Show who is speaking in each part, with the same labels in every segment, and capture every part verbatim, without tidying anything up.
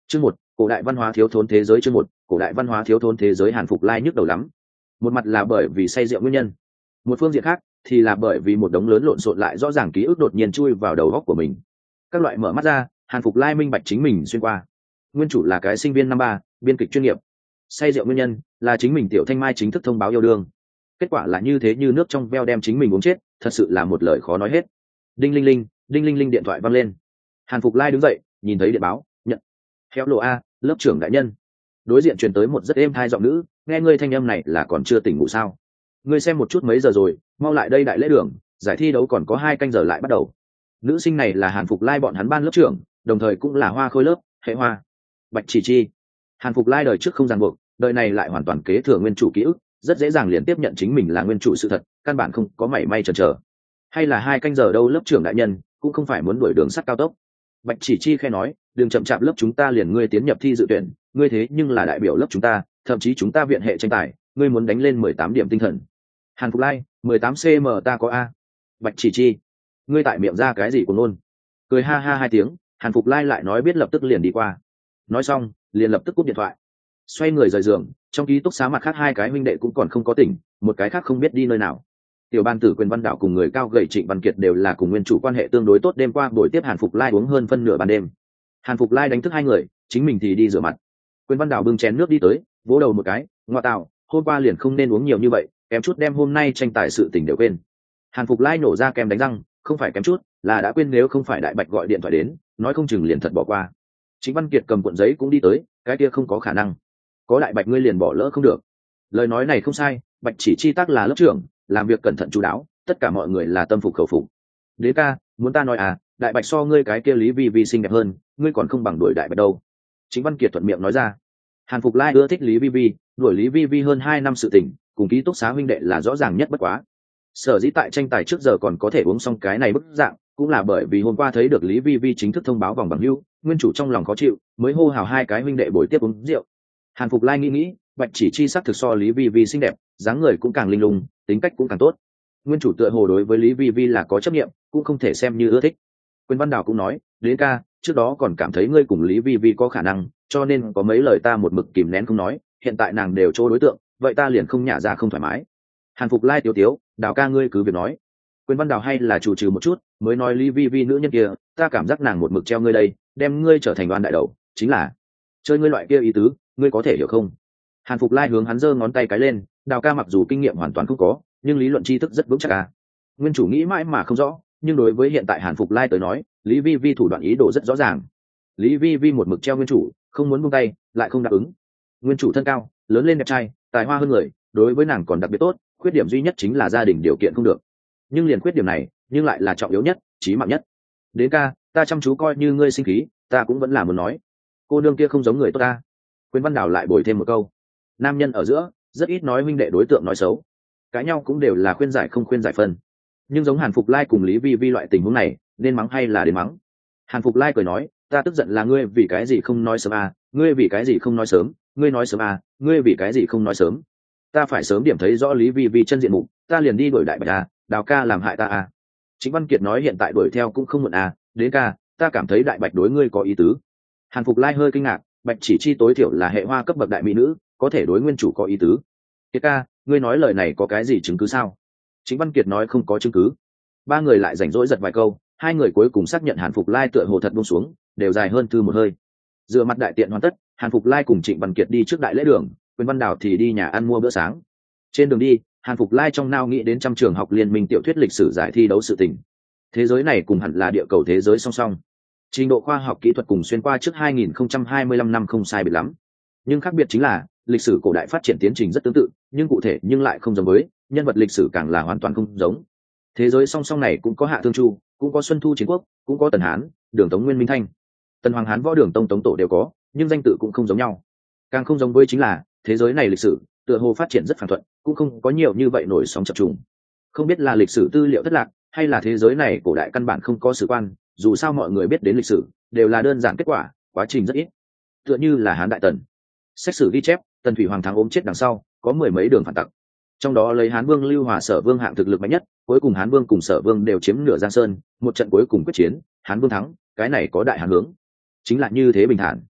Speaker 1: Chương một, cổ đại văn hóa thiếu thốn thế giới. Chương một, cổ đại văn hóa thiếu thốn thế giới. Hàn Phục Lai nhức đầu lắm. Một mặt là bởi vì say rượu nguyên nhân, một phương diện khác thì là bởi vì một đống lớn lộn xộn lại rõ ràng ký ức đột nhiên chui vào đầu óc của mình. Các loại mở mắt ra, Hàn Phục Lai minh bạch chính mình xuyên qua. Nguyên chủ là cái sinh viên năm ba, biên kịch chuyên nghiệp. Say rượu nguyên nhân là chính mình Tiểu Thanh Mai chính thức thông báo yêu đương. Kết quả là như thế như nước trong veo đem chính mình uống chết, thật sự là một lời khó nói hết. Đinh linh linh, đinh linh linh điện thoại vang lên. Hàn Phục Lai đứng dậy, nhìn thấy điện báo, nhận. Khéo lộ a, lớp trưởng đại nhân. Đối diện truyền tới một rất êm tai giọng nữ, nghe ngươi thanh âm này là còn chưa tỉnh ngủ sao? Ngươi xem một chút mấy giờ rồi, mau lại đây đại lễ đường, giải thi đấu còn có hai canh giờ lại bắt đầu. Nữ sinh này là Hàn Phục Lai bọn hắn ban lớp trưởng, đồng thời cũng là hoa khôi lớp, hệ hoa. Bạch Chỉ Chi. Hàn Phục Lai đời trước không ràng buộc, đời này lại hoàn toàn kế thừa nguyên chủ ký ức, rất dễ dàng liền tiếp nhận chính mình là nguyên chủ sự thật, căn bản không có mảy may chần chờ. Hay là hai canh giờ đâu lớp trưởng đại nhân, cũng không phải muốn đuổi đường sắt cao tốc. Bạch Chỉ Chi khẽ nói, đừng chậm chạp lớp chúng ta liền ngươi tiến nhập thi dự tuyển, ngươi thế nhưng là đại biểu lớp chúng ta, thậm chí chúng ta viện hệ tranh tài, ngươi muốn đánh lên mười tám điểm tinh thần. Hàn Phục Lai, mười tám cm ta có a. Bạch Chỉ Chi, ngươi tại miệng ra cái gì của nôn? Cười ha ha hai tiếng, Hàn Phục Lai lại nói biết lập tức liền đi qua. Nói xong, liền lập tức cúp điện thoại. Xoay người rời giường, trong ký túc xá mặt khác hai cái huynh đệ cũng còn không có tỉnh, một cái khác không biết đi nơi nào. Tiểu ban tử Quyền Văn Đạo cùng người cao gầy Trịnh Văn Kiệt đều là cùng nguyên chủ quan hệ tương đối tốt, đêm qua buổi tiếp Hàn Phục Lai uống hơn phân nửa ban đêm. Hàn Phục Lai đánh thức hai người, chính mình thì đi rửa mặt. Quyền Văn Đạo bưng chén nước đi tới, vỗ đầu một cái, ngoa tạo, hôm qua liền không nên uống nhiều như vậy, kém chút đem hôm nay tranh tài sự tình đều quên. Hàn Phục Lai nổ ra kem đánh răng, không phải kém chút, là đã quên, nếu không phải Đại Bạch gọi điện thoại đến, nói không chừng liền thật bỏ qua. Trịnh Văn Kiệt cầm cuộn giấy cũng đi tới, cái kia không có khả năng, có Đại Bạch ngươi liền bỏ lỡ không được. Lời nói này không sai, Bạch Chỉ Chi tác là lớp trưởng, làm việc cẩn thận chu đáo, tất cả mọi người là tâm phục khẩu phục. Đế ca, muốn ta nói à, Đại Bạch so ngươi cái kia Lý Vi Vi xinh đẹp hơn, ngươi còn không bằng đuổi Đại Bạch đâu. Trịnh Văn Kiệt thuận miệng nói ra. Hàn Phục Lai ưa thích Lý Vi Vi, đuổi Lý Vi Vi hơn hai năm sự tình, cùng ký túc xá huynh đệ là rõ ràng nhất bất quá. Sở dĩ tại tranh tài trước giờ còn có thể uống xong cái này bức dạng, cũng là bởi vì hôm qua thấy được Lý Vi Vi chính thức thông báo vòng bằng hữu, nguyên chủ trong lòng khó chịu, mới hô hào hai cái huynh đệ bồi tiếp uống rượu. Hàn Phục Lai nghĩ nghĩ, Bạch Chỉ Chi sắc thực so Lý Vi Vi xinh đẹp, dáng người cũng càng linh lung, tính cách cũng càng tốt. Nguyên chủ tựa hồ đối với Lý Vi Vi là có chấp niệm, cũng không thể xem như ưa thích. Quyền Văn Đào cũng nói, đến ca, trước đó còn cảm thấy ngươi cùng Lý Vi Vi có khả năng, cho nên có mấy lời ta một mực kìm nén không nói, hiện tại nàng đều chỗ đối tượng, vậy ta liền không nhả ra không thoải mái. Hàn Phục Lai tiếu tiếu, Đào ca ngươi cứ việc nói. Quyền Văn Đào hay là chủ trừ một chút, mới nói Lý Vi Vi nữ nhân kia, ta cảm giác nàng một mực treo ngươi đây, đem ngươi trở thành đoàn đại đầu, chính là chơi ngươi loại kia ý tứ, ngươi có thể hiểu không? Hàn Phục Lai hướng hắn giơ ngón tay cái lên, Đào ca mặc dù kinh nghiệm hoàn toàn không có, nhưng lý luận tri thức rất vững chắc à. Nguyên chủ nghĩ mãi mà không rõ, nhưng đối với hiện tại Hàn Phục Lai tới nói, Lý Vi Vi thủ đoạn ý đồ rất rõ ràng. Lý Vi Vi một mực treo nguyên chủ, không muốn buông tay, lại không đáp ứng. Nguyên chủ thân cao, lớn lên đẹp trai, tài hoa hơn người, đối với nàng còn đặc biệt tốt, khuyết điểm duy nhất chính là gia đình điều kiện không được. Nhưng liền khuyết điểm này, nhưng lại là trọng yếu nhất, chí mạng nhất. Đến ca, ta chăm chú coi như ngươi sinh khí, ta cũng vẫn là muốn nói. Cô nương kia không giống người tốt ta. Quyền Văn Đào lại bồi thêm một câu. Nam nhân ở giữa, rất ít nói huynh đệ đối tượng nói xấu. Cãi nhau cũng đều là khuyên giải không khuyên giải phân. Nhưng giống Hàn Phục Lai cùng Lý Vi Vi loại tình huống này, nên mắng hay là đến mắng? Hàn Phục Lai cười nói, ta tức giận là ngươi vì cái gì không nói sớm à, ngươi vì cái gì không nói sớm, ngươi nói sớm à, ngươi vì cái gì không nói sớm. Ta phải sớm điểm thấy rõ Lý Vi Vi chân diện mục, ta liền đi đuổi Đại Bạch à, Đào ca làm hại ta à. Trịnh Văn Kiệt nói hiện tại đuổi theo cũng không muộn à, đến ca, ta cảm thấy Đại Bạch đối ngươi có ý tứ. Hàn Phục Lai hơi kinh ngạc, Bạch Chỉ Chi tối thiểu là hệ hoa cấp bậc đại mỹ nữ, có thể đối nguyên chủ có ý tứ. Kiệt ca, ngươi nói lời này có cái gì chứng cứ sao? Trịnh Văn Kiệt nói không có chứng cứ. Ba người lại rảnh rỗi giật vài câu, hai người cuối cùng xác nhận Hàn Phục Lai tựa hồ thật buông xuống, đều dài hơn thư một hơi. Dựa mặt đại tiện hoàn tất, Hàn Phục Lai cùng Trịnh Văn Kiệt đi trước đại lễ đường, Quyền Văn Đào thì đi nhà ăn mua bữa sáng. Trên đường đi, Hàn Phục Lai trong nao nghĩ đến trăm trường học liên minh tiểu thuyết lịch sử giải thi đấu sự tình. Thế giới này cùng hẳn là địa cầu thế giới song song. Trình độ khoa học kỹ thuật cùng xuyên qua trước hai nghìn không trăm hai mươi lăm năm không sai biệt lắm. Nhưng khác biệt chính là, lịch sử cổ đại phát triển tiến trình rất tương tự, nhưng cụ thể nhưng lại không giống với, nhân vật lịch sử càng là hoàn toàn không giống. Thế giới song song này cũng có Hạ Thương Chu, cũng có Xuân Thu Chiến Quốc, cũng có Tần Hán, Đường Tống Nguyên Minh Thanh. Tần Hoàng Hán Võ Đường Tông Tống Tổ đều có, nhưng danh tự cũng không giống nhau. Càng không giống với chính là, thế giới này lịch sử tựa hồ phát triển rất phản thuận, cũng không có nhiều như vậy nổi sóng chập trùng. Không biết là lịch sử tư liệu thất lạc, hay là thế giới này cổ đại căn bản không có sử quan, dù sao mọi người biết đến lịch sử đều là đơn giản kết quả, quá trình rất ít. Tựa như là Hán Đại Tần. Xét sử ghi chép, Tần Thủy Hoàng thắng ốm chết đằng sau, có mười mấy đường phản tặc. Trong đó lấy Hán Vương Lưu Hòa Sở Vương hạng thực lực mạnh nhất, cuối cùng Hán Vương cùng Sở Vương đều chiếm nửa Giang Sơn, một trận cuối cùng quyết chiến, Hán Vương thắng, cái này có đại hán hướng. Chính là như thế bình thản.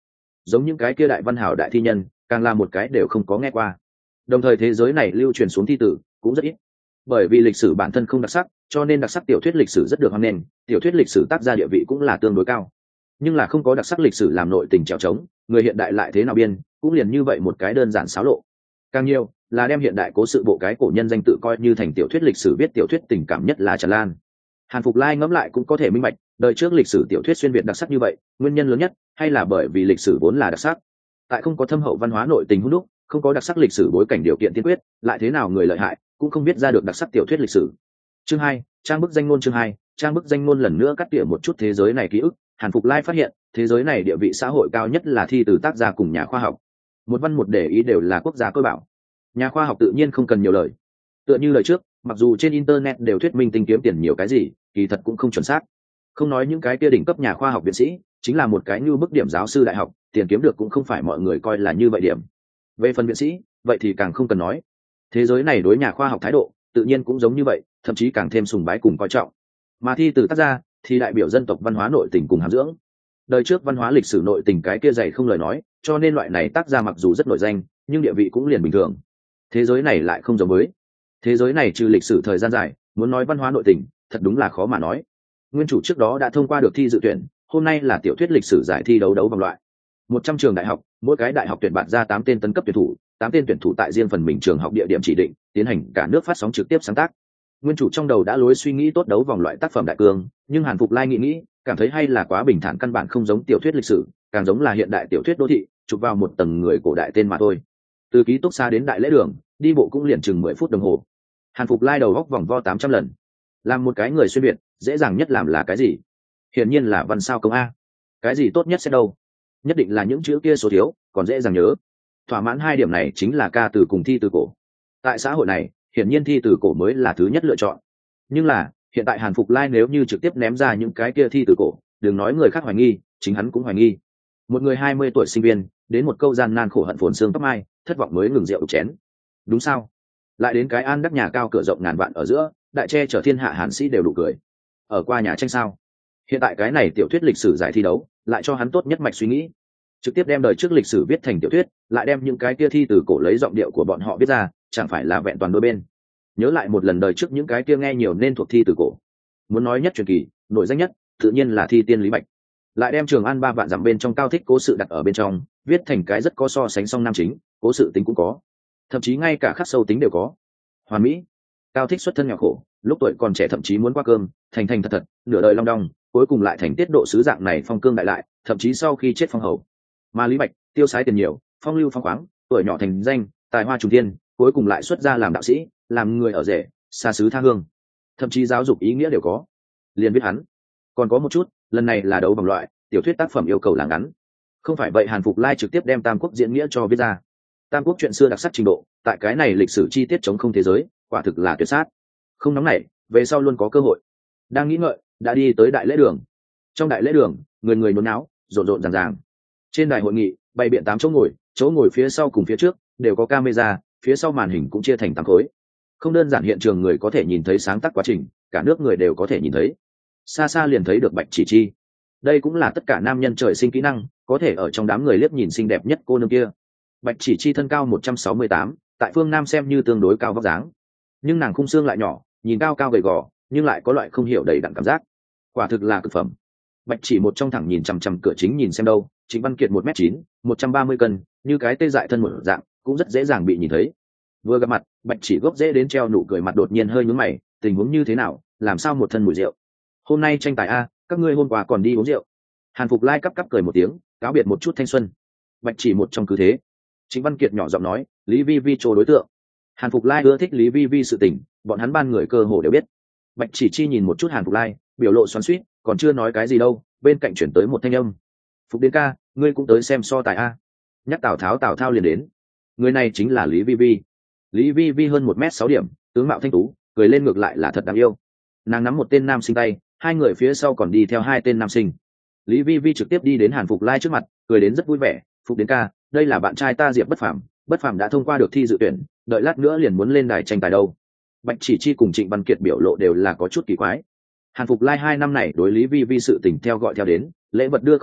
Speaker 1: giống những cái kia đại văn hảo đại thi nhân càng là một cái đều không có nghe qua. Đồng thời thế giới này lưu truyền xuống thi tử cũng rất ít, bởi vì lịch sử bản thân không đặc sắc, cho nên đặc sắc tiểu thuyết lịch sử rất được hoan nghênh, tiểu thuyết lịch sử tác gia địa vị cũng là tương đối cao. Nhưng là không có đặc sắc lịch sử làm nội tình trèo trống, người hiện đại lại thế nào biên cũng liền như vậy một cái đơn giản xáo lộ. Càng nhiều là đem hiện đại cố sự bộ cái cổ nhân danh tự coi như thành tiểu thuyết lịch sử viết tiểu thuyết tình cảm nhất là tràn lan. Hàn Phục Lai ngẫm lại cũng có thể minh bạch, đời trước lịch sử tiểu thuyết xuyên việt đặc sắc như vậy, nguyên nhân lớn nhất hay là bởi vì lịch sử vốn là đặc sắc. Tại không có thâm hậu văn hóa nội tình hút đúc, không có đặc sắc lịch sử bối cảnh điều kiện tiên quyết, lại thế nào người lợi hại cũng không biết ra được đặc sắc tiểu thuyết lịch sử. Chương hai, trang bức danh ngôn. Chương hai, trang bức danh ngôn lần nữa cắt tỉa một chút thế giới này ký ức. Hàn Phục Lai phát hiện, thế giới này địa vị xã hội cao nhất là thi từ tác gia cùng nhà khoa học. Một văn một để ý đều là quốc gia cơ bảo. Nhà khoa học tự nhiên không cần nhiều lời. Tựa như lời trước, mặc dù trên internet đều thuyết minh tinh kiếm tiền nhiều cái gì, kỳ thật cũng không chuẩn xác. Không nói những cái kia đỉnh cấp nhà khoa học viện sĩ, chính là một cái như bức điểm giáo sư đại học, tiền kiếm được cũng không phải mọi người coi là như vậy điểm. Về phần viện sĩ, vậy thì càng không cần nói. Thế giới này đối nhà khoa học thái độ, tự nhiên cũng giống như vậy, thậm chí càng thêm sùng bái cùng coi trọng. Mà thi từ tác gia thì đại biểu dân tộc văn hóa nội tình cùng hàm dưỡng. Đời trước văn hóa lịch sử nội tình cái kia dày không lời nói, cho nên loại này tác gia mặc dù rất nổi danh, nhưng địa vị cũng liền bình thường. Thế giới này lại không giống với. Thế giới này trừ lịch sử thời gian dài, muốn nói văn hóa nội tình, thật đúng là khó mà nói. Nguyên chủ trước đó đã thông qua được thi dự tuyển, hôm nay là tiểu thuyết lịch sử giải thi đấu đấu vòng loại. Một trăm trường đại học, mỗi cái đại học tuyển bạt ra tám tên tấn cấp tuyển thủ, tám tên tuyển thủ tại riêng phần mình trường học địa điểm chỉ định, tiến hành cả nước phát sóng trực tiếp sáng tác. Nguyên chủ trong đầu đã lối suy nghĩ tốt đấu vòng loại tác phẩm đại cương, nhưng Hàn Phục Lai nghĩ nghĩ, cảm thấy hay là quá bình thản, căn bản không giống tiểu thuyết lịch sử, càng giống là hiện đại tiểu thuyết đô thị, chụp vào một tầng người cổ đại tên mà thôi. Từ ký túc xá đến đại lễ đường, đi bộ cũng liền chừng mười phút đồng hồ. Hàn Phục Lai đầu góc vòng vo tám trăm lần. Làm một cái người xuyên việt, dễ dàng nhất làm là cái gì? Hiển nhiên là văn sao công a. Cái gì tốt nhất sẽ đâu? Nhất định là những chữ kia số thiếu, còn dễ dàng nhớ. Thỏa mãn hai điểm này chính là ca từ cùng thi từ cổ. Tại xã hội này, hiển nhiên thi từ cổ mới là thứ nhất lựa chọn. Nhưng là, hiện tại Hàn Phục Lai nếu như trực tiếp ném ra những cái kia thi từ cổ, đừng nói người khác hoài nghi, chính hắn cũng hoài nghi. Một người hai mươi tuổi sinh viên, đến một câu gian nan khổ hận phồn xương tóc mai, thất vọng mới ngừng rượu chén. Đúng sao? Lại đến cái an đắc nhà cao cửa rộng ngàn vạn ở giữa, đại tre chở thiên hạ hàn sĩ đều đủ cười. Ở qua nhà tranh sao? Hiện tại cái này tiểu thuyết lịch sử giải thi đấu, lại cho hắn tốt nhất mạch suy nghĩ. Trực tiếp đem đời trước lịch sử viết thành tiểu thuyết, lại đem những cái kia thi từ cổ lấy giọng điệu của bọn họ viết ra, chẳng phải là vẹn toàn đôi bên. Nhớ lại một lần đời trước những cái kia nghe nhiều nên thuộc thi từ cổ. Muốn nói nhất truyền kỳ, nổi danh nhất, tự nhiên là thi tiên Lý Bạch. Lại đem Trường An ba vạn dặm bên trong cao thích cố sự đặt ở bên trong, viết thành cái rất có so sánh song nam chính, cố sự tính cũng có, thậm chí ngay cả khắc sâu tính đều có. Hoàn mỹ. Cao thích xuất thân nghèo khổ, lúc tuổi còn trẻ thậm chí muốn qua cơm, thành thành thật thật, nửa đời long đong, cuối cùng lại thành tiết độ sứ dạng này phong cương đại lại, thậm chí sau khi chết phong hầu. Mà Lý Bạch, tiêu sái tiền nhiều, phong lưu phong khoáng, tuổi nhỏ thành danh, tài hoa trùng thiên, cuối cùng lại xuất gia làm đạo sĩ, làm người ở rể, xa xứ tha hương, thậm chí giáo dục ý nghĩa đều có. Liền biết hắn. Còn có một chút, lần này là đấu vòng loại, tiểu thuyết tác phẩm yêu cầu là ngắn. Không phải vậy Hàn Phục Lai trực tiếp đem Tam Quốc diễn nghĩa cho viết ra. Tam Quốc chuyện xưa đặc sắc trình độ, tại cái này lịch sử chi tiết chống không thế giới, quả thực là tuyệt sát. Không nóng nảy, về sau luôn có cơ hội. Đang nghĩ ngợi, đã đi tới đại lễ đường. Trong đại lễ đường, người người nôn náo, rộn rộn ràng ràng. Trên đài hội nghị, bày biện tám chỗ ngồi, chỗ ngồi phía sau cùng phía trước đều có camera, phía sau màn hình cũng chia thành tám khối. Không đơn giản hiện trường người có thể nhìn thấy sáng tác quá trình, cả nước người đều có thể nhìn thấy. Xa xa liền thấy được Bạch Chỉ Chi. Đây cũng là tất cả nam nhân trời sinh kỹ năng, có thể ở trong đám người liếc nhìn xinh đẹp nhất cô nương kia. Bạch Chỉ Chi thân cao một trăm sáu mươi tám, tại phương Nam xem như tương đối cao vóc dáng. Nhưng nàng khung xương lại nhỏ, nhìn cao cao gầy gò, nhưng lại có loại không hiểu đầy đặn cảm giác. Quả thực là cực phẩm. Bạch Chỉ một trong thẳng nhìn chằm chằm cửa chính nhìn xem đâu, Trịnh Văn Kiệt một mét chín, một trăm ba mươi cân, như cái tê dại thân một dạng, cũng rất dễ dàng bị nhìn thấy. Vừa gặp mặt, Bạch Chỉ gốc dễ đến treo nụ cười mặt đột nhiên hơi nhướng mày, tình huống như thế nào, làm sao một thân mùi rượu? Hôm nay tranh tài a, các ngươi hôm qua còn đi uống rượu. Hàn Phục Lai cắp cắp cười một tiếng, cáo biệt một chút thanh xuân. Bạch Chỉ một trong cứ thế. Trịnh Văn Kiệt nhỏ giọng nói, Lý Vi Vi trồ đối tượng. Hàn Phục Lai ưa thích Lý Vi Vi sự tình, bọn hắn ban người cơ hồ đều biết. Bạch Chỉ Chi nhìn một chút Hàn Phục Lai, biểu lộ xoắn xuýt, còn chưa nói cái gì đâu, bên cạnh chuyển tới một thanh âm. Phục Đến ca, ngươi cũng tới xem so tài a. Nhắc Tào Tháo Tào Thao liền đến. Người này chính là Lý Vi Vi. Lý Vi Vi hơn một mét sáu điểm, tướng mạo thanh tú, cười lên ngược lại là thật đáng yêu. Nàng nắm một tên nam sinh tay, hai người phía sau còn đi theo hai tên nam sinh. Lý Vi Vi trực tiếp đi đến Hàn Phục Lai trước mặt, cười đến rất vui vẻ. Phục Đến ca, đây là bạn trai ta Diệp Bất Phàm, Bất Phàm đã thông qua được thi dự tuyển, đợi lát nữa liền muốn lên đài tranh tài đâu. Bạch Chỉ Chi cùng Trịnh Văn Kiệt biểu lộ đều là có chút kỳ quái. Hàn Phục Lai hai năm này đối Lý Vi Vi sự tình theo gọi theo đến, lễ vật đưa không ít,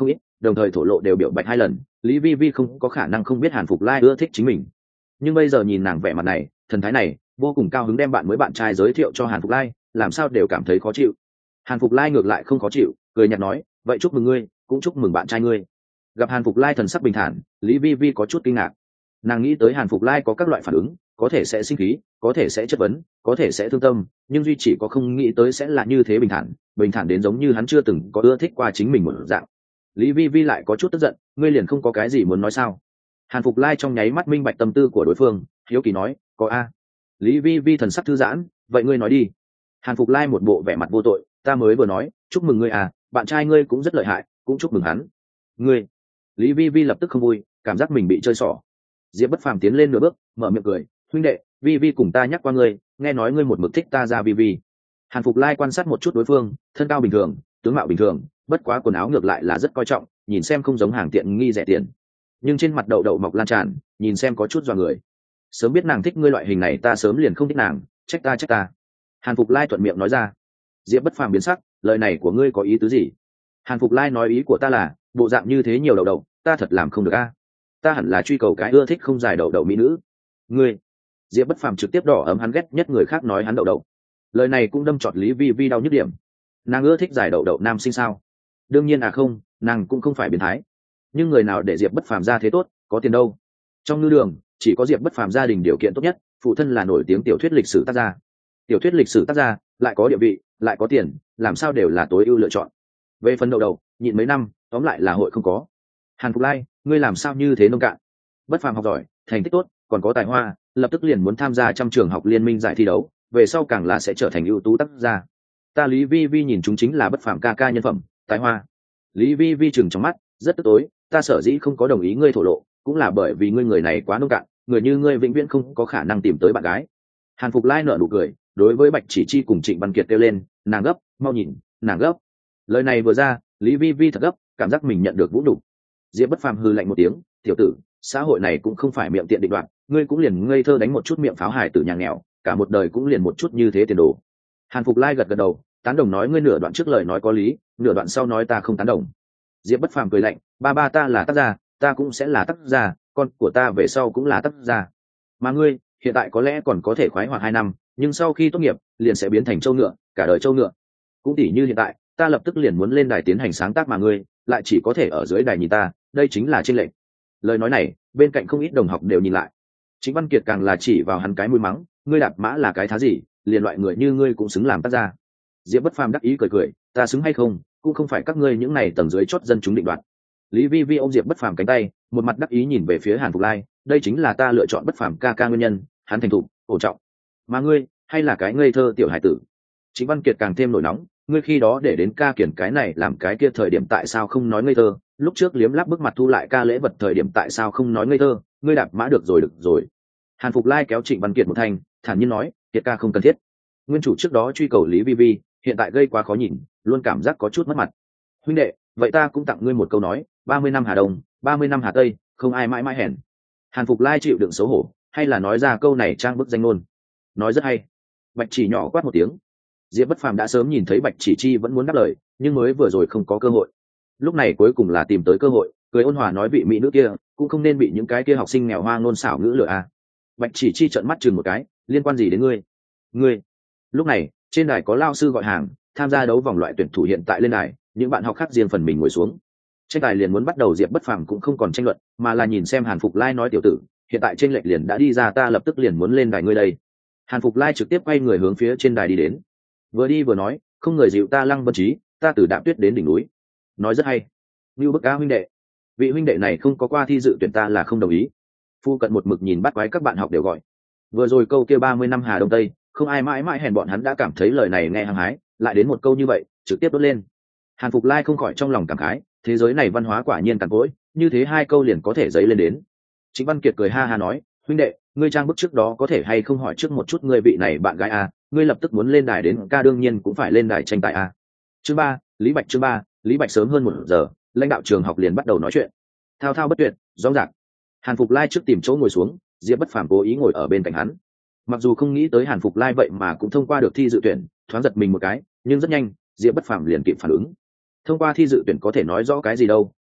Speaker 1: đồng thời thổ lộ đều biểu bạch hai lần, Lý Vi Vi không có khả năng không biết Hàn Phục Lai ưa thích chính mình. Nhưng bây giờ nhìn nàng vẻ mặt này, thần thái này, vô cùng cao hứng đem bạn mới bạn trai giới thiệu cho Hàn Phục Lai, làm sao đều cảm thấy khó chịu. Hàn Phục Lai ngược lại không khó chịu, cười nhạt nói, vậy chúc mừng ngươi, cũng chúc mừng bạn trai ngươi. Gặp Hàn Phục Lai thần sắc bình thản, Lý Vi Vi có chút kinh ngạc. Nàng nghĩ tới Hàn Phục Lai có các loại phản ứng, có thể sẽ sinh khí, có thể sẽ chất vấn, có thể sẽ thương tâm, nhưng duy chỉ có không nghĩ tới sẽ là như thế bình thản, bình thản đến giống như hắn chưa từng có ưa thích qua chính mình một dạng. Lý Vi Vi lại có chút tức giận, ngươi liền không có cái gì muốn nói sao? Hàn Phục Lai trong nháy mắt minh bạch tâm tư của đối phương, hiếu kỳ nói, có a. Lý Vi Vi thần sắc thư giãn, vậy ngươi nói đi. Hàn Phục Lai một bộ vẻ mặt vô tội, ta mới vừa nói, chúc mừng ngươi à, bạn trai ngươi cũng rất lợi hại, cũng chúc mừng hắn. Ngươi. Lý Vi Vi lập tức không vui, cảm giác mình bị chơi xỏ. Diệp Bất Phàm tiến lên nửa bước, mở miệng cười, huynh đệ, Vi Vi cùng ta nhắc qua ngươi, nghe nói ngươi một mực thích ta ra Vi Vi. Hàn Phục Lai quan sát một chút đối phương, thân cao bình thường, tướng mạo bình thường, bất quá quần áo ngược lại là rất coi trọng, nhìn xem không giống hàng tiện nghi rẻ tiền, nhưng trên mặt đậu đậu mọc lan tràn, nhìn xem có chút dọa người. Sớm biết nàng thích ngươi loại hình này, ta sớm liền không thích nàng, trách ta trách ta. Hàn Phục Lai thuận miệng nói ra. Diệp Bất Phàm biến sắc, lời này của ngươi có ý tứ gì? Hàn Phục Lai nói ý của ta là, bộ dạng như thế nhiều đậu đậu, ta thật làm không được a. Ta hẳn là truy cầu cái ưa thích không dài đậu đậu mỹ nữ. Ngươi. Diệp Bất Phàm trực tiếp đỏ ấm hắn ghét nhất người khác nói hắn đậu đậu. Lời này cũng đâm trọt Lý Vi Vi đau nhức điểm. Nàng ưa thích dài đậu đậu nam sinh sao? Đương nhiên à không, nàng cũng không phải biến thái. Nhưng người nào để Diệp Bất Phàm ra thế tốt, có tiền đâu. Trong ngư đường chỉ có Diệp Bất Phàm gia đình điều kiện tốt nhất, phụ thân là nổi tiếng tiểu thuyết lịch sử tác gia. Tiểu thuyết lịch sử tác gia lại có địa vị, lại có tiền, làm sao đều là tối ưu lựa chọn. Về phần đậu đậu, nhịn mấy năm, tóm lại là hội không có. Hàn Phục Lai, ngươi làm sao như thế nông cạn? Bất Phàm học giỏi, thành tích tốt, còn có tài hoa, lập tức liền muốn tham gia trong trường học liên minh giải thi đấu, về sau càng là sẽ trở thành ưu tú tác gia. Ta Lý Vi Vi nhìn chúng chính là Bất Phàm ca ca nhân phẩm, tài hoa. Lý Vi Vi chừng trong mắt, rất tức tối, ta sở dĩ không có đồng ý ngươi thổ lộ, cũng là bởi vì ngươi người này quá nông cạn, người như ngươi vĩnh viễn không có khả năng tìm tới bạn gái. Hàn Phục Lai nở nụ cười, đối với Bạch Chỉ Chi cùng Trịnh Văn Kiệt kêu lên, nàng gấp, mau nhìn, nàng gấp. Lời này vừa ra, Lý Vi Vi thật gấp, cảm giác mình nhận được vũ nhục. Diệp Bất Phàm hừ lạnh một tiếng, tiểu tử, xã hội này cũng không phải miệng tiện định đoạt, ngươi cũng liền ngây thơ đánh một chút miệng pháo hài tử nhà nghèo, cả một đời cũng liền một chút như thế tiền đồ. Hàn Phục Lai gật gật đầu, tán đồng nói, ngươi nửa đoạn trước lời nói có lý, nửa đoạn sau nói ta không tán đồng. Diệp Bất Phàm cười lạnh, ba ba ta là tác gia, ta cũng sẽ là tác gia, con của ta về sau cũng là tác gia. Mà ngươi, hiện tại có lẽ còn có thể khoái hoạt hai năm, nhưng sau khi tốt nghiệp, liền sẽ biến thành trâu ngựa, cả đời trâu ngựa. Cũng tỉ như hiện tại, ta lập tức liền muốn lên đài tiến hành sáng tác mà ngươi, lại chỉ có thể ở dưới đài nhìn ta, đây chính là chênh lệch. Lời nói này, bên cạnh không ít đồng học đều nhìn lại. Chính Văn Kiệt càng là chỉ vào hắn cái mũi mắng, ngươi đạp mã là cái thá gì, liền loại người như ngươi cũng xứng làm tác gia. Diệp Bất Phàm đắc ý cười cười, ta xứng hay không, cũng không phải các ngươi những này tầng dưới chót dân chúng định đoạt. Lý Vi Vi ôm Diệp Bất Phàm cánh tay, một mặt đắc ý nhìn về phía Hàn Phục Lai, đây chính là ta lựa chọn Bất Phàm ca ca nguyên nhân, hắn thành thục, cổ trọng. Mà ngươi, hay là cái ngây thơ tiểu hải tử. Chính Văn Kiệt càng thêm nổi nóng, ngươi khi đó để đến ca kiển cái này làm cái kia thời điểm tại sao không nói ngây thơ, lúc trước liếm láp bức mặt thu lại ca lễ vật thời điểm tại sao không nói ngây thơ, ngươi đạp mã được rồi được rồi. Hàn Phục Lai kéo Trịnh Văn Kiệt một thành, thản nhiên nói, Kiệt ca không cần thiết. Nguyên chủ trước đó truy cầu Lý Vi Vi, hiện tại gây quá khó nhìn, luôn cảm giác có chút mất mặt. Huynh đệ, vậy ta cũng tặng ngươi một câu nói, ba mươi năm Hà Đông, ba mươi năm Hà Tây, không ai mãi mãi hèn. Hàn Phục Lai chịu đựng xấu hổ, hay là nói ra câu này trang bức danh ngôn. Nói rất hay. Bạch Chỉ nhỏ quát một tiếng. Diệp Bất Phàm đã sớm nhìn thấy Bạch Chỉ Chi vẫn muốn đáp lời, nhưng mới vừa rồi không có cơ hội. Lúc này cuối cùng là tìm tới cơ hội, cười ôn hòa nói, vị mỹ nữ kia cũng không nên bị những cái kia học sinh nghèo hoa ngôn xảo ngữ lừa à. Bạch Chỉ Chi trợn mắt chừng một cái, liên quan gì đến ngươi? Ngươi? Lúc này, trên đài có lao sư gọi hàng, tham gia đấu vòng loại tuyển thủ hiện tại lên đài, những bạn học khác riêng phần mình ngồi xuống. Tranh tài liền muốn bắt đầu, Diệp Bất Phàm cũng không còn tranh luận, mà là nhìn xem Hàn Phục Lai nói, tiểu tử, hiện tại trên lệch liền đã đi ra, ta lập tức liền muốn lên đài ngươi đây. Hàn Phục Lai trực tiếp quay người hướng phía trên đài đi đến. Vừa đi vừa nói, không người dịu ta Lăng Vân Trí, ta từ Đạm Tuyết đến đỉnh núi. Nói rất hay. Như bức cá huynh đệ. Vị huynh đệ này không có qua thi dự tuyển ta là không đồng ý. Phu cận một mực nhìn bắt quái các bạn học đều gọi. Vừa rồi câu kia ba mươi năm Hà Đông Tây, không ai mãi mãi hèn, bọn hắn đã cảm thấy lời này nghe hăng hái, lại đến một câu như vậy, trực tiếp đốt lên. Hàn Phục Lai không khỏi trong lòng cảm khái, thế giới này văn hóa quả nhiên cằn cỗi, như thế hai câu liền có thể dấy lên đến. Trịnh Văn Kiệt cười ha ha nói, huynh đệ, ngươi trang bức trước đó có thể hay không hỏi trước một chút ngươi vị này bạn gái à, ngươi lập tức muốn lên đài đến ca đương nhiên cũng phải lên đài tranh tài à. Chương ba, Lý Bạch chương ba, Lý Bạch sớm hơn một giờ, lãnh đạo trường học liền bắt đầu nói chuyện. Thao thao bất tuyệt, rõ ràng. Hàn Phục Lai trước tìm chỗ ngồi xuống, Diệp Bất Phàm cố ý ngồi ở bên cạnh hắn. Mặc dù không nghĩ tới Hàn Phục Lai vậy mà cũng thông qua được thi dự tuyển, thoáng giật mình một cái, nhưng rất nhanh, Diệp Bất Phàm liền kịp phản ứng. Thông qua thi dự tuyển có thể nói rõ cái gì đâu,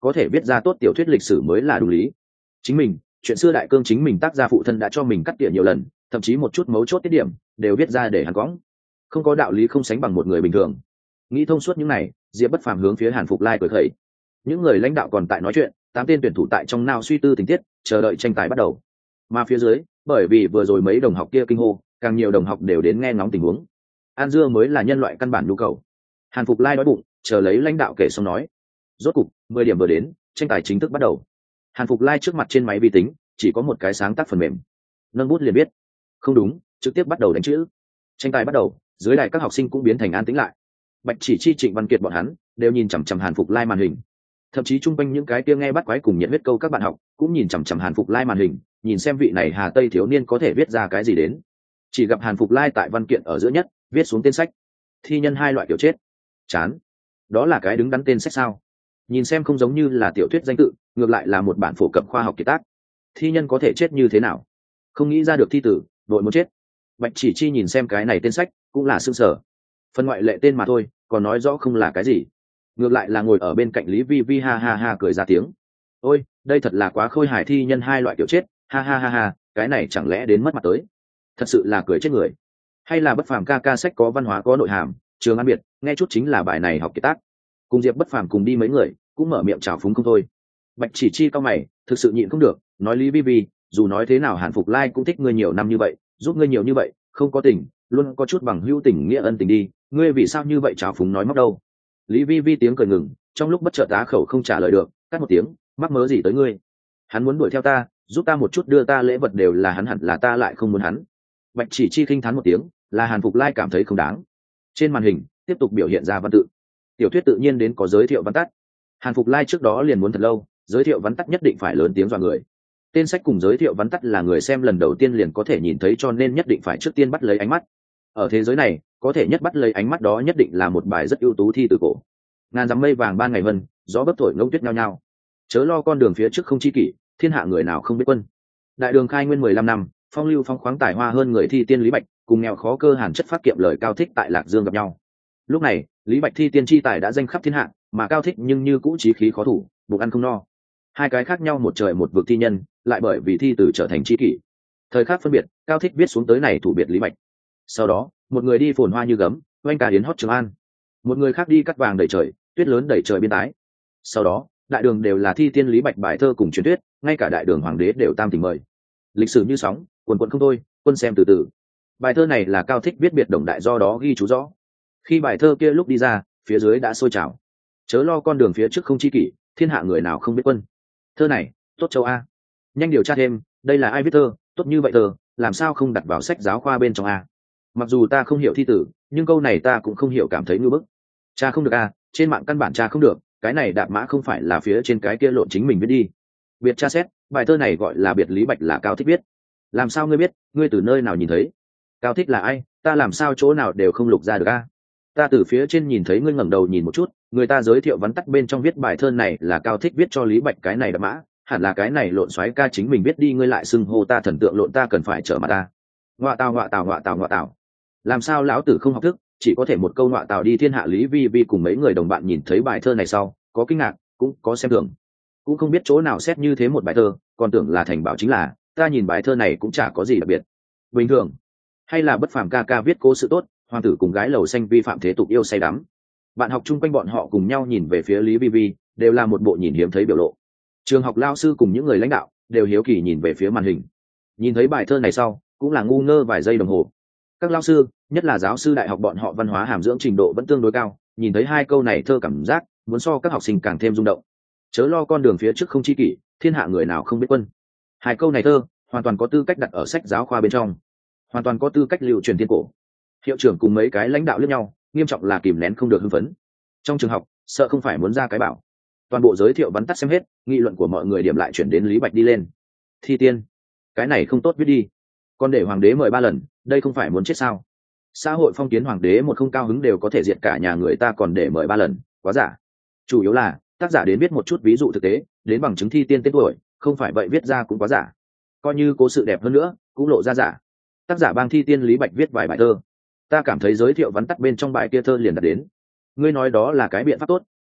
Speaker 1: có thể viết ra tốt tiểu thuyết lịch sử mới là đúng lý. Chính mình chuyện xưa đại cương chính mình tác gia phụ thân đã cho mình cắt tỉa nhiều lần, thậm chí một chút mấu chốt tiết điểm đều viết ra để hắn cõng, không có đạo lý không sánh bằng một người bình thường. Nghĩ thông suốt những này, Diệp Bất Phàm hướng phía Hàn Phục Lai cười khẩy. Những người lãnh đạo còn tại nói chuyện, tám tên tuyển thủ tại trong nao suy tư tình tiết, chờ đợi tranh tài bắt đầu. Mà phía dưới, bởi vì vừa rồi mấy đồng học kia kinh hô, càng nhiều đồng học đều đến nghe ngóng tình huống. An dưa mới là nhân loại căn bản nhu cầu. Hàn Phục Lai đói bụng, chờ lấy lãnh đạo kể xong nói. Rốt cục, mười điểm vừa đến, tranh tài chính thức bắt đầu. Hàn Phục Lai trước mặt trên máy vi tính chỉ có một cái sáng tác phần mềm, nâng bút liền biết. Không đúng, trực tiếp bắt đầu đánh chữ. Tranh tài bắt đầu, dưới đài các học sinh cũng biến thành an tĩnh lại. Bạch Chỉ Chi, Trịnh Văn Kiệt bọn hắn đều nhìn chằm chằm Hàn Phục Lai màn hình, thậm chí chung quanh những cái kia nghe bắt quái cùng nhiệt huyết câu các bạn học cũng nhìn chằm chằm Hàn Phục Lai màn hình, nhìn xem vị này Hà Tây thiếu niên có thể viết ra cái gì đến. Chỉ gặp Hàn Phục Lai tại văn kiện ở giữa nhất viết xuống tên sách: thi nhân hai loại kiểu chết. Chán, đó là cái đứng đắn tên sách sao? Nhìn xem không giống như là tiểu thuyết danh tự, ngược lại là một bản phổ cập khoa học kiệt tác. Thi nhân có thể chết như thế nào? Không nghĩ ra được thi tử, đội muốn chết. Bạch Chỉ Chi nhìn xem cái này tên sách cũng là sương sở. Phần ngoại lệ tên mà thôi, còn nói rõ không là cái gì. Ngược lại là ngồi ở bên cạnh Lý Vi Vi ha ha ha cười ra tiếng. Ôi, đây thật là quá khôi hài, thi nhân hai loại kiểu chết, ha ha ha ha, cái này chẳng lẽ đến mất mặt tới. Thật sự là cười chết người. Hay là Bất Phàm ca ca sách có văn hóa có nội hàm, trường ăn biệt, nghe chút chính là bài này học kiệt tác. Cùng Diệp Bất Phàm cùng đi mấy người cũng mở miệng chào phúng không thôi. Bạch Chỉ Chi cao mày, thực sự nhịn không được, nói Lý Vi Vi, dù nói thế nào Hàn Phục Lai cũng thích ngươi nhiều năm như vậy, giúp ngươi nhiều như vậy, không có tình, luôn có chút bằng hữu tình nghĩa ân tình đi, ngươi vì sao như vậy chào phúng nói móc đâu? Lý Vi Vi tiếng cười ngừng, trong lúc bất chợt á khẩu không trả lời được, cắt một tiếng, mắc mớ gì tới ngươi? Hắn muốn đuổi theo ta, giúp ta một chút, đưa ta lễ vật đều là hắn, hẳn là ta lại không muốn hắn. Bạch Chỉ Chi khinh thán một tiếng, là Hàn Phục Lai cảm thấy không đáng. Trên màn hình tiếp tục biểu hiện ra văn tự. Tiểu thuyết tự nhiên đến có giới thiệu văn tắt. Hàn Phục Lai trước đó liền muốn thật lâu, giới thiệu văn tắt nhất định phải lớn tiếng dọa người. Tên sách cùng giới thiệu văn tắt là người xem lần đầu tiên liền có thể nhìn thấy, cho nên nhất định phải trước tiên bắt lấy ánh mắt. Ở thế giới này, có thể nhất bắt lấy ánh mắt đó nhất định là một bài rất ưu tú thi từ cổ. Ngàn dặm mây vàng ban ngày vân, gió bấp thổi ngông tuyết nhao nhao. Chớ lo con đường phía trước không chi kỷ, thiên hạ người nào không biết quân. Đại đường khai nguyên mười lăm năm, phong lưu phong khoáng tài hoa hơn người thi tiên Lý Bạch, cùng nghèo khó cơ hàn chất phát kiệm lời Cao Thích tại Lạc Dương gặp nhau. Lúc này, Lý Bạch thi tiên chi tài đã danh khắp thiên hạ, mà Cao Thích nhưng như cũ chí khí khó thủ, bụng ăn không no. Hai cái khác nhau một trời một vực thi nhân, lại bởi vì thi tử trở thành chi kỷ. Thời khắc phân biệt, Cao Thích viết xuống tới này thủ biệt Lý Bạch. Sau đó, một người đi phồn hoa như gấm, oanh cả yến hót Trường An. Một người khác đi cắt vàng đầy trời, tuyết lớn đầy trời biên tái. Sau đó, đại đường đều là thi tiên Lý Bạch bài thơ cùng truyền thuyết, ngay cả đại đường hoàng đế đều tam tình mời. Lịch sử như sóng, quần quần không thôi, quân xem từ từ. Bài thơ này là Cao Thích viết biệt đồng đại, do đó ghi chú rõ. Khi bài thơ kia lúc đi ra, phía dưới đã sôi trào. Chớ lo con đường phía trước không chi kỷ, thiên hạ người nào không biết quân. Thơ này, tốt châu a. Nhanh điều tra thêm, đây là ai viết thơ, tốt như vậy thơ, làm sao không đặt vào sách giáo khoa bên trong a? Mặc dù ta không hiểu thi tử, nhưng câu này ta cũng không hiểu, cảm thấy ngư bức. Cha không được a, trên mạng căn bản cha không được, cái này đạp mã không phải là phía trên cái kia lộn chính mình viết đi. Biệt tra xét, bài thơ này gọi là biệt Lý Bạch là Cao Thích viết. Làm sao ngươi biết, ngươi từ nơi nào nhìn thấy? Cao Thích là ai, ta làm sao chỗ nào đều không lục ra được a? Ta từ phía trên nhìn thấy ngươi ngẩng đầu nhìn một chút, người ta giới thiệu vắn tắt bên trong viết bài thơ này là Cao Thích viết cho Lý Bạch, cái này đạp mã, hẳn là cái này lộn xoáy ca chính mình viết đi, ngươi lại xưng hô ta thần tượng lộn, ta cần phải trở mặt ta. Ngoạ tào ngoạ tào ngoạ tào ngoạ tào. Làm sao lão tử không học thức, chỉ có thể một câu ngoạ tào đi thiên hạ. Lý Vi Vi cùng mấy người đồng bạn nhìn thấy bài thơ này sau, có kinh ngạc, cũng có xem thường, cũng không biết chỗ nào xét như thế một bài thơ, còn tưởng là thành bảo, chính là ta nhìn bài thơ này cũng chả có gì đặc biệt, bình thường. Hay là Bất Phàm ca ca viết cố sự tốt, hoàng tử cùng gái lầu xanh vi phạm thế tục yêu say đắm. Bạn học chung quanh bọn họ cùng nhau nhìn về phía Lý Vi Vi, đều là một bộ nhìn hiếm thấy biểu lộ. Trường học lao sư cùng những người lãnh đạo đều hiếu kỳ nhìn về phía màn hình. Nhìn thấy bài thơ này sau, cũng là ngu ngơ vài giây đồng hồ. Các lao sư, nhất là giáo sư đại học, bọn họ văn hóa hàm dưỡng trình độ vẫn tương đối cao, nhìn thấy hai câu này thơ cảm giác muốn so các học sinh càng thêm rung động. Chớ lo con đường phía trước không chi kỷ, thiên hạ người nào không biết quân. Hai câu này thơ hoàn toàn có tư cách đặt ở sách giáo khoa bên trong, hoàn toàn có tư cách lưu truyền thiên cổ. Hiệu trưởng cùng mấy cái lãnh đạo liếc nhau, nghiêm trọng là kìm nén không được hưng phấn. Trong trường học, sợ không phải muốn ra cái bảo. Toàn bộ giới thiệu vắn tắt xem hết, nghị luận của mọi người điểm lại chuyển đến Lý Bạch đi lên. Thi tiên, cái này không tốt viết đi, còn để hoàng đế mời ba lần, đây không phải muốn chết sao? Xã hội phong kiến hoàng đế một không cao hứng đều có thể diệt cả nhà người ta, còn để mời ba lần, quá giả. Chủ yếu là tác giả đến viết một chút ví dụ thực tế, đến bằng chứng thi tiên tên tuổi, không phải vậy viết ra cũng quá giả. Coi như cố sự đẹp hơn nữa, cũng lộ ra giả. Tác giả bang thi tiên Lý Bạch viết vài bài thơ, ta cảm thấy giới thiệu vắn tắt bên trong bài kia thơ liền đặt đến. Ngươi nói đó là cái biện pháp tốt,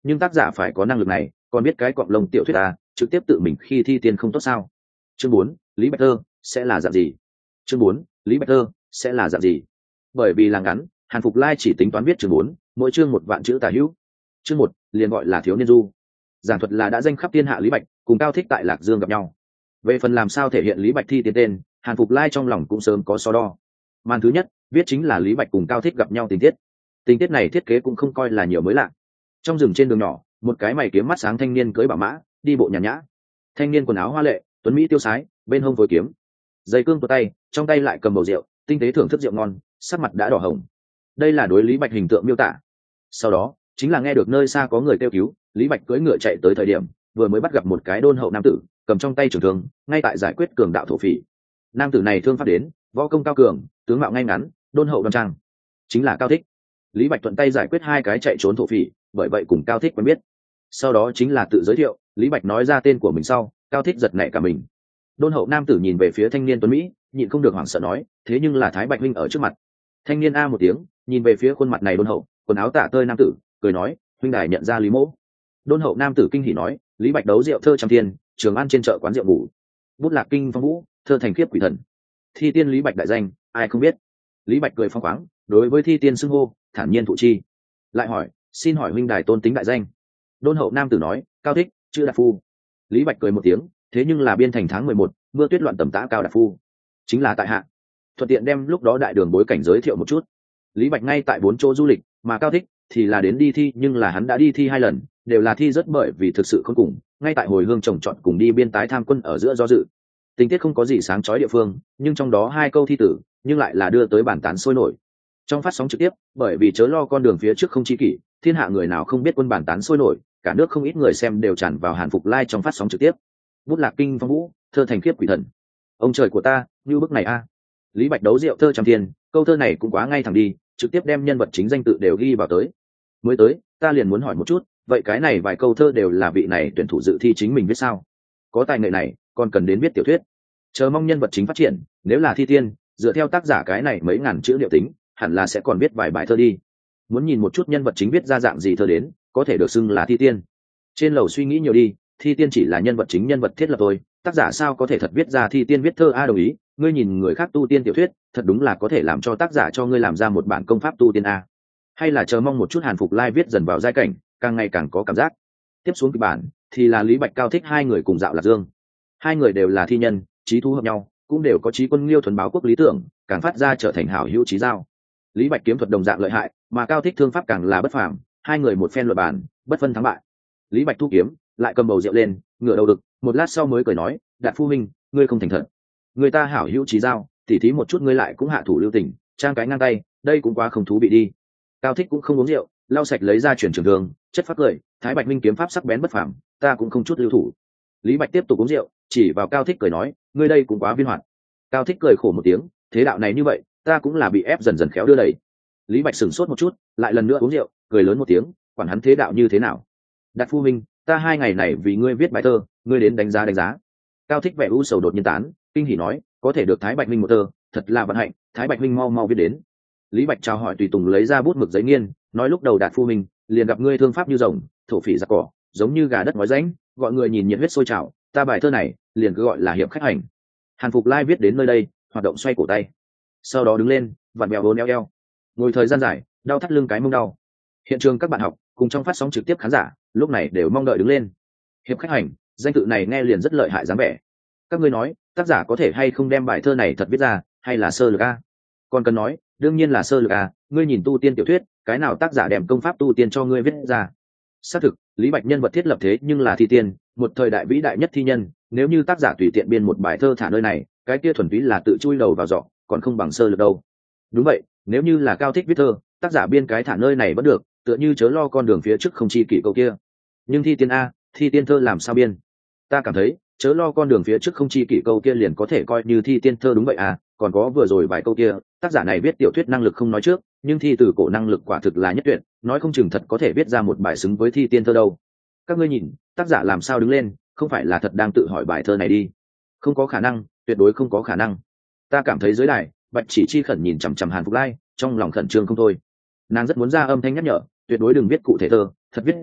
Speaker 1: nhưng tác giả phải có năng lực này, còn biết cái cọp lông tiểu thuyết à, trực tiếp tự mình khi thi tiên không tốt sao? Chương bốn, Lý Bạch Tơ sẽ là dạng gì? Chương bốn, Lý Bạch Tơ sẽ là dạng gì? Bởi vì là ngắn, Hàn Phục Lai chỉ tính toán viết chương bốn, mỗi chương một vạn chữ tả hữu. Chương một liền gọi là thiếu niên du. Giảng thuật là đã danh khắp thiên hạ Lý Bạch cùng Cao Thích tại Lạc Dương gặp nhau. Về phần làm sao thể hiện Lý Bạch thi tiên tên, Hàn Phục Lai trong lòng cũng sớm có so đo. Màn thứ nhất viết chính là Lý Bạch cùng Cao Thích gặp nhau tình tiết. Tình tiết này thiết kế cũng không coi là nhiều mới lạ. Trong rừng trên đường nhỏ, một cái mày kiếm mắt sáng thanh niên cưỡi bảo mã đi bộ nhàn nhã. Thanh niên quần áo hoa lệ, tuấn mỹ tiêu sái, bên hông phối kiếm, dây cương của tay, trong tay lại cầm bầu rượu, tinh tế thưởng thức rượu ngon, sắc mặt đã đỏ hồng. Đây là đối Lý Bạch hình tượng miêu tả. Sau đó chính là nghe được nơi xa có người kêu cứu, Lý Bạch cưỡi ngựa chạy tới thời điểm vừa mới bắt gặp một cái đôn hậu nam tử cầm trong tay trường thương ngay tại giải quyết cường đạo thổ phỉ. Nam tử này thương pháp đến, võ công cao cường, tướng mạo ngay ngắn, đôn hậu đoan trang, chính là Cao Thích. Lý Bạch thuận tay giải quyết hai cái chạy trốn thổ phỉ, bởi vậy cùng Cao Thích quen biết. Sau đó chính là tự giới thiệu, Lý Bạch nói ra tên của mình sau, Cao Thích giật nảy cả mình. Đôn hậu nam tử nhìn về phía thanh niên tuấn mỹ, nhịn không được hoảng sợ nói, thế nhưng là Thái Bạch huynh ở trước mặt. Thanh niên a một tiếng, nhìn về phía khuôn mặt này đôn hậu, quần áo tả tơi nam tử, cười nói, huynh đài nhận ra Lý mỗ. Đôn hậu nam tử kinh hỉ nói, Lý Bạch đấu rượu thơ trăm thiên, trường ăn trên chợ quán rượu ngủ, bút lạc kinh phong vũ, thơ thành khiếp quỷ thần. Thi tiên Lý Bạch đại danh, ai không biết. Lý Bạch cười phong khoáng, đối với thi tiên xưng hô, thản nhiên thụ chi. Lại hỏi, xin hỏi huynh đài tôn tính đại danh. Đôn hậu nam tử nói, Cao Thích, chữ Đạt Phu. Lý Bạch cười một tiếng, thế nhưng là biên thành tháng mười một, mưa tuyết loạn tầm tã Cao Đạt Phu, chính là tại hạ. Thuận tiện đem lúc đó đại đường bối cảnh giới thiệu một chút. Lý Bạch ngay tại bốn chỗ du lịch, mà Cao Thích thì là đến đi thi, nhưng là hắn đã đi thi hai lần, đều là thi rất bởi vì thực sự không cùng, ngay tại hồi hương trồng trọt cùng đi biên tái tham quân ở giữa do dự. Tình tiết không có gì sáng chói địa phương, nhưng trong đó hai câu thi tử nhưng lại là đưa tới bản tán sôi nổi. Trong phát sóng trực tiếp, bởi vì chớ lo con đường phía trước không chi kỷ, thiên hạ người nào không biết quân bản tán sôi nổi, cả nước không ít người xem đều tràn vào Hàn Phục Lai trong phát sóng trực tiếp. Bút lạc kinh phong vũ, thơ thành khiếp quỷ thần. Ông trời của ta, như bức này a. Lý Bạch đấu rượu thơ trăm thiên, câu thơ này cũng quá ngay thẳng đi, trực tiếp đem nhân vật chính danh tự đều ghi vào tới. Mới tới, ta liền muốn hỏi một chút, vậy cái này vài câu thơ đều là vị này tuyển thủ dự thi chính mình viết sao? Có tài nghệ này, còn cần đến viết tiểu thuyết. Chờ mong nhân vật chính phát triển, nếu là thi tiên, dựa theo tác giả cái này mấy ngàn chữ liệu tính, hẳn là sẽ còn viết vài bài thơ đi. Muốn nhìn một chút nhân vật chính viết ra dạng gì thơ đến, có thể được xưng là thi tiên. Trên lầu suy nghĩ nhiều đi, thi tiên chỉ là nhân vật chính nhân vật thiết lập thôi, tác giả sao có thể thật viết ra thi tiên viết thơ a? Đồng ý, ngươi nhìn người khác tu tiên tiểu thuyết, thật đúng là có thể làm cho tác giả cho ngươi làm ra một bản công pháp tu tiên a. Hay là chờ mong một chút Hàn Phục Lai viết dần vào giai cảnh, càng ngày càng có cảm giác. Tiếp xuống kịch bản thì là Lý Bạch Cao Thích hai người cùng dạo Lạc Dương. Hai người đều là thi nhân, trí thú hợp nhau, cũng đều có chí quân liêu thuần báo quốc lý tưởng, càng phát ra trở thành hảo hữu chí giao. Lý Bạch kiếm thuật đồng dạng lợi hại, mà Cao Thích thương pháp càng là bất phàm, hai người một phen luận bàn, bất phân thắng bại. Lý Bạch thu kiếm, lại cầm bầu rượu lên, ngửa đầu đực, một lát sau mới cười nói, Đạt Phu huynh, ngươi không thành thật. Người ta hảo hữu chí giao, tỉ thí một chút ngươi lại cũng hạ thủ lưu tình, trang cái ngang tay, đây cũng quá không thú vị đi. Cao Thích cũng không uống rượu, lau sạch lấy ra chuyển trường đường, chất phát cười, Thái Bạch minh kiếm pháp sắc bén bất phàm, ta cũng không chút lưu thủ. Lý Bạch tiếp tục uống rượu, chỉ vào Cao Thích cười nói, ngươi đây cũng quá viên hoạt. Cao Thích cười khổ một tiếng, thế đạo này như vậy, ta cũng là bị ép dần dần khéo đưa đẩy. Lý Bạch sửng sốt một chút, lại lần nữa uống rượu, cười lớn một tiếng, quản hắn thế đạo như thế nào. Đạt Phu huynh, ta hai ngày này vì ngươi viết bài thơ, ngươi đến đánh giá đánh giá. Cao Thích vẻ u sầu đột nhiên tán, kinh hỉ nói, có thể được Thái Bạch minh một thơ, thật là vận hạnh, Thái Bạch minh mau mau viết đến. Lý Bạch chào hỏi tùy tùng lấy ra bút mực giấy nghiên, nói lúc đầu Đạt Phu huynh liền gặp ngươi thương pháp như rồng, thổ phỉ giặc cỏ, giống như gà đất nói rãnh, gọi người nhìn nhiệt huyết sôi trào, ta bài thơ này liền cứ gọi là hiệp khách hành. Hàn Phục Lai viết đến nơi đây, hoạt động xoay cổ tay, sau đó đứng lên, vặn bèo bốn eo eo, ngồi thời gian dài, đau thắt lưng cái mông đau. Hiện trường các bạn học cùng trong phát sóng trực tiếp khán giả lúc này đều mong đợi đứng lên. Hiệp khách hành, danh tự này nghe liền rất lợi hại dáng vẻ. Các ngươi nói, tác giả có thể hay không đem bài thơ này thật viết ra, hay là sơ lược a? Còn cần nói, đương nhiên là sơ lược a. Ngươi nhìn tu tiên tiểu thuyết, cái nào tác giả đem công pháp tu tiên cho ngươi viết ra? Xác thực, Lý Bạch nhân vật thiết lập thế nhưng là thi tiên, một thời đại vĩ đại nhất thi nhân, nếu như tác giả tùy tiện biên một bài thơ thả nơi này, cái kia thuần túy là tự chui đầu vào giỏ, còn không bằng sơ lược đâu. Đúng vậy, nếu như là Cao Thích viết thơ, tác giả biên cái thả nơi này vẫn được, tựa như chớ lo con đường phía trước không chi kỷ câu kia. Nhưng thi tiên a, thi tiên thơ làm sao biên? Ta cảm thấy, chớ lo con đường phía trước không chi kỷ câu kia liền có thể coi như thi tiên thơ đúng vậy à, còn có vừa rồi vài câu kia, tác giả này viết tiểu thuyết năng lực không nói trước, nhưng thi từ cổ năng lực quả thực là nhất tuyệt, nói không chừng thật có thể viết ra một bài xứng với thi tiên thơ đâu. Các ngươi nhìn, tác giả làm sao đứng lên, không phải là thật đang tự hỏi bài thơ này đi? Không có khả năng, tuyệt đối không có khả năng. Ta cảm thấy dưới đài, Bạch Chỉ Chi khẩn nhìn chằm chằm Hàn Phục Lai, trong lòng khẩn trương không thôi. Nàng rất muốn ra âm thanh nhắc nhở, tuyệt đối đừng viết cụ thể thơ, thật viết ra,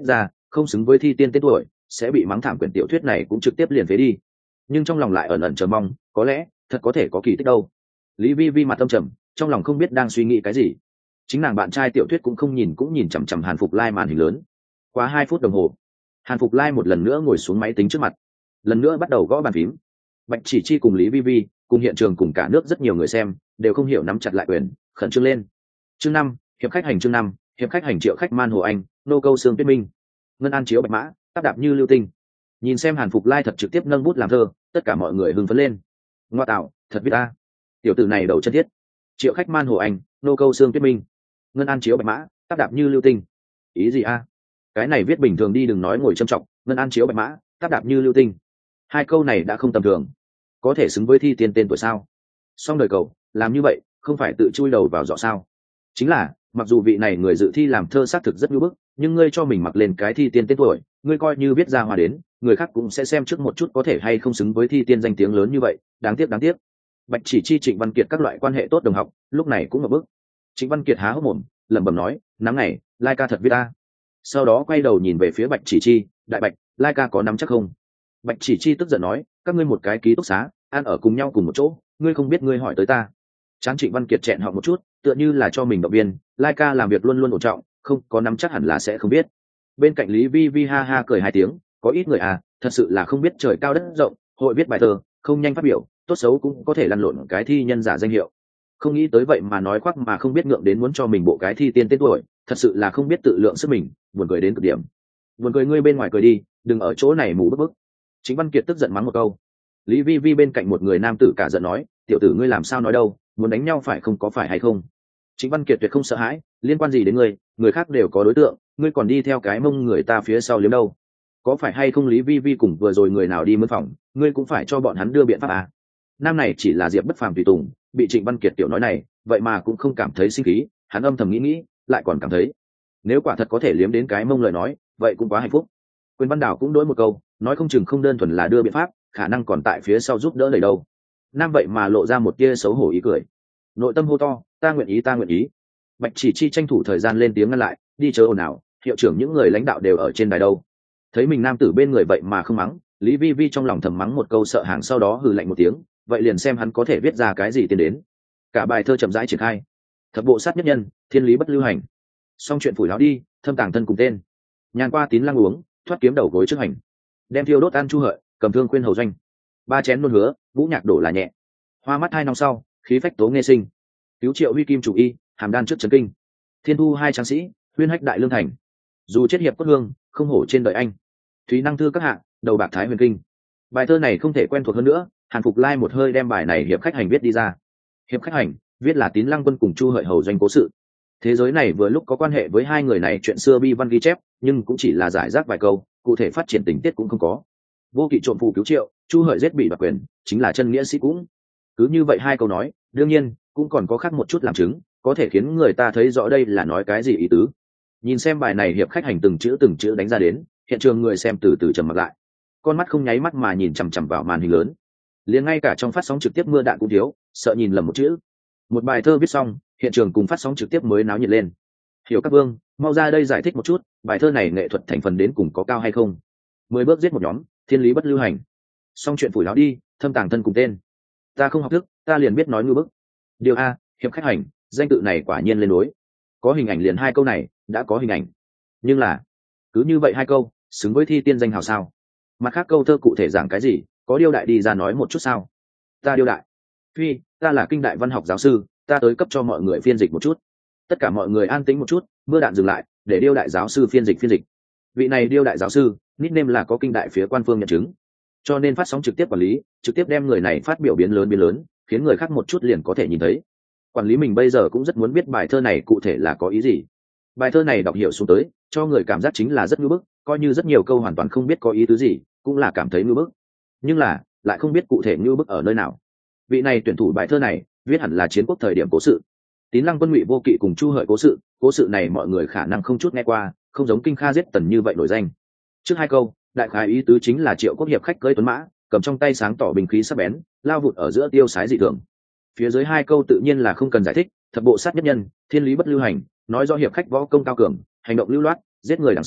Speaker 1: không xứng với thi tiên tên tuổi, sẽ bị mắng thảm. Quyển tiểu thuyết này cũng trực tiếp liền phế đi. Nhưng trong lòng lại ẩn ẩn chờ mong, có lẽ thật có thể có kỳ tích đâu. Lý Vi Vi mặt âm trầm, trong lòng không biết đang suy nghĩ cái gì. Chính nàng bạn trai tiểu thuyết cũng không nhìn cũng nhìn chằm chằm Hàn Phục Lai màn hình lớn. Qua hai phút đồng hồ, Hàn Phục Lai một lần nữa ngồi xuống máy tính trước mặt, lần nữa bắt đầu gõ bàn phím. Bạch Chỉ Chi cùng Lý Vi Vi cùng hiện trường cùng cả nước rất nhiều người xem đều không hiểu nắm chặt lại quyền, khẩn trương lên. Chương năm, hiệp khách hành chương năm, hiệp khách hành Triệu Khách Man Hồ Anh, nô câu Sương Tuyết Minh, ngân an chiếu bạch mã, táp đạp như lưu tinh. Nhìn xem Hàn Phục Lai thật trực tiếp nâng bút làm thơ, tất cả mọi người hưng phấn lên. Ngoa tạo, thật viết a. Tiểu tử này đầu chân thiết. Triệu Khách Man Hồ Anh, nô câu Sương Tuyết Minh, ngân an chiếu bạch mã, táp đạp như lưu tinh. Ý gì a? Cái này viết bình thường đi, đừng nói ngồi trầm trọng, ngân an chiếu bạch mã, táp đạp như lưu tinh. Hai câu này đã không tầm thường, có thể xứng với thi tiên tên tuổi sao? Song đời cầu, làm như vậy không phải tự chui đầu vào giỏ sao? Chính là, mặc dù vị này người dự thi làm thơ xác thực rất nhu bức, nhưng ngươi cho mình mặc lên cái thi tiên tên tuổi, ngươi coi như biết ra hòa đến, người khác cũng sẽ xem trước một chút có thể hay không xứng với thi tiên danh tiếng lớn như vậy. Đáng tiếc đáng tiếc. Bạch Chỉ Chi, Trịnh Văn Kiệt các loại quan hệ tốt đồng học lúc này cũng ngập bức. Trịnh Văn Kiệt há hốc mồm, lẩm bẩm nói, nắm này, Lai ca thật viết ta. Sau đó quay đầu nhìn về phía Bạch Chỉ Chi, đại Bạch, Lai ca có nắm chắc không? Bạch Chỉ Chi tức giận nói, các ngươi một cái ký túc xá, ăn ở cùng nhau cùng một chỗ, ngươi không biết ngươi hỏi tới ta. Tráng Trịnh Văn Kiệt chẹn họ một chút, tựa như là cho mình động viên, Lai ca làm việc luôn luôn ổn trọng, không có nắm chắc hẳn là sẽ không biết. Bên cạnh Lý Vi Vi ha ha cười hai tiếng, có ít người à, thật sự là không biết trời cao đất rộng, hội viết bài thơ, không nhanh phát biểu, tốt xấu cũng có thể lăn lộn cái thi nhân giả danh hiệu. Không nghĩ tới vậy mà nói khoác mà không biết ngượng đến muốn cho mình bộ cái thi tiên tên tuổi, thật sự là không biết tự lượng sức mình, buồn cười đến cực điểm. Buồn cười ngươi bên ngoài cười đi, đừng ở chỗ này mù bức bức. Chính Văn Kiệt tức giận mắng một câu. Lý Vi Vi bên cạnh một người nam tử cả giận nói, tiểu tử ngươi làm sao nói đâu, muốn đánh nhau phải không, có phải hay không? Chính Văn Kiệt tuyệt không sợ hãi, liên quan gì đến ngươi, người khác đều có đối tượng, ngươi còn đi theo cái mông người ta phía sau liếm đâu? Có phải hay không Lý Vi Vi cùng vừa rồi người nào đi mướn phòng, ngươi cũng phải cho bọn hắn đưa biện pháp à? Nam này chỉ là Diệp Bất Phàm tùy tùng, bị Trịnh Văn Kiệt tiểu nói này, vậy mà cũng không cảm thấy sinh khí, hắn âm thầm nghĩ nghĩ, lại còn cảm thấy, nếu quả thật có thể liếm đến cái mông lời nói, vậy cũng quá hạnh phúc. Quyền Văn Đảo cũng đối một câu, nói không chừng không đơn thuần là đưa biện pháp, khả năng còn tại phía sau giúp đỡ đầy đâu. Nam vậy mà lộ ra một tia xấu hổ ý cười, nội tâm hô to, ta nguyện ý, ta nguyện ý. Bạch Chỉ Chi tranh thủ thời gian lên tiếng ngăn lại, đi chớ ồn ào, hiệu trưởng những người lãnh đạo đều ở trên đài đâu. Thấy mình nam tử bên người vậy mà không mắng, Lý Vi Vi trong lòng thầm mắng một câu sợ hàng, sau đó hừ lạnh một tiếng, vậy liền xem hắn có thể viết ra cái gì tiến đến. Cả bài thơ chậm rãi triển khai. Thập bộ sát nhất nhân, thiên lý bất lưu hành. Xong chuyện phủi láo đi, thâm tàng thân cùng tên. Nhàn qua tín lăng uống, thoát kiếm đầu gối trước hành. Đem thiêu đốt ăn chu hợi, cầm thương khuyên hầu doanh. Ba chén luôn hứa, vũ nhạc đổ là nhẹ. Hoa mắt hai năm sau, khí phách tố nghe sinh. Cứu Triệu Huy kim chủ y, hàm đan trước trấn kinh. Thiên thu hai tráng sĩ, huyên hách đại lương thành. Dù chết hiệp cốt hương, không hổ trên đời anh. Thúy năng thư các hạ, đầu bạc thái huyền kinh. Bài thơ này không thể quen thuộc hơn nữa, Hàn Phục Lai một hơi đem bài này hiệp khách hành viết đi ra. Hiệp khách hành viết là Tín Lăng Quân cùng Chu Hợi hầu doanh cố sự. Thế giới này vừa lúc có quan hệ với hai người này chuyện xưa bi văn ghi chép, nhưng cũng chỉ là giải rác vài câu, cụ thể phát triển tình tiết cũng không có. Vô kỵ trộm phù cứu Triệu, Chu Hợi giết bị đoạt quyền, chính là chân nghĩa sĩ cũng. Cứ như vậy hai câu nói, đương nhiên cũng còn có khác một chút làm chứng, có thể khiến người ta thấy rõ đây là nói cái gì ý tứ. Nhìn xem bài này hiệp khách hành từng chữ từng chữ đánh ra đến, hiện trường người xem từ từ trầm mặc lại, con mắt không nháy mắt mà nhìn chằm chằm vào màn hình lớn. Liền ngay cả trong phát sóng trực tiếp mưa đạn cũng thiếu, sợ nhìn lầm một chữ. Một bài thơ viết xong, hiện trường cùng phát sóng trực tiếp mới náo nhiệt lên. Hiểu các vương, mau ra đây giải thích một chút, bài thơ này nghệ thuật thành phần đến cùng có cao hay không? Mười bước giết một nhóm, thiên lý bất lưu hành. Xong chuyện phủi láo đi, thâm tàng thân cùng tên. Ta không học thức, ta liền biết nói ngư bức. Điều a, hiệp khách hành, danh tự này quả nhiên lên đối. Có hình ảnh liền hai câu này, đã có hình ảnh. Nhưng là, cứ như vậy hai câu, xứng với thi tiên danh hào sao? Mặt khác câu thơ cụ thể giảng cái gì, có Điêu đại đi ra nói một chút sao? Ta Điêu đại. Phi, ta là kinh đại văn học giáo sư, ta tới cấp cho mọi người phiên dịch một chút. Tất cả mọi người an tĩnh một chút, mưa đạn dừng lại, để Điêu đại giáo sư phiên dịch phiên dịch. Vị này Điêu đại giáo sư, nickname là có kinh đại phía quan phương nhận chứng, cho nên phát sóng trực tiếp quản lý, trực tiếp đem người này phát biểu biến lớn biến lớn, khiến người khác một chút liền có thể nhìn thấy. Quản lý mình bây giờ cũng rất muốn biết bài thơ này cụ thể là có ý gì. Bài thơ này đọc hiểu xuống tới, cho người cảm giác chính là rất ngưỡng bức, coi như rất nhiều câu hoàn toàn không biết có ý tứ gì, cũng là cảm thấy ngưỡng bức. Nhưng là, lại không biết cụ thể ngưỡng bức ở nơi nào. Vị này tuyển thủ bài thơ này, viết hẳn là chiến quốc thời điểm cố sự. Tín Lăng Quân Ngụy Vô Kỵ cùng Chu Hợi cố sự, cố sự này mọi người khả năng không chút nghe qua, không giống Kinh Kha giết Tần như vậy nổi danh. Trước hai câu, đại khái ý tứ chính là Triệu Quốc hiệp khách cưỡi tuấn mã, cầm trong tay sáng tỏ binh khí sắc bén, lao vụt ở giữa tiêu sái dị thường. Phía dưới hai câu tự nhiên là không cần giải thích, thập bộ sát nhất nhân, thiên lý bất lưu hành, nói do hiệp khách võ công cao cường, hành động lưu loát, giết người đằng sau,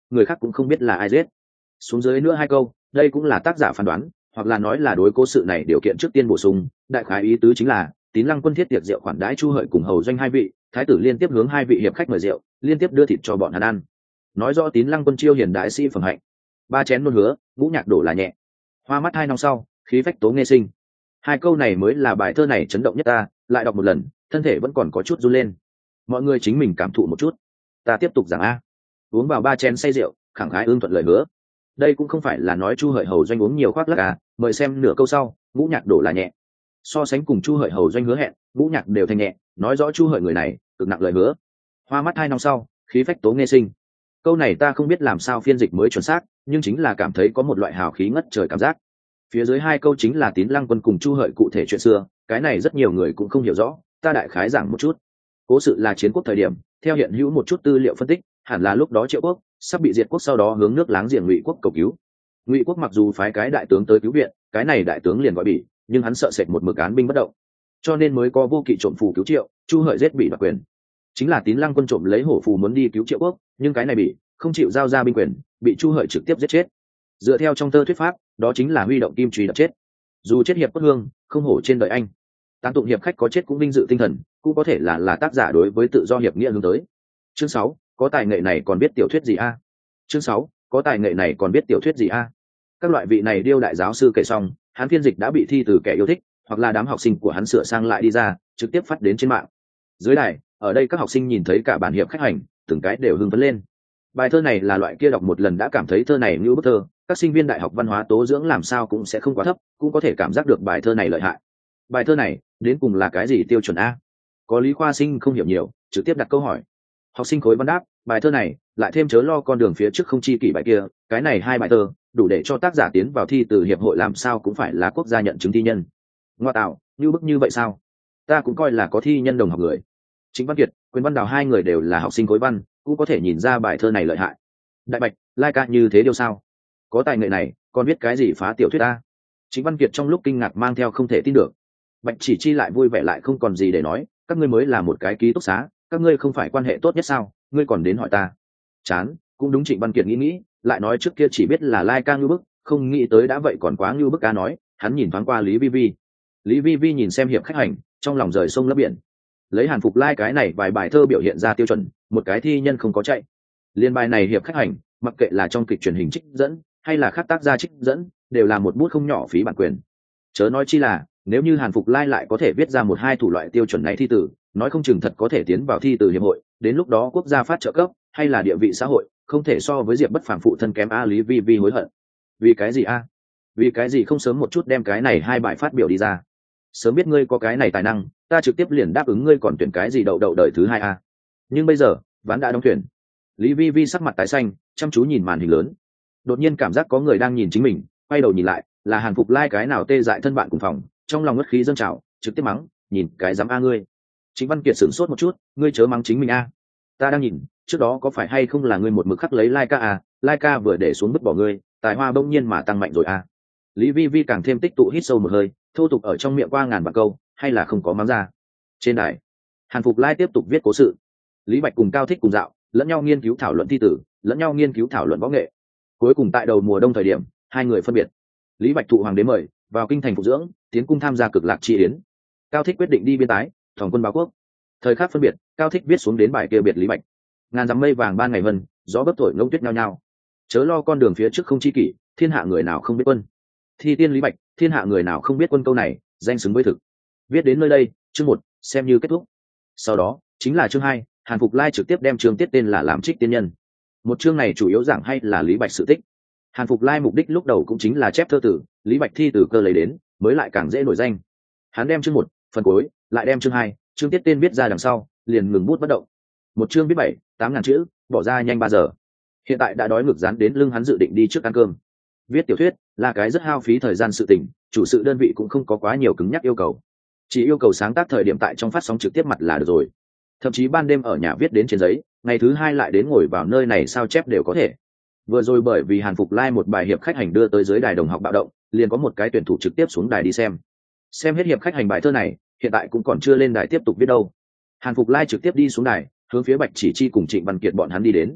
Speaker 1: người khác cũng không biết là ai giết. Xuống dưới nữa hai câu, đây cũng là tác giả phán đoán, hoặc là nói là đối cố sự này điều kiện trước tiên bổ sung. Đại khái ý tứ chính là Tín Lăng Quân thiết tiệc rượu khoản đãi Chu Hợi cùng hầu doanh hai vị, thái tử liên tiếp hướng hai vị hiệp khách mời rượu, liên tiếp đưa thịt cho bọn hắn ăn, nói rõ Tín Lăng Quân chiêu hiền đại sĩ phẩm hạnh. Ba chén luôn hứa, ngũ nhạc đổ là nhẹ, hoa mắt hai năm sau, khí phách tố nghe sinh. Hai câu này mới là bài thơ này chấn động nhất ta, lại đọc một lần, thân thể vẫn còn có chút run lên. Mọi người chính mình cảm thụ một chút. Ta tiếp tục giảng a. Uống vào ba chén say rượu, khẳng khái ưng thuận lời hứa. Đây cũng không phải là nói Chu Hợi hầu doanh uống nhiều khoác lác à, mời xem nửa câu sau, ngũ nhạc đổ là nhẹ. So sánh cùng Chu Hợi hầu doanh hứa hẹn, ngũ nhạc đều thành nhẹ, nói rõ Chu Hợi người này cực nặng lời hứa. Hoa mắt hai năm sau, khí phách tố nghe sinh. Câu này ta không biết làm sao phiên dịch mới chuẩn xác, nhưng chính là cảm thấy có một loại hào khí ngất trời cảm giác. Phía dưới hai câu chính là Tín Lăng Quân cùng Chu Hợi cụ thể chuyện xưa, cái này rất nhiều người cũng không hiểu rõ, ta đại khái giảng một chút. Cố sự là chiến quốc thời điểm, theo hiện hữu một chút tư liệu phân tích, hẳn là lúc đó Triệu Quốc sắp bị diệt quốc, sau đó hướng nước láng giềng Ngụy Quốc cầu cứu. Ngụy Quốc mặc dù phái cái đại tướng tới cứu viện, cái này đại tướng liền gọi Bỉ, nhưng hắn sợ sệt một mực án binh bất động, cho nên mới có vô kỵ trộm phù cứu Triệu, Chu Hợi giết Bỉ đoạt quyền. Chính là Tín Lăng Quân trộm lấy hổ phù muốn đi cứu Triệu Quốc, nhưng cái này Bỉ không chịu giao ra binh quyền, bị Chu Hợi trực tiếp giết chết. Dựa theo trong tơ thuyết pháp, đó chính là huy động kim chùy đập chết. Dù chết hiệp cốt hương, không hổ trên đời anh. Tán tụng hiệp khách có chết cũng vinh dự tinh thần, cũng có thể là là tác giả đối với tự do hiệp nghĩa hướng tới. Chương sáu, có tài nghệ này còn biết tiểu thuyết gì a? Chương sáu, có tài nghệ này còn biết tiểu thuyết gì a? Các loại vị này điêu đại giáo sư kể xong, hắn phiên dịch đã bị thi từ kẻ yêu thích, hoặc là đám học sinh của hắn sửa sang lại đi ra, trực tiếp phát đến trên mạng. Dưới đài, ở đây các học sinh nhìn thấy cả bản hiệp khách hành, từng cái đều hưng phấn lên. Bài thơ này là loại kia đọc một lần đã cảm thấy thơ này như bức thơ, các sinh viên đại học văn hóa tố dưỡng làm sao cũng sẽ không quá thấp, cũng có thể cảm giác được bài thơ này lợi hại. Bài thơ này đến cùng là cái gì tiêu chuẩn a? Có lý khoa sinh không hiểu nhiều, trực tiếp đặt câu hỏi. Học sinh khối văn đáp, bài thơ này lại thêm chớ lo con đường phía trước không chi kỷ bài kia, cái này hai bài thơ đủ để cho tác giả tiến vào thi từ hiệp hội, làm sao cũng phải là quốc gia nhận chứng thi nhân. Ngoa tạo, như bức như vậy sao? Ta cũng coi là có thi nhân đồng học người. Trịnh Văn Kiệt, Quyền Văn Đào hai người đều là học sinh khối văn, cũng có thể nhìn ra bài thơ này lợi hại. Đại Bạch, lai ca như thế điều sao? Có tài nghệ này, còn biết cái gì phá tiểu thuyết ta? Trịnh Văn Kiệt trong lúc kinh ngạc mang theo không thể tin được. Bạch Chỉ Chi lại vui vẻ lại không còn gì để nói, các ngươi mới là một cái ký túc xá, các ngươi không phải quan hệ tốt nhất sao? Ngươi còn đến hỏi ta? Chán, cũng đúng. Trịnh Văn Kiệt nghĩ nghĩ, lại nói trước kia chỉ biết là lai ca ngưu bức, không nghĩ tới đã vậy còn quá ngưu bức. Ca nói, hắn nhìn thoáng qua Lý Vi Vi. Lý Vi Vi nhìn xem hiệp khách hành, trong lòng rời sông lấp biển. Lấy Hàn Phục Lai cái này vài bài thơ biểu hiện ra tiêu chuẩn, một cái thi nhân không có chạy. Liên bài này hiệp khách hành, mặc kệ là trong kịch truyền hình trích dẫn hay là khác tác gia trích dẫn, đều là một bút không nhỏ phí bản quyền. Chớ nói chi là nếu như Hàn Phục Lai lại có thể viết ra một hai thủ loại tiêu chuẩn này thi tử, nói không chừng thật có thể tiến vào thi từ hiệp hội, đến lúc đó quốc gia phát trợ cấp hay là địa vị xã hội không thể so với Diệp Bất Phàm phụ thân kém. A Lý Vi Vi hối hận. Vì cái gì a? Vì cái gì không sớm một chút đem cái này hai bài phát biểu đi ra? Sớm biết ngươi có cái này tài năng, ta trực tiếp liền đáp ứng ngươi, còn tuyển cái gì đậu đậu đời thứ hai a? Nhưng bây giờ ván đã đóng thuyền. Lý Vi Vi sắc mặt tái xanh, chăm chú nhìn màn hình lớn. Đột nhiên cảm giác có người đang nhìn chính mình, quay đầu nhìn lại, là Hàn Phục Lai cái nào tê dại thân bạn cùng phòng, trong lòng ngất khí dâng trào, trực tiếp mắng, nhìn cái dám a ngươi. Trịnh Văn Kiệt sửng sốt một chút, ngươi chớ mắng chính mình a. Ta đang nhìn, trước đó có phải hay không là ngươi một mực khắc lấy Lai ca à, Lai ca vừa để xuống vứt bỏ ngươi, tài hoa bỗng nhiên mà tăng mạnh rồi a. Lý Vi Vi càng thêm tích tụ hít sâu một hơi, thô tục ở trong miệng qua ngàn vạn câu, hay là không có mắng ra. Trên đài, Hàn Phục Lai tiếp tục viết cố sự. Lý Bạch cùng Cao Thích cùng dạo, lẫn nhau nghiên cứu thảo luận thi tử, lẫn nhau nghiên cứu thảo luận võ nghệ. Cuối cùng tại đầu mùa đông thời điểm, hai người phân biệt. Lý Bạch thụ hoàng đế mời vào kinh thành phục dưỡng, tiến cung tham gia cực lạc chi yến. Cao Thích quyết định đi biên tái, thòng quân báo quốc. Thời khắc phân biệt, Cao Thích viết xuống đến bài kia biệt Lý Bạch. Ngàn dặm mây vàng ban ngày vân, gió bấc thổi ngông tuyết nhao nhao. Chớ lo con đường phía trước không chi kỷ, thiên hạ người nào không biết quân. Thi tiên Lý Bạch, thiên hạ người nào không biết quân, câu này danh xứng với thực. Viết đến nơi đây, chương một xem như kết thúc. Sau đó chính là chương hai, Hàn Phục Lai trực tiếp đem chương tiết tên là làm trích tiên nhân. Một chương này chủ yếu giảng hay là Lý Bạch sự tích. Hàn Phục Lai mục đích lúc đầu cũng chính là chép thơ tử, Lý Bạch thi từ cơ lấy đến, mới lại càng dễ nổi danh. Hắn đem chương một, phần cuối, lại đem chương hai, chương tiết tên viết ra đằng sau, liền ngừng bút bất động. Một chương viết bảy, tám ngàn chữ, bỏ ra nhanh ba giờ. Hiện tại đã đói ngực dán đến lưng, hắn dự định đi trước ăn cơm. Viết tiểu thuyết là cái rất hao phí thời gian sự tình, chủ sự đơn vị cũng không có quá nhiều cứng nhắc yêu cầu, chỉ yêu cầu sáng tác thời điểm tại trong phát sóng trực tiếp mặt là được rồi. Thậm chí ban đêm ở nhà viết đến trên giấy, ngày thứ hai lại đến ngồi vào nơi này sao chép đều có thể. Vừa rồi bởi vì Hàn Phục Lai một bài hiệp khách hành đưa tới dưới đài đồng học bạo động, liền có một cái tuyển thủ trực tiếp xuống đài đi xem. Xem hết hiệp khách hành bài thơ này, hiện tại cũng còn chưa lên đài tiếp tục viết đâu. Hàn Phục Lai trực tiếp đi xuống đài, hướng phía Bạch Chỉ Chi cùng Trịnh Văn Kiệt bọn hắn đi đến.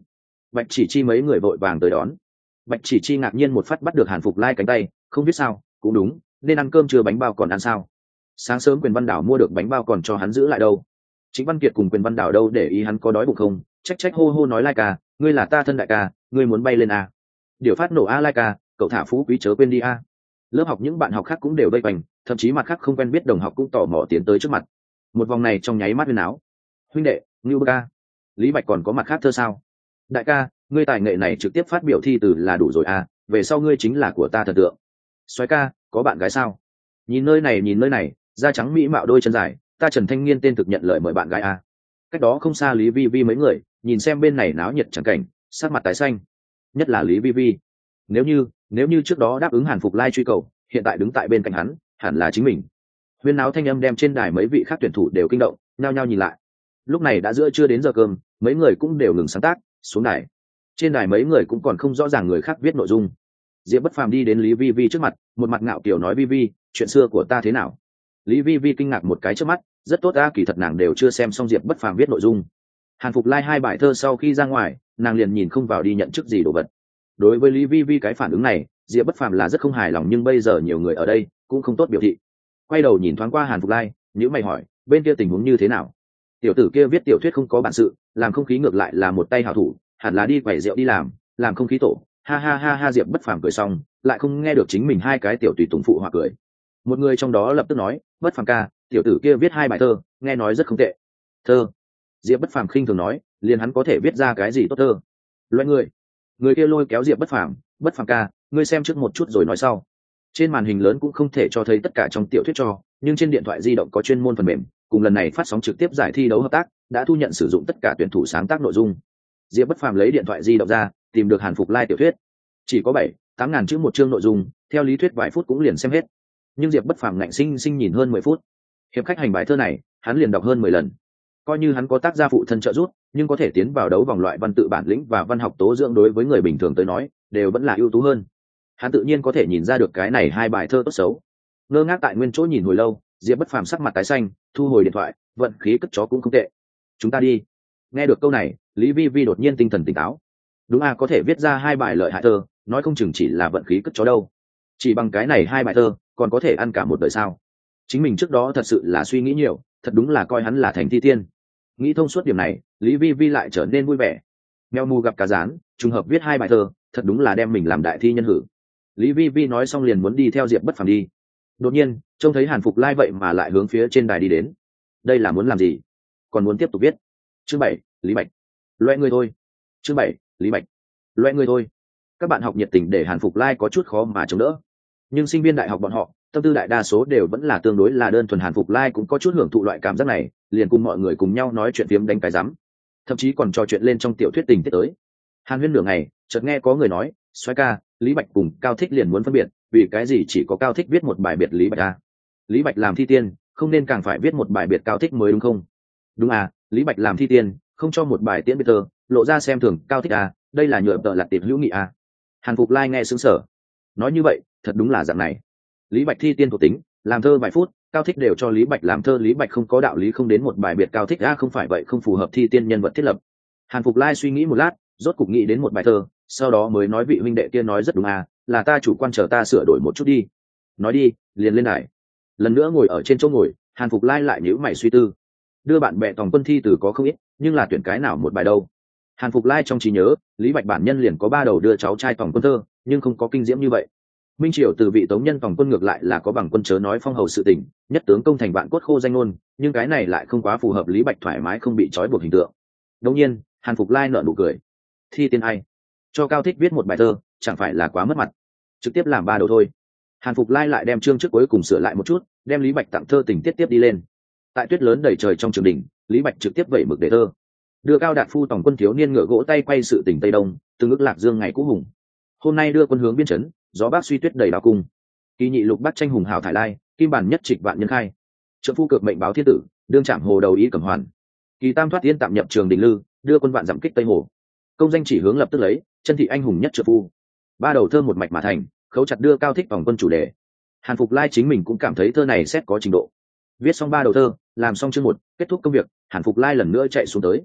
Speaker 1: Bạch Chỉ Chi mấy người vội vàng tới đón. Bạch Chỉ Chi ngạc nhiên một phát bắt được Hàn Phục Lai cánh tay, không biết sao, cũng đúng, nên ăn cơm chưa bánh bao còn ăn sao? Sáng sớm Quyền Văn Đảo mua được bánh bao còn cho hắn giữ lại đâu? Chính Văn Kiệt cùng Quyền Văn Đảo đâu để ý hắn có đói bụng không? Trách trách hô hô nói Lai ca, ngươi là ta thân đại ca, ngươi muốn bay lên à? Điều phát nổ a Lai ca, cậu thả phú quý chớ quên đi a. Lớp học những bạn học khác cũng đều vây quanh, thậm chí mặt khác không quen biết đồng học cũng tò mò tiến tới trước mặt. Một vòng này trong nháy mắt huyên áo. Huynh đệ, Ngưu Bơ ca, Lý Bạch còn có mặt khác thơ sao? Đại ca, ngươi tài nghệ này trực tiếp phát biểu thi từ là đủ rồi à, về sau ngươi chính là của ta thần tượng. Soái ca, có bạn gái sao? Nhìn nơi này nhìn nơi này, da trắng mỹ mạo đôi chân dài, ta Trần Thanh Niên tên thực nhận lời mời bạn gái à. Cách đó không xa Lý Vi Vi mấy người, nhìn xem bên này náo nhiệt chẳng cảnh, sát mặt tái xanh. Nhất là Lý Vi Vi. Nếu như, nếu như trước đó đáp ứng Hàn Phục Lai truy cầu, hiện tại đứng tại bên cạnh hắn, hẳn là chính mình. Huyên náo thanh âm đem trên đài mấy vị khác tuyển thủ đều kinh động, nhao nhao nhìn lại. Lúc này đã giữa trưa đến giờ cơm, mấy người cũng đều ngừng sáng tác, xuống đài. Trên đài mấy người cũng còn không rõ ràng người khác viết nội dung. Diệp Bất Phàm đi đến Lý Vi Vi trước mặt, một mặt ngạo kiều nói Vi Vi, chuyện xưa của ta thế nào? Lý Vi Vi kinh ngạc một cái trước mắt, rất tốt ta, kỳ thật nàng đều chưa xem xong Diệp Bất Phàm viết nội dung. Hàn Phục Lai hai bài thơ sau khi ra ngoài, nàng liền nhìn không vào đi nhận chức gì đồ vật. Đối với Lý Vi Vi cái phản ứng này, Diệp Bất Phàm là rất không hài lòng, nhưng bây giờ nhiều người ở đây cũng không tốt biểu thị. Quay đầu nhìn thoáng qua Hàn Phục Lai, nhíu mày hỏi, bên kia tình huống như thế nào? Tiểu tử kia viết tiểu thuyết không có bản sự, làm không khí ngược lại là một tay hảo thủ, hẳn là đi quẩy rượu đi làm, làm không khí tổ. Ha ha ha ha. Diệp Bất Phàm cười xong, lại không nghe được chính mình hai cái tiểu tùy tùng phụ hòa cười. Một người trong đó lập tức nói, Bất Phàm ca, tiểu tử kia viết hai bài thơ, nghe nói rất không tệ. Thơ? Diệp Bất Phàm khinh thường nói, liền hắn có thể viết ra cái gì tốt thơ? Loại người. Người kia lôi kéo Diệp Bất Phàm, Bất Phàm ca, ngươi xem trước một chút rồi nói sau. Trên màn hình lớn cũng không thể cho thấy tất cả trong tiểu thuyết cho, nhưng trên điện thoại di động có chuyên môn phần mềm, cùng lần này phát sóng trực tiếp giải thi đấu hợp tác, đã thu nhận sử dụng tất cả tuyển thủ sáng tác nội dung. Diệp Bất Phàm lấy điện thoại di động ra, tìm được Hàn Phục Lai tiểu thuyết. Chỉ có bảy, tám ngàn chữ một chương nội dung, theo lý thuyết vài phút cũng liền xem hết. Nhưng Diệp Bất Phàm ngạnh sinh sinh nhìn hơn mười phút. Hiệp khách hành bài thơ này, hắn liền đọc hơn mười lần. Coi như hắn có tác gia phụ thân trợ giúp, nhưng có thể tiến vào đấu vòng loại văn tự bản lĩnh và văn học tố dưỡng đối với người bình thường tới nói, đều vẫn là ưu tú hơn. Hắn tự nhiên có thể nhìn ra được cái này hai bài thơ tốt xấu. Ngơ ngác tại nguyên chỗ nhìn hồi lâu, Diệp Bất Phàm sắc mặt tái xanh, thu hồi điện thoại, vận khí cất chó cũng không tệ. Chúng ta đi. Nghe được câu này, Lý Vi Vi đột nhiên tinh thần tỉnh táo. Đúng à, có thể viết ra hai bài lợi hại thơ, nói không chừng chỉ là vận khí cất chó đâu. Chỉ bằng cái này hai bài thơ, còn có thể ăn cả một đời sao? Chính mình trước đó thật sự là suy nghĩ nhiều, thật đúng là coi hắn là thành thi tiên. Nghĩ thông suốt điểm này, Lý Vi Vi lại trở nên vui vẻ. Mèo mù gặp cá rán, trùng hợp viết hai bài thơ, thật đúng là đem mình làm đại thi nhân hử. Lý Vi Vi nói xong liền muốn đi theo Diệp Bất Phàm đi. Đột nhiên, trông thấy Hàn Phục Lai vậy mà lại hướng phía trên đài đi đến. Đây là muốn làm gì? Còn muốn tiếp tục viết. Chương bảy, Lý Bạch. Loại người thôi. Chương bảy, Lý Bạch. Loại người thôi. Các bạn học nhiệt tình để Hàn Phục Lai có chút khó mà chống đỡ. Nhưng sinh viên đại học bọn họ, tâm tư đại đa số đều vẫn là tương đối là đơn thuần. Hàn Phục Lai cũng có chút hưởng thụ loại cảm giác này, liền cùng mọi người cùng nhau nói chuyện phiếm đánh cái rắm, thậm chí còn trò chuyện lên trong tiểu thuyết tình tiết tới. Hàn Huyên nửa ngày, chợt nghe có người nói, soái ca, Lý Bạch cùng Cao Thích liền muốn phân biệt, vì cái gì chỉ có Cao Thích viết một bài biệt Lý Bạch a? Lý Bạch làm thi tiên, không nên càng phải viết một bài biệt Cao Thích mới đúng không? Đúng à, Lý Bạch làm thi tiên, không cho một bài tiễn biệt thơ, lộ ra xem thường Cao Thích à, đây là nhựa tợ lặt tiệp hữu nghị à? Hàn Phục Lai nghe sững sờ, nói như vậy, thật đúng là dạng này. Lý Bạch thi tiên thuộc tính, làm thơ vài phút, Cao Thích đều cho Lý Bạch làm thơ, Lý Bạch không có đạo lý không đến một bài biệt Cao Thích a, không phải vậy không phù hợp thi tiên nhân vật thiết lập. Hàn Phục Lai suy nghĩ một lát, rốt cục nghĩ đến một bài thơ, sau đó mới nói vị huynh đệ kia nói rất đúng à, là ta chủ quan, chờ ta sửa đổi một chút đi. Nói đi, liền lên đài. Lần nữa ngồi ở trên chỗ ngồi, Hàn Phục Lai lại nhíu mày suy tư. Đưa bạn bè tòng quân thi từ có không ít, nhưng là tuyển cái nào một bài đâu? Hàn Phục Lai trong trí nhớ, Lý Bạch bản nhân liền có ba đầu đưa cháu trai tòng quân thơ, nhưng không có kinh diễm như vậy. Minh Triều từ vị tống nhân tòng quân ngược lại là có bằng quân chớ nói phong hầu sự tình, nhất tướng công thành vạn cốt khô danh ngôn, nhưng cái này lại không quá phù hợp Lý Bạch thoải mái không bị trói buộc hình tượng. Đương nhiên, Hàn Phục Lai nở nụ cười. Thi tiên ai? Cho Cao Thích viết một bài thơ, chẳng phải là quá mất mặt. Trực tiếp làm ba đầu thôi. Hàn Phục Lai lại đem chương trước cuối cùng sửa lại một chút, đem Lý Bạch tặng thơ tình tiết tiếp đi lên. Tại tuyết lớn đầy trời trong trường đỉnh, Lý Bạch trực tiếp vẩy mực để thơ. Đưa Cao Đạt phu tổng quân thiếu niên ngựa gỗ tay quay sự tình Tây Đông, từng ức lạc dương ngày cũ hùng. Hôm nay đưa quân hướng biên chấn, gió bác suy tuyết đầy đào cung. Kỳ nhị lục bắt tranh hùng hào thải lai, kim bản nhất trịch vạn nhân khai. Trợ phu cực mệnh báo thiên tử, đương trạm hồ đầu ý cẩm hoàn. Kỳ tam thoát tiên tạm nhập trường đình lư, đưa quân vạn dặm kích Tây Hồ. Công danh chỉ hướng lập tức lấy, chân thị anh hùng nhất trợ phu. Ba đầu thơ một mạch mà thành, khấu chặt đưa Cao Thích vòng quân chủ đề. Hàn Phục Lai chính mình cũng cảm thấy thơ này xét có trình độ. Viết xong ba đầu thơ, làm xong chương một, kết thúc công việc, Hàn Phục Lai lần nữa chạy xuống tới.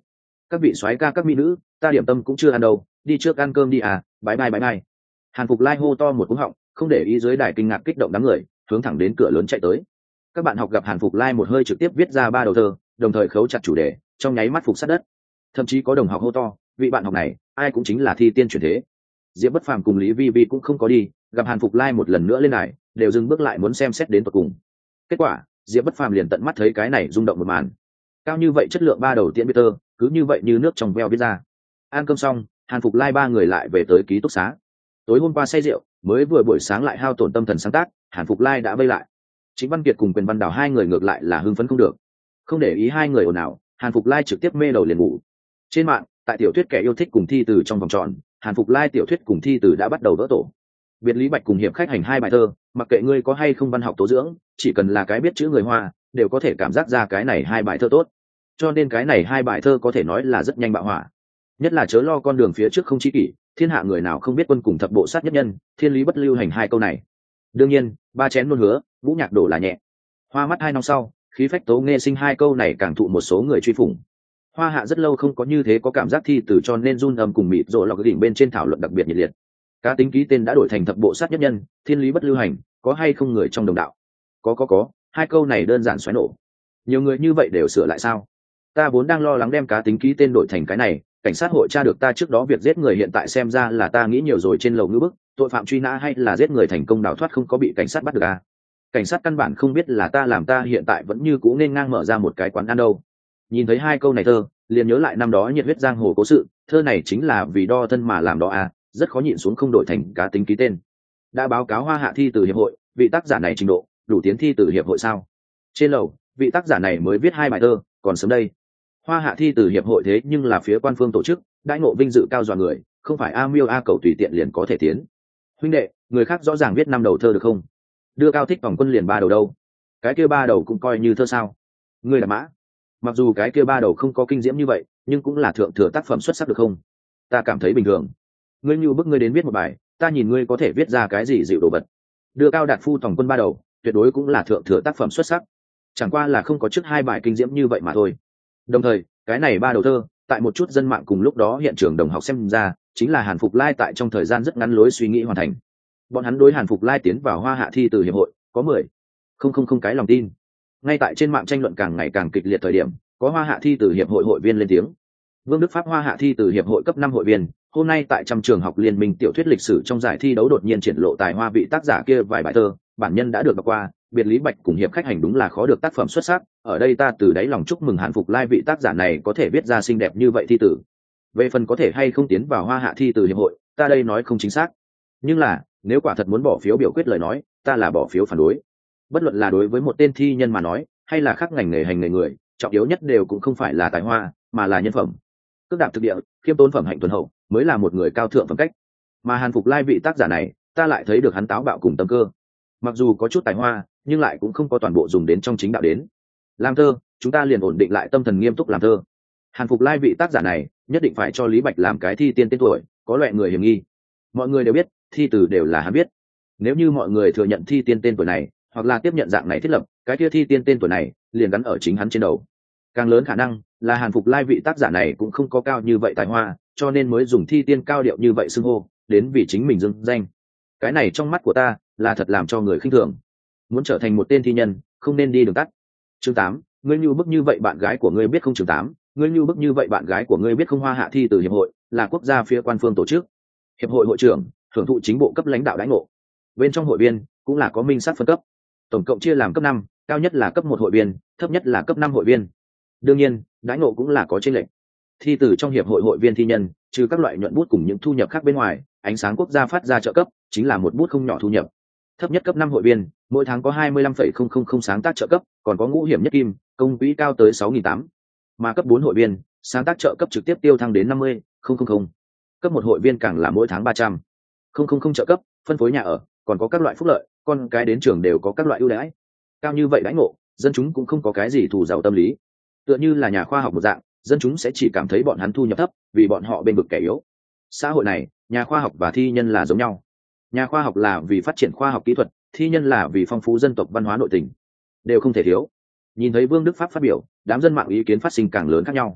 Speaker 1: Các vị soái ca các mỹ nữ, ta điểm tâm cũng chưa ăn đâu, đi trước ăn cơm đi à, bái bai bái bai. Hàn Phục Lai hô to một cú họng, không để ý dưới đài kinh ngạc kích động đám người, hướng thẳng đến cửa lớn chạy tới. Các bạn học gặp Hàn Phục Lai một hơi trực tiếp viết ra ba đầu thơ, đồng thời khấu chặt chủ đề, trong nháy mắt phục sát đất. Thậm chí có đồng học hô to, vị bạn học này, ai cũng chính là thi tiên chuyển thế. Diệp Bất Phàm cùng Lý Vi Vi cũng không có đi, gặp Hàn Phục Lai một lần nữa lên đài, đều dừng bước lại muốn xem xét đến tận cùng. Kết quả, Diệp Bất Phàm liền tận mắt thấy cái này rung động một màn. Cao như vậy chất lượng ba đầu tiễn Peter, cứ như vậy như nước trong veo viết ra. Ăn cơm xong, Hàn Phục Lai ba người lại về tới ký túc xá. Tối hôm qua say rượu, mới vừa buổi sáng lại hao tổn tâm thần sáng tác, Hàn Phục Lai đã vây lại. Chính Văn Kiệt cùng Quyền Văn Đào hai người ngược lại là hưng phấn không được. Không để ý hai người ồn ào, Hàn Phục Lai trực tiếp mê đầu liền ngủ. Trên mạng, tại tiểu thuyết kẻ yêu thích cùng thi từ trong vòng tròn, Hàn Phục Lai tiểu thuyết cùng thi từ đã bắt đầu vỡ tổ. Biệt Lý Bạch cùng Hiệp Khách Hành hai bài thơ, mặc kệ ngươi có hay không văn học tố dưỡng, chỉ cần là cái biết chữ người Hoa, đều có thể cảm giác ra cái này hai bài thơ tốt. Cho nên cái này hai bài thơ có thể nói là rất nhanh bạo hỏa. Nhất là chớ lo con đường phía trước không chi kỷ, thiên hạ người nào không biết quân cùng thập bộ sát nhất nhân, thiên lý bất lưu hành hai câu này. Đương nhiên, ba chén luôn hứa, vũ nhạc đổ là nhẹ. Hoa mắt hai năm sau, khí phách tố nghe sinh hai câu này càng thụ một số người truy phủng. Hoa hạ rất lâu không có như thế có cảm giác thi từ cho nên run âm cùng mịt rồi lọc đỉnh bên trên thảo luận đặc biệt nhiệt liệt. Cá tính ký tên đã đổi thành thập bộ sát nhất nhân, thiên lý bất lưu hành, có hay không người trong đồng đạo? Có có có, hai câu này đơn giản xoáy nổ. Nhiều người như vậy đều sửa lại sao? Ta vốn đang lo lắng đem cá tính ký tên đổi thành cái này, cảnh sát hội tra được ta trước đó việc giết người hiện tại xem ra là ta nghĩ nhiều rồi trên lầu ngữ bức, tội phạm truy nã hay là giết người thành công đào thoát không có bị cảnh sát bắt được à? Cảnh sát căn bản không biết là ta làm ta hiện tại vẫn như cũ nên ngang mở ra một cái quán ăn đâu. Nhìn thấy hai câu này thơ, liền nhớ lại năm đó nhiệt huyết giang hồ cố sự, thơ này chính là vì đo thân mà làm đó à, rất khó nhịn xuống không đổi thành cá tính ký tên. Đã báo cáo Hoa Hạ thi từ hiệp hội, vị tác giả này trình độ đủ tiến thi từ hiệp hội sao? Trên lầu, vị tác giả này mới viết hai bài thơ, còn sớm đây. Hoa Hạ thi từ hiệp hội thế nhưng là phía quan phương tổ chức, đãi ngộ vinh dự cao dọa người, không phải a miêu a cầu tùy tiện liền có thể tiến. Huynh đệ, người khác rõ ràng viết năm đầu thơ được không? Đưa cao thích vòng quân liền ba đầu đâu? Cái kia ba đầu cũng coi như thơ sao? Ngươi là mã. Mặc dù cái kia ba đầu không có kinh diễm như vậy, nhưng cũng là thượng thừa tác phẩm xuất sắc được không? Ta cảm thấy bình thường. Ngươi như bức ngươi đến viết một bài, ta nhìn ngươi có thể viết ra cái gì dịu đồ vật. Đưa cao đạt phu tổng quân ba đầu, tuyệt đối cũng là thượng thừa tác phẩm xuất sắc. Chẳng qua là không có trước hai bài kinh diễm như vậy mà thôi. Đồng thời, cái này ba đầu thơ, tại một chút dân mạng cùng lúc đó hiện trường đồng học xem ra, chính là Hàn Phục Lai tại trong thời gian rất ngắn lối suy nghĩ hoàn thành. Bọn hắn đối Hàn Phục Lai tiến vào Hoa Hạ thi từ hiệp hội, có mười không không không cái lòng tin. Ngay tại trên mạng tranh luận càng ngày càng kịch liệt thời điểm, có Hoa Hạ thi từ hiệp hội hội viên lên tiếng. Vương Đức Pháp Hoa Hạ thi từ hiệp hội cấp năm hội viên, hôm nay tại trăm trường học liên minh tiểu thuyết lịch sử trong giải thi đấu đột nhiên triển lộ tài hoa vị tác giả kia vài bài thơ, bản nhân đã được đọc qua, Biệt Lý Bạch cùng Hiệp Khách Hành đúng là khó được tác phẩm xuất sắc, ở đây ta từ đáy lòng chúc mừng Hàn Phục Lai vị tác giả này có thể viết ra xinh đẹp như vậy thi tử. Về phần có thể hay không tiến vào Hoa Hạ thi từ hiệp hội, ta đây nói không chính xác. Nhưng là, nếu quả thật muốn bỏ phiếu biểu quyết lời nói, ta là bỏ phiếu phản đối. Bất luận là đối với một tên thi nhân mà nói, hay là khác ngành nghề hành nghề người, trọng yếu nhất đều cũng không phải là tài hoa, mà là nhân phẩm. Cước đạp thực địa, khiêm tốn phẩm hạnh tuần hậu, mới là một người cao thượng phẩm cách. Mà Hàn Phục Lai vị tác giả này, ta lại thấy được hắn táo bạo cùng tâm cơ. Mặc dù có chút tài hoa, nhưng lại cũng không có toàn bộ dùng đến trong chính đạo đến. Làm thơ, chúng ta liền ổn định lại tâm thần nghiêm túc làm thơ. Hàn Phục Lai vị tác giả này, nhất định phải cho Lý Bạch làm cái thi tiên tên tuổi, có loại người hiểm nghi. Mọi người đều biết, thi từ đều là hắn biết. Nếu như mọi người thừa nhận thi tiên tên tuổi này, hoặc là tiếp nhận dạng này thiết lập, cái kia thi tiên tên tuổi này liền gắn ở chính hắn trên đầu. Càng lớn khả năng là Hàn Phục Lai vị tác giả này cũng không có cao như vậy tài hoa, cho nên mới dùng thi tiên cao điệu như vậy xưng hô, đến vì chính mình dưng danh. Cái này trong mắt của ta là thật làm cho người khinh thường. Muốn trở thành một tên thi nhân, không nên đi đường tắt. Chương tám, ngươi như bức như vậy bạn gái của ngươi biết không? Chương tám, ngươi như bức như vậy bạn gái của ngươi biết không? Hoa Hạ thi từ hiệp hội là quốc gia phía quan phương tổ chức. Hiệp hội hội trưởng hưởng thụ chính bộ cấp lãnh đạo đãi ngộ. Bên trong hội viên cũng là có minh sát phân cấp. Tổng cộng chia làm cấp năm, cao nhất là cấp một hội viên, thấp nhất là cấp năm hội viên. Đương nhiên, đãi ngộ cũng là có chênh lệch. Thi từ trong hiệp hội hội viên thi nhân, trừ các loại nhuận bút cùng những thu nhập khác bên ngoài, ánh sáng quốc gia phát ra trợ cấp chính là một bút không nhỏ thu nhập. Thấp nhất cấp năm hội viên, mỗi tháng có hai mươi lăm phẩy không không không sáng tác trợ cấp, còn có ngũ hiểm nhất kim, công quỹ cao tới sáu nghìn tám trăm. Mà cấp bốn hội viên, sáng tác trợ cấp trực tiếp tiêu thăng đến năm mươi không không không. Cấp một hội viên càng là mỗi tháng ba trăm không không không trợ cấp, phân phối nhà ở, còn có các loại phúc lợi, con cái đến trường đều có các loại ưu đãi. Cao như vậy đãi ngộ, dân chúng cũng không có cái gì thù giàu tâm lý. Tựa như là nhà khoa học một dạng, dân chúng sẽ chỉ cảm thấy bọn hắn thu nhập thấp, vì bọn họ bên vực kẻ yếu. Xã hội này, nhà khoa học và thi nhân là giống nhau. Nhà khoa học là vì phát triển khoa học kỹ thuật, thi nhân là vì phong phú dân tộc văn hóa nội tình, đều không thể thiếu. Nhìn thấy Vương Đức Pháp phát biểu, đám dân mạng ý kiến phát sinh càng lớn khác nhau.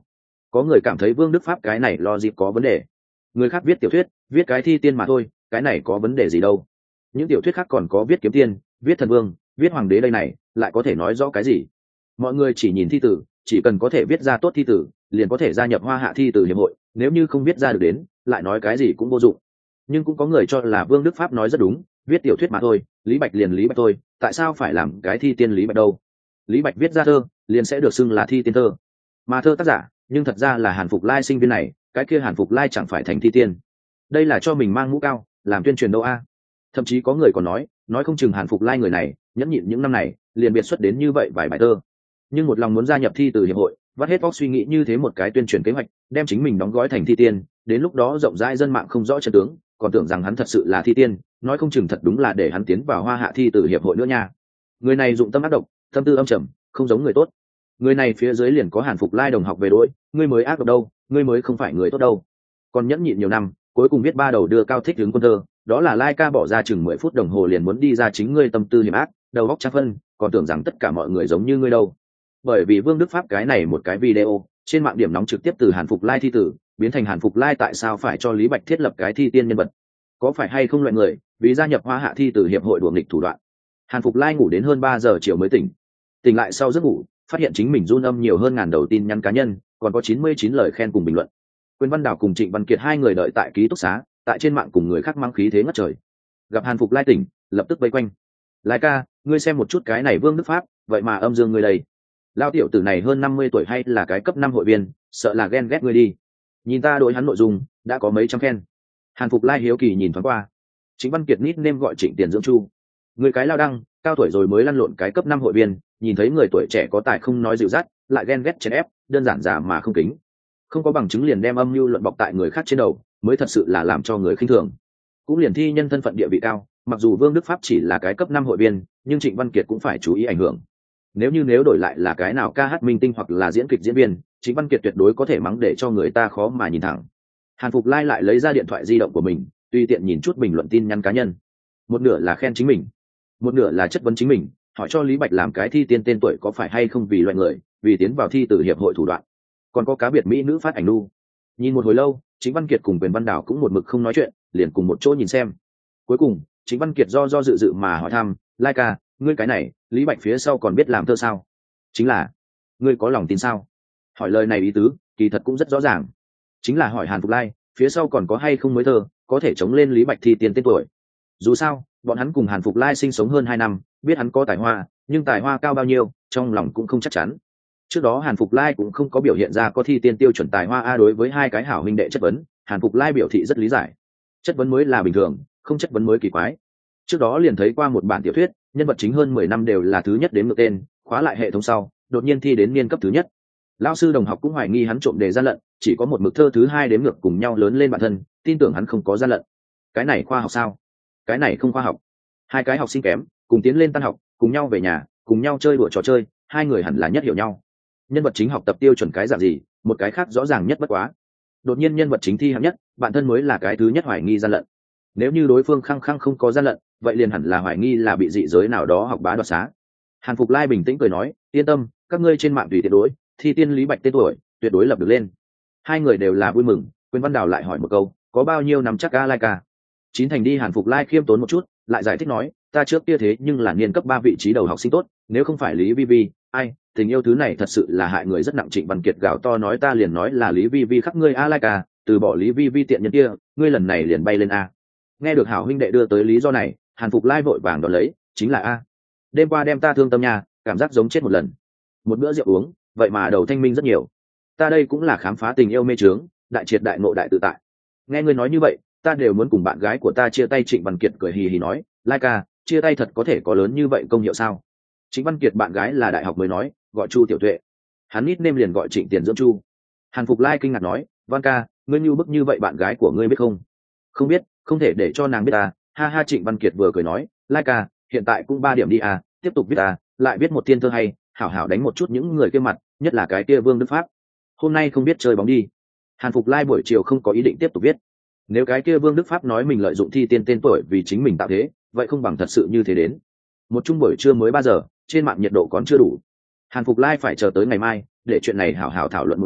Speaker 1: Có người cảm thấy Vương Đức Pháp cái này logic có vấn đề. Người khác viết tiểu thuyết, viết cái thi tiên mà thôi, cái này có vấn đề gì đâu. Những tiểu thuyết khác còn có viết kiếm tiên, viết thần vương, viết hoàng đế đây này, lại có thể nói rõ cái gì? Mọi người chỉ nhìn thi tử, chỉ cần có thể viết ra tốt thi tử, liền có thể gia nhập Hoa Hạ thi tử hiệp hội, nếu như không viết ra được đến, lại nói cái gì cũng vô dụng. Nhưng cũng có người cho là Vương Đức Pháp nói rất đúng, viết tiểu thuyết mà thôi, Lý Bạch liền Lý Bạch thôi, tại sao phải làm cái thi tiên Lý Bạch đâu? Lý Bạch viết ra thơ, liền sẽ được xưng là thi tiên thơ. Mà thơ tác giả, nhưng thật ra là Hàn Phục Lai sinh viên này, cái kia Hàn Phục Lai chẳng phải thành thi tiên. Đây là cho mình mang mũ cao, làm tuyên truyền đâu a. Thậm chí có người còn nói, nói không chừng Hàn Phục Lai người này, nhẫn nhịn những năm này, liền biệt xuất đến như vậy vài bài thơ. Nhưng một lòng muốn gia nhập thi từ hiệp hội, vắt hết óc suy nghĩ như thế một cái tuyên truyền kế hoạch, đem chính mình đóng gói thành thi tiên, đến lúc đó rộng rãi dân mạng không rõ chân tướng, còn tưởng rằng hắn thật sự là thi tiên, nói không chừng thật đúng là để hắn tiến vào Hoa Hạ thi từ hiệp hội nữa nha. Người này dụng tâm ác độc, tâm tư âm trầm, không giống người tốt. Người này phía dưới liền có Hàn Phục Lai đồng học về đối, ngươi mới ác độc đâu, ngươi mới không phải người tốt đâu. Còn nhẫn nhịn nhiều năm, cuối cùng viết ba đầu đưa cao thích hướng quân thơ, đó là Lai ca bỏ ra chừng mười phút đồng hồ liền muốn đi ra chính ngươi tâm tư hiểm ác, đầu óc trắng phân, còn tưởng rằng tất cả mọi người giống như ngươi đâu. Bởi vì Vương Đức Pháp cái này một cái video, trên mạng điểm nóng trực tiếp từ Hàn Phục Lai thi tử, biến thành Hàn Phục Lai tại sao phải cho Lý Bạch thiết lập cái thi tiên nhân vật? Có phải hay không loại người, vì gia nhập Hoa Hạ thi tử hiệp hội đùa nghịch thủ đoạn. Hàn Phục Lai ngủ đến hơn ba giờ chiều mới tỉnh. Tỉnh lại sau giấc ngủ, phát hiện chính mình run âm nhiều hơn ngàn đầu tin nhắn cá nhân, còn có chín mươi chín lời khen cùng bình luận. Quyền Văn Đào cùng Trịnh Văn Kiệt hai người đợi tại ký túc xá, tại trên mạng cùng người khác mang khí thế ngất trời. Gặp Hàn Phục Lai tỉnh, lập tức vây quanh. Lai ca, ngươi xem một chút cái này Vương Đức Pháp, vậy mà âm dương ngươi đây. Lao tiểu tử này hơn năm mươi tuổi hay là cái cấp năm hội viên, sợ là ghen ghét ngươi đi. Nhìn ta đối hắn nội dung, đã có mấy trăm khen. Hàn Phục Lai hiếu kỳ nhìn thoáng qua. Trịnh Văn Kiệt nít nêm gọi Trịnh Tiền Dưỡng Chu. Người cái lao đăng, cao tuổi rồi mới lăn lộn cái cấp năm hội viên, nhìn thấy người tuổi trẻ có tài không nói dịu dắt, lại ghen ghét chèn ép, đơn giản giả mà không kính. Không có bằng chứng liền đem âm mưu luận bọc tại người khác trên đầu, mới thật sự là làm cho người khinh thường. Cũng liền thi nhân thân phận địa vị cao, mặc dù Vương Đức Pháp chỉ là cái cấp năm hội viên, nhưng Trịnh Văn Kiệt cũng phải chú ý ảnh hưởng. Nếu như nếu đổi lại là cái nào ca hát minh tinh hoặc là diễn kịch diễn viên, Trịnh Văn Kiệt tuyệt đối có thể mắng để cho người ta khó mà nhìn thẳng. Hàn Phục Lai lại lấy ra điện thoại di động của mình, tùy tiện nhìn chút bình luận tin nhắn cá nhân. Một nửa là khen chính mình, một nửa là chất vấn chính mình, hỏi cho Lý Bạch làm cái thi tiên tên tuổi có phải hay không vì loại người, vì tiến vào thi từ hiệp hội thủ đoạn. Còn có cá biệt mỹ nữ phát ảnh nu. Nhìn một hồi lâu, Trịnh Văn Kiệt cùng Quyền Văn Đào cũng một mực không nói chuyện, liền cùng một chỗ nhìn xem. Cuối cùng, Trịnh Văn Kiệt do do dự dự mà hỏi thăm, Lai ca, ngươi cái này, Lý Bạch phía sau còn biết làm thơ sao? Chính là, ngươi có lòng tin sao? Hỏi lời này ý tứ, kỳ thật cũng rất rõ ràng. Chính là hỏi Hàn Phục Lai, phía sau còn có hay không mới thơ, có thể chống lên Lý Bạch thi tiên tên tuổi. Dù sao, bọn hắn cùng Hàn Phục Lai sinh sống hơn hai năm, biết hắn có tài hoa, nhưng tài hoa cao bao nhiêu, trong lòng cũng không chắc chắn. Trước đó Hàn Phục Lai cũng không có biểu hiện ra có thi tiên tiêu chuẩn tài hoa a. Đối với hai cái hảo huynh đệ chất vấn, Hàn Phục Lai biểu thị rất lý giải. Chất vấn mới là bình thường, không chất vấn mới kỳ quái. Trước đó liền thấy qua một bản tiểu thuyết, nhân vật chính hơn mười năm đều là thứ nhất đến ngược tên, khóa lại hệ thống sau, đột nhiên thi đến niên cấp thứ nhất. Lão sư đồng học cũng hoài nghi hắn trộm đề gian lận, chỉ có một mực thơ thứ hai đến ngược cùng nhau lớn lên bản thân, tin tưởng hắn không có gian lận. Cái này khoa học sao? Cái này không khoa học. Hai cái học sinh kém, cùng tiến lên tan học, cùng nhau về nhà, cùng nhau chơi đùa trò chơi, hai người hẳn là nhất hiểu nhau. Nhân vật chính học tập tiêu chuẩn cái dạng gì, một cái khác rõ ràng nhất bất quá. Đột nhiên nhân vật chính thi hạng nhất, bản thân mới là cái thứ nhất hoài nghi gian lận. Nếu như đối phương khăng khăng không có gian lận, vậy liền hẳn là hoài nghi là bị dị giới nào đó học bá đoạt xá. Hàn Phục Lai bình tĩnh cười nói, yên tâm, các ngươi trên mạng tùy tiện đối, thi tiên Lý Bạch tên tuổi tuyệt đối lập được lên. Hai người đều là vui mừng. Quyền Văn Đào lại hỏi một câu, có bao nhiêu năm chắc a Lai ca? Chín thành đi. Hàn Phục Lai khiêm tốn một chút, lại giải thích nói, ta trước kia thế nhưng là niên cấp ba vị trí đầu học sinh tốt, nếu không phải Lý Vi Vi, ai, tình yêu thứ này thật sự là hại người rất nặng. Trịnh Văn Kiệt gào to nói, ta liền nói là Lý Vi Vi khắc ngươi a Lai ca, từ bỏ Lý Vi Vi tiện nhân kia, ngươi lần này liền bay lên a. Nghe được hảo huynh đệ đưa tới lý do này, Hàn Phục Lai vội vàng đón lấy, chính là a. Đêm qua đem ta thương tâm nhà, cảm giác giống chết một lần. Một bữa rượu uống, vậy mà đầu thanh minh rất nhiều. Ta đây cũng là khám phá tình yêu mê trướng, đại triệt đại ngộ đại tự tại. Nghe ngươi nói như vậy, ta đều muốn cùng bạn gái của ta chia tay. Trịnh Văn Kiệt cười hì hì nói, Lai ca, chia tay thật có thể có lớn như vậy công hiệu sao? Trịnh Văn Kiệt bạn gái là đại học mới nói, gọi Chu Tiểu Tuệ. Hắn nít nêm liền gọi Trịnh Tiền Dưỡng Chu. Hàn Phục Lai kinh ngạc nói, Văn ca, ngươi như bức như vậy bạn gái của ngươi biết không? Không biết, không thể để cho nàng biết ta. Ha ha. Trịnh Văn Kiệt vừa cười nói, Lai ca, hiện tại cũng ba điểm đi à, tiếp tục viết à, lại viết một thiên thơ hay, hảo hảo đánh một chút những người kia mặt, nhất là cái kia Vương Đức Pháp. Hôm nay không biết chơi bóng đi. Hàn Phục Lai buổi chiều không có ý định tiếp tục viết. Nếu cái kia Vương Đức Pháp nói mình lợi dụng thi tiên tên tuổi vì chính mình tạo thế, vậy không bằng thật sự như thế đến. Một chung buổi trưa mới ba giờ, trên mạng nhiệt độ còn chưa đủ. Hàn Phục Lai phải chờ tới ngày mai, để chuyện này hảo hảo thảo luận một đêm,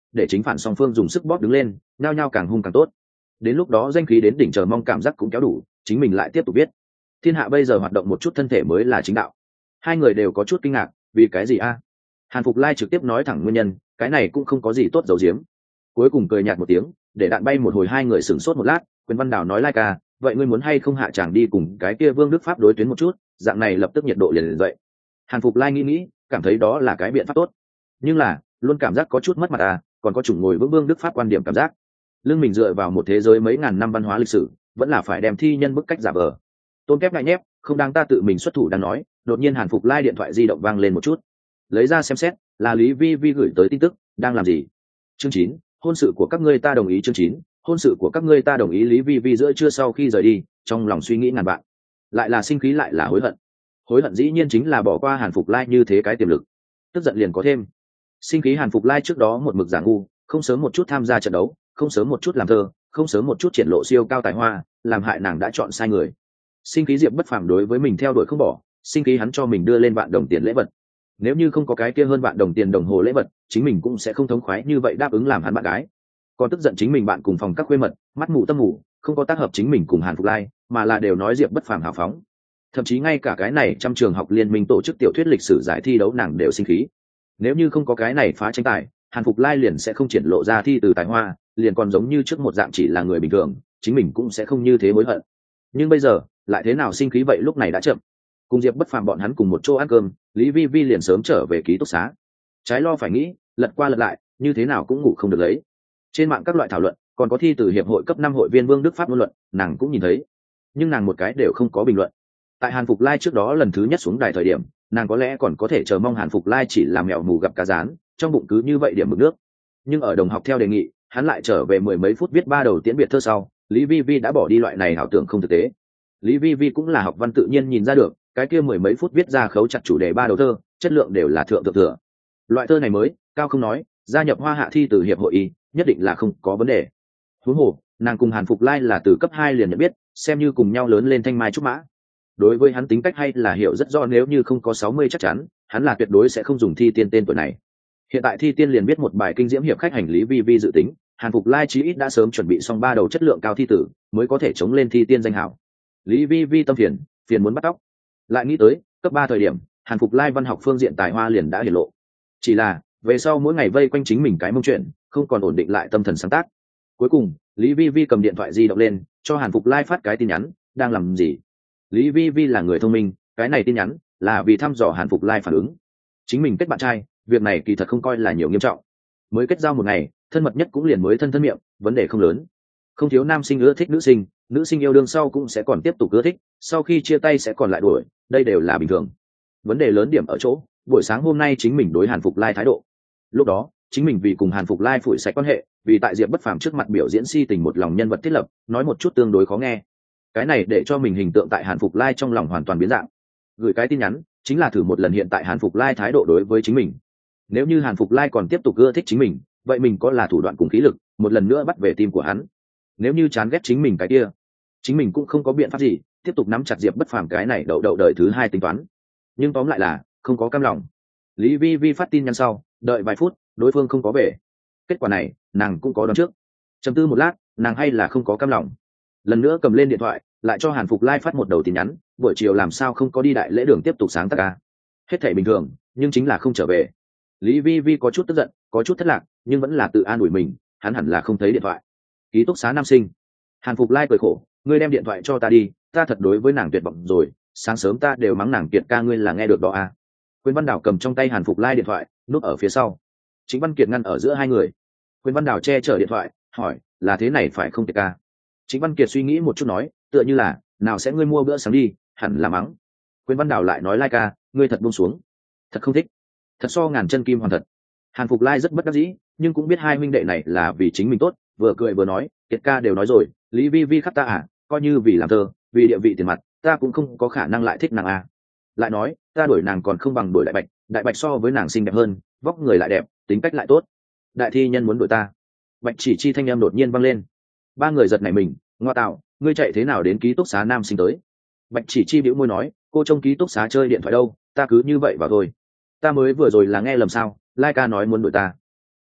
Speaker 1: để chính phản song phương dùng sức bóp đứng lên, nhao nhao càng hung càng tốt. Đến lúc đó danh khí đến đỉnh, chờ mong cảm giác cũng kéo đủ, chính mình lại tiếp tục biết thiên hạ bây giờ hoạt động một chút thân thể mới là chính đạo. Hai người đều có chút kinh ngạc, vì cái gì a? Hàn Phục Lai trực tiếp nói thẳng nguyên nhân, cái này cũng không có gì tốt giấu giếm. Cuối cùng cười nhạt một tiếng, để đạn bay một hồi, hai người sửng sốt một lát. Quyền Văn Đào nói Lai ca, vậy ngươi muốn hay không hạ tràng đi cùng cái kia Vương Đức Pháp đối tuyến một chút, dạng này lập tức nhiệt độ liền liền dậy. Hàn Phục Lai nghĩ nghĩ, cảm thấy đó là cái biện pháp tốt, nhưng là luôn cảm giác có chút mất mặt à, còn có chủng ngồi vững Vương Đức Pháp quan điểm cảm giác. Lưng mình dựa vào một thế giới mấy ngàn năm văn hóa lịch sử, vẫn là phải đem thi nhân bức cách giả vờ. Tôn kép ngại nhép, không đang ta tự mình xuất thủ đang nói, đột nhiên Hàn Phục Lai điện thoại di động vang lên một chút, lấy ra xem xét, là Lý Vi Vi gửi tới tin tức. Đang làm gì? Chương chín, hôn sự của các ngươi ta đồng ý. Chương chín, hôn sự của các ngươi ta đồng ý. Lý Vi Vi giữa trưa sau khi rời đi, trong lòng suy nghĩ ngàn vạn, lại là sinh khí lại là hối hận. Hối hận dĩ nhiên chính là bỏ qua Hàn Phục Lai như thế cái tiềm lực, tức giận liền có thêm. Sinh khí Hàn Phục Lai trước đó một mực giả ngu, không sớm một chút tham gia trận đấu, không sớm một chút làm thơ, không sớm một chút triển lộ siêu cao tài hoa, làm hại nàng đã chọn sai người. Sinh khí Diệp Bất Phàm đối với mình theo đuổi không bỏ, sinh khí hắn cho mình đưa lên vạn đồng tiền lễ vật. Nếu như không có cái kia hơn vạn đồng tiền đồng hồ lễ vật, chính mình cũng sẽ không thống khoái như vậy đáp ứng làm hắn bạn gái. Còn tức giận chính mình bạn cùng phòng các khuê mật, mắt mù tâm mù, không có tác hợp chính mình cùng Hàn Phục Lai, mà là đều nói Diệp Bất Phàm hào phóng. Thậm chí ngay cả cái này trong trường học liên minh tổ chức tiểu thuyết lịch sử giải thi đấu nàng đều sinh khí. Nếu như không có cái này phá tranh tài, Hàn Phục Lai liền sẽ không triển lộ ra thi từ tài hoa, liền còn giống như trước một dạng chỉ là người bình thường, chính mình cũng sẽ không như thế hối hận. Nhưng bây giờ lại thế nào sinh khí vậy, lúc này đã chậm. Cùng Diệp Bất Phàm bọn hắn cùng một chỗ ăn cơm, Lý Vi Vi liền sớm trở về ký túc xá. Trái lo phải nghĩ, lật qua lật lại, như thế nào cũng ngủ không được lấy. Trên mạng các loại thảo luận, còn có thi từ hiệp hội cấp năm hội viên Vương Đức Pháp ngôn luận, nàng cũng nhìn thấy, nhưng nàng một cái đều không có bình luận. Tại Hàn Phục Lai trước đó lần thứ nhất xuống đài thời điểm, nàng có lẽ còn có thể chờ mong Hàn Phục Lai chỉ là mèo mù gặp cá rán, trong bụng cứ như vậy điểm mực nước. Nhưng ở đồng học theo đề nghị, hắn lại trở về mười mấy phút viết ba đầu tiễn biệt thơ sau, Lý Vi Vi đã bỏ đi loại này ảo tưởng không thực tế. Lý Vi Vi cũng là học văn tự nhiên nhìn ra được, cái kia mười mấy phút viết ra khấu chặt chủ đề ba đầu thơ, chất lượng đều là thượng thượng thừa. Loại thơ này mới cao không nói, gia nhập Hoa Hạ thi từ hiệp hội y, nhất định là không có vấn đề. Huống hồ, nàng cùng Hàn Phục Lai là từ cấp hai liền nhận biết, xem như cùng nhau lớn lên thanh mai trúc mã. Đối với hắn tính cách hay là hiểu rất rõ, nếu như không có sáu mươi chắc chắn, hắn là tuyệt đối sẽ không dùng thi tiên tên tuổi này. Hiện tại thi tiên liền biết một bài kinh diễm hiệp khách hành Lý Vi Vi dự tính, Hàn Phục Lai chí ít đã sớm chuẩn bị xong ba đầu chất lượng cao thi tử, mới có thể chống lên thi tiên danh hảo. Lý Vi Vi tâm phiền, phiền muốn bắt tóc. Lại nghĩ tới, cấp ba thời điểm, Hàn Phục Lai văn học phương diện tài hoa liền đã hiển lộ. Chỉ là, về sau mỗi ngày vây quanh chính mình cái mông chuyện, không còn ổn định lại tâm thần sáng tác. Cuối cùng, Lý Vi Vi cầm điện thoại di động lên, cho Hàn Phục Lai phát cái tin nhắn, đang làm gì? Lý Vi Vi là người thông minh, cái này tin nhắn là vì thăm dò Hàn Phục Lai phản ứng. Chính mình kết bạn trai, việc này kỳ thật không coi là nhiều nghiêm trọng. Mới kết giao một ngày, thân mật nhất cũng liền mới thân thân miệng, vấn đề không lớn. Không thiếu nam sinh ưa thích nữ sinh, nữ sinh yêu đương sau cũng sẽ còn tiếp tục ưa thích, sau khi chia tay sẽ còn lại đuổi, đây đều là bình thường. Vấn đề lớn điểm ở chỗ, buổi sáng hôm nay chính mình đối Hàn Phục Lai thái độ. Lúc đó, chính mình vì cùng Hàn Phục Lai phủi sạch quan hệ, vì tại Diệp Bất Phàm trước mặt biểu diễn si tình một lòng nhân vật thiết lập, nói một chút tương đối khó nghe. Cái này để cho mình hình tượng tại Hàn Phục Lai trong lòng hoàn toàn biến dạng. Gửi cái tin nhắn chính là thử một lần hiện tại Hàn Phục Lai thái độ đối với chính mình. Nếu như Hàn Phục Lai còn tiếp tục ưa thích chính mình, vậy mình có là thủ đoạn cùng khí lực, một lần nữa bắt về tim của hắn. Nếu như chán ghét chính mình cái kia, chính mình cũng không có biện pháp gì, tiếp tục nắm chặt Diệp Bất Phàm cái này đậu đậu đời thứ hai tính toán. Nhưng tóm lại là không có cam lòng. Lý Vi Vi phát tin nhắn sau, đợi vài phút, đối phương không có về. Kết quả này, nàng cũng có đoán trước. Trầm tư một lát, nàng hay là không có cam lòng. Lần nữa cầm lên điện thoại, lại cho Hàn Phục Lai phát một đầu tin nhắn, buổi chiều làm sao không có đi đại lễ đường tiếp tục sáng tác ca? Hết thảy bình thường, nhưng chính là không trở về. Lý Vi Vi có chút tức giận, có chút thất lạc, nhưng vẫn là tự an ủi mình, hắn hẳn là không thấy điện thoại. Ký túc xá nam sinh. Hàn Phục Lai cười khổ, ngươi đem điện thoại cho ta đi, ta thật đối với nàng tuyệt vọng rồi, sáng sớm ta đều mắng nàng Kiệt ca ngươi là nghe được đó à? Quyền Văn Đào cầm trong tay Hàn Phục Lai điện thoại, núp ở phía sau. Chính Văn Kiệt ngăn ở giữa hai người. Quyền Văn Đào che chở điện thoại, hỏi, là thế này phải không Kiệt ca? Chính Văn Kiệt suy nghĩ một chút nói, tựa như là, nào sẽ ngươi mua bữa sáng đi, hẳn là mắng. Quyền Văn Đào lại nói Lai ca, ngươi thật buông xuống, thật không thích, thật so ngàn chân kim hoàn thật. Hàn Phục Lai rất bất đắc dĩ, nhưng cũng biết hai huynh đệ này là vì chính mình tốt, vừa cười vừa nói, Kiệt ca đều nói rồi, Lý Vi Vi khắc ta à, coi như vì làm thơ, vì địa vị tiền mặt, ta cũng không có khả năng lại thích nàng à. Lại nói, ta đuổi nàng còn không bằng đuổi Đại Bạch, Đại Bạch so với nàng xinh đẹp hơn, vóc người lại đẹp, tính cách lại tốt. Đại thi nhân muốn đuổi ta. Bạch Chỉ Chi thanh em đột nhiên vang lên. Ba người giật nảy mình, ngoa tạo, ngươi chạy thế nào đến ký túc xá nam sinh tới? Bạch Chỉ Chi bĩu môi nói, cô trong ký túc xá chơi điện thoại đâu, ta cứ như vậy vào thôi. Ta mới vừa rồi là nghe lầm sao, Lai ca nói muốn đuổi ta.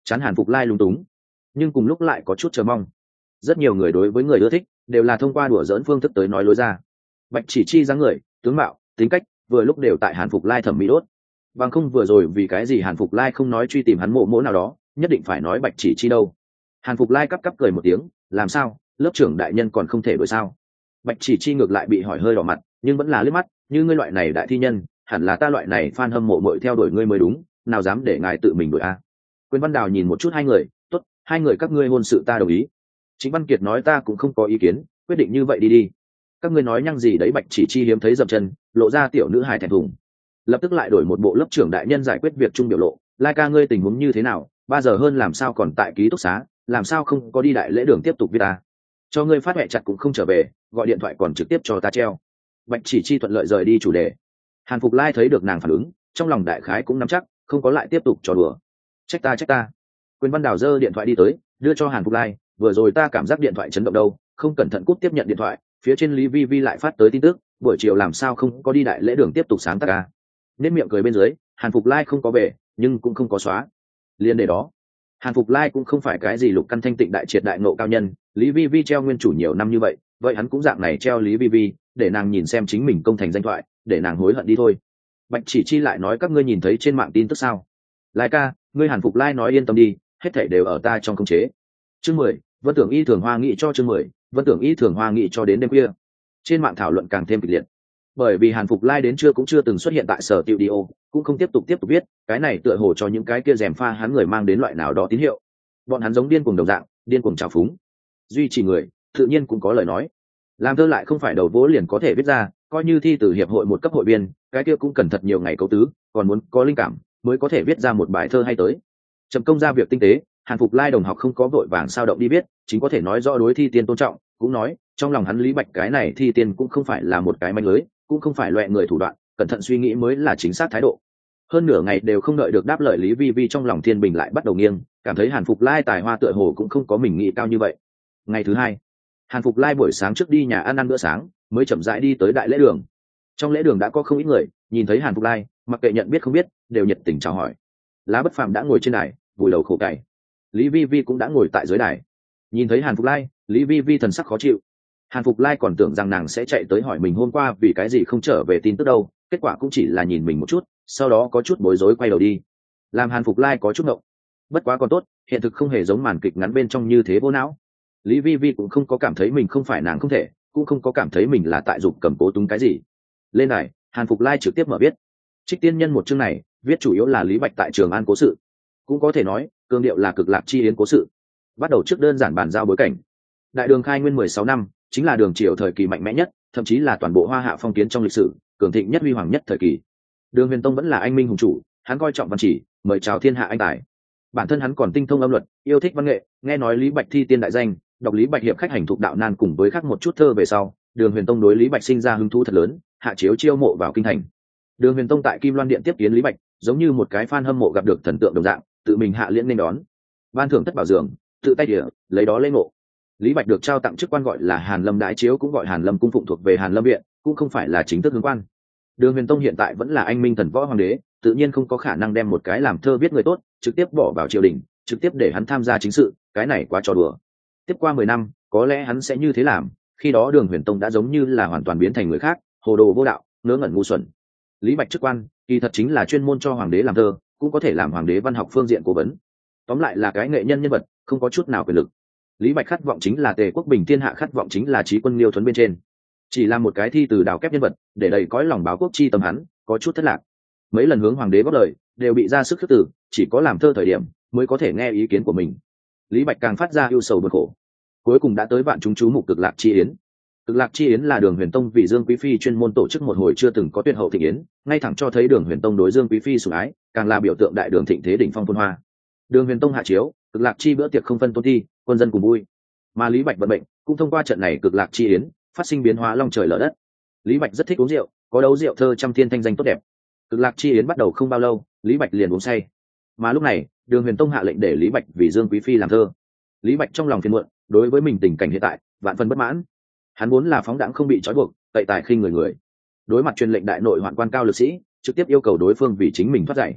Speaker 1: Chán Hàn Phục Lai lúng túng, nhưng cùng lúc lại có chút chờ mong. Rất nhiều người đối với người ưa thích đều là thông qua đùa dỡn phương thức tới nói lối ra. Bạch Chỉ Chi dáng người, tướng mạo, tính cách vừa lúc đều tại Hàn Phục Lai thẩm mỹ đốt. Bằng không vừa rồi vì cái gì Hàn Phục Lai không nói truy tìm hắn mộ mỗ nào đó, nhất định phải nói Bạch Chỉ Chi đâu. Hàn Phục Lai cắp cắp cười một tiếng, làm sao, lớp trưởng đại nhân còn không thể đuổi sao? Bạch Chỉ Chi ngược lại bị hỏi hơi đỏ mặt, nhưng vẫn là liếc mắt, như ngươi loại này đại thi nhân, hẳn là ta loại này fan hâm mộ muội theo đuổi ngươi mới đúng, nào dám để ngài tự mình đuổi a. Quyền Văn Đào nhìn một chút hai người, tốt, hai người các ngươi hôn sự ta đồng ý. Chính Văn Kiệt nói ta cũng không có ý kiến, quyết định như vậy đi đi. Các ngươi nói nhăng gì đấy? Bạch Chỉ Chi hiếm thấy dậm chân, lộ ra tiểu nữ hài thẹn thùng. Lập tức lại đổi một bộ lớp trưởng đại nhân giải quyết việc chung biểu lộ, Lai ca ngươi tình huống như thế nào, ba giờ hơn làm sao còn tại ký túc xá, làm sao không có đi đại lễ đường tiếp tục với ta? Cho ngươi phát mẹ chặt cũng không trở về, gọi điện thoại còn trực tiếp cho ta treo. Bạch Chỉ Chi thuận lợi rời đi chủ đề. Hàn Phục Lai thấy được nàng phản ứng, trong lòng đại khái cũng nắm chắc, không có lại tiếp tục trò đùa. Trách ta trách ta. Quyền Văn Đào giơ điện thoại đi tới, đưa cho Hàn Phục Lai, vừa rồi ta cảm giác điện thoại chấn động đâu, không cẩn thận cúp tiếp nhận điện thoại, phía trên Lý Vi Vi lại phát tới tin tức, buổi chiều làm sao không có đi đại lễ đường tiếp tục sáng tác ca. Nên miệng cười bên dưới, Hàn Phục Lai không có về, nhưng cũng không có xóa. Liên đề đó, Hàn Phục Lai cũng không phải cái gì lục căn thanh tịnh đại triệt đại ngộ cao nhân, Lý Vi Vi treo nguyên chủ nhiều năm như vậy, vậy hắn cũng dạng này treo Lý Vi Vi, để nàng nhìn xem chính mình công thành danh thoại, để nàng hối hận đi thôi. Bạch Chỉ Chi lại nói các ngươi nhìn thấy trên mạng tin tức sao? Lai ca, ngươi Hàn Phục Lai nói yên tâm đi, hết thảy đều ở ta trong khống chế. Chương mười, Vân Tưởng Y Thường Hoa nghị cho chương mười, Vân Tưởng Y Thường Hoa nghị cho đến đêm khuya. Trên mạng thảo luận càng thêm kịch liệt. Bởi vì Hàn Phục Lai đến trưa cũng chưa từng xuất hiện tại sở tiệu đi ô, cũng không tiếp tục tiếp tục viết, cái này tựa hồ cho những cái kia rèm pha hắn người mang đến loại nào đó tín hiệu. Bọn hắn giống điên cuồng đồng dạng, điên cuồng trào phúng. Duy trì người, tự nhiên cũng có lời nói. Làm thơ lại không phải đầu vỗ liền có thể viết ra, coi như thi từ hiệp hội một cấp hội viên, cái kia cũng cần thật nhiều ngày cấu tứ, còn muốn có linh cảm mới có thể viết ra một bài thơ hay tới. Trầm công ra việc tinh tế, Hàn Phục Lai đồng học không có vội vàng sao động đi viết, chính có thể nói rõ đối thi tiên tôn trọng, cũng nói trong lòng hắn Lý Bạch cái này thi tiên cũng không phải là một cái manh lưới, cũng không phải loại người thủ đoạn, cẩn thận suy nghĩ mới là chính xác thái độ. Hơn nửa ngày đều không đợi được đáp lời Lý Vi Vi, trong lòng Thiên Bình lại bắt đầu nghiêng, cảm thấy Hàn Phục Lai tài hoa tựa hồ cũng không có mình nghĩ cao như vậy. Ngày thứ hai, Hàn Phục Lai buổi sáng trước đi nhà ăn ăn bữa sáng, mới chậm rãi đi tới đại lễ đường. Trong lễ đường đã có không ít người, nhìn thấy Hàn Phục Lai, mặc kệ nhận biết không biết, đều nhiệt tình chào hỏi. Lá Bất Phàm đã ngồi trên đài, vùi đầu khổ cày. Lý Vi Vi cũng đã ngồi tại dưới đài. Nhìn thấy Hàn Phục Lai, Lý Vi Vi thần sắc khó chịu. Hàn Phục Lai còn tưởng rằng nàng sẽ chạy tới hỏi mình hôm qua vì cái gì không trở về tin tức đâu, kết quả cũng chỉ là nhìn mình một chút, sau đó có chút bối rối quay đầu đi. Làm Hàn Phục Lai có chút ngộng. Bất quá còn tốt, hiện thực không hề giống màn kịch ngắn bên trong như thế vô não. Lý Vi Vi cũng không có cảm thấy mình không phải nàng không thể, cũng không có cảm thấy mình là tại dục cầm cố túng cái gì. Lên đài, Hàn Phục Lai trực tiếp mở viết. Trích tiên nhân một chương này, viết chủ yếu là Lý Bạch tại Trường An cố sự. Cũng có thể nói, cương điệu là cực lạc chi yến cố sự. Bắt đầu trước đơn giản bàn giao bối cảnh. Đại đường khai nguyên mười sáu năm, chính là đường triều thời kỳ mạnh mẽ nhất, thậm chí là toàn bộ Hoa Hạ phong kiến trong lịch sử, cường thịnh nhất huy hoàng nhất thời kỳ. Đường Huyền Tông vẫn là anh minh hùng chủ, hắn coi trọng văn chỉ, mời chào thiên hạ anh tài. Bản thân hắn còn tinh thông âm luật, yêu thích văn nghệ, nghe nói Lý Bạch thi tiên đại danh, đọc Lý Bạch hiệp khách hành thục đạo nan cùng với khác một chút thơ về sau, Đường Huyền Tông đối Lý Bạch sinh ra hứng thú thật lớn, hạ chiếu chiêu mộ vào kinh thành. Đường Huyền Tông tại Kim Loan Điện tiếp kiến Lý Bạch, giống như một cái fan hâm mộ gặp được thần tượng đồng dạng, tự mình hạ liễn nên đón, ban thưởng thất bảo dường, tự tay địa, lấy đó lễ ngộ. Lý Bạch được trao tặng chức quan gọi là Hàn Lâm Đái Chiếu, cũng gọi Hàn Lâm cung phụng, thuộc về Hàn Lâm viện, cũng không phải là chính thức hướng quan. Đường Huyền Tông hiện tại vẫn là anh minh thần võ hoàng đế, tự nhiên không có khả năng đem một cái làm thơ viết người tốt trực tiếp bỏ vào triều đình, trực tiếp để hắn tham gia chính sự, cái này quá trò đùa. Tiếp qua mười năm, có lẽ hắn sẽ như thế làm, khi đó Đường Huyền Tông đã giống như là hoàn toàn biến thành người khác, hồ đồ vô đạo, ngớ ngẩn ngu xuẩn. Lý Bạch chức quan, kỳ thật chính là chuyên môn cho hoàng đế làm thơ, cũng có thể làm hoàng đế văn học phương diện cố vấn. Tóm lại là cái nghệ nhân nhân vật, không có chút nào quyền lực. Lý Bạch khát vọng chính là Tề quốc bình thiên hạ, khát vọng chính là trí quân Liêu Thuấn bên trên. Chỉ là một cái thi từ đào kép nhân vật, để đầy cõi lòng báo quốc chi tâm hắn, có chút thất lạc. Mấy lần hướng hoàng đế góp lời, đều bị ra sức khước từ, chỉ có làm thơ thời điểm mới có thể nghe ý kiến của mình. Lý Bạch càng phát ra ưu sầu bực khổ. Cuối cùng đã tới vạn chúng chú mục cực lạc chi yến. Cực lạc chi yến là Đường Huyền Tông vì Dương Quý phi chuyên môn tổ chức một hồi chưa từng có tuyệt hậu thịnh yến, ngay thẳng cho thấy Đường Huyền Tông đối Dương Quý phi sủng ái, càng là biểu tượng đại đường thịnh thế đỉnh phong phồn hoa. Đường Huyền Tông hạ chiếu, cực lạc chi bữa tiệc không phân tôn thi, quân dân cùng vui. Mà Lý Bạch vận mệnh, cũng thông qua trận này cực lạc chi yến, phát sinh biến hóa long trời lở đất. Lý Bạch rất thích uống rượu, có đấu rượu thơ trăm thiên thanh danh tốt đẹp. Cực lạc chi yến bắt đầu không bao lâu, Lý Bạch liền uống say. Mà lúc này, Đường Huyền Tông hạ lệnh để Lý Bạch vì Dương Quý phi làm thơ. Lý Bạch trong lòng phiền muộn, đối với mình tình cảnh hiện tại, vạn phần bất mãn. Hắn muốn là phóng đãng không bị trói buộc, tẩy tài khinh người người. Đối mặt truyền lệnh đại nội hoạn quan cao lực sĩ, trực tiếp yêu cầu đối phương vì chính mình thoát giải.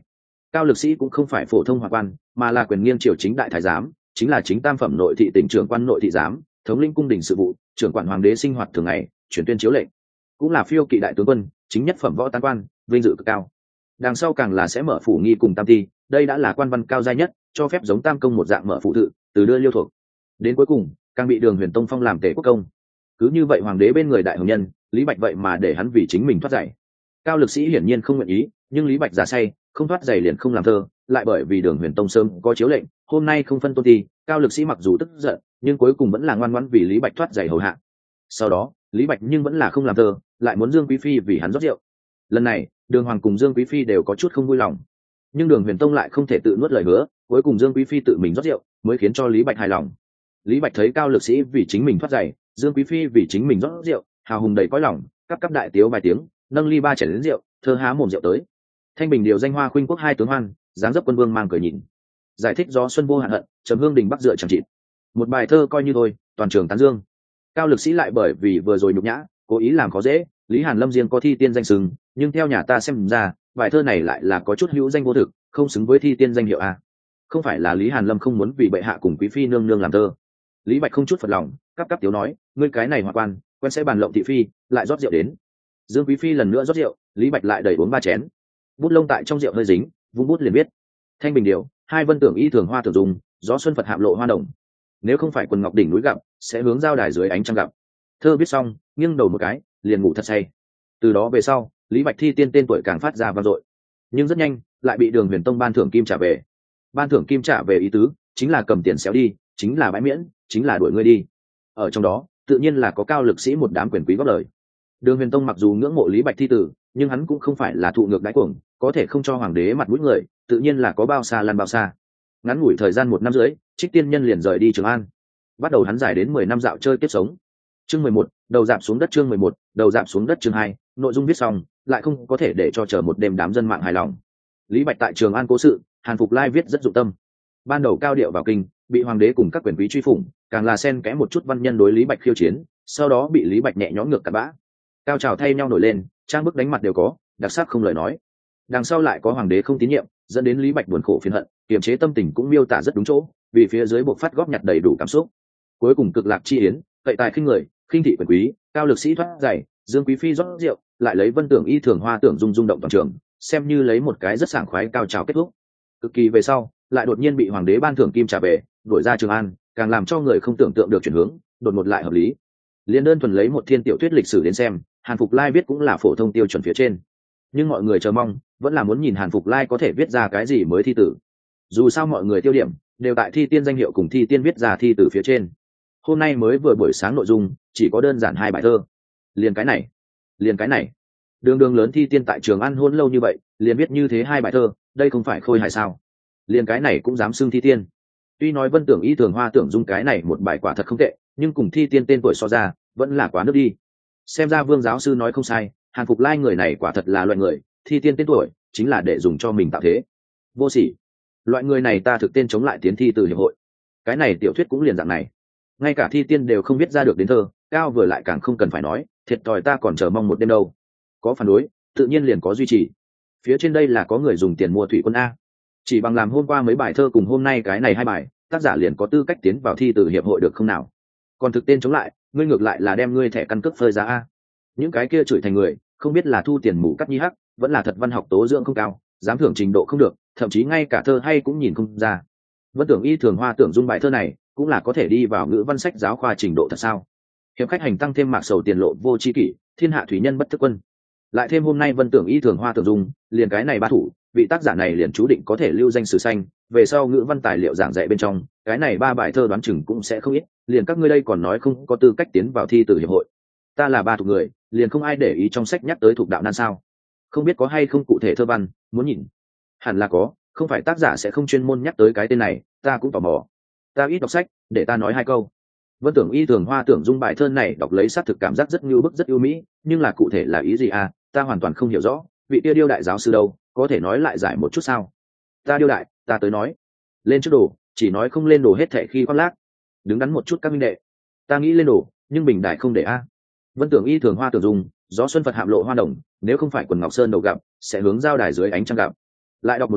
Speaker 1: Cao lực sĩ cũng không phải phổ thông hoạn quan, mà là quyền nghiêng triều chính đại thái giám, chính là chính tam phẩm nội thị tỉnh trưởng quan nội thị giám, thống lĩnh cung đình sự vụ, trưởng quản hoàng đế sinh hoạt thường ngày, chuyển tuyên chiếu lệnh, cũng là phiêu kỵ đại tướng quân, chính nhất phẩm võ tán quan, vinh dự cực cao. Đằng sau càng là sẽ mở phủ nghi cùng tam thi, đây đã là quan văn cao giai nhất, cho phép giống tam công một dạng mở phụ tự, từ đưa liêu thuộc. Đến cuối cùng, càng bị Đường Huyền Tông phong làm tể quốc công. Cứ như vậy hoàng đế bên người đại hồng nhân, Lý Bạch vậy mà để hắn vì chính mình thoát giày. Cao lực sĩ hiển nhiên không nguyện ý, nhưng Lý Bạch giả say, không thoát giày liền không làm thơ, lại bởi vì Đường Huyền Tông sớm có chiếu lệnh, hôm nay không phân tôn ti, Cao lực sĩ mặc dù tức giận, nhưng cuối cùng vẫn là ngoan ngoãn vì Lý Bạch thoát giày hầu hạ. Sau đó, Lý Bạch nhưng vẫn là không làm thơ, lại muốn Dương Quý phi vì hắn rót rượu. Lần này, Đường Hoàng cùng Dương Quý phi đều có chút không vui lòng, nhưng Đường Huyền Tông lại không thể tự nuốt lời hứa, cuối cùng Dương Quý phi tự mình rót rượu, mới khiến cho Lý Bạch hài lòng. Lý Bạch thấy Cao lực sĩ vì chính mình thoát giày, Dương Quý phi vì chính mình rót rượu, hào hùng đầy cõi lòng, cắp cắp đại tiếu vài tiếng, nâng ly ba chén đến rượu, thơ há mồm rượu tới. Thanh bình điều danh hoa khuynh quốc hai tướng hoan, dáng dấp quân vương mang cười nhìn. Giải thích gió xuân vô hạn hận, trầm hương đình bắc dựa chẳng chịt. Một bài thơ coi như thôi, toàn trường tán dương. Cao lực sĩ lại bởi vì vừa rồi nhục nhã, cố ý làm khó dễ, Lý Hàn Lâm riêng có thi tiên danh xưng, nhưng theo nhà ta xem ra, bài thơ này lại là có chút hữu danh vô thực, không xứng với thi tiên danh hiệu a. Không phải là Lý Hàn Lâm không muốn vì bệ hạ cùng quý phi nương nương làm thơ. Lý Bạch không chút phật lòng, cắp cắp tiếu nói, ngươi cái này hoạn quan, quen sẽ bàn lộng thị phi, lại rót rượu đến. Dương Quý phi lần nữa rót rượu, Lý Bạch lại đẩy uống ba chén. Bút lông tại trong rượu hơi dính, vung bút liền viết. Thanh bình điều, hai vân tưởng y thường hoa tưởng dùng, gió xuân Phật hạm lộ hoa đồng. Nếu không phải quần ngọc đỉnh núi gặp, sẽ hướng giao đài dưới ánh trăng gặp. Thơ viết xong, nghiêng đầu một cái, liền ngủ thật say. Từ đó về sau, Lý Bạch thi tiên tên tuổi càng phát ra vang dội. Nhưng rất nhanh, lại bị Đường Huyền Tông ban thưởng kim trả về. Ban thưởng kim trả về ý tứ, chính là cầm tiền xéo đi, chính là bãi miễn, chính là đuổi ngươi đi. Ở trong đó, tự nhiên là có Cao lực sĩ một đám quyền quý góp lời. Đường Huyền Tông mặc dù ngưỡng mộ Lý Bạch thi tử, nhưng hắn cũng không phải là thụ ngược đáy cuồng, có thể không cho hoàng đế mặt mũi người, tự nhiên là có bao xa lăn bao xa. Ngắn ngủi thời gian một năm rưỡi, Trích Tiên Nhân liền rời đi Trường An, bắt đầu hắn dài đến mười năm dạo chơi kiếp sống. Chương mười một, đầu dạp xuống đất chương mười một, đầu dạp xuống đất chương hai, nội dung viết xong, lại không có thể để cho chờ một đêm đám dân mạng hài lòng. Lý Bạch tại Trường An cố sự, Hàn Phục Lai viết rất dụng tâm. Ban đầu cao điệu vào kinh, bị hoàng đế cùng các quyền quý truy phủng, càng là xen kẽ một chút văn nhân đối Lý Bạch khiêu chiến, sau đó bị Lý Bạch nhẹ nhõm ngược cả bã. Cao trào thay nhau nổi lên, trang bức đánh mặt đều có, đặc sắc không lời nói. Đằng sau lại có hoàng đế không tín nhiệm, dẫn đến Lý Bạch buồn khổ phiền hận, kiềm chế tâm tình cũng miêu tả rất đúng chỗ, vì phía dưới buộc phát góp nhặt đầy đủ cảm xúc. Cuối cùng cực lạc chi yến, cậy tài khinh người, khinh thị quyền quý, Cao lực sĩ thoát giày, Dương Quý phi rót rượu, lại lấy vân tưởng y thường hoa tưởng dung dung động toàn trường, xem như lấy một cái rất sảng khoái cao trào kết thúc. Cực kỳ về sau, lại đột nhiên bị hoàng đế ban thưởng kim trả về, đuổi ra Trường An, càng làm cho người không tưởng tượng được chuyển hướng, đột ngột lại hợp lý. Liên đơn thuần lấy một thiên tiểu thuyết lịch sử đến xem, Hàn Phục Lai viết cũng là phổ thông tiêu chuẩn phía trên, nhưng mọi người chờ mong vẫn là muốn nhìn Hàn Phục Lai có thể viết ra cái gì mới thi tử. Dù sao mọi người tiêu điểm đều tại thi tiên danh hiệu cùng thi tiên viết ra thi tử phía trên. Hôm nay mới vừa buổi sáng nội dung chỉ có đơn giản hai bài thơ, liền cái này liền cái này đường đường lớn thi tiên tại Trường An hôn lâu như vậy, liền viết như thế hai bài thơ, đây không phải khôi hài sao? Liền cái này cũng dám xưng thi tiên. Tuy nói vân tưởng y thường hoa tưởng dung cái này một bài quả thật không tệ, nhưng cùng thi tiên tên tuổi so ra vẫn là quá nước đi. Xem ra Vương giáo sư nói không sai, Hàn Phục Lai người này quả thật là loại người, thi tiên tên tuổi chính là để dùng cho mình tạo thế. Vô sỉ, loại người này ta thực tên chống lại tiến thi từ hiệp hội. Cái này tiểu thuyết cũng liền dạng này, ngay cả thi tiên đều không viết ra được đến thơ, Cao vừa lại càng không cần phải nói, thiệt thòi ta còn chờ mong một đêm đâu. Có phản đối, tự nhiên liền có duy trì. Phía trên đây là có người dùng tiền mua thủy quân a. Chỉ bằng làm hôm qua mấy bài thơ cùng hôm nay cái này hai bài, tác giả liền có tư cách tiến vào thi từ hiệp hội được không nào? Còn thực tên chống lại, ngươi ngược lại là đem ngươi thẻ căn cước phơi ra a. Những cái kia chửi thành người, không biết là thu tiền mù cắt nhi hắc, vẫn là thật văn học tố dưỡng không cao, dám thưởng trình độ không được, thậm chí ngay cả thơ hay cũng nhìn không ra. Vân tưởng y thường hoa tưởng dung bài thơ này cũng là có thể đi vào ngữ văn sách giáo khoa trình độ thật sao? Hiệp khách hành tăng thêm mạc sầu tiền lộ vô chi kỷ, thiên hạ thủy nhân bất thức quân. Lại thêm hôm nay vân tưởng y thường hoa tưởng dung, liền cái này ba thủ, vị tác giả này liền chú định có thể lưu danh sử xanh, về sau ngữ văn tài liệu giảng dạy bên trong, cái này ba bài thơ đoán chừng cũng sẽ không ít, liền các ngươi đây còn nói không có tư cách tiến vào thi từ hiệp hội. Ta là ba thuộc người, liền không ai để ý trong sách nhắc tới thuộc đạo nan sao? Không biết có hay không cụ thể thơ văn, muốn nhìn. Hẳn là có, không phải tác giả sẽ không chuyên môn nhắc tới cái tên này, ta cũng tò mò. Ta ít đọc sách, để ta nói hai câu. Vân tưởng y thường hoa tưởng dung bài thơ này đọc lấy sát thực cảm giác rất ngưu bức rất yêu mỹ, nhưng là cụ thể là ý gì à, ta hoàn toàn không hiểu rõ, vị tiêu điêu đại giáo sư đâu, có thể nói lại giải một chút sao? Ta điêu đại, ta tới nói. Lên trước đồ, chỉ nói không lên đồ hết thệ khi khoác lác. Đứng đắn một chút các minh đệ. Ta nghĩ lên đồ, nhưng bình đại không để a. Vân tưởng y thường hoa tưởng dung, gió xuân Phật hạm lộ hoa đồng, nếu không phải quần ngọc sơn đầu gặp, sẽ hướng giao đài dưới ánh trăng gặp. Lại đọc một lần,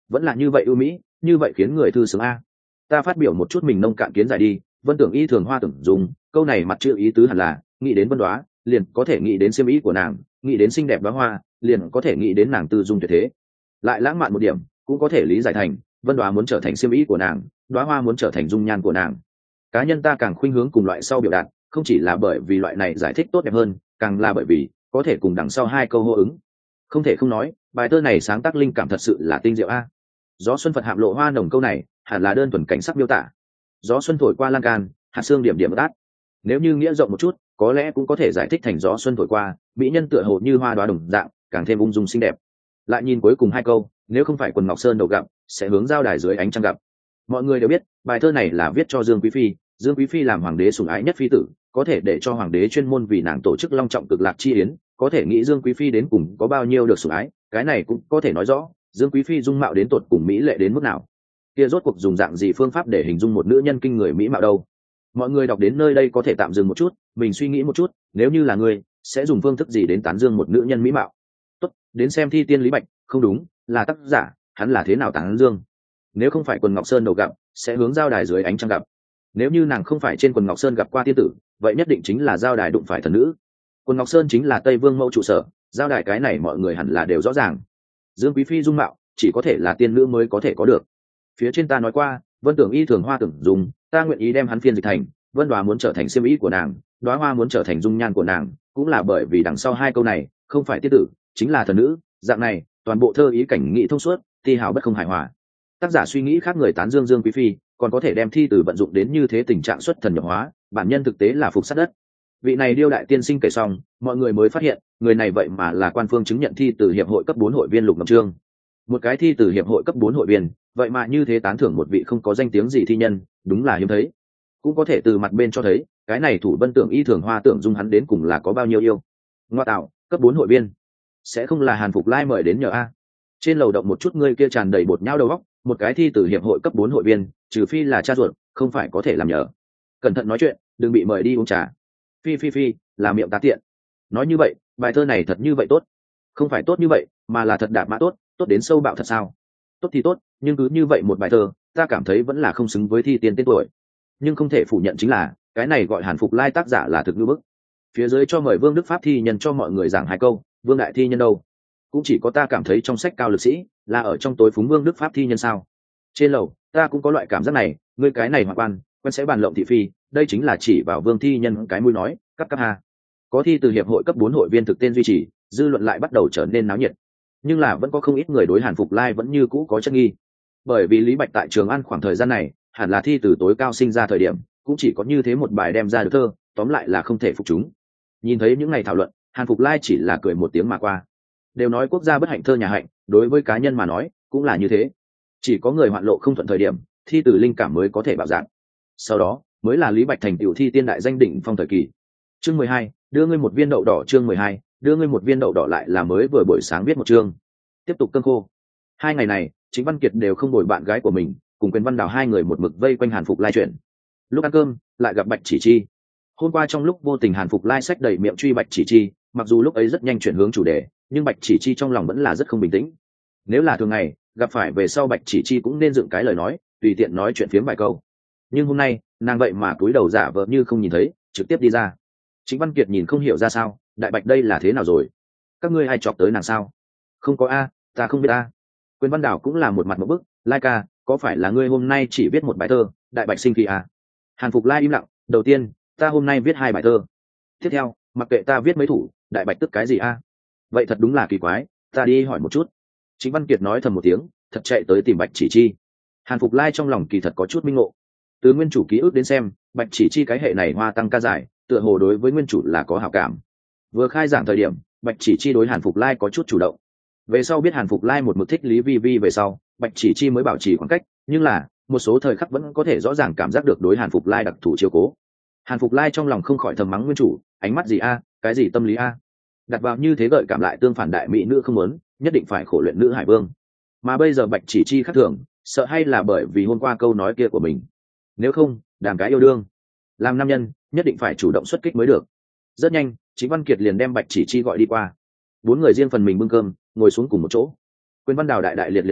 Speaker 1: vẫn là như vậy ưu mỹ, như vậy khiến người thư sướng a. Ta phát biểu một chút mình nông cạn kiến giải đi. Vân Tưởng Y thường hoa tưởng dùng câu này mặt chữ ý tứ hẳn là nghĩ đến Vân Đoá liền có thể nghĩ đến xiêm ý của nàng, nghĩ đến xinh đẹp đóa hoa liền có thể nghĩ đến nàng tư dung tuyệt thế. Lại lãng mạn một điểm cũng có thể lý giải thành Vân Đoá muốn trở thành xiêm ý của nàng, đóa hoa muốn trở thành dung nhan của nàng. Cá nhân ta càng khuynh hướng cùng loại sau biểu đạt, không chỉ là bởi vì loại này giải thích tốt đẹp hơn, càng là bởi vì có thể cùng đằng sau hai câu hô ứng. Không thể không nói, bài thơ này sáng tác linh cảm thật sự là tinh diệu a. Gió xuân Phật hạm lộ hoa nồng câu này hẳn là đơn thuần cảnh sắc miêu tả. Gió xuân thổi qua lan can, hạt sương điểm điểm ướt. Nếu như nghĩa rộng một chút, có lẽ cũng có thể giải thích thành gió xuân thổi qua, mỹ nhân tựa hồ như hoa đóa đồng dạng, càng thêm ung dung xinh đẹp. Lại nhìn cuối cùng hai câu, nếu không phải quần ngọc sơn đầu gặp, sẽ hướng giao đài dưới ánh trăng gặp. Mọi người đều biết, bài thơ này là viết cho Dương Quý phi, Dương Quý phi làm hoàng đế sủng ái nhất phi tử, có thể để cho hoàng đế chuyên môn vì nàng tổ chức long trọng cực lạc chi yến, có thể nghĩ Dương Quý phi đến cùng có bao nhiêu được sủng ái, cái này cũng có thể nói rõ, Dương Quý phi dung mạo đến tột cùng mỹ lệ đến mức nào. Kia rốt cuộc dùng dạng gì phương pháp để hình dung một nữ nhân kinh người mỹ mạo đâu? Mọi người đọc đến nơi đây có thể tạm dừng một chút, mình suy nghĩ một chút, nếu như là người, sẽ dùng phương thức gì đến tán dương một nữ nhân mỹ mạo? Tốt, đến xem thi tiên Lý Bạch, không đúng, là tác giả, hắn là thế nào tán dương? Nếu không phải quần ngọc sơn đầu gặp, sẽ hướng giao đài dưới ánh trăng gặp. Nếu như nàng không phải trên quần ngọc sơn gặp qua tiên tử, vậy nhất định chính là giao đài đụng phải thần nữ. Quần ngọc sơn chính là Tây Vương mẫu trụ sở, giao đài cái này mọi người hẳn là đều rõ ràng. Dương Quý phi dung mạo chỉ có thể là tiên nữ mới có thể có được. Phía trên ta nói qua, Vân Tưởng Y thường hoa tưởng dùng, ta nguyện ý đem hắn phiên dịch thành Vân Đoá muốn trở thành xiêm ý của nàng, đóa hoa muốn trở thành dung nhan của nàng, cũng là bởi vì đằng sau hai câu này không phải tiên tử chính là thần nữ, dạng này toàn bộ thơ ý cảnh nghị thông suốt, thi hào bất không hài hòa. Tác giả suy nghĩ khác người tán dương Dương Quý phi, còn có thể đem thi từ vận dụng đến như thế tình trạng xuất thần nhập hóa, bản nhân thực tế là phục sát đất. Vị này Điêu đại tiên sinh kể xong, mọi người mới phát hiện người này vậy mà là quan phương chứng nhận thi từ hiệp hội cấp bốn hội viên Lục Ngọc Trương. Một cái thi từ hiệp hội cấp bốn hội viên vậy mà như thế tán thưởng một vị không có danh tiếng gì thi nhân, đúng là hiếm thấy. Cũng có thể từ mặt bên cho thấy cái này thủ Vân Tưởng Y thường hoa tưởng dung hắn đến cùng là có bao nhiêu yêu. Ngoa tạo, cấp bốn hội viên sẽ không là Hàn Phục Lai mời đến nhờ a? Trên lầu động một chút ngươi kia tràn đầy bột nhão đầu óc, một cái thi từ hiệp hội cấp bốn hội viên, trừ phi là cha ruột, không phải có thể làm nhờ. Cẩn thận nói chuyện, đừng bị mời đi uống trà. Phi phi phi, là miệng tá tiện. Nói như vậy, bài thơ này thật như vậy tốt? Không phải tốt như vậy, mà là thật đạp mã tốt, tốt đến sâu bạo thật sao? Tốt thì tốt, nhưng cứ như vậy một bài thơ, ta cảm thấy vẫn là không xứng với thi tiên tên tuổi. Nhưng không thể phủ nhận chính là, cái này gọi Hàn Phục Lai tác giả là thực như bức. Phía dưới cho mời Vương Đức Pháp thi nhân cho mọi người giảng hai câu, Vương đại thi nhân đâu? Cũng chỉ có ta cảm thấy trong sách cao lực sĩ là ở trong tối phúng Vương Đức Pháp thi nhân sao? Trên lầu ta cũng có loại cảm giác này, ngươi cái này hoặc quan quan sẽ bàn lộng thị phi, đây chính là chỉ vào Vương thi nhân cái mũi nói cắp cắp ha. Có thi từ hiệp hội cấp bốn hội viên thực tên duy trì, dư luận lại bắt đầu trở nên náo nhiệt. Nhưng là vẫn có không ít người đối Hàn Phục Lai vẫn như cũ có chất nghi, bởi vì Lý Bạch tại Trường An khoảng thời gian này hẳn là thi từ tối cao sinh ra thời điểm, cũng chỉ có như thế một bài đem ra được thơ, tóm lại là không thể phục chúng. Nhìn thấy những ngày thảo luận, Hàn Phục Lai chỉ là cười một tiếng mà qua. Đều nói quốc gia bất hạnh thơ nhà hạnh, đối với cá nhân mà nói cũng là như thế. Chỉ có người hoạn lộ không thuận thời điểm, thi từ linh cảm mới có thể bạo dạng. Sau đó mới là Lý Bạch thành tiểu thi tiên đại danh đỉnh phong thời kỳ. Chương mười hai, đưa ngươi một viên đậu đỏ. Chương mười hai, đưa ngươi một viên đậu đỏ lại là mới vừa buổi sáng viết một chương. Tiếp tục cơn khô. Hai ngày này, Chính Văn Kiệt đều không bồi bạn gái của mình, cùng Quyền Văn Đào hai người một mực vây quanh Hàn Phục Lai chuyện. Lúc ăn cơm, lại gặp Bạch Chỉ Chi. Hôm qua trong lúc vô tình Hàn Phục Lai xách đầy miệng truy Bạch Chỉ Chi, mặc dù lúc ấy rất nhanh chuyển hướng chủ đề, nhưng Bạch Chỉ Chi trong lòng vẫn là rất không bình tĩnh. Nếu là thường ngày, gặp phải về sau Bạch Chỉ Chi cũng nên dựng cái lời nói, tùy tiện nói chuyện phiếm vài câu. Nhưng hôm nay, nàng vậy mà cúi đầu giả vờ như không nhìn thấy, trực tiếp đi ra. Chính Văn Kiệt nhìn không hiểu ra sao, đại Bạch đây là thế nào rồi? Các ngươi ai chọc tới nàng sao? Không có a, ta không biết a. Quyền Văn Đào cũng là một mặt một bức, Lai ca, có phải là ngươi hôm nay chỉ viết một bài thơ, đại Bạch sinh khí à? Hàn Phục Lai im lặng, đầu tiên, ta hôm nay viết hai bài thơ. Tiếp theo, mặc kệ ta viết mấy thủ, đại Bạch tức cái gì a? Vậy thật đúng là kỳ quái, ta đi hỏi một chút. Chính Văn Kiệt nói thầm một tiếng, thật chạy tới tìm Bạch Chỉ Chi. Hàn Phục Lai trong lòng kỳ thật có chút minh ngộ. Từ nguyên chủ ký ức đến xem, Bạch Chỉ Chi cái hệ này hoa tăng ca giải, tựa hồ đối với nguyên chủ là có hảo cảm. Vừa khai giảng thời điểm, Bạch Chỉ Chi đối Hàn Phục Lai có chút chủ động. Về sau biết Hàn Phục Lai một mực thích Lý Vi Vi về sau, Bạch Chỉ Chi mới bảo trì khoảng cách, nhưng là một số thời khắc vẫn có thể rõ ràng cảm giác được đối Hàn Phục Lai đặc thù chiếu cố. Hàn Phục Lai trong lòng không khỏi thầm mắng nguyên chủ, ánh mắt gì a, cái gì tâm lý a, đặt vào như thế gợi cảm lại tương phản đại mỹ nữ không muốn, nhất định phải khổ luyện nữ hải vương. Mà bây giờ Bạch Chỉ Chi khác thường, sợ hay là bởi vì hôm qua câu nói kia của mình. Nếu không, đàm cái yêu đương, làm nam nhân nhất định phải chủ động xuất kích mới được. Rất nhanh, Chính Văn Kiệt liền đem Bạch Chỉ Chi gọi đi qua. Bốn người riêng phần mình bưng cơm, ngồi xuống cùng một chỗ. Quyền Văn Đào đại đại liệt liệt hỏi,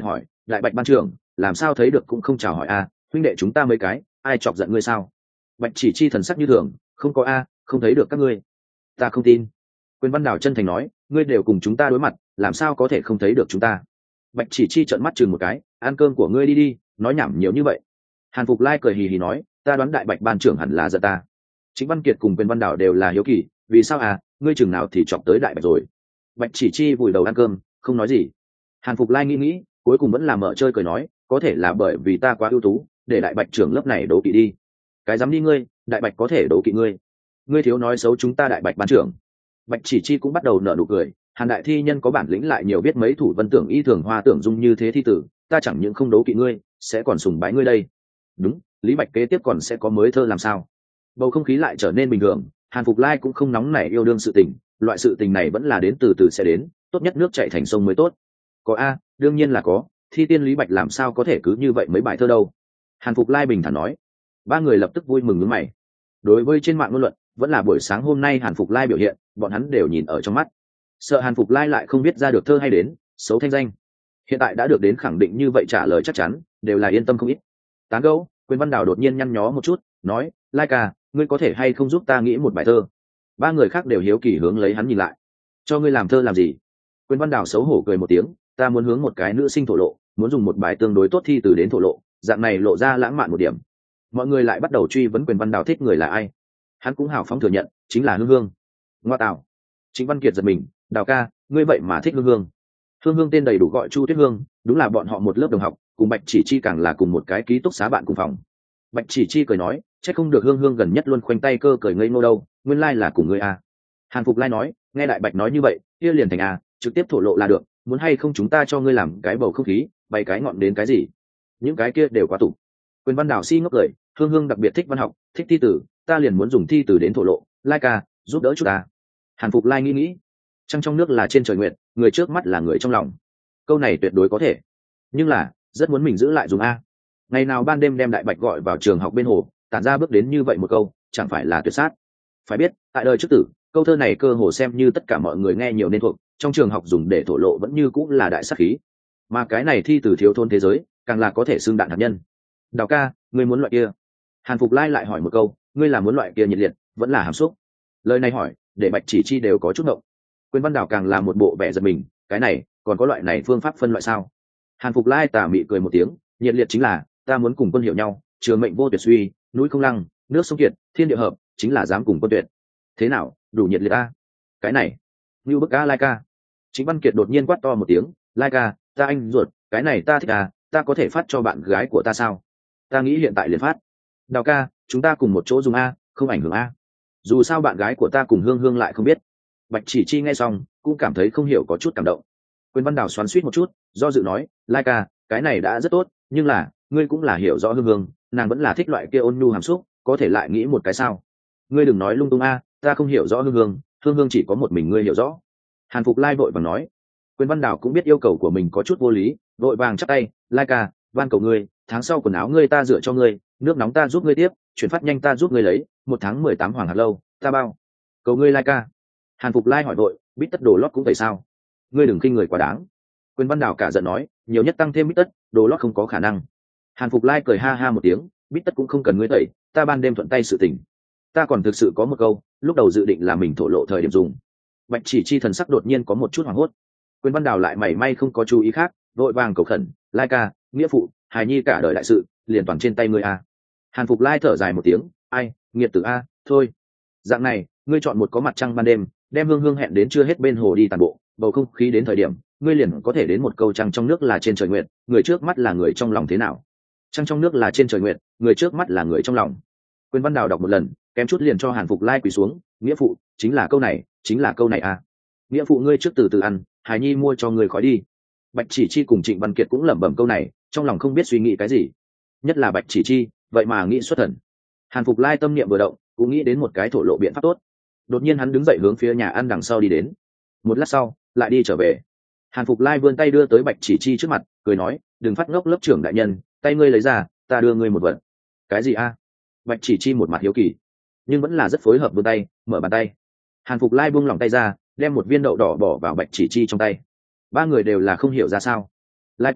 Speaker 1: đại bạch ban trưởng làm sao thấy được cũng không chào hỏi a, huynh đệ chúng ta mấy cái ai chọc giận ngươi sao? Bạch chỉ chi thần sắc như thường, không có a, không thấy được các ngươi. Ta không tin. Quyền Văn Đào chân thành nói, ngươi đều cùng chúng ta đối mặt, làm sao có thể không thấy được chúng ta? Bạch chỉ chi trợn mắt chừng một cái, ăn cơm của ngươi đi đi, nói nhảm nhiều như vậy. Hàn Phục Lai cười hì hì nói, ta đoán đại bạch ban trưởng hẳn là giận ta. Chính Văn Kiệt cùng Quyền Văn Đào đều là hiếu kỳ, vì sao à, ngươi chừng nào thì chọc tới đại bạch rồi? Bạch chỉ chi vùi đầu ăn cơm, không nói gì. Hàn Phục Lai nghĩ nghĩ, cuối cùng vẫn là mở chơi cười nói, có thể là bởi vì ta quá ưu tú, để đại bạch trưởng lớp này đố kỵ đi. Cái dám đi ngươi, đại bạch có thể đố kỵ ngươi. Ngươi thiếu nói xấu chúng ta đại bạch ban trưởng. Bạch chỉ chi cũng bắt đầu nở nụ cười, Hàn đại thi nhân có bản lĩnh lại nhiều biết mấy thủ vân tưởng y thường hoa tưởng dung như thế thi tử, ta chẳng những không đố kỵ ngươi, sẽ còn sùng bái ngươi đây. Đúng, Lý Bạch kế tiếp còn sẽ có mới thơ làm sao? Bầu không khí lại trở nên bình thường, Hàn Phục Lai cũng không nóng nảy yêu đương sự tình, loại sự tình này vẫn là đến từ từ sẽ đến, tốt nhất nước chảy thành sông mới tốt. Có a, đương nhiên là có, thi tiên Lý Bạch làm sao có thể cứ như vậy mấy bài thơ đâu? Hàn Phục Lai bình thản nói. Ba người lập tức vui mừng nhướng mày. Đối với trên mạng ngôn luận, vẫn là buổi sáng hôm nay Hàn Phục Lai biểu hiện, bọn hắn đều nhìn ở trong mắt. Sợ Hàn Phục Lai lại không biết ra được thơ hay đến, xấu thanh danh. Hiện tại đã được đến khẳng định như vậy trả lời chắc chắn, đều là yên tâm không ít. Tán gẫu, Quyền Văn Đào đột nhiên nhăn nhó một chút, nói, Lai ca, ngươi có thể hay không giúp ta nghĩ một bài thơ? Ba người khác đều hiếu kỳ hướng lấy hắn nhìn lại. Cho ngươi làm thơ làm gì? Quyền Văn Đào xấu hổ cười một tiếng, ta muốn hướng một cái nữ sinh thổ lộ, muốn dùng một bài tương đối tốt thi từ đến thổ lộ, dạng này lộ ra lãng mạn một điểm. Mọi người lại bắt đầu truy vấn Quyền Văn Đào thích người là ai. Hắn cũng hào phóng thừa nhận, chính là Hương Hương. Ngoa tạo. Chính Văn Kiệt giật mình, Đào ca, ngươi vậy mà thích Hương Hương? Hương Hương tên đầy đủ gọi Chu Tuyết Hương, đúng là bọn họ một lớp đồng học, cùng Bạch Chỉ Chi càng là cùng một cái ký túc xá bạn cùng phòng. Bạch Chỉ Chi cười nói, chắc không được Hương Hương gần nhất luôn khoanh tay cơ cười ngây ngô đâu, nguyên lai là cùng ngươi a. Hàn Phục Lai nói, nghe Đại Bạch nói như vậy, kia liền thành a, trực tiếp thổ lộ là được, muốn hay không chúng ta cho ngươi làm cái bầu không khí, bày cái ngọn đến cái gì? Những cái kia đều quá tủ. Quyền Văn Đào si ngốc cười, Hương Hương đặc biệt thích văn học, thích thi tử, ta liền muốn dùng thi tử đến thổ lộ, Lai ca, giúp đỡ chút ta. Hàn Phục Lai nghĩ nghĩ, trăng trong nước là trên trời nguyện, người trước mắt là người trong lòng. Câu này tuyệt đối có thể, nhưng là rất muốn mình giữ lại dùng a. Ngày nào ban đêm đem Đại Bạch gọi vào trường học bên hồ, tản ra bước đến như vậy một câu, chẳng phải là tuyệt sát? Phải biết, tại đời trước tử, câu thơ này cơ hồ xem như tất cả mọi người nghe nhiều nên thuộc, trong trường học dùng để thổ lộ vẫn như cũng là đại sát khí. Mà cái này thi từ thiếu thôn thế giới, càng là có thể xưng đạn hạt nhân. Đào ca, ngươi muốn loại kia? Hàn Phục Lai lại hỏi một câu, ngươi là muốn loại kia nhiệt liệt, vẫn là hàm xúc? Lời này hỏi, để Bạch Chỉ Chi đều có chút ngộng. Quyền Văn Đào càng là một bộ vẻ giật mình, cái này còn có loại này phương pháp phân loại sao? Hàn Phục Lai tà mị cười một tiếng, nhiệt liệt chính là ta muốn cùng quân hiểu nhau, trường mệnh vô tuyệt suy, núi không lăng, nước sông kiệt, thiên địa hợp, chính là dám cùng quân tuyệt. Thế nào, đủ nhiệt liệt a? Cái này, như bức a Lai ca. Chính Văn Kiệt đột nhiên quát to một tiếng, Lai ca, ta anh ruột, cái này ta thích à, ta có thể phát cho bạn gái của ta sao? Ta nghĩ hiện tại liền phát. Đào ca, chúng ta cùng một chỗ dùng a, không ảnh hưởng a. Dù sao bạn gái của ta cùng Hương Hương lại không biết. Bạch Chỉ Chi nghe xong, cũng cảm thấy không hiểu có chút cảm động. Quyền Văn Đào xoắn xuýt một chút, do dự nói, Lai ca, cái này đã rất tốt, nhưng là, ngươi cũng là hiểu rõ Hương Hương, nàng vẫn là thích loại kia ôn nhu hàm xúc, có thể lại nghĩ một cái sao? Ngươi đừng nói lung tung a, ta không hiểu rõ Hương Hương, Hương Hương chỉ có một mình ngươi hiểu rõ. Hàn Phục Lai vội vàng nói. Quyền Văn Đào cũng biết yêu cầu của mình có chút vô lý, vội vàng chắp tay, Lai ca, van cầu ngươi, tháng sau quần áo ngươi ta rửa cho ngươi, nước nóng ta giúp ngươi tiếp, chuyển phát nhanh ta giúp ngươi lấy, một tháng mười tám hoàng hạt lâu, ta bao. Cầu ngươi Lai ca. Hàn Phục Lai hỏi vội, bít tất đồ lót cũng tẩy sao? Ngươi đừng khinh người quá đáng. Quyền Văn Đào cả giận nói, nhiều nhất tăng thêm bít tất, đồ lót không có khả năng. Hàn Phục Lai cười ha ha một tiếng, bít tất cũng không cần ngươi tẩy, ta ban đêm thuận tay sự tình. Ta còn thực sự có một câu, lúc đầu dự định là mình thổ lộ thời điểm dùng. Bạch Chỉ Chi thần sắc đột nhiên có một chút hoảng hốt. Quyền Văn Đào lại mảy may không có chú ý khác, vội vàng cầu khẩn, Lai ca, nghĩa phụ, hài nhi cả đời đại sự, liền toàn trên tay ngươi a. Hàn Phục Lai thở dài một tiếng, ai, nghiệt tử a, thôi. Dạng này, ngươi chọn một có mặt trăng ban đêm, đem Hương Hương hẹn đến chưa hết bên hồ đi tàn bộ, bầu không khí đến thời điểm, ngươi liền có thể đến một câu trăng trong nước là trên trời nguyện, người trước mắt là người trong lòng thế nào? Trăng trong nước là trên trời nguyện, người trước mắt là người trong lòng. Quyền Văn Đào đọc một lần, kém chút liền cho Hàn Phục Lai quỳ xuống, nghĩa phụ, chính là câu này, chính là câu này a. Nghĩa phụ ngươi trước từ từ ăn, hài nhi mua cho ngươi khói đi. Bạch Chỉ Chi cùng Trịnh Văn Kiệt cũng lẩm bẩm câu này, trong lòng không biết suy nghĩ cái gì. Nhất là Bạch Chỉ Chi, vậy mà nghĩ xuất thần. Hàn Phục Lai tâm niệm vừa động, cũng nghĩ đến một cái thổ lộ biện pháp tốt. Đột nhiên hắn đứng dậy hướng phía nhà ăn đằng sau đi đến. Một lát sau, lại đi trở về. Hàn Phục Lai vươn tay đưa tới Bạch Chỉ Chi trước mặt, cười nói, đừng phát ngốc lớp trưởng đại nhân, tay ngươi lấy ra, ta đưa ngươi một vật. Cái gì a? Bạch Chỉ Chi một mặt hiếu kỳ, nhưng vẫn là rất phối hợp vươn tay, mở bàn tay. Hàn Phục Lai buông lỏng tay ra, đem một viên đậu đỏ bỏ vào Bạch Chỉ Chi trong tay. Ba người đều là không hiểu ra sao. Lai ca,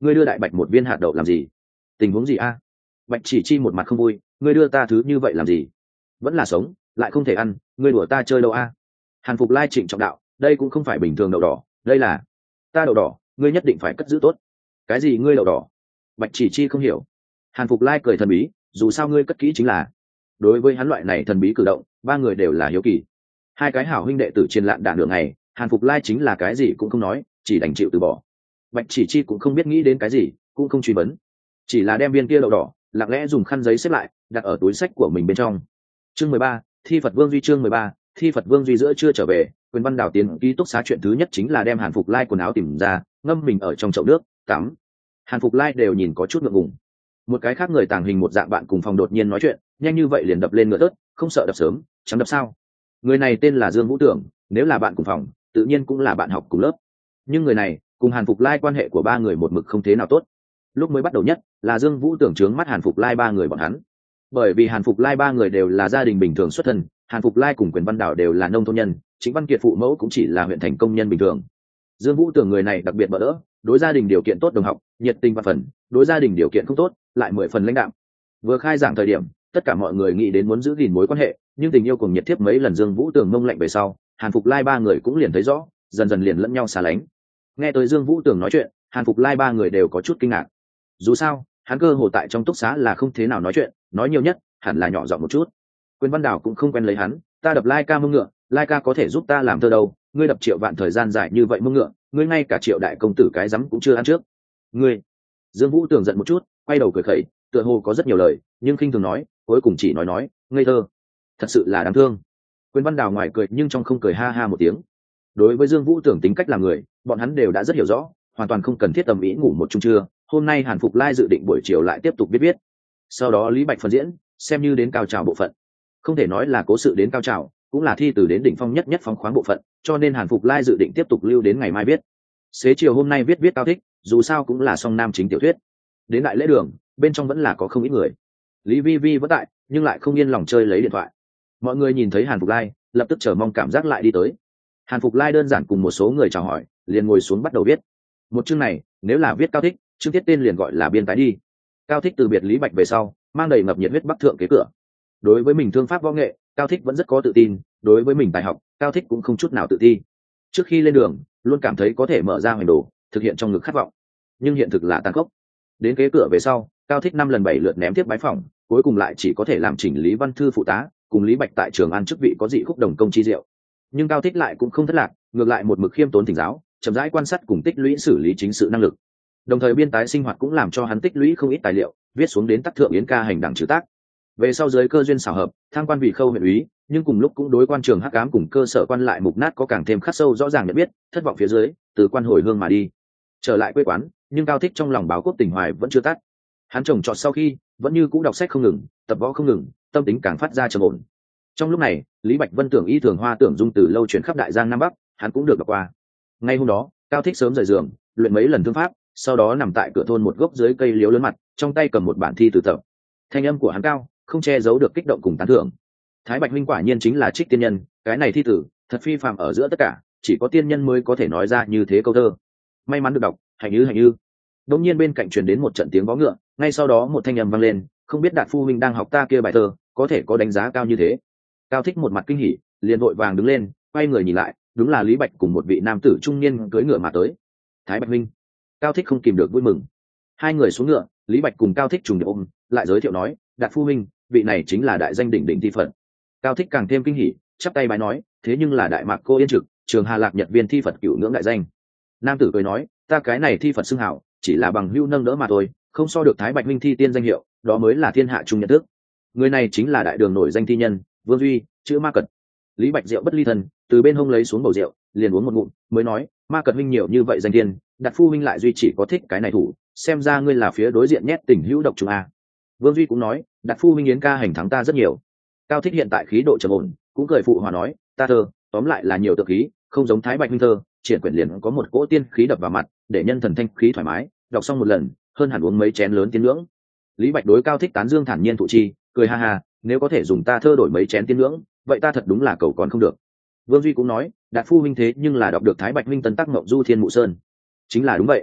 Speaker 1: ngươi đưa đại bạch một viên hạt đậu làm gì? Tình huống gì a? Bạch chỉ chi một mặt không vui, ngươi đưa ta thứ như vậy làm gì? Vẫn là sống lại không thể ăn, ngươi đùa ta chơi đâu a? Hàn Phục Lai trịnh trọng đạo, đây cũng không phải bình thường đậu đỏ, đây là ta đậu đỏ, ngươi nhất định phải cất giữ tốt. Cái gì ngươi đậu đỏ? Bạch chỉ chi không hiểu. Hàn Phục Lai cười thần bí, dù sao ngươi cất kỹ chính là. Đối với hắn loại này thần bí cử động, ba người đều là hiếu kỳ. Hai cái hảo huynh đệ tử trên lạn đạn đường này, Hàn Phục Lai chính là cái gì cũng không nói, chỉ đành chịu từ bỏ. Bạch chỉ chi cũng không biết nghĩ đến cái gì, cũng không truy vấn, chỉ là đem viên kia đậu đỏ lặng lẽ dùng khăn giấy xếp lại, đặt ở túi sách của mình bên trong. Chương mười ba, thi Phật Vương Duy. Chương mười ba, thi Phật Vương Duy. Giữa chưa trở về, Quyền Văn Đào tiến ký túc xá, chuyện thứ nhất chính là đem Hàn Phục Lai quần áo tìm ra, ngâm mình ở trong chậu nước tắm. Hàn Phục Lai đều nhìn có chút ngượng ngùng. Một cái khác người tàng hình một dạng bạn cùng phòng đột nhiên nói chuyện, nhanh như vậy liền đập lên ngựa tớt, không sợ đập sớm, chẳng đập sao? Người này tên là Dương Vũ Tưởng, nếu là bạn cùng phòng, tự nhiên cũng là bạn học cùng lớp. Nhưng người này cùng Hàn Phục Lai quan hệ của ba người một mực không thế nào tốt. Lúc mới bắt đầu nhất là Dương Vũ Tưởng trướng mắt Hàn Phục Lai ba người bọn hắn, bởi vì Hàn Phục Lai ba người đều là gia đình bình thường xuất thân, Hàn Phục Lai cùng Quyền Văn Đào đều là nông thôn nhân, Trịnh Văn Kiệt phụ mẫu cũng chỉ là huyện thành công nhân bình thường. Dương Vũ Tưởng người này đặc biệt bỡ đỡ, đối gia đình điều kiện tốt đồng học, nhiệt tình và phần, đối gia đình điều kiện không tốt, lại mười phần lãnh đạm. Vừa khai giảng thời điểm, tất cả mọi người nghĩ đến muốn giữ gìn mối quan hệ, nhưng tình yêu cùng nhiệt tiếp mấy lần Dương Vũ Tưởng mông lạnh về sau, Hàn Phục Lai ba người cũng liền thấy rõ, dần dần liền lẫn nhau xa lánh. Nghe tới Dương Vũ Tưởng nói chuyện, Hàn Phục Lai ba người đều có chút kinh ngạc. Dù sao, hắn cơ hồ tại trong túc xá là không thế nào nói chuyện, nói nhiều nhất hẳn là nhỏ giọng một chút. Quyền Văn Đào cũng không quen lấy hắn, ta đập Lai ca mông ngựa, Lai ca có thể giúp ta làm thơ đâu, ngươi đập Triệu Vạn thời gian dài như vậy mông ngựa, ngươi ngay cả Triệu đại công tử cái rắm cũng chưa ăn trước. Ngươi. Dương Vũ Tưởng giận một chút, quay đầu cười khẩy, tựa hồ có rất nhiều lời, nhưng khinh thường nói, cuối cùng chỉ nói nói, ngây thơ. Thật sự là đáng thương. Quyền Văn Đào ngoài cười nhưng trong không cười ha ha một tiếng. Đối với Dương Vũ Tưởng tính cách làm người, bọn hắn đều đã rất hiểu rõ, hoàn toàn không cần thiết tầm ý ngủ một chung trưa. Hôm nay Hàn Phục Lai dự định buổi chiều lại tiếp tục viết viết. Sau đó Lý Bạch phân diễn, xem như đến cao trào bộ phận. Không thể nói là cố sự đến cao trào, cũng là thi từ đến đỉnh phong nhất nhất phóng khoáng bộ phận, cho nên Hàn Phục Lai dự định tiếp tục lưu đến ngày mai viết. Xế chiều hôm nay viết viết Cao Thích, dù sao cũng là song nam chính tiểu thuyết. Đến đại lễ đường, bên trong vẫn là có không ít người. Lý Vi Vi vẫn tại, nhưng lại không yên lòng chơi lấy điện thoại. Mọi người nhìn thấy Hàn Phục Lai, lập tức chờ mong cảm giác lại đi tới. Hàn Phục Lai đơn giản cùng một số người chào hỏi, liền ngồi xuống bắt đầu viết. Một chương này, nếu là viết Cao Thích, chương tiết tên liền gọi là biên tái đi. Cao Thích từ biệt Lý Bạch về sau, mang đầy ngập nhiệt huyết bắc thượng kế cửa. Đối với mình thương pháp võ nghệ, Cao Thích vẫn rất có tự tin, đối với mình tài học, Cao Thích cũng không chút nào tự ti. Trước khi lên đường, luôn cảm thấy có thể mở ra hoành đồ, thực hiện trong ngực khát vọng. Nhưng hiện thực là tàn khốc. Đến kế cửa về sau, Cao Thích năm lần bảy lượt ném tiếp bái phỏng, cuối cùng lại chỉ có thể làm chỉnh lý văn thư phụ tá, cùng Lý Bạch tại Trường An chức vị có dị khúc đồng công chi diệu. Nhưng Cao Thích lại cũng không thất lạc, ngược lại một mực khiêm tốn thỉnh giáo, chậm rãi quan sát cùng tích lũy xử lý chính sự năng lực. Đồng thời biên tái sinh hoạt cũng làm cho hắn tích lũy không ít tài liệu, viết xuống đến tác thượng yến ca hành đẳng chữ tác. Về sau giới cơ duyên xảo hợp, thăng quan vị khâu huyện úy, nhưng cùng lúc cũng đối quan trường hắc ám cùng cơ sở quan lại mục nát có càng thêm khắc sâu rõ ràng nhận biết, thất vọng phía dưới, từ quan hồi hương mà đi. Trở lại quê quán, nhưng Cao Thích trong lòng báo quốc tình hoài vẫn chưa tắt. Hắn trồng trọt sau khi, vẫn như cũ đọc sách không ngừng, tập võ không ngừng, tâm tính càng phát ra trầm ổn. Trong lúc này, Lý Bạch Vân tưởng y thường hoa tưởng dung từ lâu chuyển khắp đại giang nam bắc, hắn cũng được đọc qua. Ngay hôm đó, Cao Thích sớm rời giường, luyện mấy lần thương pháp, sau đó nằm tại cửa thôn một gốc dưới cây liễu lớn mặt, trong tay cầm một bản thi từ tập. Thanh âm của hắn cao, không che giấu được kích động cùng tán thưởng. Thái Bạch huynh quả nhiên chính là trích tiên nhân, cái này thi tử, thật phi phàm ở giữa tất cả, chỉ có tiên nhân mới có thể nói ra như thế câu thơ. May mắn được đọc, hành như hành như. Đột nhiên bên cạnh truyền đến một trận tiếng vó ngựa, ngay sau đó một thanh âm vang lên, không biết Đạt phu huynh đang học ta kia bài thơ, có thể có đánh giá cao như thế. Cao Thích một mặt kinh hỉ, liền vội vàng đứng lên, quay người nhìn lại, đúng là Lý Bạch cùng một vị nam tử trung niên cưỡi ngựa mà tới. Thái Bạch huynh. Cao Thích không kìm được vui mừng. Hai người xuống ngựa, Lý Bạch cùng Cao Thích trùng điệp ôm, lại giới thiệu nói, Đạt phu huynh, vị này chính là đại danh đỉnh đỉnh thi Phật. Cao Thích càng thêm kinh hỉ, chắp tay bái nói, thế nhưng là đại mạc cô yên trực, trường Hà Lạc Nhật viên thi Phật cửu ngưỡng đại danh. Nam tử cười nói, ta cái này thi Phật xưng hảo, chỉ là bằng hữu nâng đỡ mà thôi, không so được Thái Bạch huynh thi tiên danh hiệu, đó mới là thiên hạ trung nhận thức. Người này chính là đại đường nổi danh thi nhân, Vương Duy, chữ Ma Cật. Lý Bạch rượu bất ly thân, từ bên hông lấy xuống bầu rượu, liền uống một ngụm, mới nói, Ma Cật huynh nhiều như vậy danh tiên, Đạt phu huynh lại duy chỉ có thích cái này thủ, xem ra ngươi là phía đối diện nhét tình hữu độc trùng a. Vương Duy cũng nói, Đạt phu huynh yến ca hành thắng ta rất nhiều. Cao Thích hiện tại khí độ trầm ổn, cũng cười phụ hòa nói, ta thơ, tóm lại là nhiều tự khí, không giống Thái Bạch huynh thơ, triển quyển liền có một cỗ tiên khí đập vào mặt, để nhân thần thanh khí thoải mái, đọc xong một lần, hơn hẳn uống mấy chén lớn tiên ngưỡng. Lý Bạch đối Cao Thích tán dương thản nhiên thụ chi, cười ha ha, nếu có thể dùng ta thơ đổi mấy chén tiên ngưỡng, vậy ta thật đúng là cầu còn không được. Vương Duy cũng nói, Đạt phu huynh thế nhưng là đọc được Thái Bạch huynh tân tác Ngộng Du Thiên Mụ Sơn. Chính là đúng vậy.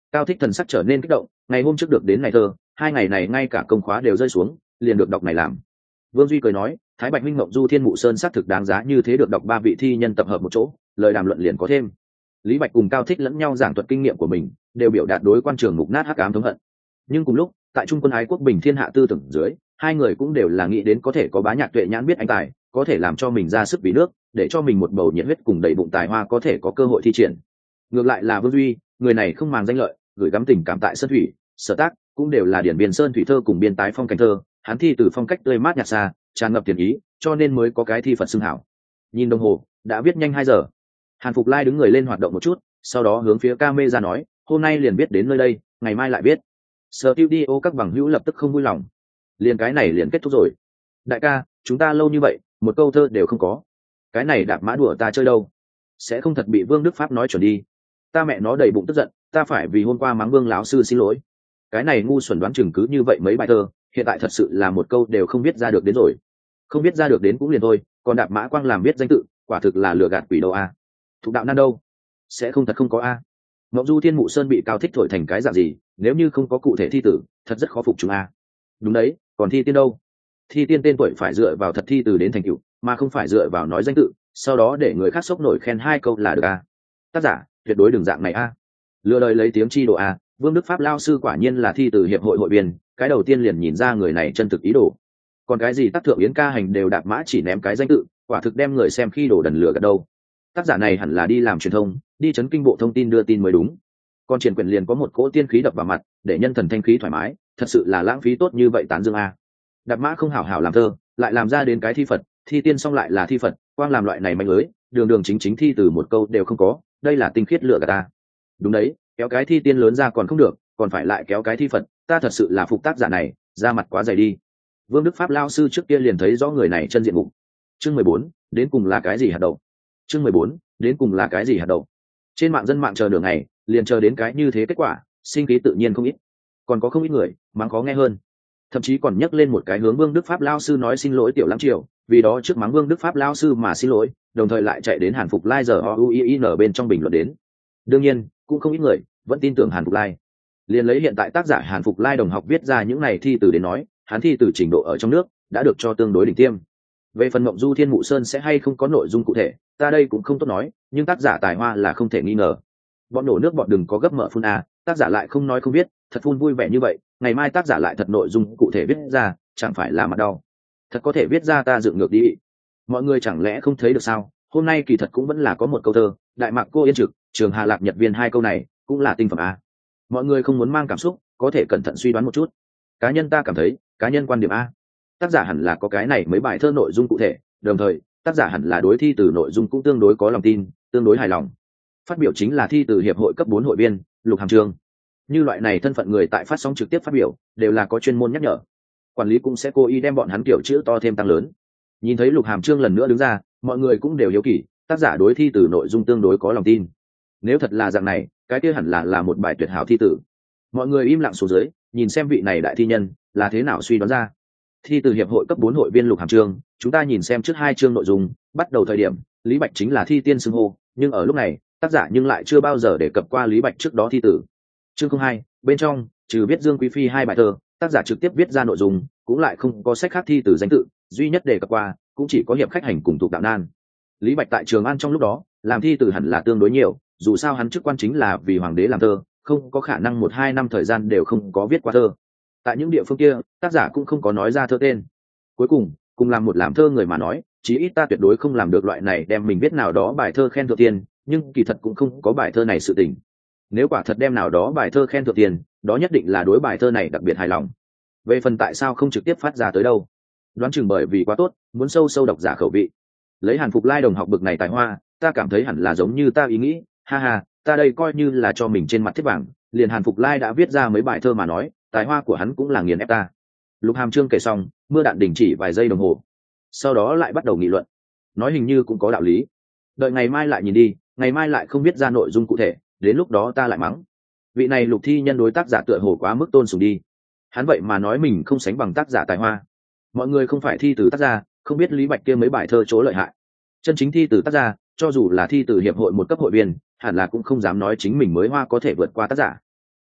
Speaker 1: Cao Thích thần sắc trở nên kích động, ngày hôm trước được đến này thơ, hai ngày này ngay cả công khóa đều rơi xuống, liền được đọc này làm. Vương Duy cười nói, Thái Bạch Minh Ngộng Du Thiên Mụ Sơn xác thực đáng giá như thế, được đọc ba vị thi nhân tập hợp một chỗ, lời đàm luận liền có thêm. Lý Bạch cùng Cao Thích lẫn nhau giảng thuật kinh nghiệm của mình, đều biểu đạt đối quan trường mục nát hắc ám thống hận. Nhưng cùng lúc, tại trung quân ái quốc bình thiên hạ tư tưởng dưới, hai người cũng đều là nghĩ đến có thể có Bá Nhạc Tuệ nhãn biết anh tài, có thể làm cho mình ra sức vì nước, để cho mình một bầu nhiệt huyết cùng đầy bụng tài hoa có thể có cơ hội thi triển. Ngược lại là Vương Duy, người này không màng danh lợi, gửi gắm tình cảm tại sơn thủy, sở tác cũng đều là điển biên sơn thủy thơ cùng biên tái phong cảnh thơ, hắn thi từ phong cách tươi mát nhạt xa, tràn ngập tiền ý, cho nên mới có cái thi Phật xưng hảo. Nhìn đồng hồ, đã viết nhanh hai giờ. Hàn Phục Lai đứng người lên hoạt động một chút, sau đó hướng phía ca mê ra nói, hôm nay liền biết đến nơi đây, ngày mai lại biết. Studio các bằng hữu lập tức không vui lòng. Liền cái này liền kết thúc rồi. Đại ca, chúng ta lâu như vậy, một câu thơ đều không có. Cái này đạp mã đùa ta chơi đâu? Sẽ không thật bị Vương Đức Pháp nói chuẩn đi. Ta mẹ nó đầy bụng tức giận, ta phải vì hôm qua mắng Vương lão sư xin lỗi. Cái này ngu xuẩn đoán chừng cứ như vậy mấy bài thơ, hiện tại thật sự là một câu đều không biết ra được đến rồi. Không biết ra được đến cũng liền thôi, còn đạp mã quang làm biết danh tự, quả thực là lừa gạt quỷ đâu a. Thục đạo nan đâu? Sẽ không thật không có a. Ngọc Du Thiên Mụ Sơn bị Cao Thích thổi thành cái dạng gì, nếu như không có cụ thể thi tử, thật rất khó phục chúng a. Đúng đấy, còn thi tiên đâu? Thi tiên tên tuổi phải dựa vào thật thi từ đến thành tựu, mà không phải dựa vào nói danh tự, sau đó để người khác sốc nổi khen hai câu là được a. Tác giả, tuyệt đối đừng dạng này a. Lừa lời lấy tiếng chi đồ a, Vương Đức Pháp lao sư quả nhiên là thi từ hiệp hội hội viên, cái đầu tiên liền nhìn ra người này chân thực ý đồ. Còn cái gì tác thượng yến ca hành đều đạp mã chỉ ném cái danh tự, quả thực đem người xem khi đồ đần lừa gạt đâu. Tác giả này hẳn là đi làm truyền thông, đi chấn kinh bộ thông tin đưa tin mới đúng. Còn triển quyển liền có một cỗ tiên khí đập vào mặt, để nhân thần thanh khí thoải mái, thật sự là lãng phí tốt như vậy tán dương a. Đạp mã không hảo hảo làm thơ, lại làm ra đến cái thi Phật, thi tiên xong lại là thi Phật, quang làm loại này manh lưới, đường đường chính chính thi từ một câu đều không có, đây là tinh khiết lựa gạt ta. Đúng đấy, kéo cái thi tiên lớn ra còn không được, còn phải lại kéo cái thi Phật, ta thật sự là phục tác giả này, ra mặt quá dày đi. Vương Đức Pháp lao sư trước kia liền thấy rõ người này chân diện mục. Chương mười bốn, đến cùng là cái gì hạt đậu? Chương mười bốn, đến cùng là cái gì hạt đậu? Trên mạng dân mạng chờ nửa ngày, liền chờ đến cái như thế kết quả, sinh khí tự nhiên không ít. Còn có không ít người, mắng khó nghe hơn. Thậm chí còn nhắc lên một cái hướng Vương Đức Pháp lao sư nói xin lỗi Tiểu Lăng Triều, vì đó trước mắng Vương Đức Pháp lao sư mà xin lỗi, đồng thời lại chạy đến Hàn Phục Lai giờ o u i n bên trong bình luận đến. Đương nhiên, cũng không ít người vẫn tin tưởng Hàn Phục Lai. Liền lấy hiện tại tác giả Hàn Phục Lai đồng học viết ra những này thi từ đến nói, hắn thi từ trình độ ở trong nước đã được cho tương đối đỉnh tiêm. Về phần Ngộng Du Thiên Mụ Sơn sẽ hay không có nội dung cụ thể, ta đây cũng không tốt nói, nhưng tác giả tài hoa là không thể nghi ngờ. Bọn nổ nước bọn đừng có gấp mở phun a, tác giả lại không nói không biết, thật phun vui vẻ như vậy, ngày mai tác giả lại thật nội dung cụ thể viết ra, chẳng phải là mặt đau. Thật có thể viết ra ta dựng ngược đi. Mọi người chẳng lẽ không thấy được sao? Hôm nay kỳ thật cũng vẫn là có một câu thơ, Đại Mạc Cô Yên Trực, Trường Hà Lạc Nhật Viên, hai câu này cũng là tinh phẩm a. Mọi người không muốn mang cảm xúc, có thể cẩn thận suy đoán một chút. Cá nhân ta cảm thấy, cá nhân quan điểm a, tác giả hẳn là có cái này mấy bài thơ nội dung cụ thể, đồng thời tác giả hẳn là đối thi từ nội dung cũng tương đối có lòng tin, tương đối hài lòng. Phát biểu chính là thi từ hiệp hội cấp bốn hội viên Lục Hàm Trương. Như loại này thân phận người tại phát sóng trực tiếp phát biểu đều là có chuyên môn nhắc nhở, quản lý cũng sẽ cố ý đem bọn hắn kiểu chữ to thêm tăng lớn. Nhìn thấy Lục Hàm Trương lần nữa đứng ra, mọi người cũng đều hiếu kỳ, tác giả đối thi từ nội dung tương đối có lòng tin. Nếu thật là dạng này, cái kia hẳn là là một bài tuyệt hảo thi tử. Mọi người im lặng xuống dưới, nhìn xem vị này đại thi nhân là thế nào suy đoán ra. Thi từ hiệp hội cấp bốn hội viên Lục Hàm Trương, chúng ta nhìn xem trước hai chương nội dung. Bắt đầu thời điểm, Lý Bạch chính là thi tiên xưng hô, nhưng ở lúc này tác giả nhưng lại chưa bao giờ đề cập qua Lý Bạch trước đó thi tử. Chương không hai, bên trong trừ viết Dương Quý Phi hai bài thơ, tác giả trực tiếp viết ra nội dung cũng lại không có sách khác thi tử danh tự, duy nhất đề cập qua cũng chỉ có hiệp khách hành cùng Thục Đạo Nan. Lý Bạch tại Trường An trong lúc đó làm thi tử hẳn là tương đối nhiều, dù sao hắn chức quan chính là vì hoàng đế làm thơ, không có khả năng một hai năm thời gian đều không có viết qua thơ. Tại những địa phương kia, tác giả cũng không có nói ra thơ tên. Cuối cùng, cùng làm một làm thơ người mà nói, chí ít ta tuyệt đối không làm được loại này đem mình viết nào đó bài thơ khen thượng tiền, nhưng kỳ thật cũng không có bài thơ này sự tình. Nếu quả thật đem nào đó bài thơ khen thượng tiền, đó nhất định là đối bài thơ này đặc biệt hài lòng. Về phần tại sao không trực tiếp phát ra tới đâu, đoán chừng bởi vì quá tốt, muốn sâu sâu độc giả khẩu vị. Lấy Hàn Phục Lai đồng học bực này tài hoa, ta cảm thấy hẳn là giống như ta ý nghĩ, ha ha, ta đây coi như là cho mình trên mặt thiết vàng, liền Hàn Phục Lai đã viết ra mấy bài thơ mà nói, tài hoa của hắn cũng là nghiền ép ta. Lục Hàm Trương kể xong, mưa đạn đình chỉ vài giây đồng hồ, sau đó lại bắt đầu nghị luận, nói hình như cũng có đạo lý. Đợi ngày mai lại nhìn đi, ngày mai lại không viết ra nội dung cụ thể, đến lúc đó ta lại mắng. Vị này Lục thi nhân đối tác giả tựa hồ quá mức tôn sùng đi, hắn vậy mà nói mình không sánh bằng tác giả tài hoa. Mọi người không phải thi từ tác gia, không biết Lý Bạch kia mấy bài thơ chỗ lợi hại. Chân chính thi từ tác gia, cho dù là thi từ hiệp hội một cấp hội viên, hẳn là cũng không dám nói chính mình mới hoa có thể vượt qua tác giả.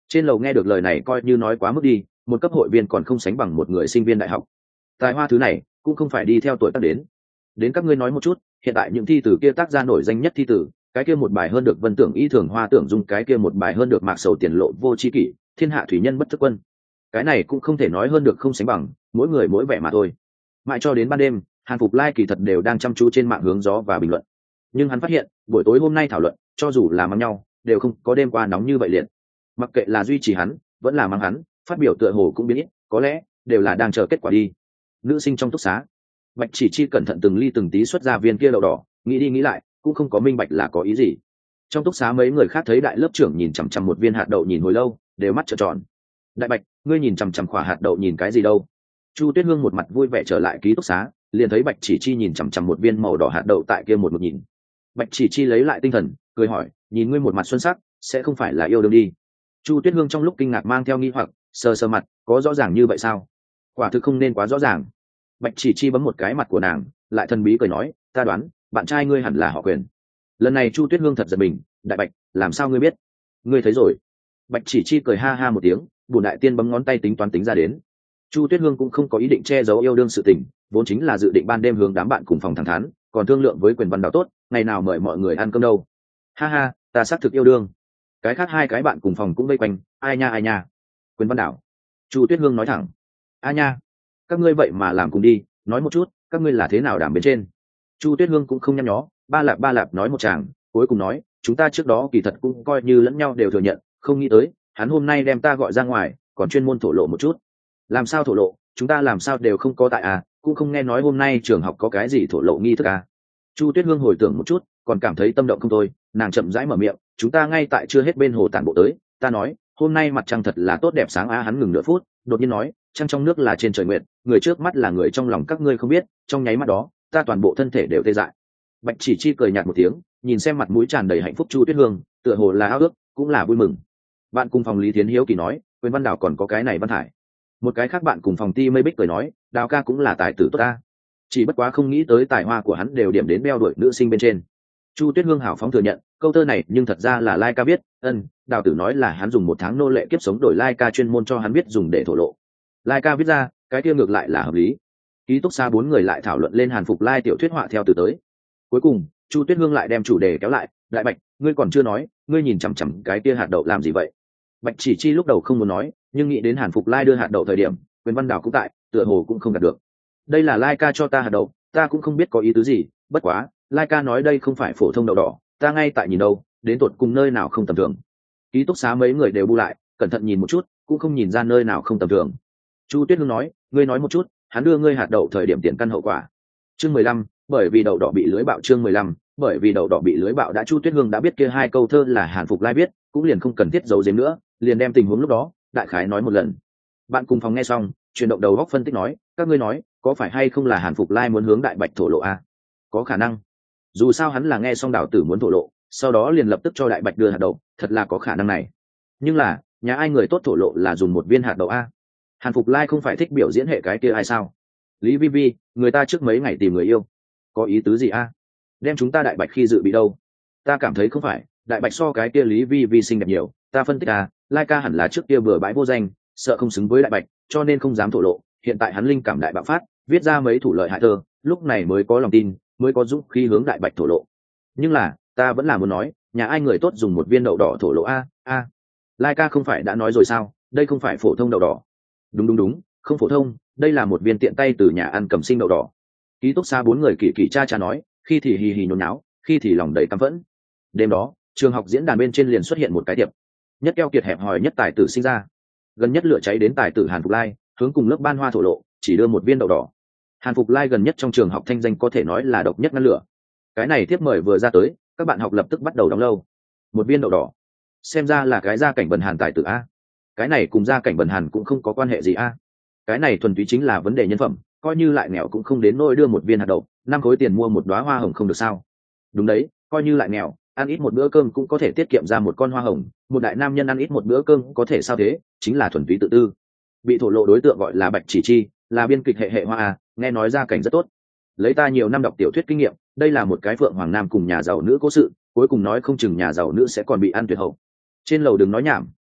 Speaker 1: Trên lầu nghe được lời này coi như nói quá mức đi, một cấp hội viên còn không sánh bằng một người sinh viên đại học. Tài hoa thứ này cũng không phải đi theo tuổi tác đến. Đến các ngươi nói một chút, hiện tại những thi tử kia tác ra nổi danh nhất thi tử, cái kia một bài hơn được Vân Tưởng ý thường Hoa Tưởng Dung, cái kia một bài hơn được Mạc Sầu Tiền Lộ Vô Chi Kỷ, Thiên Hạ Thủy Nhân Bất Thức Quân. Cái này cũng không thể nói hơn được không sánh bằng, mỗi người mỗi vẻ mà thôi. Mãi cho đến ban đêm, Hàn Phục Lai kỳ thật đều đang chăm chú trên mạng hướng gió và bình luận. Nhưng hắn phát hiện, buổi tối hôm nay thảo luận, cho dù là mắng nhau, đều không có đêm qua nóng như vậy liền. Mặc kệ là duy trì hắn, vẫn là mắng hắn, phát biểu tựa hồ cũng biến ít, có lẽ đều là đang chờ kết quả đi. Nữ sinh trong túc xá, Bạch Chỉ Chi cẩn thận từng ly từng tí xuất ra viên kia đậu đỏ, nghĩ đi nghĩ lại, cũng không có minh bạch là có ý gì. Trong túc xá mấy người khác thấy đại lớp trưởng nhìn chằm chằm một viên hạt đậu nhìn hồi lâu, đều mắt trợn tròn. Đại Bạch, ngươi nhìn chằm chằm khỏa hạt đậu nhìn cái gì đâu? Chu Tuyết Hương một mặt vui vẻ trở lại ký túc xá, liền thấy Bạch Chỉ Chi nhìn chằm chằm một viên màu đỏ hạt đậu tại kia một một nhìn. Bạch Chỉ Chi lấy lại tinh thần, cười hỏi, nhìn ngươi một mặt xuân sắc, sẽ không phải là yêu đương đi? Chu Tuyết Hương trong lúc kinh ngạc mang theo nghi hoặc, sờ sờ mặt, có rõ ràng như vậy sao? Quả thực không nên quá rõ ràng. Bạch Chỉ Chi bấm một cái mặt của nàng, lại thần bí cười nói, ta đoán, bạn trai ngươi hẳn là họ Quyền. Lần này Chu Tuyết Hương thật giật mình, Đại Bạch, làm sao ngươi biết? Ngươi thấy rồi. Bạch Chỉ Chi cười ha ha một tiếng, bùn đại tiên bấm ngón tay tính toán tính ra đến. Chu Tuyết Hương cũng không có ý định che giấu yêu đương sự tình, vốn chính là dự định ban đêm hướng đám bạn cùng phòng thẳng thắn, còn thương lượng với Quyền Văn Đào tốt, ngày nào mời mọi người ăn cơm đâu. Ha ha, ta xác thực yêu đương. Cái khác hai cái bạn cùng phòng cũng vây quanh, ai nha ai nha. Quyền Văn Đào. Chu Tuyết Hương nói thẳng, a nha, các ngươi vậy mà làm cùng đi, nói một chút, các ngươi là thế nào đảm bên trên. Chu Tuyết Hương cũng không nhăn nhó, ba lạp ba lạp nói một chàng, cuối cùng nói, chúng ta trước đó kỳ thật cũng coi như lẫn nhau đều thừa nhận, không nghĩ tới hắn hôm nay đem ta gọi ra ngoài, còn chuyên môn thổ lộ một chút. Làm sao thổ lộ? Chúng ta làm sao đều không có tại à, cũng không nghe nói hôm nay trường học có cái gì thổ lộ nghi thức à. Chu Tuyết Hương hồi tưởng một chút, còn cảm thấy tâm động không thôi, nàng chậm rãi mở miệng, chúng ta ngay tại chưa hết bên hồ tản bộ tới, ta nói, hôm nay mặt trăng thật là tốt đẹp sáng á. Hắn ngừng nửa phút, đột nhiên nói, trăng trong nước là trên trời nguyện, người trước mắt là người trong lòng các ngươi không biết, trong nháy mắt đó, ta toàn bộ thân thể đều tê dại. Bạch Chỉ Chi cười nhạt một tiếng, nhìn xem mặt mũi tràn đầy hạnh phúc Chu Tuyết Hương, tựa hồ là ao ước, cũng là vui mừng. Bạn cùng phòng Lý Thiến hiếu kỳ nói, Quyền Văn Đào còn có cái này Văn Thải. Một cái khác bạn cùng phòng Ti Mây Bích cười nói, Đào ca cũng là tài tử tốt ta, chỉ bất quá không nghĩ tới tài hoa của hắn đều điểm đến beo đuổi nữ sinh bên trên. Chu Tuyết Hương hảo phóng thừa nhận, câu thơ này nhưng thật ra là Lai ca viết, ân, Đào tử nói là hắn dùng một tháng nô lệ kiếp sống đổi Lai ca chuyên môn cho hắn viết dùng để thổ lộ. Lai ca viết ra, cái kia ngược lại là hợp lý. Ký túc xá bốn người lại thảo luận lên Hàn Phục Lai tiểu thuyết họa theo từ tới. Cuối cùng, Chu Tuyết Hương lại đem chủ đề kéo lại, Đại Bạch, ngươi còn chưa nói, ngươi nhìn chằm chằm cái kia hạt đậu làm gì vậy? Bạch Chỉ Chi lúc đầu không muốn nói, nhưng nghĩ đến Hàn Phục Lai đưa hạt đậu thời điểm, Quyền Văn Đào cũng tại, tựa hồ cũng không đạt được. Đây là Lai ca cho ta hạt đậu, ta cũng không biết có ý tứ gì, bất quá, Lai ca nói đây không phải phổ thông đậu đỏ, ta ngay tại nhìn đâu, đến tột cùng nơi nào không tầm thường. Ký túc xá mấy người đều bu lại, cẩn thận nhìn một chút, cũng không nhìn ra nơi nào không tầm thường. Chu Tuyết Hương nói, ngươi nói một chút, hắn đưa ngươi hạt đậu thời điểm tiền căn hậu quả. Chương mười lăm, bởi vì đậu đỏ bị lưới bạo. Chương mười lăm, bởi vì đậu đỏ bị lưới bạo. Đã Chu Tuyết Hương đã biết kia hai câu thơ là Hàn Phục Lai viết, cũng liền không cần thiết giấu giếm nữa, liền đem tình huống lúc đó đại khái nói một lần. Bạn cùng phòng nghe xong, chuyển động đầu góc phân tích nói, các ngươi nói, có phải hay không là Hàn Phục Lai muốn hướng Đại Bạch thổ lộ a? Có khả năng. Dù sao hắn là nghe xong Đào tử muốn thổ lộ, sau đó liền lập tức cho Đại Bạch đưa hạt đậu, thật là có khả năng này. Nhưng là, nhà ai người tốt thổ lộ là dùng một viên hạt đậu a? Hàn Phục Lai không phải thích biểu diễn hệ cái kia ai sao? Lý Vi Vi, người ta trước mấy ngày tìm người yêu, có ý tứ gì a? Đem chúng ta Đại Bạch khi dự bị đâu? Ta cảm thấy không phải, Đại Bạch so cái kia Lý Vi Vi xinh đẹp nhiều, ta phân tích à, Lai ca hẳn là trước kia vừa bãi vô danh, sợ không xứng với Đại Bạch, cho nên không dám thổ lộ, hiện tại hắn linh cảm đại bạo phát, viết ra mấy thủ lợi hại thơ, lúc này mới có lòng tin, mới có dũng khí hướng Đại Bạch thổ lộ. Nhưng là, ta vẫn là muốn nói, nhà ai người tốt dùng một viên đậu đỏ thổ lộ a, a. Lai ca không phải đã nói rồi sao, đây không phải phổ thông đậu đỏ. Đúng đúng đúng, không phổ thông, đây là một viên tiện tay từ nhà ăn cầm sinh đậu đỏ. Ký túc xá bốn người kỳ kỳ cha cha nói, khi thì hì hì nhốn nháo, khi thì lòng đầy căm phẫn. Đêm đó, trường học diễn đàn bên trên liền xuất hiện một cái tiệp, nhất keo kiệt hẹp hòi nhất tài tử sinh ra, gần nhất lửa cháy đến tài tử Hàn Phục Lai, hướng cùng lớp ban hoa thổ lộ, chỉ đưa một viên đậu đỏ. Hàn Phục Lai gần nhất trong trường học thanh danh có thể nói là độc nhất ngăn lửa. Cái này tiếp mời vừa ra tới, các bạn học lập tức bắt đầu đóng lâu. Một viên đậu đỏ, xem ra là cái gia cảnh bần hàn tài tử a. Cái này cùng gia cảnh bần hàn cũng không có quan hệ gì a. Cái này thuần túy chính là vấn đề nhân phẩm, coi như lại nghèo cũng không đến nỗi đưa một viên hạt đậu, năm khối tiền mua một đóa hoa hồng không được sao? Đúng đấy, coi như lại nghèo, ăn ít một bữa cơm cũng có thể tiết kiệm ra một con hoa hồng, một đại nam nhân ăn ít một bữa cơm có thể sao thế, chính là thuần túy tự tư. Bị thổ lộ đối tượng gọi là Bạch Chỉ Chi, là biên kịch hệ hệ hoa a, nghe nói gia cảnh rất tốt. Lấy ta nhiều năm đọc tiểu thuyết kinh nghiệm, đây là một cái phượng hoàng nam cùng nhà giàu nữ cố sự, cuối cùng nói không chừng nhà giàu nữ sẽ còn bị ăn tuyệt hậu. Trên lầu đừng nói nhảm,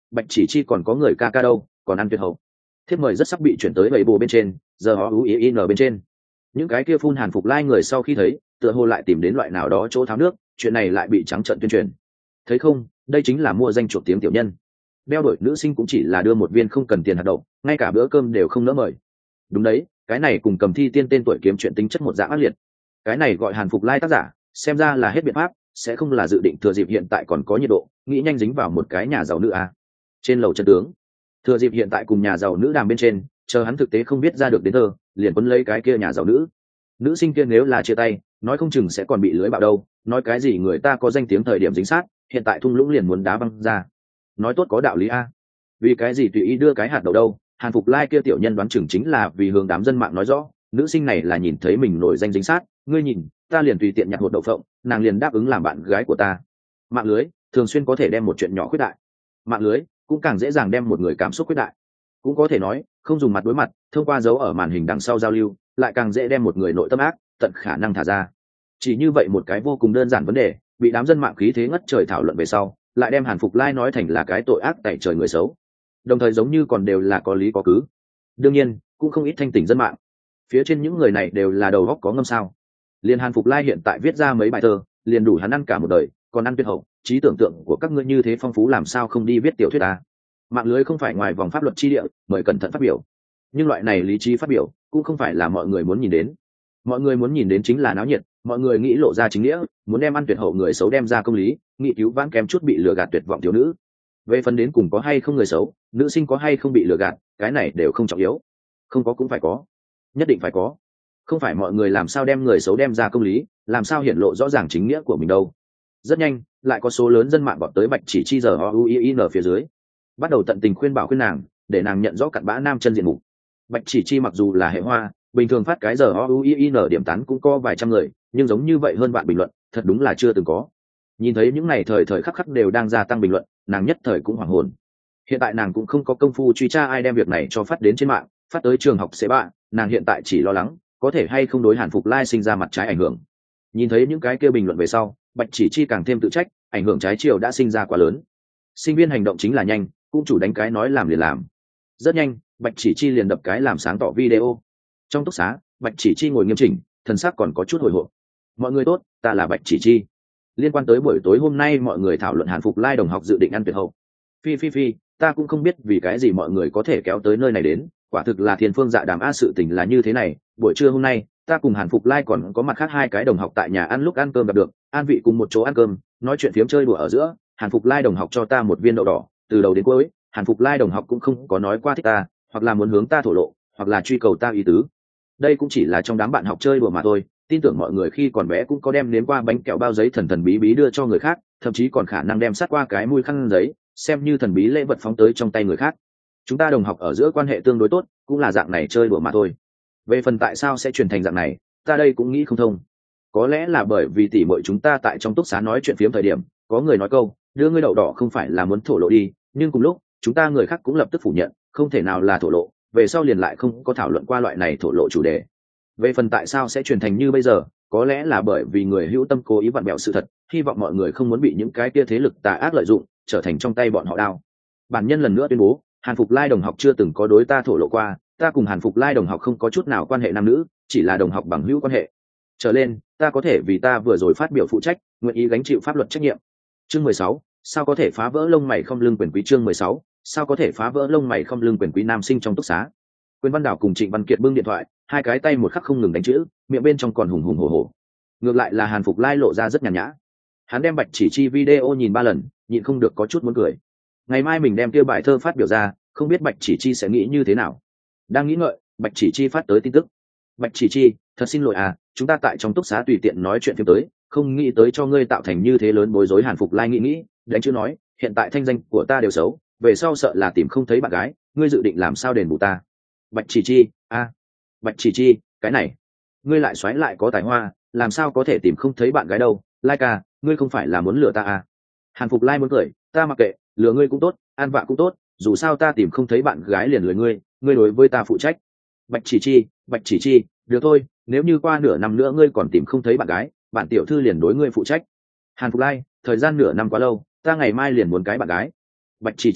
Speaker 1: Bạch Chỉ Chi còn có người ca ca đâu, còn ăn tuyệt hậu. Thiếp mời rất sắp bị chuyển tới bảy bộ bên trên, giờ họ u in bên trên. Những cái kia phun Hàn Phục Lai người sau khi thấy, tựa hồ lại tìm đến loại nào đó chỗ tháo nước, chuyện này lại bị trắng trợn tuyên truyền. Thấy không, đây chính là mua danh chuộc tiếng tiểu nhân. Đeo đổi nữ sinh cũng chỉ là đưa một viên không cần tiền hạt đậu, ngay cả bữa cơm đều không nỡ mời. Đúng đấy, cái này cùng cầm thi tiên tên tuổi kiếm chuyện tính chất một dạng ác liệt. Cái này gọi Hàn Phục Lai tác giả, xem ra là hết biện pháp, sẽ không là dự định thừa dịp hiện tại còn có nhiệt độ, nghĩ nhanh dính vào một cái nhà giàu nữ à. Trên lầu chân tướng, thừa dịp hiện tại cùng nhà giàu nữ đàm bên trên, chờ hắn thực tế không biết ra được đến thơ, liền quấn lấy cái kia nhà giàu nữ. Nữ sinh kia nếu là chia tay, nói không chừng sẽ còn bị lưới bạo đâu, nói cái gì người ta có danh tiếng thời điểm dính sát, hiện tại thung lũng liền muốn đá văng ra. Nói tốt có đạo lý a. Vì cái gì tùy ý đưa cái hạt đậu đâu? Hàn Phục Lai kia tiểu nhân đoán chừng chính là vì hướng đám dân mạng nói rõ, nữ sinh này là nhìn thấy mình nổi danh dính sát, ngươi nhìn, ta liền tùy tiện nhặt một đậu phộng, nàng liền đáp ứng làm bạn gái của ta. Mạng lưới thường xuyên có thể đem một chuyện nhỏ khuyết đại, mạng lưới cũng càng dễ dàng đem một người cảm xúc khuyết đại. Cũng có thể nói, không dùng mặt đối mặt, thông qua dấu ở màn hình đằng sau giao lưu, lại càng dễ đem một người nội tâm ác tận khả năng thả ra. Chỉ như vậy một cái vô cùng đơn giản vấn đề, bị đám dân mạng khí thế ngất trời thảo luận về sau, lại đem Hàn Phục Lai nói thành là cái tội ác tẩy trời người xấu, đồng thời giống như còn đều là có lý có cứ. Đương nhiên cũng không ít thanh tỉnh dân mạng, phía trên những người này đều là đầu óc có ngâm sao. Liên Hàn Phục Lai hiện tại viết ra mấy bài thơ, liền đủ hắn ăn cả một đời, còn ăn tuyệt hậu, trí tưởng tượng của các ngươi như thế phong phú làm sao không đi viết tiểu thuyết à. Mạng lưới không phải ngoài vòng pháp luật chi địa, mời cẩn thận phát biểu. Nhưng loại này lý trí phát biểu cũng không phải là mọi người muốn nhìn đến. Mọi người muốn nhìn đến chính là náo nhiệt, mọi người nghĩ lộ ra chính nghĩa, muốn đem ăn tuyệt hậu người xấu đem ra công lý, nghĩ cứu vãn kém chút bị lừa gạt tuyệt vọng thiếu nữ. Về phần đến cùng có hay không người xấu, nữ sinh có hay không bị lừa gạt, cái này đều không trọng yếu. Không có cũng phải có, nhất định phải có. Không phải mọi người làm sao đem người xấu đem ra công lý, làm sao hiển lộ rõ ràng chính nghĩa của mình đâu. Rất nhanh, lại có số lớn dân mạng bọn tới Bạch Chỉ Chi giờ o u i n phía dưới, bắt đầu tận tình khuyên bảo khuyên nàng, để nàng nhận rõ cặn bã nam chân diện mục. Bạch Chỉ Chi mặc dù là hệ hoa, bình thường phát cái giờ o u i n điểm tán cũng có vài trăm người, nhưng giống như vậy hơn bạn bình luận, thật đúng là chưa từng có. Nhìn thấy những ngày thời thời khắc khắc đều đang gia tăng bình luận, nàng nhất thời cũng hoảng hồn. Hiện tại nàng cũng không có công phu truy tra ai đem việc này cho phát đến trên mạng, phát tới trường học sẽ bạ, nàng hiện tại chỉ lo lắng có thể hay không đối Hàn Phục Lai sinh ra mặt trái ảnh hưởng. Nhìn thấy những cái kia bình luận về sau, Bạch Chỉ Chi càng thêm tự trách, ảnh hưởng trái chiều đã sinh ra quá lớn. Sinh viên hành động chính là nhanh, cũng chủ đánh cái nói làm liền làm. Rất nhanh, Bạch Chỉ Chi liền đập cái làm sáng tỏ video. Trong túc xá, Bạch Chỉ Chi ngồi nghiêm chỉnh, thần sắc còn có chút hồi hộp. Mọi người tốt, ta là Bạch Chỉ Chi. Liên quan tới buổi tối hôm nay mọi người thảo luận Hàn Phục Lai đồng học dự định ăn tuyệt hậu. Phi phi phi, ta cũng không biết vì cái gì mọi người có thể kéo tới nơi này đến, quả thực là thiên phương dạ đàm a. Sự tình là như thế này, buổi trưa hôm nay, ta cùng Hàn Phục Lai còn có mặt khác hai cái đồng học tại nhà ăn, lúc ăn cơm gặp được, an vị cùng một chỗ ăn cơm, nói chuyện phiếm chơi đùa ở giữa, Hàn Phục Lai đồng học cho ta một viên đậu đỏ, từ đầu đến cuối, Hàn Phục Lai đồng học cũng không có nói qua thích ta, hoặc là muốn hướng ta thổ lộ, hoặc là truy cầu ta ý tứ. Đây cũng chỉ là trong đám bạn học chơi đùa mà thôi, tin tưởng mọi người khi còn bé cũng có đem nếm qua bánh kẹo bao giấy thần thần bí bí đưa cho người khác, thậm chí còn khả năng đem sát qua cái mũi khăn giấy, xem như thần bí lễ vật phóng tới trong tay người khác. Chúng ta đồng học ở giữa quan hệ tương đối tốt, cũng là dạng này chơi đùa mà thôi. Về phần tại sao sẽ truyền thành dạng này, ta đây cũng nghĩ không thông. Có lẽ là bởi vì tỉ muội chúng ta tại trong túc xá nói chuyện phiếm thời điểm, có người nói câu, đưa ngươi đậu đỏ không phải là muốn thổ lộ đi, nhưng cùng lúc, chúng ta người khác cũng lập tức phủ nhận, không thể nào là thổ lộ, về sau liền lại không có thảo luận qua loại này thổ lộ chủ đề. Về phần tại sao sẽ truyền thành như bây giờ, có lẽ là bởi vì người hữu tâm cố ý vặn vẹo sự thật, hy vọng mọi người không muốn bị những cái kia thế lực tà ác lợi dụng, trở thành trong tay bọn họ đao. Bản nhân lần nữa tuyên bố, Hàn Phục Lai đồng học chưa từng có đối ta thổ lộ qua, ta cùng Hàn Phục Lai đồng học không có chút nào quan hệ nam nữ, chỉ là đồng học bằng hữu quan hệ. Trở lên, ta có thể vì ta vừa rồi phát biểu phụ trách, nguyện ý gánh chịu pháp luật trách nhiệm. Chương mười sáu, sao có thể phá vỡ lông mày không lưng quyền quý. Chương mười sáu, sao có thể phá vỡ lông mày không lưng quyền quý. Nam sinh trong túc xá, Quyền Văn Đào cùng Trịnh Văn Kiệt bưng điện thoại, hai cái tay một khắc không ngừng đánh chữ, miệng bên trong còn hùng hùng hổ hổ. Ngược lại là Hàn Phục Lai lộ ra rất nhàn nhã. Hắn đem Bạch Chỉ Chi video nhìn ba lần, nhịn không được có chút muốn cười. Ngày mai mình đem kia bài thơ phát biểu ra, không biết Bạch Chỉ Chi sẽ nghĩ như thế nào. Đang nghĩ ngợi, Bạch Chỉ Chi phát tới tin tức. Bạch Chỉ Chi, thật xin lỗi à, chúng ta tại trong túc xá tùy tiện nói chuyện phim tới, không nghĩ tới cho ngươi tạo thành như thế lớn bối rối. Hàn Phục Lai nghĩ nghĩ, đánh chữ nói, hiện tại thanh danh của ta đều xấu, về sau sợ là tìm không thấy bạn gái, ngươi dự định làm sao đền bù ta? Bạch Chỉ Chi, a, à, Bạch Chỉ Chi, cái này, ngươi lại xoáy lại có tài hoa, làm sao có thể tìm không thấy bạn gái đâu? Lai ca, ngươi không phải là muốn lừa ta à? Hàn Phục Lai muốn cười, ta mặc kệ, lừa ngươi cũng tốt, an vạ cũng tốt, dù sao ta tìm không thấy bạn gái liền lừa ngươi, ngươi đối với ta phụ trách. Bạch Chỉ Chi, Bạch Chỉ Chi, được thôi, nếu như qua nửa năm nữa ngươi còn tìm không thấy bạn gái, bạn tiểu thư liền đối ngươi phụ trách. Hàn Phục Lai, thời gian nửa năm quá lâu, ta ngày mai liền muốn cái bạn gái. Bạch Chỉ Chi,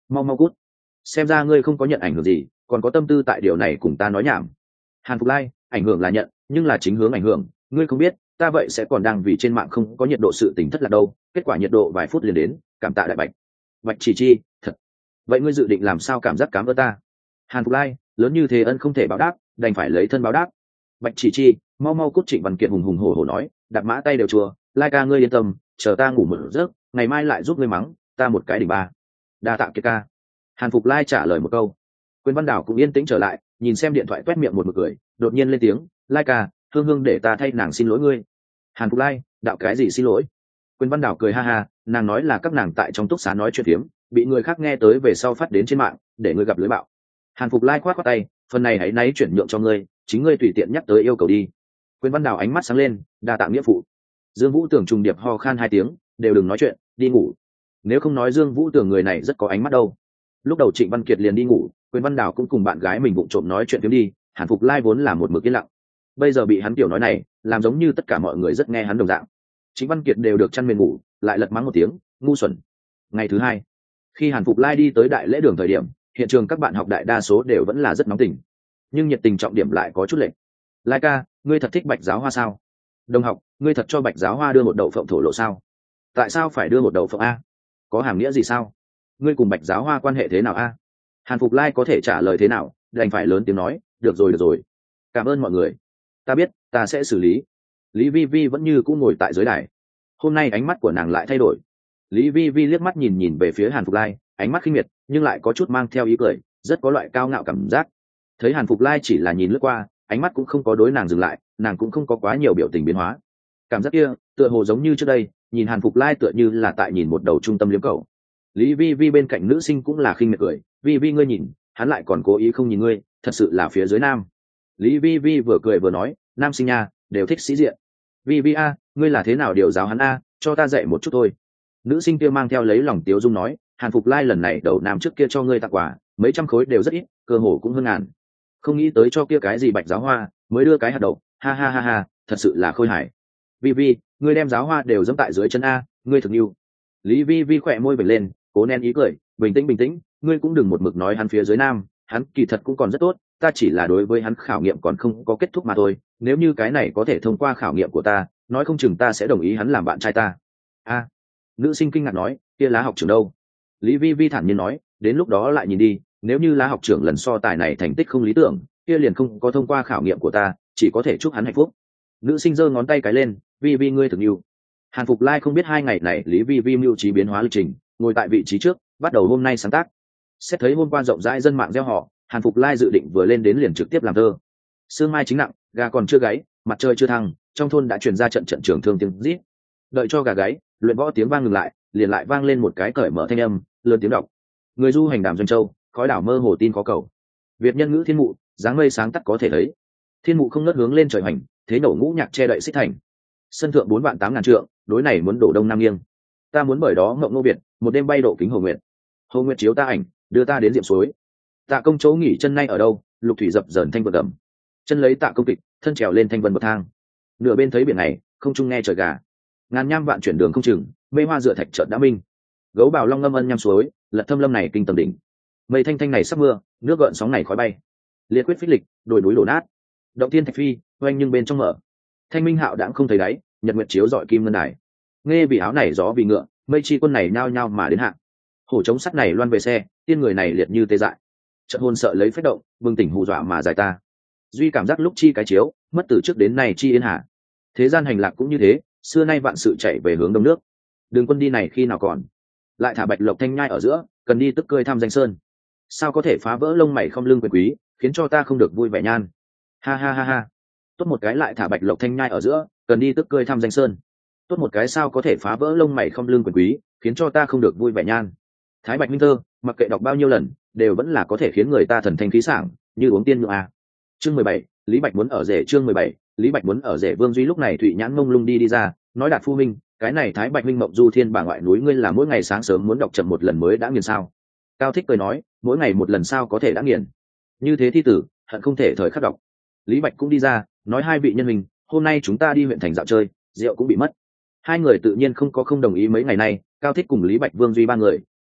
Speaker 1: mau mau cút, xem ra ngươi không có nhận ảnh hưởng gì, còn có tâm tư tại điều này cùng ta nói nhảm. Hàn Phục Lai, ảnh hưởng là nhận, nhưng là chính hướng ảnh hưởng, ngươi không biết, ta vậy sẽ còn đang vì trên mạng không có nhiệt độ sự tình thất lạc đâu, kết quả nhiệt độ vài phút liền đến, cảm tạ đại bạch. Bạch Chỉ Chi, thật. Vậy ngươi dự định làm sao cảm giác cảm ơn ta? Hàn Phục Lai, lớn như thế ân không thể báo đáp, đành phải lấy thân báo đáp. Bạch Chỉ Chi, mau mau cút. Trịnh Văn Kiệt hùng hùng hổ hổ nói, đạp mã tay đều chùa, Lai ca ngươi yên tâm, chờ ta ngủ một giấc, ngày mai lại giúp ngươi mắng, ta một cái đỉnh ba. Đa tạ Kiệt ca. Hàn Phục Lai trả lời một câu. Quyền Văn Đảo cũng yên tĩnh trở lại, nhìn xem điện thoại toét miệng một mực cười, đột nhiên lên tiếng, Lai ca, hương hương để ta thay nàng xin lỗi ngươi. Hàn Phục Lai, đạo cái gì xin lỗi? Quyền Văn Đảo cười ha ha, nàng nói là các nàng tại trong túc xá nói chuyện phiếm, bị người khác nghe tới về sau phát đến trên mạng, để ngươi gặp lưới bạo. Hàn Phục Lai khoát khoát tay, phần này hãy náy chuyển nhượng cho ngươi, chính ngươi tùy tiện nhắc tới yêu cầu đi. Quyền Văn Đảo ánh mắt sáng lên, đa tạ nghĩa phụ. Dương Vũ Tưởng trùng điệp ho khan hai tiếng, đều đừng nói chuyện, đi ngủ. Nếu không nói Dương Vũ Tưởng người này rất có ánh mắt đâu. Lúc đầu Trịnh Văn Kiệt liền đi ngủ, Quyền Văn Đảo cũng cùng bạn gái mình vụng trộm nói chuyện phiếm đi. Hàn Phục Lai vốn là một mực yên lặng, bây giờ bị hắn tiểu nói này, làm giống như tất cả mọi người rất nghe hắn đồng dạng. Trịnh Văn Kiệt đều được chăn mền ngủ, lại lật mắng một tiếng, ngu xuẩn. Ngày thứ hai, khi Hàn Phục Lai đi tới đại lễ đường thời điểm, hiện trường các bạn học đại đa số đều vẫn là rất nóng tình, nhưng nhiệt tình trọng điểm lại có chút lệch. Lai ca, ngươi thật thích Bạch Giáo Hoa sao? Đồng học, ngươi thật cho Bạch Giáo Hoa đưa một đậu phộng thổ lộ sao? Tại sao phải đưa một đậu phộng a? Có hàm nghĩa gì sao? Ngươi cùng Bạch Giáo Hoa quan hệ thế nào a? Hàn Phục Lai có thể trả lời thế nào, đành phải lớn tiếng nói, được rồi được rồi, cảm ơn mọi người, ta biết, ta sẽ xử lý. Lý Vi Vi vẫn như cũng ngồi tại dưới đài, hôm nay ánh mắt của nàng lại thay đổi. Lý Vi Vi liếc mắt nhìn nhìn về phía Hàn Phục Lai, ánh mắt khinh miệt nhưng lại có chút mang theo ý cười, rất có loại cao ngạo cảm giác. Thấy Hàn Phục Lai chỉ là nhìn lướt qua, ánh mắt cũng không có đối nàng dừng lại, nàng cũng không có quá nhiều biểu tình biến hóa. Cảm giác kia tựa hồ giống như trước đây, nhìn Hàn Phục Lai tựa như là tại nhìn một đầu trung tâm liếm cầu. Lý Vi Vi bên cạnh nữ sinh cũng là khinh miệt cười, Vi Vi ngươi nhìn, hắn lại còn cố ý không nhìn ngươi, thật sự là phía dưới nam. Lý Vi Vi vừa cười vừa nói, nam sinh nha, đều thích sĩ diện. Vi Vi a, ngươi là thế nào điều giáo hắn a, cho ta dạy một chút thôi. Nữ sinh kia mang theo lấy lòng tiếu dung nói, Hàn Phục Lai lần này đầu nam trước kia cho ngươi tặng quà, mấy trăm khối đều rất ít, cơ hồ cũng hơn ngàn. Không nghĩ tới cho kia cái gì Bạch Giáo Hoa, mới đưa cái hạt đậu, ha ha ha ha, thật sự là khôi hài. Vi Vi, ngươi đem giáo hoa đều dẫm tại dưới chân a, ngươi thực yêu. Lý Vi Vi khỏe môi vểnh lên, cố nén ý cười, bình tĩnh bình tĩnh, ngươi cũng đừng một mực nói hắn phía dưới nam, hắn kỳ thật cũng còn rất tốt, ta chỉ là đối với hắn khảo nghiệm còn không có kết thúc mà thôi, nếu như cái này có thể thông qua khảo nghiệm của ta, nói không chừng ta sẽ đồng ý hắn làm bạn trai ta. A, nữ sinh kinh ngạc nói, kia lá học trưởng đâu? Lý Vi Vi thản nhiên nói, đến lúc đó lại nhìn đi, nếu như lá học trưởng lần so tài này thành tích không lý tưởng, kia liền không có thông qua khảo nghiệm của ta, chỉ có thể chúc hắn hạnh phúc. Nữ sinh giơ ngón tay cái lên, Vi Vi ngươi thực yêu. Hàn Phục Lai không biết hai ngày này Lý Vi Vi mưu trí biến hóa lịch trình, ngồi tại vị trí trước, bắt đầu hôm nay sáng tác. Xét thấy hôm qua rộng rãi dân mạng gieo họ, Hàn Phục Lai dự định vừa lên đến liền trực tiếp làm thơ. Sương mai chính nặng, gà còn chưa gáy, mặt trời chưa thăng, trong thôn đã truyền ra trận trận trường thương tiếng rít. Đợi cho gà gáy, luyện võ tiếng vang ngừng lại, liền lại vang lên một cái cởi mở thanh âm, lớn tiếng đọc. Người du hành đàm doanh châu, khói đảo mơ hồ tin có cầu. Việt nhân ngữ thiên mụ, dáng mây sáng tắt có thể thấy. Thiên mụ không ngớt hướng lên trời hành, thế nổ ngũ nhạc che đậy xích thành. Sân thượng bốn vạn tám ngàn trượng, đối này muốn đổ đông nam nghiêng. Ta muốn bởi đó ngậm ngô việt, một đêm bay độ kính hồ nguyệt. Hồ nguyệt chiếu ta ảnh, đưa ta đến diệm suối. Tạ công chỗ nghỉ chân nay ở đâu, lục thủy dập dờn thanh vượt đầm. Chân lấy tạ công kịch, thân trèo lên thanh vân bậc thang. Nửa bên thấy biển này, không trung nghe trời gà. Ngàn nham vạn chuyển đường không chừng, mê hoa dựa thạch chợt đã minh. Gấu bào long ngâm ân nham suối, lật thâm lâm này kinh tầm đỉnh. Mây thanh thanh này sắp mưa, nước gợn sóng này khói bay. Liệt quyết phích lịch, đồi núi đổ nát. Động tiên thạch phi, oanh nhưng bên trong mở. Thanh minh hạo đãng không thấy đáy, nhật nguyệt chiếu dọi kim ngân đài. Nghe vì áo này gió vì ngựa, mây chi quân này nhao nhao mà đến hạng. Hổ trống sắt này loan về xe, tiên người này liệt như tê dại. Trận hồn sợ lấy phách động, bừng tỉnh hù dọa mà giải ta. Duy cảm giác lúc chi cái chiếu, mất từ trước đến nay chi yên hạ. Thế gian hành lạc cũng như thế, xưa nay vạn sự chạy về hướng đông nước. Đường quân đi này khi nào còn? Lại thả bạch lộc thanh nhai ở giữa, cần đi tức cười thăm danh sơn. Sao có thể phá vỡ lông mày không lưng quyền quý, khiến cho ta không được vui vẻ nhan? Ha ha ha ha. Tốt một cái lại thả bạch lộc thanh nhai ở giữa, cần đi tức cười thăm danh sơn. Tốt một cái sao có thể phá vỡ lông mày không lưng quyền quý, khiến cho ta không được vui vẻ nhan. Thái Bạch Minh Thơ, mặc kệ đọc bao nhiêu lần, đều vẫn là có thể khiến người ta thần thanh khí sảng, như uống tiên nhượng a. Chương mười bảy, Lý Bạch muốn ở rể. Chương mười bảy, Lý Bạch muốn ở rể. Vương Duy lúc này thụy nhãn mông lung đi đi ra, nói Đạt phu minh, cái này Thái Bạch Minh mộng du thiên bà ngoại núi ngươi là mỗi ngày sáng sớm muốn đọc chậm một lần mới đã nghiền sao? Cao Thích cười nói, mỗi ngày một lần sao có thể đã nghiền? Như thế thi tử, hận không thể thời khắc đọc. Lý Bạch cũng đi ra, nói hai vị nhân mình, hôm nay chúng ta đi huyện thành dạo chơi, rượu cũng bị mất. Hai người tự nhiên không có không đồng ý. Mấy ngày nay, Cao Thích cùng Lý Bạch Vương Duy ba người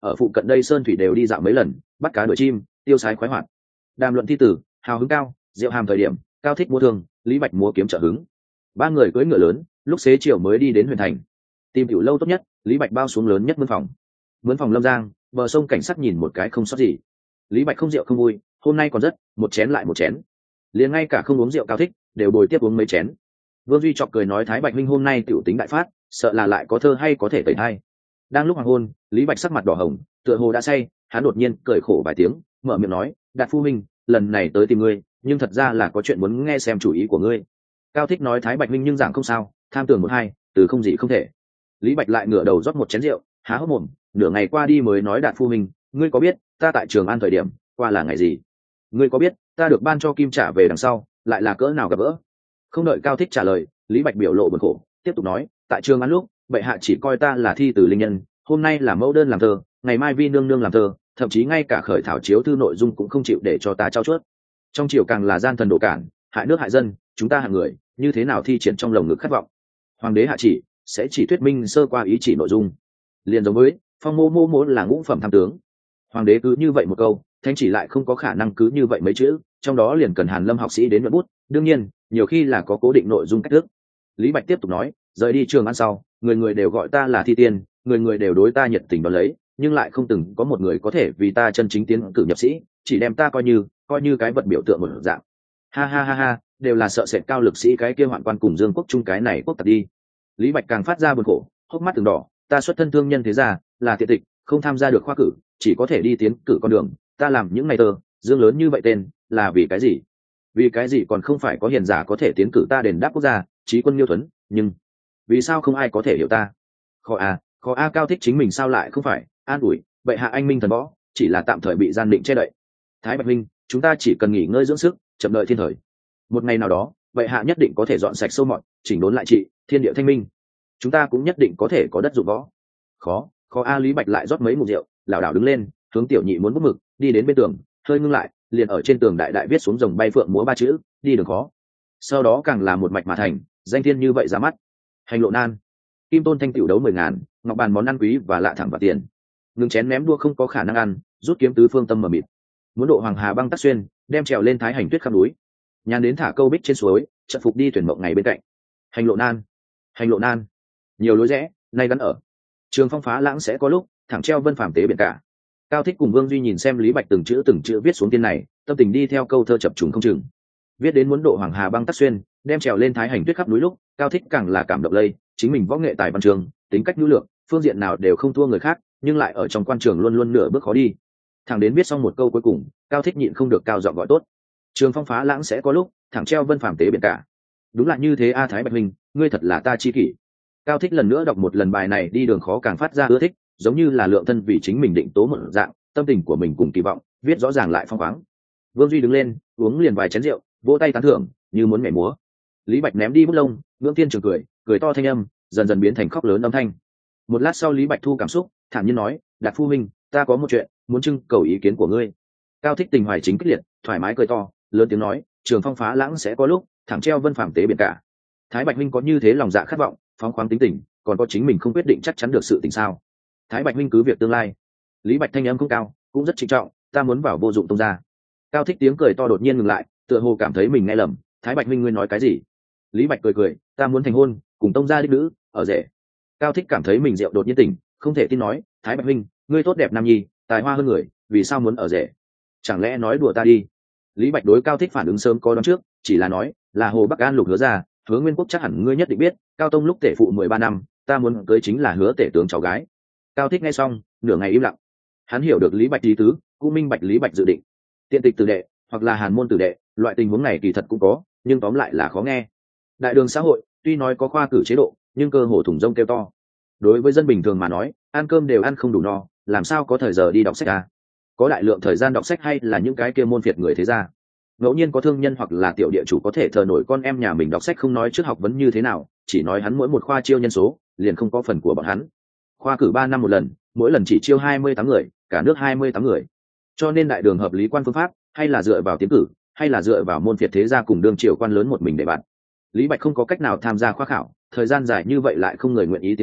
Speaker 1: ở phụ cận đây sơn thủy đều đi dạo mấy lần, bắt cá đuổi chim, tiêu sái khoái hoạt. Đàm luận thi tử, hào hứng cao, rượu hàm thời điểm, Cao Thích mua thương, Lý Bạch mua kiếm trợ hứng. Ba người cưỡi ngựa lớn, lúc xế chiều mới đi đến Huyền Thành. Tìm tiểu lâu tốt nhất, Lý Bạch bao xuống lớn nhất mướn phòng. Mướn phòng Lâm Giang, bờ sông cảnh sắc nhìn một cái không sót gì. Lý Bạch không rượu không vui, hôm nay còn rất, một chén lại một chén. Liền ngay cả không uống rượu Cao Thích, đều bồi tiếp uống mấy chén. Vương Duy chọc cười nói Thái Bạch huynh hôm nay tiểu tính đại phát, sợ là lại có thơ hay có thể tẩy thai. Đang lúc hoàng hôn, Lý Bạch sắc mặt đỏ hồng, tựa hồ đã say, hắn đột nhiên cười khổ vài tiếng, mở miệng nói, Đạt phu huynh, lần này tới tìm ngươi, nhưng thật ra là có chuyện muốn nghe xem chủ ý của ngươi. Cao Thích nói Thái Bạch huynh nhưng giảng không sao, tham tưởng một hai, từ không gì không thể. Lý Bạch lại ngửa đầu rót một chén rượu, há hốc mồm, nửa ngày qua đi mới nói Đạt phu huynh, ngươi có biết ta tại Trường An thời điểm qua là ngày gì? Ngươi có biết ta được ban cho kim trả về đằng sau lại là cỡ nào gặp gỡ? Không đợi Cao Thích trả lời, Lý Bạch biểu lộ buồn khổ, tiếp tục nói, tại Trường An lúc bệ hạ chỉ coi ta là thi tử linh nhân, hôm nay là mẫu đơn làm thơ, ngày mai vi nương nương làm thơ, thậm chí ngay cả khởi thảo chiếu thư nội dung cũng không chịu để cho ta trao chuốt. Trong triều càng là gian thần đổ cản, hại nước hại dân, chúng ta hạng người như thế nào thi triển trong lồng ngực khát vọng? Hoàng đế hạ chỉ sẽ chỉ thuyết minh sơ qua ý chỉ nội dung, liền giống với phong mô mô mô là ngũ phẩm tham tướng. Hoàng đế cứ như vậy một câu, thánh chỉ lại không có khả năng cứ như vậy mấy chữ, trong đó liền cần Hàn Lâm học sĩ đến nhuận bút, đương nhiên nhiều khi là có cố định nội dung cách thức. Lý Bạch tiếp tục nói, rời đi Trường An sau, người người đều gọi ta là thi tiên, người người đều đối ta nhiệt tình đón lấy, nhưng lại không từng có một người có thể vì ta chân chính tiến cử nhập sĩ, chỉ đem ta coi như coi như cái vật biểu tượng một dạng. Ha ha ha ha, đều là sợ sệt cao lực sĩ cái kia hoạn quan cùng Dương Quốc Trung cái này quốc tặc đi. Lý Bạch càng phát ra buồn khổ, hốc mắt từng đỏ, ta xuất thân thương nhân thế gia, là tiện tịch, không tham gia được khoa cử, chỉ có thể đi tiến cử con đường, ta làm những ngày tờ dương lớn như vậy tên là vì cái gì? Vì cái gì còn không phải có hiền giả có thể tiến cử ta đền đáp quốc gia, trí quân Liêu Tuấn, nhưng vì sao không ai có thể hiểu ta? Khó a, khó a. Cao Thích chính mình sao lại không phải an ủi, vậy hạ anh minh thần võ chỉ là tạm thời bị gian định che đậy. Thái Bạch huynh, chúng ta chỉ cần nghỉ ngơi dưỡng sức, chậm đợi thiên thời. Một ngày nào đó, vậy hạ nhất định có thể dọn sạch sâu mọt, chỉnh đốn lại trị, thiên địa thanh minh. Chúng ta cũng nhất định có thể có đất dụng võ. Khó, khó a. Lý Bạch lại rót mấy ngụm rượu, lảo đảo đứng lên, hướng tiểu nhị muốn bút mực, đi đến bên tường, hơi ngưng lại, liền ở trên tường đại đại viết xuống rồng bay phượng múa ba chữ, đi đường khó. Sau đó càng là một mạch mà thành, danh thiên như vậy ra mắt. Hành lộ nan, kim tôn thanh tiểu đấu mười ngàn, ngọc bàn món ăn quý và lạ thẳng và tiền. Ngừng chén ném đua không có khả năng ăn, rút kiếm tứ phương tâm mờ mịt. Muốn độ hoàng hà băng tắc xuyên, đem trèo lên thái hành tuyết khắp núi. Nhàn đến thả câu bích trên suối, trận phục đi tuyển mộng ngày bên cạnh. Hành lộ nan, hành lộ nan, nhiều lối rẽ, nay gắn ở. Trường phong phá lãng sẽ có lúc, thẳng treo vân phàm tế biển cả. Cao Thích cùng Vương Duy nhìn xem Lý Bạch từng chữ từng chữ viết xuống tiên này, tâm tình đi theo câu thơ chập trùng không chừng. Viết đến muốn độ hoàng hà băng tắc xuyên, đem trèo lên thái hành tuyết khắp núi lúc, Cao Thích càng là cảm động lây, chính mình võ nghệ tài văn trường, tính cách nhu lược, phương diện nào đều không thua người khác, nhưng lại ở trong quan trường luôn luôn nửa bước khó đi. Thẳng đến viết xong một câu cuối cùng, Cao Thích nhịn không được cao giọng gọi tốt. Trường phong phá lãng sẽ có lúc, thẳng treo vân phàm tế biển cả. Đúng là như thế a. Thái Bạch huynh, ngươi thật là ta chi kỷ. Cao Thích lần nữa đọc một lần bài này đi đường khó càng phát ra ưa thích, giống như là lượng thân vì chính mình định tố một dạng, tâm tình của mình cùng kỳ vọng, viết rõ ràng lại phong khoáng. Vương Duy đứng lên, uống liền vài chén rượu, vỗ tay tán thưởng, như muốn nhảy múa. Lý Bạch ném đi bút lông, ngưỡng tiên trường cười, cười to thanh âm, dần dần biến thành khóc lớn âm thanh. Một lát sau Lý Bạch thu cảm xúc, thản nhiên nói, Đạt phu huynh, ta có một chuyện muốn trưng cầu ý kiến của ngươi. Cao Thích tình hoài chính kích liệt, thoải mái cười to, lớn tiếng nói, trường phong phá lãng sẽ có lúc, thẳng treo vân phàm tế biển cả. Thái Bạch huynh có như thế lòng dạ khát vọng, phóng khoáng tính tình, còn có chính mình không quyết định chắc chắn được sự tình sao? Thái Bạch huynh cứ việc tương lai. Lý Bạch thanh âm cũng cao, cũng rất trịnh trọng, ta muốn vào vô dụng tông gia. Cao Thích tiếng cười to đột nhiên ngừng lại, tựa hồ cảm thấy mình nghe lầm. Thái Bạch huynh ngươi nói cái gì? Lý Bạch cười cười, ta muốn thành hôn, cùng tông gia đích nữ, ở rể. Cao Thích cảm thấy mình rượu đột nhiên tỉnh, không thể tin nói, Thái Bạch huynh, ngươi tốt đẹp nam nhi, tài hoa hơn người, vì sao muốn ở rể? Chẳng lẽ nói đùa ta đi? Lý Bạch đối Cao Thích phản ứng sớm có đoán trước, chỉ là nói, là Hồ Bắc An Lục hứa ra, Hứa Nguyên Quốc chắc hẳn ngươi nhất định biết, Cao tông lúc tể phụ mười ba năm, ta muốn cưới chính là Hứa tể tướng cháu gái. Cao Thích nghe xong, nửa ngày im lặng. Hắn hiểu được Lý Bạch ý tứ, cũng minh bạch Lý Bạch dự định. Tiện tịch tử đệ, hoặc là hàn môn tử đệ, loại tình huống này kỳ thật cũng có, nhưng tóm lại là khó nghe. Đại đường xã hội, tuy nói có khoa cử chế độ, nhưng cơ hồ thủng rông kêu to. Đối với dân bình thường mà nói, ăn cơm đều ăn không đủ no, làm sao có thời giờ đi đọc sách à? Có đại lượng thời gian đọc sách hay là những cái kia môn phiệt người thế gia. Ngẫu nhiên có thương nhân hoặc là tiểu địa chủ có thể thờ nổi con em nhà mình đọc sách không nói trước học vấn như thế nào, chỉ nói hắn mỗi một khoa chiêu nhân số, liền không có phần của bọn hắn. Khoa cử ba năm một lần, mỗi lần chỉ chiêu hai mươi tám người, cả nước hai mươi tám người. Cho nên đại đường hợp lý quan phương pháp, hay là dựa vào tiến cử, hay là dựa vào môn phiệt thế gia cùng đương triều quan lớn một mình để bạn. Lý Bạch không có cách nào tham gia khoa khảo, thời gian dài như vậy lại không người nguyện ý tiến cử,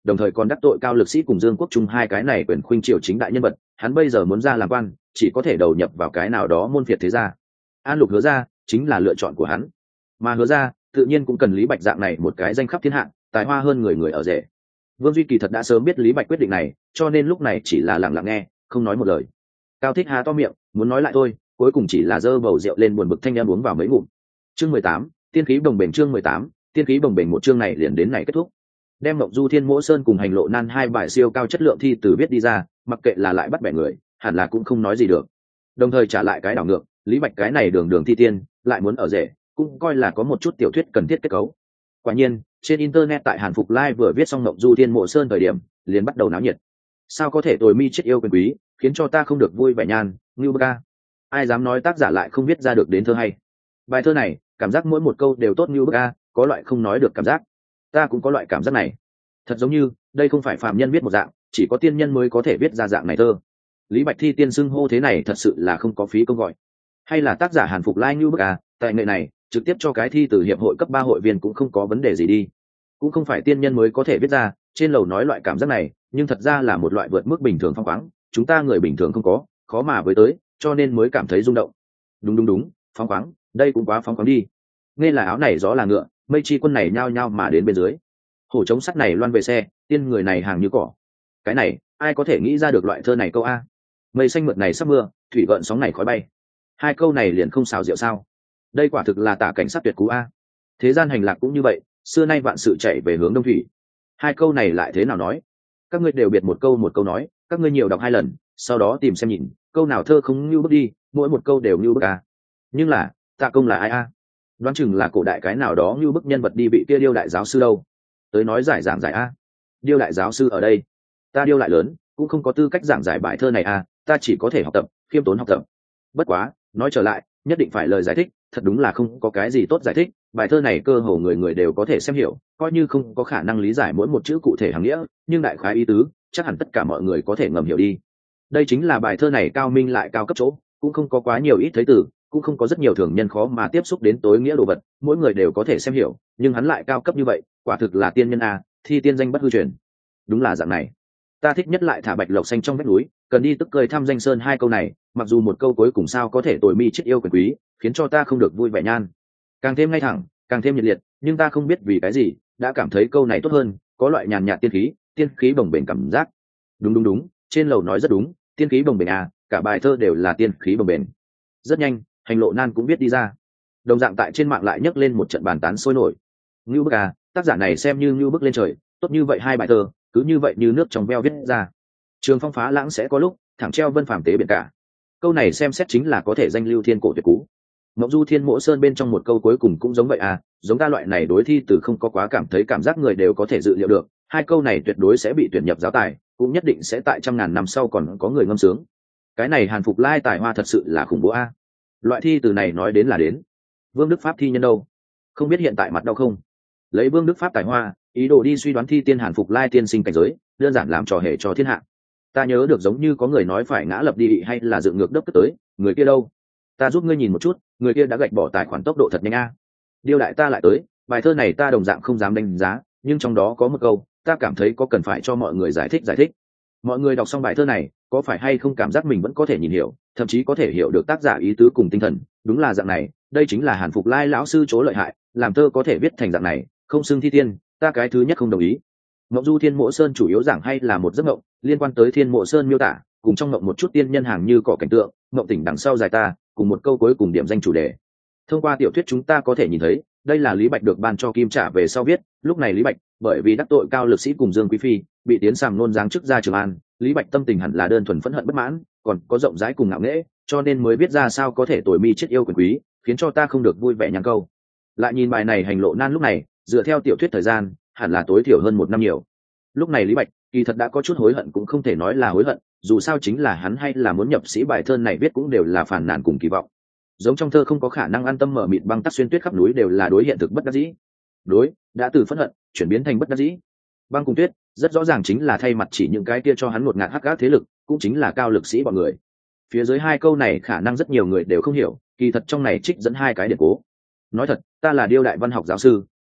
Speaker 1: đồng thời còn đắc tội cao lực sĩ cùng Dương Quốc Trung hai cái này quyền khuynh triều chính đại nhân vật, hắn bây giờ muốn ra làm quan chỉ có thể đầu nhập vào cái nào đó môn phiệt thế gia. An Lục Hứa Gia chính là lựa chọn của hắn, mà Hứa Gia tự nhiên cũng cần Lý Bạch dạng này một cái danh khắp thiên hạ, tài hoa hơn người người ở rể. Vương Duy kỳ thật đã sớm biết Lý Bạch quyết định này, cho nên lúc này chỉ là lặng lặng nghe, không nói một lời. Cao Thích há to miệng muốn nói lại thôi, cuối cùng chỉ là giơ bầu rượu lên buồn bực thanh em uống vào mấy ngụm. Chương mười tám, tiên khí bồng bềnh. Chương mười tám, tiên khí bồng bềnh. Một chương này liền đến này kết thúc. Đem Mộng Du Thiên Mỗ Sơn cùng Hành Lộ Nan hai bài siêu cao chất lượng thi từ viết đi ra, mặc kệ là lại bắt bẻ người, hẳn là cũng không nói gì được. Đồng thời trả lại cái đảo ngược, Lý Bạch cái này đường đường thi tiên, lại muốn ở rể, cũng coi là có một chút tiểu thuyết cần thiết kết cấu. Quả nhiên, trên internet tại Hàn Phục Live vừa viết xong Mộng Du Thiên Mộ Sơn thời điểm, liền bắt đầu náo nhiệt. Sao có thể tồi mi chết yêu quyền quý, khiến cho ta không được vui vẻ nhan, Ngưu Bức A. Ai dám nói tác giả lại không viết ra được đến thơ hay. Bài thơ này, cảm giác mỗi một câu đều tốt Ngưu Bức A, có loại không nói được cảm giác. Ta cũng có loại cảm giác này. Thật giống như, đây không phải phàm nhân viết một dạng, chỉ có tiên nhân mới có thể viết ra dạng này thơ. Lý Bạch thi tiên xưng hô thế này thật sự là không có phí công gọi. Hay là tác giả Hàn Phục Lai Ngưu Bức A, tại nghệ này, trực tiếp cho cái thi từ hiệp hội cấp ba hội viên cũng không có vấn đề gì đi. Cũng không phải tiên nhân mới có thể viết ra, trên lầu nói loại cảm giác này, nhưng thật ra là một loại vượt mức bình thường phong khoáng, chúng ta người bình thường không có, khó mà với tới, cho nên mới cảm thấy rung động. Đúng đúng đúng, phong khoáng, đây cũng quá phong khoáng đi. Nghe là áo này gió là ngựa, mây chi quân này nhao nhao mà đến bên dưới. Hổ trống sắt này loan về xe, tiên người này hàng như cỏ. Cái này, ai có thể nghĩ ra được loại thơ này câu a? Mây xanh mượt này sắp mưa, thủy gợn sóng này khói bay. Hai câu này liền không xào rượu sao? Đây quả thực là tả cảnh sát tuyệt cú a. Thế gian hành lạc cũng như vậy, xưa nay vạn sự chạy về hướng đông thủy. Hai câu này lại thế nào nói? Các ngươi đều biệt một câu một câu nói, các ngươi nhiều đọc hai lần, sau đó tìm xem nhìn, câu nào thơ không như bước đi, mỗi một câu đều như bước a. Nhưng là, Tạ Công là ai a? Đoán chừng là cổ đại cái nào đó như bức nhân vật đi bị kia Điêu đại giáo sư đâu. Tới nói giải giảng giải a. Điêu đại giáo sư ở đây. Ta Điêu lại lớn, cũng không có tư cách giảng giải bài thơ này a, ta chỉ có thể học tập, khiêm tốn học tập. Bất quá, nói trở lại, nhất định phải lời giải thích, thật đúng là không có cái gì tốt giải thích, bài thơ này cơ hồ người người đều có thể xem hiểu, coi như không có khả năng lý giải mỗi một chữ cụ thể hàng nghĩa, nhưng đại khái ý tứ, chắc hẳn tất cả mọi người có thể ngầm hiểu đi. Đây chính là bài thơ này cao minh lại cao cấp chỗ, cũng không có quá nhiều ít thấy từ, cũng không có rất nhiều thường nhân khó mà tiếp xúc đến tối nghĩa đồ vật, mỗi người đều có thể xem hiểu, nhưng hắn lại cao cấp như vậy, quả thực là tiên nhân a, thi tiên danh bất hư truyền. Đúng là dạng này. Ta thích nhất lại thả bạch lộc xanh trong vách núi, cần đi tức cười thăm danh sơn hai câu này, mặc dù một câu cuối cùng sao có thể tồi mi chết yêu quyền quý, khiến cho ta không được vui vẻ nhan. Càng thêm ngay thẳng, càng thêm nhiệt liệt, nhưng ta không biết vì cái gì, đã cảm thấy câu này tốt hơn, có loại nhàn nhạt tiên khí, tiên khí bồng bềnh cảm giác. Đúng đúng đúng, trên lầu nói rất đúng, tiên khí bồng bềnh à, cả bài thơ đều là tiên khí bồng bềnh. Rất nhanh, Hành Lộ Nan cũng viết đi ra. Đồng dạng tại trên mạng lại nhấc lên một trận bàn tán sôi nổi. Ngưu Bức à, tác giả này xem như ngưu bức lên trời, tốt như vậy hai bài thơ, cứ như vậy như nước trong veo viết ra. Trường phong phá lãng sẽ có lúc, thẳng treo vân phàm tế biển cả. Câu này xem xét chính là có thể danh lưu thiên cổ tuyệt cú. Mộng Du Thiên Mỗ Sơn bên trong một câu cuối cùng cũng giống vậy à, giống ta loại này đối thi từ không có quá cảm thấy cảm giác người đều có thể dự liệu được, hai câu này tuyệt đối sẽ bị tuyển nhập giáo tài, cũng nhất định sẽ tại trăm ngàn năm sau còn có người ngâm sướng. Cái này Hàn Phục Lai tài hoa thật sự là khủng bố a. Loại thi từ này nói đến là đến. Vương Đức Pháp thi nhân đâu? Không biết hiện tại mặt đâu không? Lấy Vương Đức Pháp tài hoa, ý đồ đi suy đoán thi tiên Hàn Phục Lai tiên sinh cảnh giới, đơn giản làm trò hề cho thiên hạ. Ta nhớ được giống như có người nói phải ngã lập đi hay là dựng ngược đất tới, người kia đâu? Ta giúp ngươi nhìn một chút, người kia đã gạch bỏ tài khoản tốc độ thật nhanh a. Điêu đại ta lại tới, bài thơ này ta đồng dạng không dám đánh giá, nhưng trong đó có một câu, ta cảm thấy có cần phải cho mọi người giải thích giải thích. Mọi người đọc xong bài thơ này, có phải hay không cảm giác mình vẫn có thể nhìn hiểu, thậm chí có thể hiểu được tác giả ý tứ cùng tinh thần, đúng là dạng này, đây chính là Hàn Phục Lai lão sư chỗ lợi hại, làm thơ có thể viết thành dạng này, không xưng thi tiên, ta cái thứ nhất không đồng ý. Mộng Du Thiên Mộ Sơn chủ yếu giảng hay là một giấc mộng, liên quan tới Thiên Mộ Sơn miêu tả, cùng trong mộng một chút tiên nhân hàng như cỏ cảnh tượng, mộng tỉnh đằng sau dài ta, cùng một câu cuối cùng điểm danh chủ đề. Thông qua tiểu thuyết chúng ta có thể nhìn thấy, đây là Lý Bạch được ban cho kim trả về sau viết, lúc này Lý Bạch, bởi vì đắc tội cao lực sĩ cùng Dương Quý phi, bị tiến sàm nôn giáng chức ra Trường An, Lý Bạch tâm tình hẳn là đơn thuần phẫn hận bất mãn, còn có rộng rãi cùng ngạo nghễ, cho nên mới viết ra sao có thể tồi mi chết yêu quyền quý, khiến cho ta không được vui vẻ nhang câu. Lại nhìn bài này Hành Lộ Nan lúc này, dựa theo tiểu thuyết thời gian, hẳn là tối thiểu hơn một năm nhiều. Lúc này Lý Bạch kỳ thật đã có chút hối hận, cũng không thể nói là hối hận, dù sao chính là hắn hay là muốn nhập sĩ bài thơ này viết cũng đều là phản nàn cùng kỳ vọng. Giống trong thơ không có khả năng an tâm mở mịt băng tắc xuyên tuyết khắp núi đều là đối hiện thực bất đắc dĩ. Đối, đã từ phẫn hận chuyển biến thành bất đắc dĩ. Băng cùng tuyết rất rõ ràng chính là thay mặt chỉ những cái kia cho hắn một ngạt hắc ác thế lực, cũng chính là cao lực sĩ bọn người. Phía dưới hai câu này khả năng rất nhiều người đều không hiểu, kỳ thật trong này trích dẫn hai cái điển cố. Nói thật, ta là Điêu đại văn học giáo sư,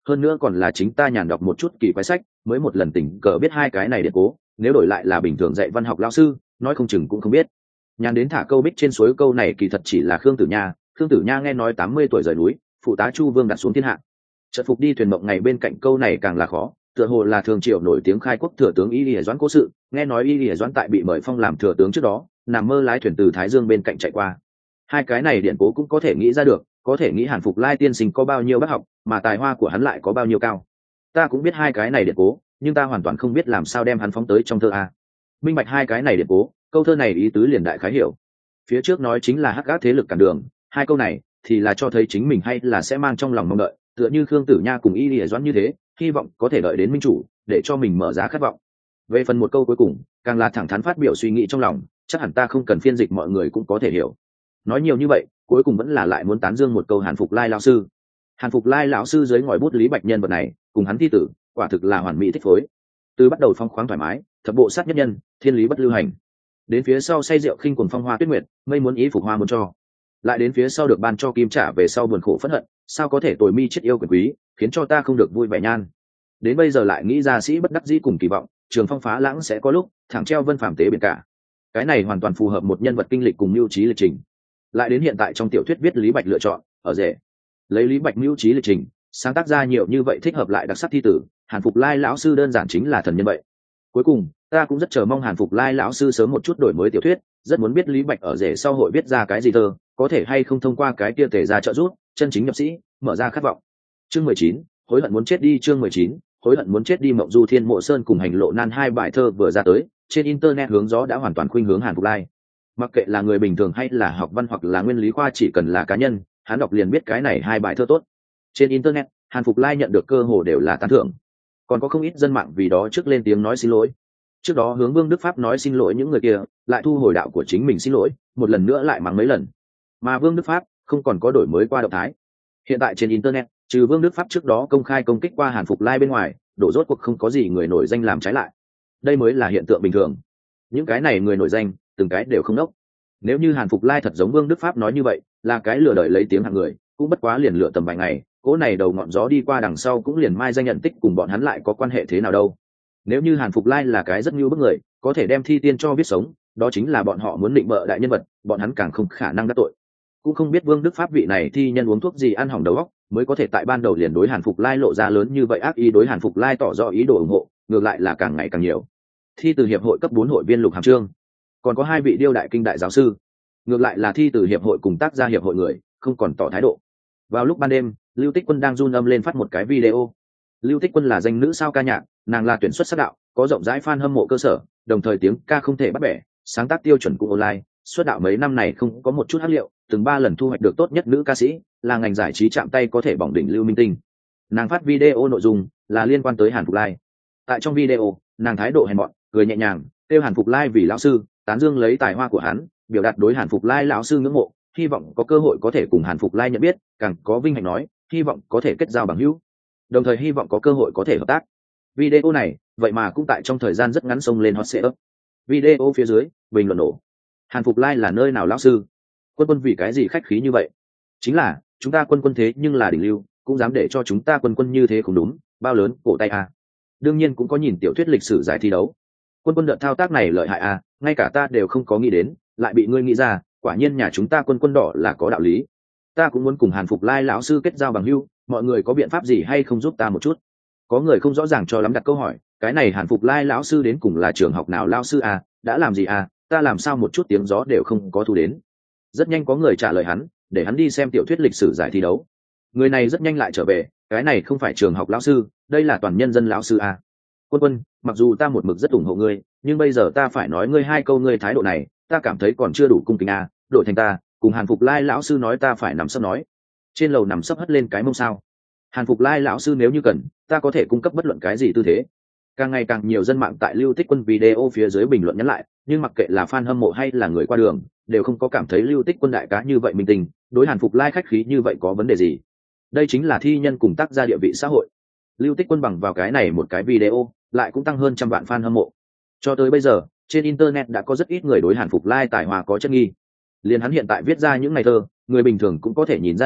Speaker 1: hơn nữa còn là chính ta nhàn đọc một chút kỳ quái sách mới một lần tình cờ biết hai cái này điện cố, nếu đổi lại là bình thường dạy văn học lao sư nói không chừng cũng không biết. Nhàn đến thả câu bích trên suối câu này kỳ thật chỉ là Khương Tử Nha. Khương Tử Nha nghe nói tám mươi tuổi rời núi, phụ tá Chu Vương đặt xuống thiên hạ, chợt phục đi thuyền mộng ngày bên cạnh câu này càng là khó, tựa hồ là thường triệu nổi tiếng khai quốc thừa tướng Y Lìa Doãn cố sự. Nghe nói Y Lìa Doãn tại bị mời phong làm thừa tướng trước đó nằm mơ lái thuyền từ Thái Dương bên cạnh chạy qua. Hai cái này điện cố cũng có thể nghĩ ra được, có thể nghĩ Hàn Phục Lai tiên sinh có bao nhiêu bác học mà tài hoa của hắn lại có bao nhiêu cao. Ta cũng biết hai cái này điện cố, nhưng ta hoàn toàn không biết làm sao đem hắn phóng tới trong thơ a. Minh bạch hai cái này điện cố, câu thơ này ý tứ liền đại khái hiểu. Phía trước nói chính là hắc ác thế lực cản đường, hai câu này thì là cho thấy chính mình hay là sẽ mang trong lòng mong đợi, tựa như Khương Tử Nha cùng Y Lìa Doãn như thế, hy vọng có thể đợi đến minh chủ để cho mình mở ra khát vọng. Về phần một câu cuối cùng càng là thẳng thắn phát biểu suy nghĩ trong lòng, chắc hẳn ta không cần phiên dịch mọi người cũng có thể hiểu. Nói nhiều như vậy cuối cùng vẫn là lại muốn tán dương một câu Hàn Phục Lai lão sư. Hàn Phục Lai lão sư dưới ngòi bút Lý Bạch nhân vật này cùng hắn thi tử quả thực là hoàn mỹ thích phối. Từ bắt đầu phong khoáng thoải mái, thập bộ sát nhất nhân, thiên lý bất lưu hành, đến phía sau say rượu khinh quần phong hoa tuyết nguyệt, mây muốn ý phục hoa muốn cho, lại đến phía sau được ban cho kim trả về sau buồn khổ phẫn hận, sao có thể tồi mi chết yêu quyền quý, khiến cho ta không được vui vẻ nhan. Đến bây giờ lại nghĩ ra sĩ bất đắc dĩ cùng kỳ vọng, trường phong phá lãng sẽ có lúc thẳng treo vân phàm tế biển cả. Cái này hoàn toàn phù hợp một nhân vật kinh lịch cùng mưu trí lịch trình. Lại đến hiện tại trong tiểu thuyết viết Lý Bạch lựa chọn ở rể, lấy Lý Bạch mưu trí lịch trình sáng tác ra nhiều như vậy thích hợp lại đặc sắc thi tử, Hàn Phục Lai lão sư đơn giản chính là thần nhân vậy. Cuối cùng ta cũng rất chờ mong Hàn Phục Lai lão sư sớm một chút đổi mới tiểu thuyết, rất muốn biết Lý Bạch ở rể sau hội viết ra cái gì thơ, có thể hay không thông qua cái kia tề ra trợ giúp chân chính nhập sĩ, mở ra khát vọng. Chương mười chín, hối hận muốn chết đi. Chương mười chín, hối hận muốn chết đi. Mộng Du Thiên Mộ Sơn cùng Hành Lộ Nan hai bài thơ vừa ra tới, trên internet hướng gió đã hoàn toàn khuynh hướng Hàn Phục Lai. Mặc kệ là người bình thường hay là học văn hoặc là nguyên lý khoa, chỉ cần là cá nhân, hắn đọc liền biết cái này hai bài thơ tốt. Trên internet, Hàn Phục Lai nhận được cơ hồ đều là tán thưởng, còn có không ít dân mạng vì đó trước lên tiếng nói xin lỗi. Trước đó hướng Vương Đức Pháp nói xin lỗi những người kia, lại thu hồi đạo của chính mình xin lỗi, một lần nữa lại mắng mấy lần. Mà Vương Đức Pháp không còn có đổi mới qua động thái. Hiện tại trên internet, trừ Vương Đức Pháp trước đó công khai công kích qua Hàn Phục Lai bên ngoài, đổ rốt cuộc không có gì người nổi danh làm trái lại. Đây mới là hiện tượng bình thường. Những cái này người nổi danh, từng cái đều không đốc. Nếu như Hàn Phục Lai thật giống Vương Đức Pháp nói như vậy, là cái lừa đợi lấy tiếng hạng người, cũng bất quá liền lựa tầm vài ngày, cỗ này đầu ngọn gió đi qua đằng sau cũng liền mai danh nhận tích, cùng bọn hắn lại có quan hệ thế nào đâu. Nếu như Hàn Phục Lai là cái rất nhu bức người, có thể đem thi tiên cho biết sống, đó chính là bọn họ muốn định bợ đại nhân vật, bọn hắn càng không khả năng đắc tội. Cũng không biết Vương Đức Pháp vị này thi nhân uống thuốc gì ăn hỏng đầu óc, mới có thể tại ban đầu liền đối Hàn Phục Lai lộ ra lớn như vậy ác ý, đối Hàn Phục Lai tỏ rõ ý đồ ủng hộ, ngược lại là càng ngày càng nhiều. Thi từ hiệp hội cấp bốn hội viên Lục Hàm Trương, còn có hai vị điêu đại kinh đại giáo sư, ngược lại là thi từ hiệp hội cùng tác gia hiệp hội người, không còn tỏ thái độ. Vào lúc ban đêm, Lưu Tích Quân đang run âm lên phát một cái video. Lưu Tích Quân là danh nữ sao ca nhạc, nàng là tuyển xuất sắc đạo, có rộng rãi fan hâm mộ cơ sở, đồng thời tiếng ca không thể bắt bẻ, sáng tác tiêu chuẩn cũng online, xuất đạo mấy năm này không có một chút hắc liệu, từng ba lần thu hoạch được tốt nhất nữ ca sĩ, là ngành giải trí chạm tay có thể bỏng đỉnh lưu minh tinh. Nàng phát video nội dung là liên quan tới Hàn Phục Lai. Tại trong video, nàng thái độ hèn mọn, cười nhẹ nhàng, kêu Hàn Phục Lai vì lão sư, tán dương lấy tài hoa của hắn, biểu đạt đối Hàn Phục Lai lão sư ngưỡng mộ, hy vọng có cơ hội có thể cùng Hàn Phục Lai nhận biết, càng có vinh hạnh nói, hy vọng có thể kết giao bằng hữu, đồng thời hy vọng có cơ hội có thể hợp tác. Video này, vậy mà cũng tại trong thời gian rất ngắn xông lên hot search. Video phía dưới, bình luận nổ. Hàn Phục Lai là nơi nào lão sư? Quân Quân vì cái gì khách khí như vậy? Chính là, chúng ta Quân Quân thế nhưng là đỉnh lưu, cũng dám để cho chúng ta Quân Quân như thế không đúng, bao lớn, cổ tay à. Đương nhiên cũng có nhìn tiểu thuyết lịch sử giải thi đấu. Quân Quân đợt thao tác này lợi hại à, ngay cả ta đều không có nghĩ đến, lại bị ngươi nghĩ ra, quả nhiên nhà chúng ta Quân Quân đỏ là có đạo lý. Ta cũng muốn cùng Hàn Phục Lai lão sư kết giao bằng hữu, mọi người có biện pháp gì hay không giúp ta một chút? Có người không rõ ràng cho lắm đặt câu hỏi, cái này Hàn Phục Lai lão sư đến cùng là trường học nào lão sư à, đã làm gì à, ta làm sao một chút tiếng gió đều không có thu đến. Rất nhanh có người trả lời hắn, để hắn đi xem tiểu thuyết lịch sử giải thi đấu. Người này rất nhanh lại trở về, cái này không phải trường học lão sư, đây là toàn nhân dân lão sư à. Quân Quân, mặc dù ta một mực rất ủng hộ ngươi, nhưng bây giờ ta phải nói ngươi hai câu, ngươi thái độ này, ta cảm thấy còn chưa đủ cung kính à, đổi thành ta, cùng Hàn Phục Lai lão sư nói ta phải nằm sấp nói. Trên lầu nằm sấp hất lên cái mông sao? Hàn Phục Lai lão sư nếu như cần, ta có thể cung cấp bất luận cái gì tư thế. Càng ngày càng nhiều dân mạng tại Lưu Tích Quân video phía dưới bình luận nhắn lại, nhưng mặc kệ là fan hâm mộ hay là người qua đường, đều không có cảm thấy Lưu Tích Quân đại cá như vậy minh tình, đối Hàn Phục Lai khách khí như vậy có vấn đề gì. Đây chính là thi nhân cùng tác gia địa vị xã hội. Lưu Tích Quân bằng vào cái này một cái video, lại cũng tăng hơn trăm vạn fan hâm mộ. Cho tới bây giờ, trên internet đã có rất ít người đối Hàn Phục Lai tài hoa có chất nghi. Liền hắn hiện tại viết ra những ngày thơ, người bình thường cũng có thể nhìn ra được,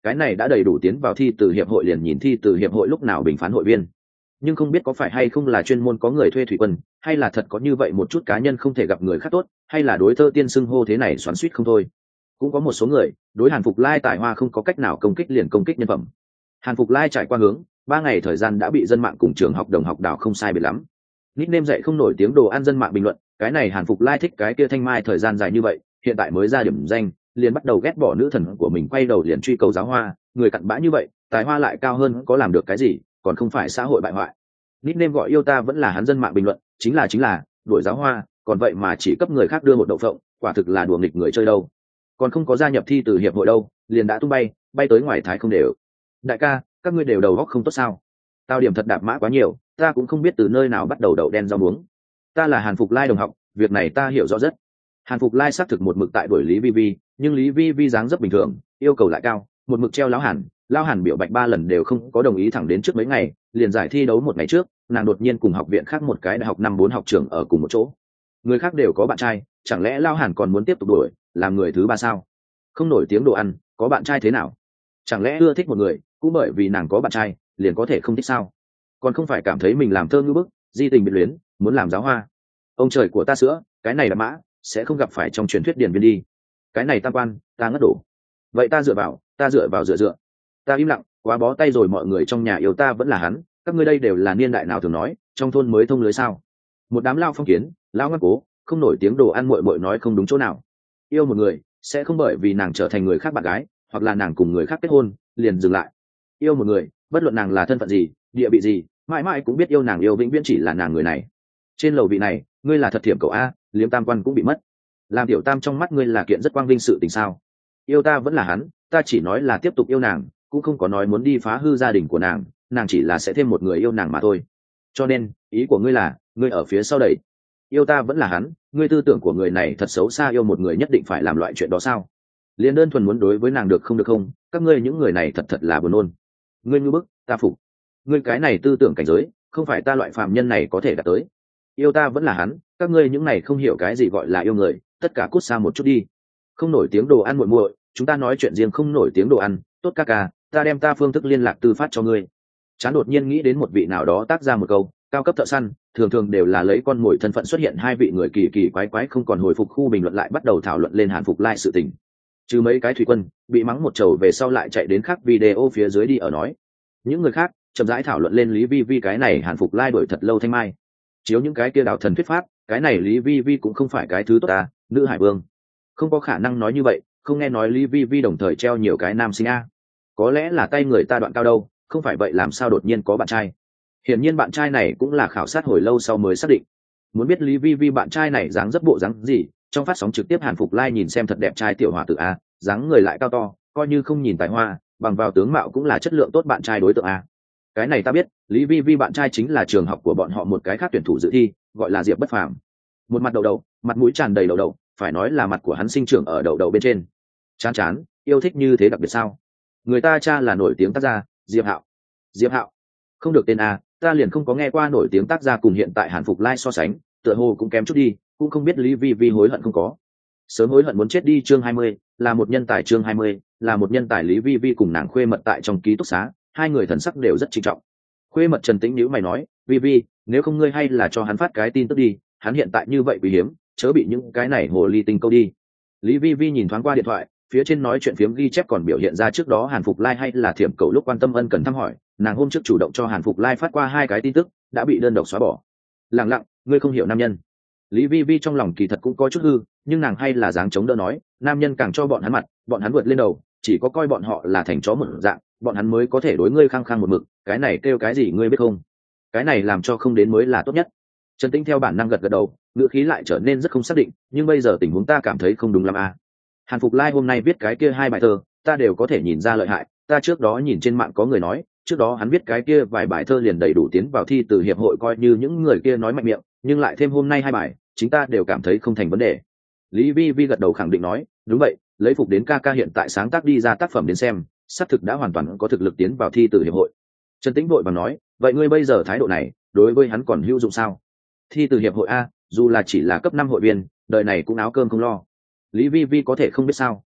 Speaker 1: cái này đã đầy đủ tiến vào thi từ hiệp hội liền nhìn thi từ hiệp hội lúc nào bình phán hội viên. Nhưng không biết có phải hay không là chuyên môn có người thuê thủy quân, hay là thật có như vậy một chút cá nhân không thể gặp người khác tốt, hay là đối Thơ Tiên xưng hô thế này xoắn xuýt không thôi. Cũng có một số người đối Hàn Phục Lai tài hoa không có cách nào công kích liền công kích nhân phẩm. Hàn Phục Lai trải qua hướng ba ngày thời gian đã bị dân mạng cùng trường học đồng học đảo không sai biệt lắm. Nickname dậy không nổi tiếng đồ ăn dân mạng bình luận, cái này Hàn Phục Lai thích cái kia thanh mai thời gian dài như vậy, hiện tại mới ra điểm danh, liền bắt đầu ghét bỏ nữ thần của mình, quay đầu liền truy cầu giáo hoa, người cặn bã như vậy, tài hoa lại cao hơn có làm được cái gì, còn không phải xã hội bại hoại. Nickname gọi yêu ta vẫn là hắn dân mạng bình luận, chính là chính là, đuổi giáo hoa, còn vậy mà chỉ cấp người khác đưa một đậu phộng, quả thực là đùa nghịch người chơi đâu. Còn không có gia nhập thi từ hiệp hội đâu, liền đã tung bay, bay tới ngoài thái không đều. Đại ca, các ngươi đều đầu góc không tốt sao? Tao điểm thật đạp mã quá nhiều, ta cũng không biết từ nơi nào bắt đầu đậu đen rau muống. Ta là Hàn Phục Lai đồng học, việc này ta hiểu rõ rất. Hàn Phục Lai xác thực một mực tại đuổi Lý Vi Vi, nhưng Lý Vi Vi dáng rất bình thường, yêu cầu lại cao, một mực treo lão Hàn, lão Hàn biểu bạch ba lần đều không có đồng ý, thẳng đến trước mấy ngày, liền giải thi đấu một ngày trước, nàng đột nhiên cùng học viện khác một cái đại học năm bốn học trưởng ở cùng một chỗ. Người khác đều có bạn trai, chẳng lẽ lão Hàn còn muốn tiếp tục đuổi, làm người thứ ba sao? Không nổi tiếng đồ ăn, có bạn trai thế nào? Chẳng lẽ ưa thích một người, cũng bởi vì nàng có bạn trai, liền có thể không thích sao? Còn không phải cảm thấy mình làm thơ ngữ bức, di tình biệt luyến, muốn làm giáo hoa. Ông trời của ta sữa, cái này là mã, sẽ không gặp phải trong truyền thuyết điển viên đi. Cái này tam quan, ta ngất đổ. Vậy ta dựa vào, ta dựa vào dựa dựa. Ta im lặng, quá bó tay rồi, mọi người trong nhà yêu ta vẫn là hắn, các ngươi đây đều là niên đại nào thường nói, trong thôn mới thông lưới sao? Một đám lao phong kiến, lao ngắt cố, không nổi tiếng đồ ăn muội muội nói không đúng chỗ nào. Yêu một người, sẽ không bởi vì nàng trở thành người khác bạn gái, hoặc là nàng cùng người khác kết hôn, liền dừng lại. Yêu một người, bất luận nàng là thân phận gì, địa vị gì, mãi mãi cũng biết yêu nàng, yêu vĩnh viễn chỉ là nàng người này. Trên lầu vị này, ngươi là thật thiểm cậu a, liếm tam quan cũng bị mất. Làm tiểu tam trong mắt ngươi là kiện rất quang vinh sự tình sao? Yêu ta vẫn là hắn, ta chỉ nói là tiếp tục yêu nàng, cũng không có nói muốn đi phá hư gia đình của nàng, nàng chỉ là sẽ thêm một người yêu nàng mà thôi. Cho nên, ý của ngươi là, ngươi ở phía sau đẩy. Yêu ta vẫn là hắn, ngươi tư tưởng của người này thật xấu xa, yêu một người nhất định phải làm loại chuyện đó sao? Liên đơn thuần muốn đối với nàng được không được không, các ngươi những người này thật thật là buồn nôn. Ngươi ngu bức, ta phục. Ngươi cái này tư tưởng cảnh giới, không phải ta loại phàm nhân này có thể đạt tới. Yêu ta vẫn là hắn, các ngươi những này không hiểu cái gì gọi là yêu người, tất cả cút xa một chút đi. Không nổi tiếng đồ ăn muội muội, chúng ta nói chuyện riêng, không nổi tiếng đồ ăn, tốt ca ca, ta đem ta phương thức liên lạc tư phát cho ngươi. Chán đột nhiên nghĩ đến một vị nào đó tác ra một câu, cao cấp thợ săn, thường thường đều là lấy con mồi thân phận xuất hiện, hai vị người kỳ kỳ quái quái không còn hồi phục, khu bình luận lại bắt đầu thảo luận lên Hàn Phục Lai sự tình. Trừ mấy cái thủy quân bị mắng một chầu về sau lại chạy đến khác video phía dưới đi ở nói. Những người khác chậm rãi thảo luận lên Lý Vi Vi cái này Hàn Phục Lai đuổi thật lâu thanh mai. Chiếu những cái kia đạo thần thuyết pháp, cái này Lý Vi Vi cũng không phải cái thứ tốt ta, nữ hải vương. Không có khả năng nói như vậy, không nghe nói Lý Vi Vi đồng thời treo nhiều cái nam sinh a. Có lẽ là tay người ta đoạn cao đâu, không phải vậy làm sao đột nhiên có bạn trai. Hiển nhiên bạn trai này cũng là khảo sát hồi lâu sau mới xác định. Muốn biết Lý Vi Vi bạn trai này dáng dấp bộ dáng gì, trong phát sóng trực tiếp Hàn Phục Lai nhìn xem thật đẹp trai tiểu hòa tử a, dáng người lại cao to, coi như không nhìn tài hoa, bằng vào tướng mạo cũng là chất lượng tốt bạn trai đối tượng a. Cái này ta biết, Lý Vi Vi bạn trai chính là trường học của bọn họ một cái khác tuyển thủ dự thi, gọi là Diệp Bất Phàm. Một mặt đầu đầu, mặt mũi tràn đầy đầu đầu, phải nói là mặt của hắn sinh trưởng ở đầu đầu bên trên. Chán chán, yêu thích như thế đặc biệt sao? Người ta cha là nổi tiếng tác gia, Diệp Hạo. Diệp Hạo, không được tên a, ta liền không có nghe qua nổi tiếng tác gia cùng hiện tại Hàn Phục Lai so sánh, tựa hồ cũng kém chút đi, cũng không biết Lý Vi Vi hối hận không có. Sớm hối hận muốn chết đi. Chương hai mươi, là một nhân tài. Chương hai mươi, là một nhân tài. Lý Vi Vi cùng nàng khuê mật tại trong ký túc xá, hai người thần sắc đều rất trinh trọng. Khuê mật Trần Tĩnh nhíu mày nói, Vi Vi, nếu không ngươi hay là cho hắn phát cái tin tức đi, hắn hiện tại như vậy quý hiếm, chớ bị những cái này hồ ly tinh câu đi. Lý Vi Vi nhìn thoáng qua điện thoại, phía trên nói chuyện phiếm ghi chép còn biểu hiện ra trước đó Hàn Phục Lai hay là Thiểm Cẩu lúc quan tâm ân cần thăm hỏi, nàng hôm trước chủ động cho Hàn Phục Lai phát qua hai cái tin tức, đã bị đơn độc xóa bỏ. Lặng lặng, ngươi không hiểu nam nhân. Lý Vi Vi trong lòng kỳ thật cũng có chút hư, nhưng nàng hay là dáng chống đỡ nói, nam nhân càng cho bọn hắn mặt, bọn hắn vượt lên đầu, chỉ có coi bọn họ là thành chó một dạng, bọn hắn mới có thể đối ngươi khăng khăng một mực, cái này kêu cái gì ngươi biết không? Cái này làm cho không đến mới là tốt nhất. Trần Tĩnh theo bản năng gật gật đầu, ngữ khí lại trở nên rất không xác định, nhưng bây giờ tình huống ta cảm thấy không đúng lắm à. Hàn Phục Lai hôm nay viết cái kia hai bài thơ, ta đều có thể nhìn ra lợi hại, ta trước đó nhìn trên mạng có người nói, trước đó hắn viết cái kia vài bài thơ liền đầy đủ tiến vào thi từ hiệp hội, coi như những người kia nói mạnh miệng, nhưng lại thêm hôm nay hai bài, chính ta đều cảm thấy không thành vấn đề. Lý Vi Vi gật đầu khẳng định nói, đúng vậy, lấy Phục đến ca ca hiện tại sáng tác đi ra tác phẩm đến xem, xác thực đã hoàn toàn có thực lực tiến vào thi từ hiệp hội. Trần Tĩnh vội vàng nói, vậy ngươi bây giờ thái độ này, đối với hắn còn hữu dụng sao? Thi từ hiệp hội a, dù là chỉ là cấp năm hội viên, đời này cũng áo cơm không lo. Lý Vi Vi có thể không biết sao?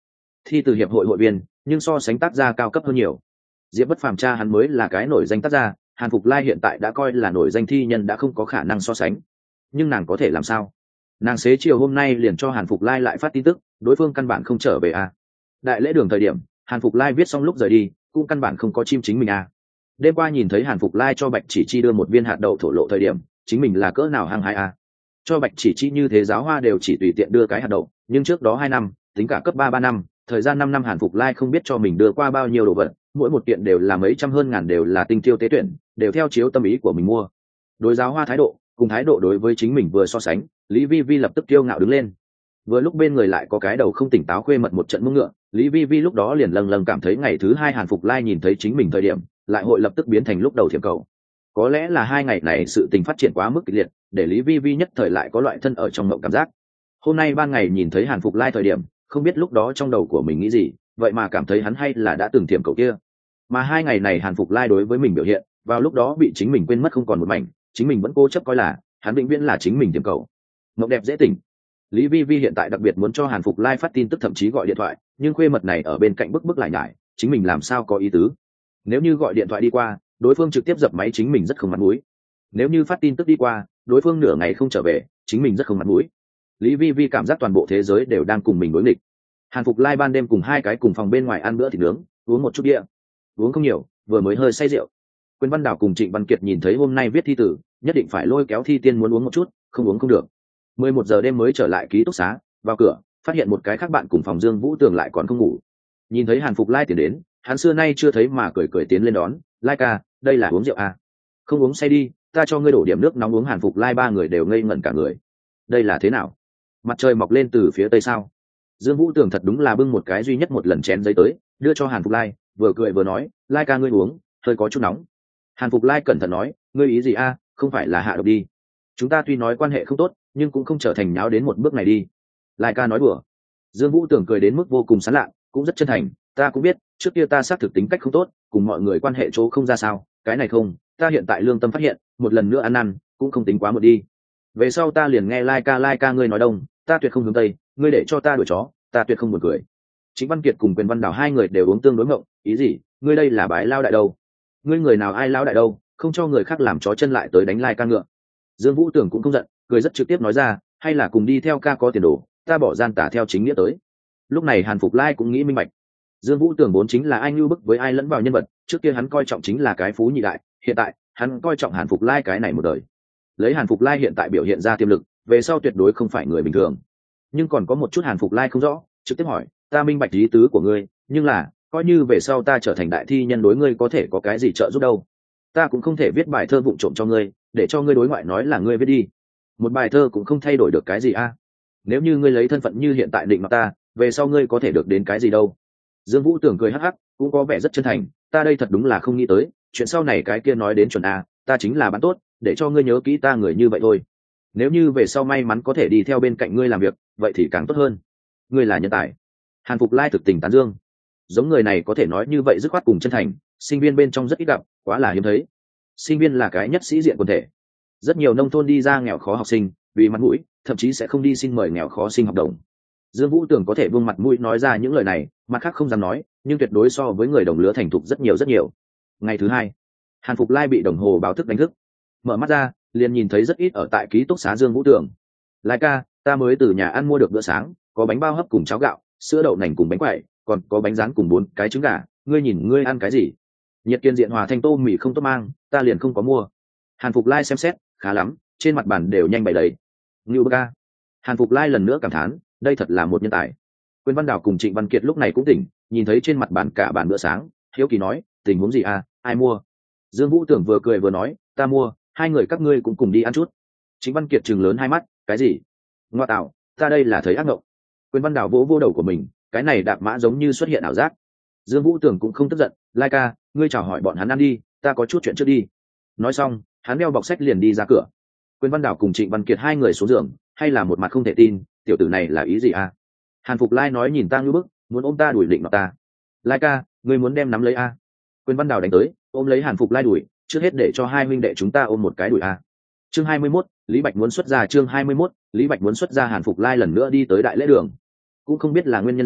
Speaker 1: thi từ hiệp hội hội viên nhưng so sánh tác gia cao cấp hơn nhiều. Diệp Bất Phàm cha hắn mới là cái nổi danh tác gia, Hàn Phục Lai hiện tại đã coi là nổi danh thi nhân đã không có khả năng so sánh. Nhưng nàng có thể làm sao? Nàng xế chiều hôm nay liền cho Hàn Phục Lai lại phát tin tức, đối phương căn bản không trở về à. Đại lễ đường thời điểm, Hàn Phục Lai viết xong lúc rời đi, cũng căn bản không có chim chính mình à. Đêm qua nhìn thấy Hàn Phục Lai cho Bạch Chỉ Chi đưa một viên hạt đậu thổ lộ thời điểm, chính mình là cỡ nào hăng hái à. Cho Bạch Chỉ Chi như thế giáo hoa đều chỉ tùy tiện đưa cái hạt đậu, nhưng trước đó hai năm, tính cả cấp ba ba năm, thời gian năm năm Hàn Phục Lai không biết cho mình đưa qua bao nhiêu đồ vật, mỗi một kiện đều là mấy trăm hơn ngàn, đều là tinh tiêu tế tuyển, đều theo chiếu tâm ý của mình mua. Đối giáo hoa thái độ, cùng thái độ đối với chính mình vừa so sánh, Lý Vi Vi lập tức kiêu ngạo đứng lên. Vừa lúc bên người lại có cái đầu không tỉnh táo khuê mật một trận mông ngựa, Lý Vi Vi lúc đó liền lâng lâng cảm thấy ngày thứ hai Hàn Phục Lai nhìn thấy chính mình thời điểm, lại hội lập tức biến thành lúc đầu thiểm cầu. Có lẽ là hai ngày này sự tình phát triển quá mức kịch liệt, để Lý Vi Vi nhất thời lại có loại thân ở trong mộng cảm giác. Hôm nay ban ngày nhìn thấy Hàn Phục Lai thời điểm, không biết lúc đó trong đầu của mình nghĩ gì, vậy mà cảm thấy hắn hay là đã từng thiểm cầu kia. Mà hai ngày này Hàn Phục Lai đối với mình biểu hiện, vào lúc đó bị chính mình quên mất không còn một mảnh, chính mình vẫn cố chấp coi là hắn vĩnh viễn là chính mình thiểm cầu. Mộng đẹp dễ tỉnh. Lý Vi Vi hiện tại đặc biệt muốn cho Hàn Phục Lai phát tin tức, thậm chí gọi điện thoại, nhưng khuê mật này ở bên cạnh bức bức lại nhải, chính mình làm sao có ý tứ. Nếu như gọi điện thoại đi qua, đối phương trực tiếp dập máy, chính mình rất không mặt mũi. Nếu như phát tin tức đi qua, đối phương nửa ngày không trở về, chính mình rất không mặt mũi. Lý Vi Vi cảm giác toàn bộ thế giới đều đang cùng mình đối nghịch. Hàn Phục Lai ban đêm cùng hai cái cùng phòng bên ngoài ăn bữa thịt nướng, uống một chút bia, uống không nhiều, vừa mới hơi say rượu. Quyền Văn Đào cùng Trịnh Văn Kiệt nhìn thấy hôm nay viết thi tử, nhất định phải lôi kéo thi tiên muốn uống một chút, không uống không được. mười một giờ đêm mới trở lại ký túc xá, vào cửa phát hiện một cái khác bạn cùng phòng Dương Vũ Tường lại còn không ngủ. Nhìn thấy Hàn Phục Lai tiến đến, hắn xưa nay chưa thấy mà cười cười tiến lên đón, Lai ca, đây là uống rượu à? Không uống say đi, ta cho ngươi đổ điểm nước nóng uống. Hàn Phục Lai ba người đều ngây ngẩn cả người. Đây là thế nào? Mặt trời mọc lên từ phía tây sao? Dương Vũ Tường thật đúng là bưng một cái duy nhất một lần chén giấy tới, đưa cho Hàn Phục Lai, vừa cười vừa nói, Lai ca ngươi uống, hơi có chút nóng. Hàn Phục Lai cẩn thận nói, ngươi ý gì a? Không phải là hạ độc đi? Chúng ta tuy nói quan hệ không tốt, nhưng cũng không trở thành nháo đến một bước này đi. Lai ca nói đùa. Dương Vũ Tường cười đến mức vô cùng sán lạ, cũng rất chân thành, ta cũng biết trước kia ta xác thực tính cách không tốt, cùng mọi người quan hệ chỗ không ra sao, cái này không, ta hiện tại lương tâm phát hiện, một lần nữa ăn năn cũng không tính quá một đi. Về sau ta liền nghe Lai ca Lai ca ngươi nói đông, ta tuyệt không hướng tây, ngươi để cho ta đuổi chó, ta tuyệt không buồn cười. Chính Văn Kiệt cùng Quyền Văn Đào hai người đều uống tương đối ngộng, ý gì, ngươi đây là bái lao đại đâu? Ngươi người nào ai lao đại đâu, không cho người khác làm chó chân lại tới đánh Lai ca ngựa. Dương Vũ Tưởng cũng không giận, cười rất trực tiếp nói ra, hay là cùng đi theo ca có tiền đồ, ta bỏ gian tả theo chính nghĩa tới. Lúc này Hàn Phục Lai cũng nghĩ minh bạch, Dương Vũ Tưởng vốn chính là ai ngưu bức với ai lẫn vào nhân vật, trước kia hắn coi trọng chính là cái phú nhị đại, hiện tại hắn coi trọng Hàn Phục Lai cái này một đời. Lấy Hàn Phục Lai hiện tại biểu hiện ra tiềm lực, về sau tuyệt đối không phải người bình thường. Nhưng còn có một chút Hàn Phục Lai không rõ, trực tiếp hỏi, ta minh bạch ý tứ của ngươi, nhưng là coi như về sau ta trở thành đại thi nhân, đối ngươi có thể có cái gì trợ giúp đâu? Ta cũng không thể viết bài thơ vụng trộm cho ngươi, để cho ngươi đối ngoại nói là ngươi viết đi. Một bài thơ cũng không thay đổi được cái gì a. Nếu như ngươi lấy thân phận như hiện tại định mặt ta, về sau ngươi có thể được đến cái gì đâu? Dương Vũ Tưởng cười hắc hắc, cũng có vẻ rất chân thành, ta đây thật đúng là không nghĩ tới, chuyện sau này cái kia nói đến chuẩn a, ta chính là bạn tốt, để cho ngươi nhớ kỹ ta người như vậy thôi. Nếu như về sau may mắn có thể đi theo bên cạnh ngươi làm việc, vậy thì càng tốt hơn. Ngươi là nhân tài. Hàn Phục Lai thực tình tán dương. Giống người này có thể nói như vậy dứt khoát cùng chân thành, sinh viên bên trong rất ít gặp, quá là hiếm thấy. Sinh viên là cái nhất sĩ diện quần thể. Rất nhiều nông thôn đi ra nghèo khó học sinh, vì mặt mũi, thậm chí sẽ không đi xin mời nghèo khó sinh học đồng. Dương Vũ Tưởng có thể vương mặt mũi nói ra những lời này, mặt khác không dám nói, nhưng tuyệt đối so với người đồng lứa thành thục rất nhiều rất nhiều. Ngày thứ hai, Hàn Phục Lai bị đồng hồ báo thức đánh thức. Mở mắt ra, liền nhìn thấy rất ít ở tại ký túc xá Dương Vũ Tưởng. Lai ca, ta mới từ nhà ăn mua được bữa sáng, có bánh bao hấp cùng cháo gạo, sữa đậu nành cùng bánh quẩy, còn có bánh rán cùng bốn cái trứng gà, ngươi nhìn ngươi ăn cái gì? Nhiệt Kiên Diện Hòa Thanh tô mì không tốt mang, ta liền không có mua. Hàn Phục Lai xem xét, khá lắm, trên mặt bàn đều nhanh bày đầy. Ngưu bơ ca. Hàn Phục Lai lần nữa cảm thán, đây thật là một nhân tài. Quyền Văn Đào cùng Trịnh Văn Kiệt lúc này cũng tỉnh, nhìn thấy trên mặt bàn cả bàn bữa sáng, hiếu kỳ nói, tình huống gì à, ai mua? Dương Vũ Tưởng vừa cười vừa nói, ta mua, hai người các ngươi cũng cùng đi ăn chút. Trịnh Văn Kiệt trừng lớn hai mắt, cái gì? Ngoa tạo, ta đây là thấy ác mộng. Quyền Văn Đào vỗ vô đầu của mình, cái này đạp mã giống như xuất hiện ảo giác. Dương Vũ Tưởng cũng không tức giận, Lai ca, ngươi chào hỏi bọn hắn ăn đi, ta có chút chuyện trước đi. Nói xong, hắn đeo bọc sách liền đi ra cửa. Quyền Văn Đào cùng Trịnh Văn Kiệt hai người xuống giường, hay là một mặt không thể tin, tiểu tử này là ý gì à? Hàn Phục Lai nói nhìn ta như bức, muốn ôm ta đuổi định mặt ta. Lai ca, ngươi muốn đem nắm lấy a? Quyền Văn Đào đánh tới, ôm lấy Hàn Phục Lai đuổi, trước hết để cho hai huynh đệ chúng ta ôm một cái đuổi a. Chương hai mươi mốt, Lý Bạch muốn xuất ra. Chương hai mươi mốt, Lý Bạch muốn xuất ra. Hàn Phục Lai lần nữa đi tới đại lễ đường, cũng không biết là nguyên nhân gì,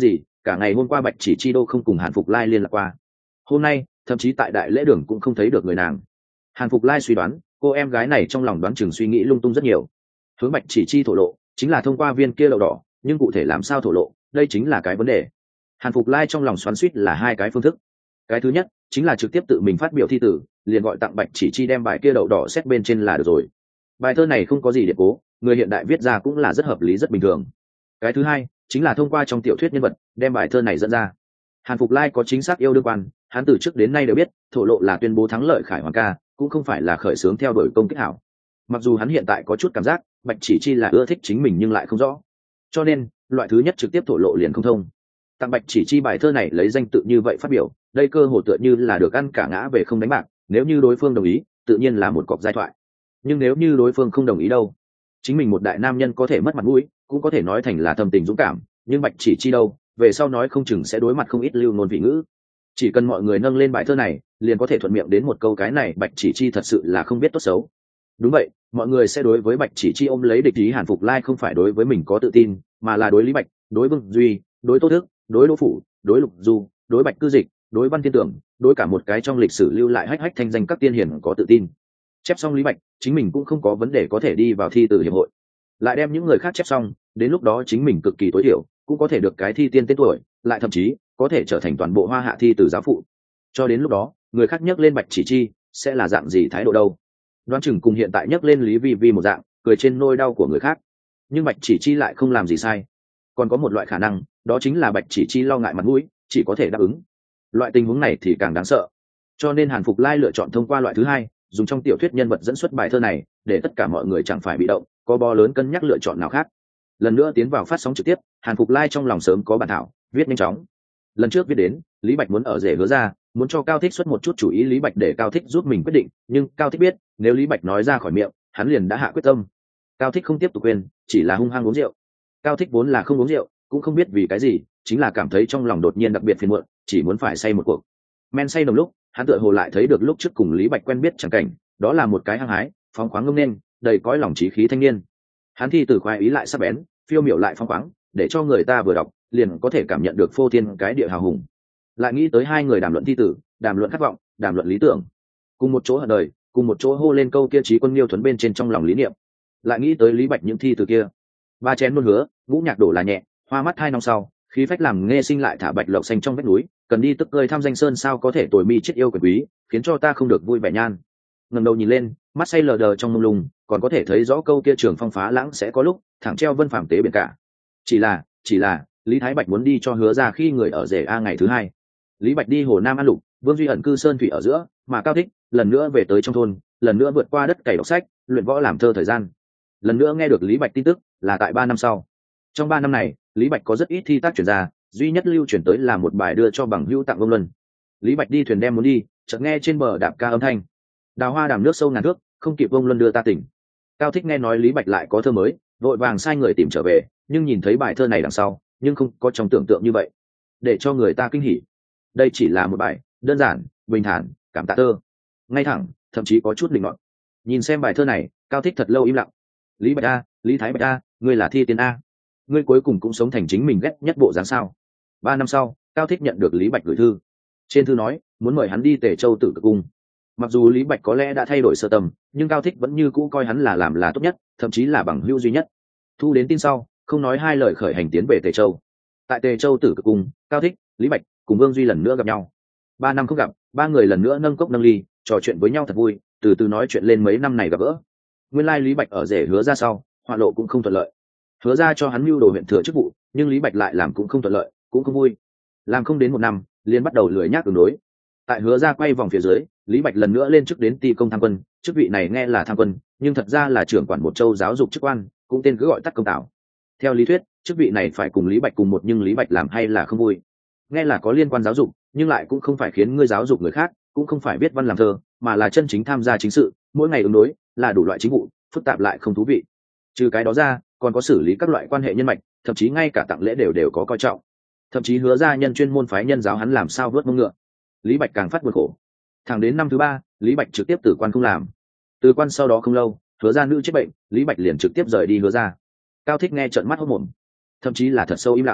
Speaker 1: cả ngày hôm qua Bạch Chỉ Chi đô không cùng Hàn Phục Lai liên lạc qua. Hôm nay thậm chí tại đại lễ đường cũng không thấy được người nàng. Hàn Phục Lai suy đoán cô em gái này trong lòng đoán chừng suy nghĩ lung tung rất nhiều. Hướng Bạch Chỉ Chi thổ lộ chính là thông qua viên kia đậu đỏ, nhưng cụ thể làm sao thổ lộ, đây chính là cái vấn đề. Hàn Phục Lai trong lòng xoắn xuýt là hai cái phương thức. Cái thứ nhất chính là trực tiếp tự mình phát biểu thi tử, liền gọi tặng Bạch Chỉ Chi đem bài kia đậu đỏ xét bên trên là được rồi. Bài thơ này không có gì để cố, người hiện đại viết ra cũng là rất hợp lý rất bình thường. Cái thứ hai chính là thông qua trong tiểu thuyết nhân vật đem bài thơ này dẫn ra. Hàn Phục Lai có chính xác yêu đương quan, hắn từ trước đến nay đều biết thổ lộ là tuyên bố thắng lợi khải hoàn ca, cũng không phải là khởi xướng theo đuổi công kích hảo. Mặc dù hắn hiện tại có chút cảm giác Bạch Chỉ Chi là ưa thích chính mình nhưng lại không rõ, cho nên loại thứ nhất trực tiếp thổ lộ liền không thông. Tặng Bạch Chỉ Chi bài thơ này lấy danh tự như vậy phát biểu, đây cơ hồ tựa như là được ăn cả ngã về không đánh bạc, nếu như đối phương đồng ý tự nhiên là một cọc giai thoại, nhưng nếu như đối phương không đồng ý đâu, chính mình một đại nam nhân có thể mất mặt mũi, cũng có thể nói thành là thâm tình dũng cảm, nhưng Bạch Chỉ Chi đâu, về sau nói không chừng sẽ đối mặt không ít lưu ngôn vị ngữ. Chỉ cần mọi người nâng lên bài thơ này liền có thể thuận miệng đến một câu cái này Bạch Chỉ Chi thật sự là không biết tốt xấu. Đúng vậy, mọi người sẽ đối với Bạch Chỉ Chi ôm lấy địch ý. Hàn Phục Lai không phải đối với mình có tự tin, mà là đối Lý Bạch, đối Vương Duy, đối Tô Đức, đối Đỗ Phủ, đối Lục Du, đối Bạch Cư Dịch, đối Văn Thiên Tưởng, đối cả một cái trong lịch sử lưu lại hách hách thanh danh các tiên hiển có tự tin. Chép xong Lý Bạch, chính mình cũng không có vấn đề có thể đi vào thi từ hiệp hội. Lại đem những người khác chép xong, đến lúc đó chính mình cực kỳ tối thiểu cũng có thể được cái thi tiên tên tuổi, lại thậm chí có thể trở thành toàn bộ Hoa Hạ thi từ giáo phụ. Cho đến lúc đó, người khác nhắc lên Bạch Chỉ Chi sẽ là dạng gì thái độ đâu? Đoán chừng cùng hiện tại nhắc lên Lý Vi Vi một dạng, cười trên nỗi đau của người khác. Nhưng Bạch Chỉ Chi lại không làm gì sai. Còn có một loại khả năng, đó chính là Bạch Chỉ Chi lo ngại mặt mũi, chỉ có thể đáp ứng. Loại tình huống này thì càng đáng sợ. Cho nên Hàn Phục Lai lựa chọn thông qua loại thứ hai, dùng trong tiểu thuyết nhân vật dẫn xuất bài thơ này, để tất cả mọi người chẳng phải bị động, có bó lớn cân nhắc lựa chọn nào khác. Lần nữa tiến vào phát sóng trực tiếp, Hàn Phục Lai trong lòng sớm có bản thảo, viết nhanh chóng. Lần trước viết đến, Lý Bạch muốn ở rể hứa ra, muốn cho Cao Thích xuất một chút chủ ý Lý Bạch để Cao Thích giúp mình quyết định, nhưng Cao Thích biết, nếu Lý Bạch nói ra khỏi miệng, hắn liền đã hạ quyết tâm. Cao Thích không tiếp tục quên, chỉ là hung hăng uống rượu. Cao Thích vốn là không uống rượu, cũng không biết vì cái gì, chính là cảm thấy trong lòng đột nhiên đặc biệt phiền muộn, chỉ muốn phải say một cuộc. Men say đồng lúc, hắn tựa hồ lại thấy được lúc trước cùng Lý Bạch quen biết chẳng cảnh, đó là một cái hăng hái, phóng khoáng ngông nên, đầy cõi lòng trí khí thanh niên. Hắn thi từ khoái ý lại sắc bén, phiêu miểu lại phóng khoáng, để cho người ta vừa đọc liền có thể cảm nhận được phô thiên cái địa hào hùng. Lại nghĩ tới hai người đàm luận thi tử, đàm luận khát vọng, đàm luận lý tưởng, cùng một chỗ hận đời, cùng một chỗ hô lên câu kia trí quân liêu thuấn bên trên trong lòng lý niệm. Lại nghĩ tới Lý Bạch những thi từ kia, ba chén luôn hứa, ngũ nhạc đổ là nhẹ, hoa mắt hai năm sau, khí phách làm nghe sinh lại thả bạch lộc xanh trong vách núi, cần đi tức cười thăm danh sơn sao có thể tuổi mi chết yêu quyền quý, khiến cho ta không được vui vẻ nhan. Ngẩng đầu nhìn lên, mắt say lờ đờ trong mông lung, còn có thể thấy rõ câu kia trường phong phá lãng sẽ có lúc thẳng treo vân phàm tế biển cả. Chỉ là, chỉ là Lý Thái Bạch muốn đi cho hứa ra khi người ở rể a ngày thứ hai. Lý Bạch đi hồ Nam An Lục, Vương Duy ẩn cư sơn thủy ở giữa, mà Cao Thích lần nữa về tới trong thôn, lần nữa vượt qua đất cày đọc sách, luyện võ làm thơ thời gian. Lần nữa nghe được Lý Bạch tin tức là tại ba năm sau. Trong ba năm này, Lý Bạch có rất ít thi tác chuyển ra, duy nhất lưu chuyển tới là một bài đưa cho bằng hữu tặng Vương Luân. Lý Bạch đi thuyền đem muốn đi, chợt nghe trên bờ đạp ca âm thanh. Đào hoa đàm nước sâu ngàn thước, không kịp Vương Luân đưa ta tỉnh. Cao Thích nghe nói Lý Bạch lại có thơ mới, vội vàng sai người tìm trở về, nhưng nhìn thấy bài thơ này đằng sau, nhưng không có trong tưởng tượng như vậy, để cho người ta kinh hỉ. Đây chỉ là một bài đơn giản, bình thản, cảm tạ thơ, ngay thẳng, thậm chí có chút linh ngọt. Nhìn xem bài thơ này, Cao Thích thật lâu im lặng. Lý Bạch a, Lý Thái Bạch a, ngươi là thi tiên a, ngươi cuối cùng cũng sống thành chính mình ghét nhất bộ dáng sao? Ba năm sau, Cao Thích nhận được Lý Bạch gửi thư. Trên thư nói muốn mời hắn đi Tề Châu Tử Cực Cung. Mặc dù Lý Bạch có lẽ đã thay đổi sơ tâm, nhưng Cao Thích vẫn như cũ coi hắn là làm là tốt nhất, thậm chí là bằng hữu duy nhất. Thu đến tin sau, không nói hai lời khởi hành tiến về Tề Châu. Tại Tề Châu Tử Cực Cung, Cao Thích, Lý Bạch cùng Vương Duy lần nữa gặp nhau. Ba năm không gặp, ba người lần nữa nâng cốc nâng ly, trò chuyện với nhau thật vui, từ từ nói chuyện lên mấy năm này gặp gỡ. Nguyên lai Lý Bạch ở rể hứa ra sau, hoạn lộ cũng không thuận lợi. Hứa ra cho hắn mưu đồ huyện thừa chức vụ, nhưng Lý Bạch lại làm cũng không thuận lợi, cũng không vui. Làm không đến một năm, liền bắt đầu lười nhác ứng đối. Tại hứa ra quay vòng phía dưới, Lý Bạch lần nữa lên chức đến ty công tham quân, chức vị này nghe là tham quân, nhưng thật ra là trưởng quản một châu giáo dục chức quan, cũng tên cứ gọi tắt công tảo. Theo lý thuyết, chức vị này phải cùng Lý Bạch cùng một, nhưng Lý Bạch làm hay là không vui. Nghe là có liên quan giáo dục, nhưng lại cũng không phải khiến ngươi giáo dục người khác, cũng không phải viết văn làm thơ, mà là chân chính tham gia chính sự, mỗi ngày ứng đối, là đủ loại chính vụ, phức tạp lại không thú vị. Trừ cái đó ra, còn có xử lý các loại quan hệ nhân mạch, thậm chí ngay cả tặng lễ đều đều có coi trọng. Thậm chí hứa ra nhân chuyên môn phái nhân giáo hắn làm sao vớt mông ngựa. Lý Bạch càng phát buồn khổ. Thẳng đến năm thứ ba, Lý Bạch trực tiếp từ quan không làm. Từ quan sau đó không lâu, hứa ra nữ chết bệnh, Lý Bạch liền trực tiếp rời đi hứa ra. Cao Thích nghe trợn mắt hốt mồm, thậm chí là thật sâu im lặng.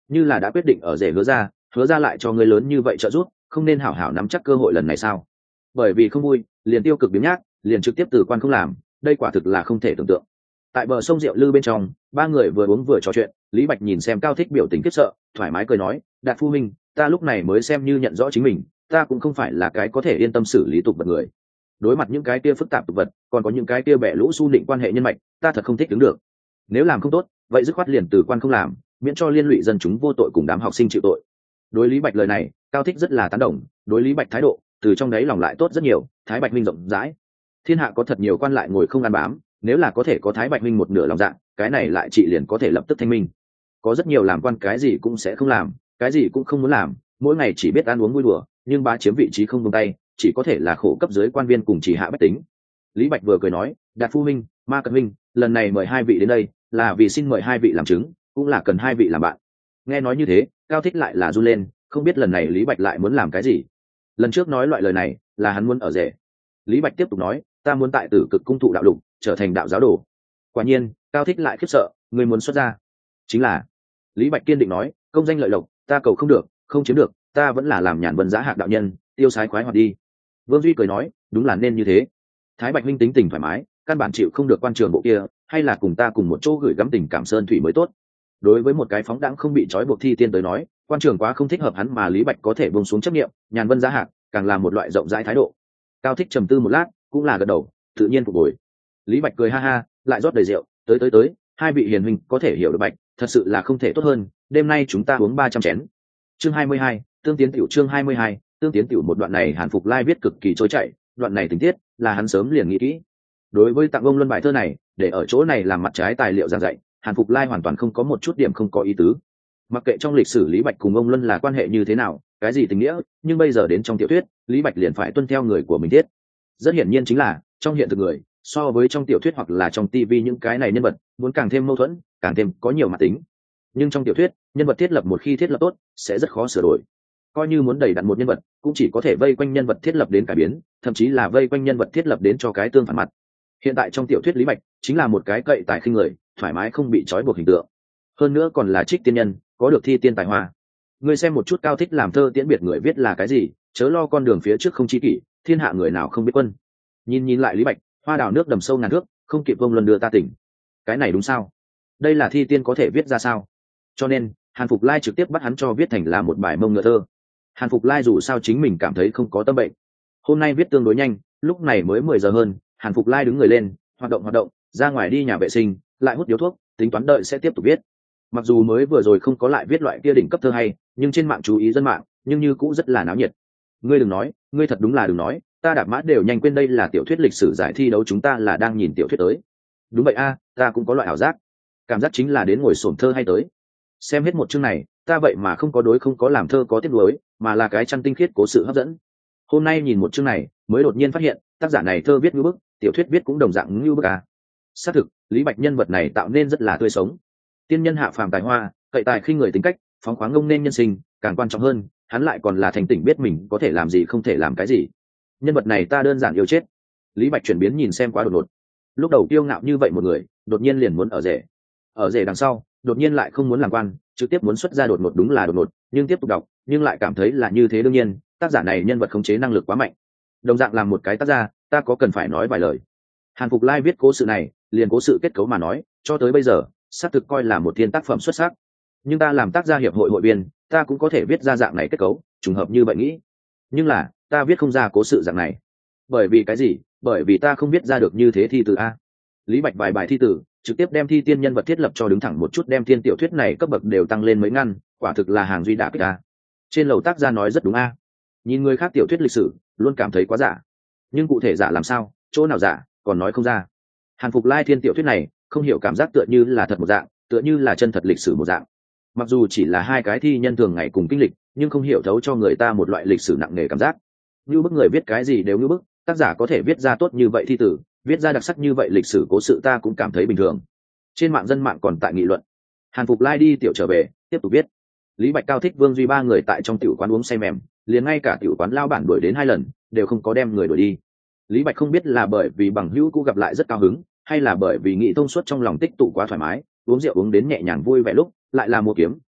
Speaker 1: như là đã quyết định ở rể hứa ra, hứa ra lại cho ngươi lớn như vậy trợ giúp, không nên hảo hảo nắm chắc cơ hội lần này sao? Bởi vì không vui liền tiêu cực biếng nhác, liền trực tiếp từ quan không làm, đây quả thực là không thể tưởng tượng. Tại bờ sông rượu lư bên trong, ba người vừa uống vừa trò chuyện, Lý Bạch nhìn xem Cao Thích biểu tình khiếp sợ, thoải mái cười nói, Đạt phu huynh, ta lúc này mới xem như nhận rõ chính mình, ta cũng không phải là cái có thể yên tâm xử lý tục vật người. Đối mặt những cái kia phức tạp tục vật, còn có những cái kia bẻ lũ su định quan hệ nhân mạch, ta thật không thích đứng được. Nếu làm không tốt, vậy dứt khoát liền từ quan không làm, miễn cho liên lụy dân chúng vô tội cùng đám học sinh chịu tội. Đối Lý Bạch lời này, Cao Thích rất là tán đồng, đối Lý Bạch thái độ, từ trong đấy lòng lại tốt rất nhiều. Thái Bạch minh rộng rãi, thiên hạ có thật nhiều quan lại ngồi không ăn bám, nếu là có thể có Thái Bạch minh một nửa lòng dạ, cái này lại chị liền có thể lập tức thanh minh. Có rất nhiều làm quan cái gì cũng sẽ không làm, cái gì cũng không muốn làm, mỗi ngày chỉ biết ăn uống vui đùa, nhưng bá chiếm vị trí không buông tay, chỉ có thể là khổ cấp dưới quan viên cùng chỉ hạ bách tính. Lý Bạch vừa cười nói, Đạt phu huynh, Ma Cận huynh, lần này mời hai vị đến đây, là vì xin mời hai vị làm chứng, cũng là cần hai vị làm bạn. Nghe nói như thế, Cao Thích lại là run lên, không biết lần này Lý Bạch lại muốn làm cái gì. Lần trước nói loại lời này là hắn muốn ở rể. Lý Bạch tiếp tục nói, ta muốn tại Tử Cực cung thụ đạo lục, trở thành đạo giáo đồ. Quả nhiên, Cao Thích lại khiếp sợ, người muốn xuất ra chính là. Lý Bạch kiên định nói, công danh lợi lộc ta cầu không được, không chiếm được, ta vẫn là làm nhàn vân giá hạc đạo nhân, tiêu sái khoái hoạt đi. Vương Duy cười nói, đúng là nên như thế. Thái Bạch huynh tính tình thoải mái, căn bản chịu không được quan trường bộ kia, hay là cùng ta cùng một chỗ gửi gắm tình cảm sơn thủy mới tốt. Đối với một cái phóng đãng không bị trói buộc thi tiên tới nói, quan trường quá không thích hợp hắn, mà Lý Bạch có thể buông xuống chấp niệm, nhàn vân giá hạc, càng là một loại rộng rãi thái độ. Cao Thích trầm tư một lát, cũng là gật đầu, tự nhiên phục hồi. Lý Bạch cười ha ha, lại rót đầy rượu, tới tới tới, hai vị hiền huynh có thể hiểu được Bạch, thật sự là không thể tốt hơn, đêm nay chúng ta uống ba trăm chén. Chương hai mươi hai, tương tiến tiểu. Chương hai mươi hai, tương tiến tiểu. Một đoạn này Hàn Phục Lai viết cực kỳ trôi chảy, đoạn này tình tiết là hắn sớm liền nghĩ kỹ. Đối với Tặng Ông Luân bài thơ này, để ở chỗ này làm mặt trái tài liệu giảng dạy, Hàn Phục Lai hoàn toàn không có một chút điểm không có ý tứ. Mặc kệ trong lịch sử Lý Bạch cùng ông Luân là quan hệ như thế nào, cái gì tình nghĩa, nhưng bây giờ đến trong tiểu thuyết, Lý Bạch liền phải tuân theo người của mình thiết. Rất hiển nhiên chính là trong hiện thực người, so với trong tiểu thuyết hoặc là trong tivi những cái này nhân vật muốn càng thêm mâu thuẫn, càng thêm có nhiều mặt tính. Nhưng trong tiểu thuyết, nhân vật thiết lập một khi thiết lập tốt, sẽ rất khó sửa đổi. Coi như muốn đẩy đặt một nhân vật, cũng chỉ có thể vây quanh nhân vật thiết lập đến cải biến, thậm chí là vây quanh nhân vật thiết lập đến cho cái tương phản mặt. Hiện tại trong tiểu thuyết Lý Bạch chính là một cái cậy tài khinh người, thoải mái không bị trói buộc hình tượng. Hơn nữa còn là trích tiên nhân, có được thi tiên tài hoa. Người xem một chút Cao Thích làm thơ tiễn biệt người viết là cái gì, chớ lo con đường phía trước không chi kỷ, thiên hạ người nào không biết quân. Nhìn nhìn lại Lý Bạch, hoa đào nước đầm sâu ngàn thước, không kịp vông luân đưa ta tỉnh. Cái này đúng sao? Đây là thi tiên có thể viết ra sao? Cho nên Hàn Phục Lai trực tiếp bắt hắn cho viết thành là một bài mông ngựa thơ. Hàn Phục Lai dù sao chính mình cảm thấy không có tâm bệnh, hôm nay viết tương đối nhanh, lúc này mới mười giờ hơn, Hàn Phục Lai đứng người lên, hoạt động hoạt động, ra ngoài đi nhà vệ sinh, lại hút điếu thuốc, tính toán đợi sẽ tiếp tục viết. Mặc dù mới vừa rồi không có lại viết loại kia đỉnh cấp thơ hay, nhưng trên mạng chú ý dân mạng, nhưng như cũng rất là náo nhiệt. Ngươi đừng nói, ngươi thật đúng là đừng nói, ta đạp mã đều nhanh quên đây là tiểu thuyết lịch sử giải thi đấu, chúng ta là đang nhìn tiểu thuyết tới. Đúng vậy a, ta cũng có loại ảo giác, cảm giác chính là đến ngồi xổm thơ hay tới. Xem hết một chương này, ta vậy mà không có đối không có làm thơ có tiếc nuối, mà là cái chăn tinh khiết cố sự hấp dẫn. Hôm nay nhìn một chương này, mới đột nhiên phát hiện, tác giả này thơ viết như bức, tiểu thuyết viết cũng đồng dạng như bức à. Xác thực, Lý Bạch nhân vật này tạo nên rất là tươi sống. Tiên nhân hạ phàm tài hoa, cậy tài khinh người tính cách, phóng khoáng ngông nên nhân sinh, càng quan trọng hơn, hắn lại còn là thành tỉnh biết mình có thể làm gì không thể làm cái gì. Nhân vật này ta đơn giản yêu chết. Lý Bạch chuyển biến nhìn xem quá đột ngột. Lúc đầu kiêu ngạo như vậy một người, đột nhiên liền muốn ở rể. Ở rể đằng sau, đột nhiên lại không muốn làm quan, trực tiếp muốn xuất ra đột ngột, đúng là đột ngột, nhưng tiếp tục đọc, nhưng lại cảm thấy là như thế đương nhiên, tác giả này nhân vật khống chế năng lực quá mạnh. Đồng dạng làm một cái tác gia, ta có cần phải nói vài lời. Hàn Phục Lai viết cố sự này, liền cố sự kết cấu mà nói, cho tới bây giờ, xác thực coi là một thiên tác phẩm xuất sắc. Nhưng ta làm tác gia hiệp hội hội viên, ta cũng có thể viết ra dạng này kết cấu, trùng hợp như vậy nghĩ. Nhưng là, ta viết không ra cố sự dạng này. Bởi vì cái gì? Bởi vì ta không viết ra được như thế thi từ a. Lý Bạch vài bài thi từ, trực tiếp đem thi tiên nhân vật thiết lập cho đứng thẳng một chút, đem thiên tiểu thuyết này cấp bậc đều tăng lên mấy ngăn, quả thực là hàng duy đả kích a. Trên lầu tác gia nói rất đúng a. Nhìn người khác tiểu thuyết lịch sử, luôn cảm thấy quá giả. Nhưng cụ thể giả làm sao, chỗ nào giả, còn nói không ra. Hàn Phục Lai thiên tiểu thuyết này, không hiểu cảm giác tựa như là thật một dạng, tựa như là chân thật lịch sử một dạng. Mặc dù chỉ là hai cái thi nhân thường ngày cùng kinh lịch, nhưng không hiểu thấu cho người ta một loại lịch sử nặng nề cảm giác. Như bức người viết cái gì đều như bức, tác giả có thể viết ra tốt như vậy thi tử, viết ra đặc sắc như vậy lịch sử cố sự, ta cũng cảm thấy bình thường. Trên mạng dân mạng còn tại nghị luận. Hàn Phục Lai đi tiểu trở về, tiếp tục viết. Lý Bạch, Cao Thích, Vương Duy ba người tại trong tiểu quán uống say mềm, liền ngay cả tiểu quán lao bản đuổi đến hai lần, đều không có đem người đuổi đi. Lý Bạch không biết là bởi vì bằng hữu cũ gặp lại rất cao hứng, hay là bởi vì nghĩ thông suốt trong lòng tích tụ quá thoải mái, uống rượu uống đến nhẹ nhàng vui vẻ lúc, lại là mua kiếm,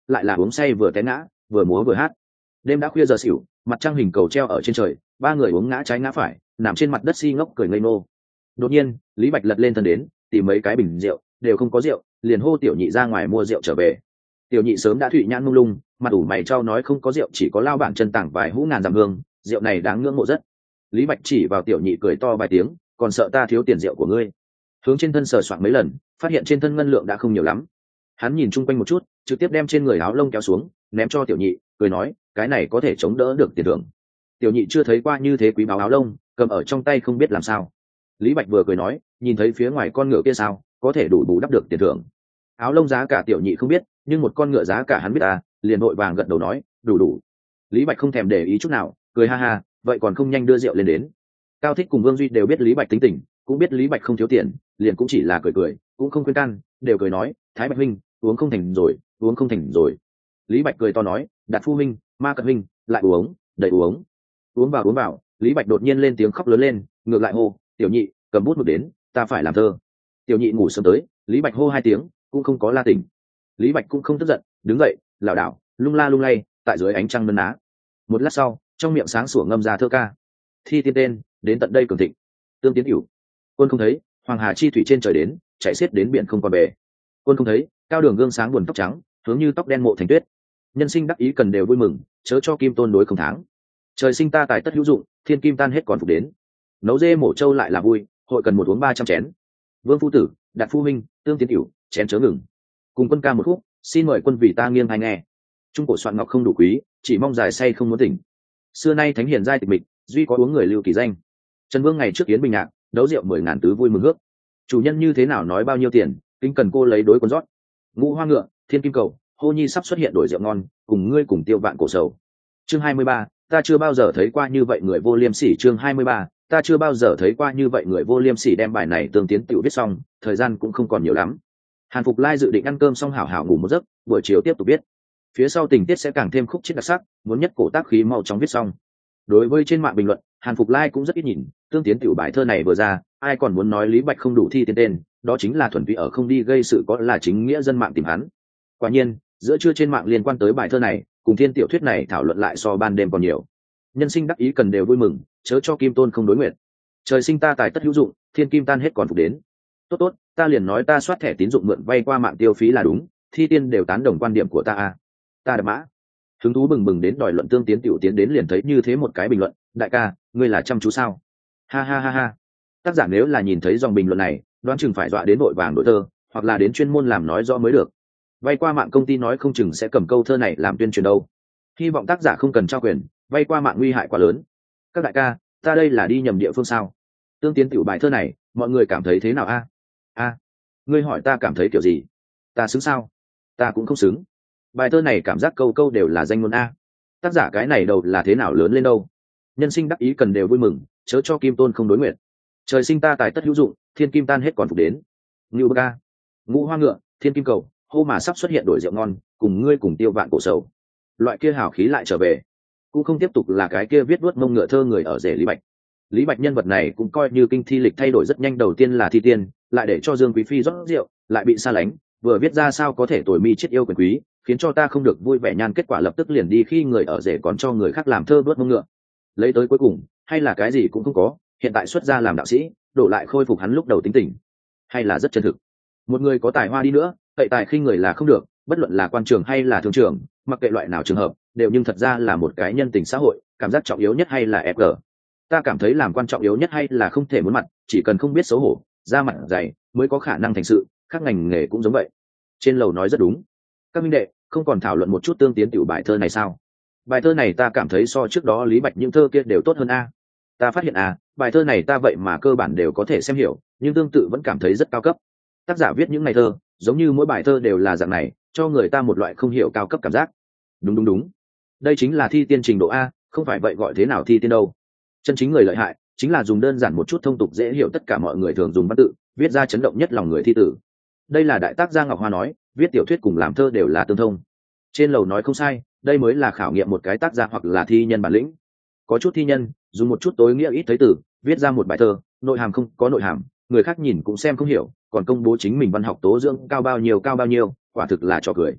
Speaker 1: lại là uống say vừa té ngã vừa múa vừa hát. Đêm đã khuya giờ xỉu, mặt trăng hình cầu treo ở trên trời, ba người uống ngã trái ngã phải, nằm trên mặt đất si ngốc cười ngây ngô. Đột nhiên Lý Bạch lật lên thân đến tìm mấy cái bình rượu, đều không có rượu, liền hô tiểu nhị ra ngoài mua rượu trở về. Tiểu nhị sớm đã thụy nhãn mông lung, mặt ủ mày trao nói không có rượu, chỉ có lao bản chân tảng vài hũ ngàn dặm hương, rượu này đáng ngưỡng mộ rất. Lý Bạch chỉ vào tiểu nhị cười to vài tiếng, còn sợ ta thiếu tiền rượu của ngươi? Hướng trên thân sờ soạng mấy lần, phát hiện trên thân ngân lượng đã không nhiều lắm. Hắn nhìn chung quanh một chút, trực tiếp đem trên người áo lông kéo xuống, ném cho tiểu nhị, cười nói, cái này có thể chống đỡ được tiền thưởng. Tiểu nhị chưa thấy qua như thế quý báu áo lông, cầm ở trong tay không biết làm sao. Lý Bạch vừa cười nói, nhìn thấy phía ngoài con ngựa kia sao, có thể đủ bù đắp được tiền thưởng. Áo lông giá cả tiểu nhị không biết, nhưng một con ngựa giá cả hắn biết à, liền vội vàng gật đầu nói, đủ đủ. Lý Bạch không thèm để ý chút nào, cười ha ha, vậy còn không nhanh đưa rượu lên đến. Cao Thích cùng Vương Duy đều biết Lý Bạch tính tình, cũng biết Lý Bạch không thiếu tiền, liền cũng chỉ là cười cười, cũng không khuyên can, đều cười nói, Thái Bạch huynh, uống không thành rồi, uống không thành rồi. Lý Bạch cười to nói, Đạt Phu huynh, Ma Cận huynh, lại uống, đầy uống. Uống vào uống vào, Lý Bạch đột nhiên lên tiếng khóc lớn lên, ngược lại hô, tiểu nhị, cầm bút mực đến, ta phải làm thơ. Tiểu nhị ngủ sớm tới, Lý Bạch hô hai tiếng, cũng không có la tỉnh. Lý Bạch cũng không tức giận, đứng dậy, lảo đảo, lung la lung lay, tại dưới ánh trăng nấn ná. Một lát sau, trong miệng sáng sủa ngâm ra thơ ca. Thi tiên tên, đến tận đây cường thịnh. Tương tiến hữu. Quân không thấy, hoàng hà chi thủy trên trời đến, chạy xiết đến biển không còn bờ. Quân không thấy, cao đường gương sáng buồn tóc trắng, hướng như tóc đen mộ thành tuyết. Nhân sinh đắc ý cần đều vui mừng, chớ cho kim tôn đối không tháng. Trời sinh ta tài tất hữu dụng, thiên kim tan hết còn phục đến. Nấu dê mổ trâu lại là vui, hội cần một uống ba trăm chén. Vương phu tử, Đạt phu minh, tương tiến hữu, chén chớ ngừng. Cùng quân ca một khúc, xin mời quân vì ta nghiêng hay nghe. Trung cổ soạn ngọc không đủ quý, chỉ mong dài say không muốn tỉnh. Xưa nay thánh hiền giai tịch mịch, duy có uống người lưu kỳ danh. Trần Vương ngày trước yến bình nhạc, đấu rượu mười ngàn tứ vui mừng hước. Chủ nhân như thế nào nói bao nhiêu tiền, kính cần cô lấy đối quân rót. Ngũ hoa ngựa, thiên kim cầu, hô nhi sắp xuất hiện đổi rượu ngon, cùng ngươi cùng tiêu vạn cổ sầu. Chương hai mươi ba, ta chưa bao giờ thấy qua như vậy người vô liêm sỉ. Chương hai mươi ba, ta chưa bao giờ thấy qua như vậy người vô liêm sỉ. Đem bài này tương tiến tiểu viết xong, thời gian cũng không còn nhiều lắm. Hàn Phục Lai dự định ăn cơm xong hảo hảo ngủ một giấc, buổi chiều tiếp tục viết. Phía sau tình tiết sẽ càng thêm khúc chiết đặc sắc, muốn nhất cổ tác khí mau chóng viết xong. Đối với trên mạng bình luận, Hàn Phục Lai cũng rất ít nhìn, tương tiến tiểu bài thơ này vừa ra, ai còn muốn nói Lý Bạch không đủ thi tiến tên, đó chính là thuần túy ở không đi gây sự, có là chính nghĩa dân mạng tìm hắn. Quả nhiên, giữa trưa trên mạng liên quan tới bài thơ này, cùng thiên tiểu thuyết này thảo luận lại so ban đêm còn nhiều. Nhân sinh đắc ý cần đều vui mừng, chớ cho kim tôn không đối nguyện. Trời sinh ta tài tất hữu dụng, thiên kim tan hết còn phục đến. Tốt tốt, ta liền nói ta soát thẻ tín dụng mượn vay qua mạng tiêu phí là đúng, thi tiên đều tán đồng quan điểm của ta à. Ta đập mã. Hứng thú bừng bừng đến đòi luận tương tiến tiểu tiến đến liền thấy như thế một cái bình luận, đại ca, ngươi là chăm chú sao? Ha ha ha ha. Tác giả nếu là nhìn thấy dòng bình luận này, đoán chừng phải dọa đến vội vàng đổi thơ, hoặc là đến chuyên môn làm nói rõ mới được. Vay qua mạng công ty nói không chừng sẽ cầm câu thơ này làm tuyên truyền đâu. Hy vọng tác giả không cần trao quyền, vay qua mạng nguy hại quá lớn. Các đại ca, ta đây là đi nhầm địa phương sao? Tương tiến tiểu bài thơ này, mọi người cảm thấy thế nào a? A, ngươi hỏi ta cảm thấy kiểu gì? Ta xứng sao? Ta cũng không xứng. Bài thơ này cảm giác câu câu đều là danh ngôn a. Tác giả cái này đầu là thế nào lớn lên đâu? Nhân sinh đắc ý cần đều vui mừng, chớ cho kim tôn không đối nguyện. Trời sinh ta tài tất hữu dụng, thiên kim tan hết còn phục đến. Ngưu Bơ ca, ngũ hoa ngựa, thiên kim cầu, hô mà sắp xuất hiện đổi rượu ngon, cùng ngươi cùng tiêu vạn cổ sầu. Loại kia hào khí lại trở về, cũng không tiếp tục là cái kia viết vuốt mông ngựa thơ người ở rể Lý Bạch. Lý Bạch nhân vật này cũng coi như kinh thi lịch thay đổi rất nhanh, đầu tiên là thi tiên, lại để cho Dương Quý Phi rót rượu, lại bị xa lánh, vừa viết ra sao có thể tồi mi chết yêu quyền quý, khiến cho ta không được vui vẻ nhan, kết quả lập tức liền đi khi người ở rể còn cho người khác làm thơ vuốt mông ngựa. Lấy tới cuối cùng, hay là cái gì cũng không có, hiện tại xuất gia làm đạo sĩ, đổ lại khôi phục hắn lúc đầu tính tình, hay là rất chân thực. Một người có tài hoa đi nữa, cậy tài khi người là không được, bất luận là quan trường hay là thương trường, mặc kệ loại nào trường hợp, đều nhưng thật ra là một cái nhân tình xã hội, cảm giác trọng yếu nhất hay là ép giê. Ta cảm thấy làm quan trọng yếu nhất hay là không thể muốn mặt, chỉ cần không biết xấu hổ, ra mặt dày mới có khả năng thành sự, các ngành nghề cũng giống vậy. Trên lầu nói rất đúng. Các minh đệ, không còn thảo luận một chút tương tiến tiểu bài thơ này sao? Bài thơ này ta cảm thấy so trước đó Lý Bạch những thơ kia đều tốt hơn a. Ta phát hiện à, bài thơ này ta vậy mà cơ bản đều có thể xem hiểu, nhưng tương tự vẫn cảm thấy rất cao cấp. Tác giả viết những ngày thơ, giống như mỗi bài thơ đều là dạng này, cho người ta một loại không hiểu cao cấp cảm giác. Đúng đúng đúng, đây chính là thi tiên trình độ a, không phải vậy gọi thế nào thi tiên đâu. Chân chính người lợi hại chính là dùng đơn giản một chút thông tục dễ hiểu tất cả mọi người thường dùng văn tự, viết ra chấn động nhất lòng người thi tử. Đây là đại tác gia Ngọc Hoa nói, viết tiểu thuyết cùng làm thơ đều là tương thông. Trên lầu nói không sai, đây mới là khảo nghiệm một cái tác gia hoặc là thi nhân bản lĩnh. Có chút thi nhân dùng một chút tối nghĩa ít thấy từ viết ra một bài thơ, nội hàm không có nội hàm, người khác nhìn cũng xem không hiểu, còn công bố chính mình văn học tố dưỡng cao bao nhiêu cao bao nhiêu, quả thực là trò cười.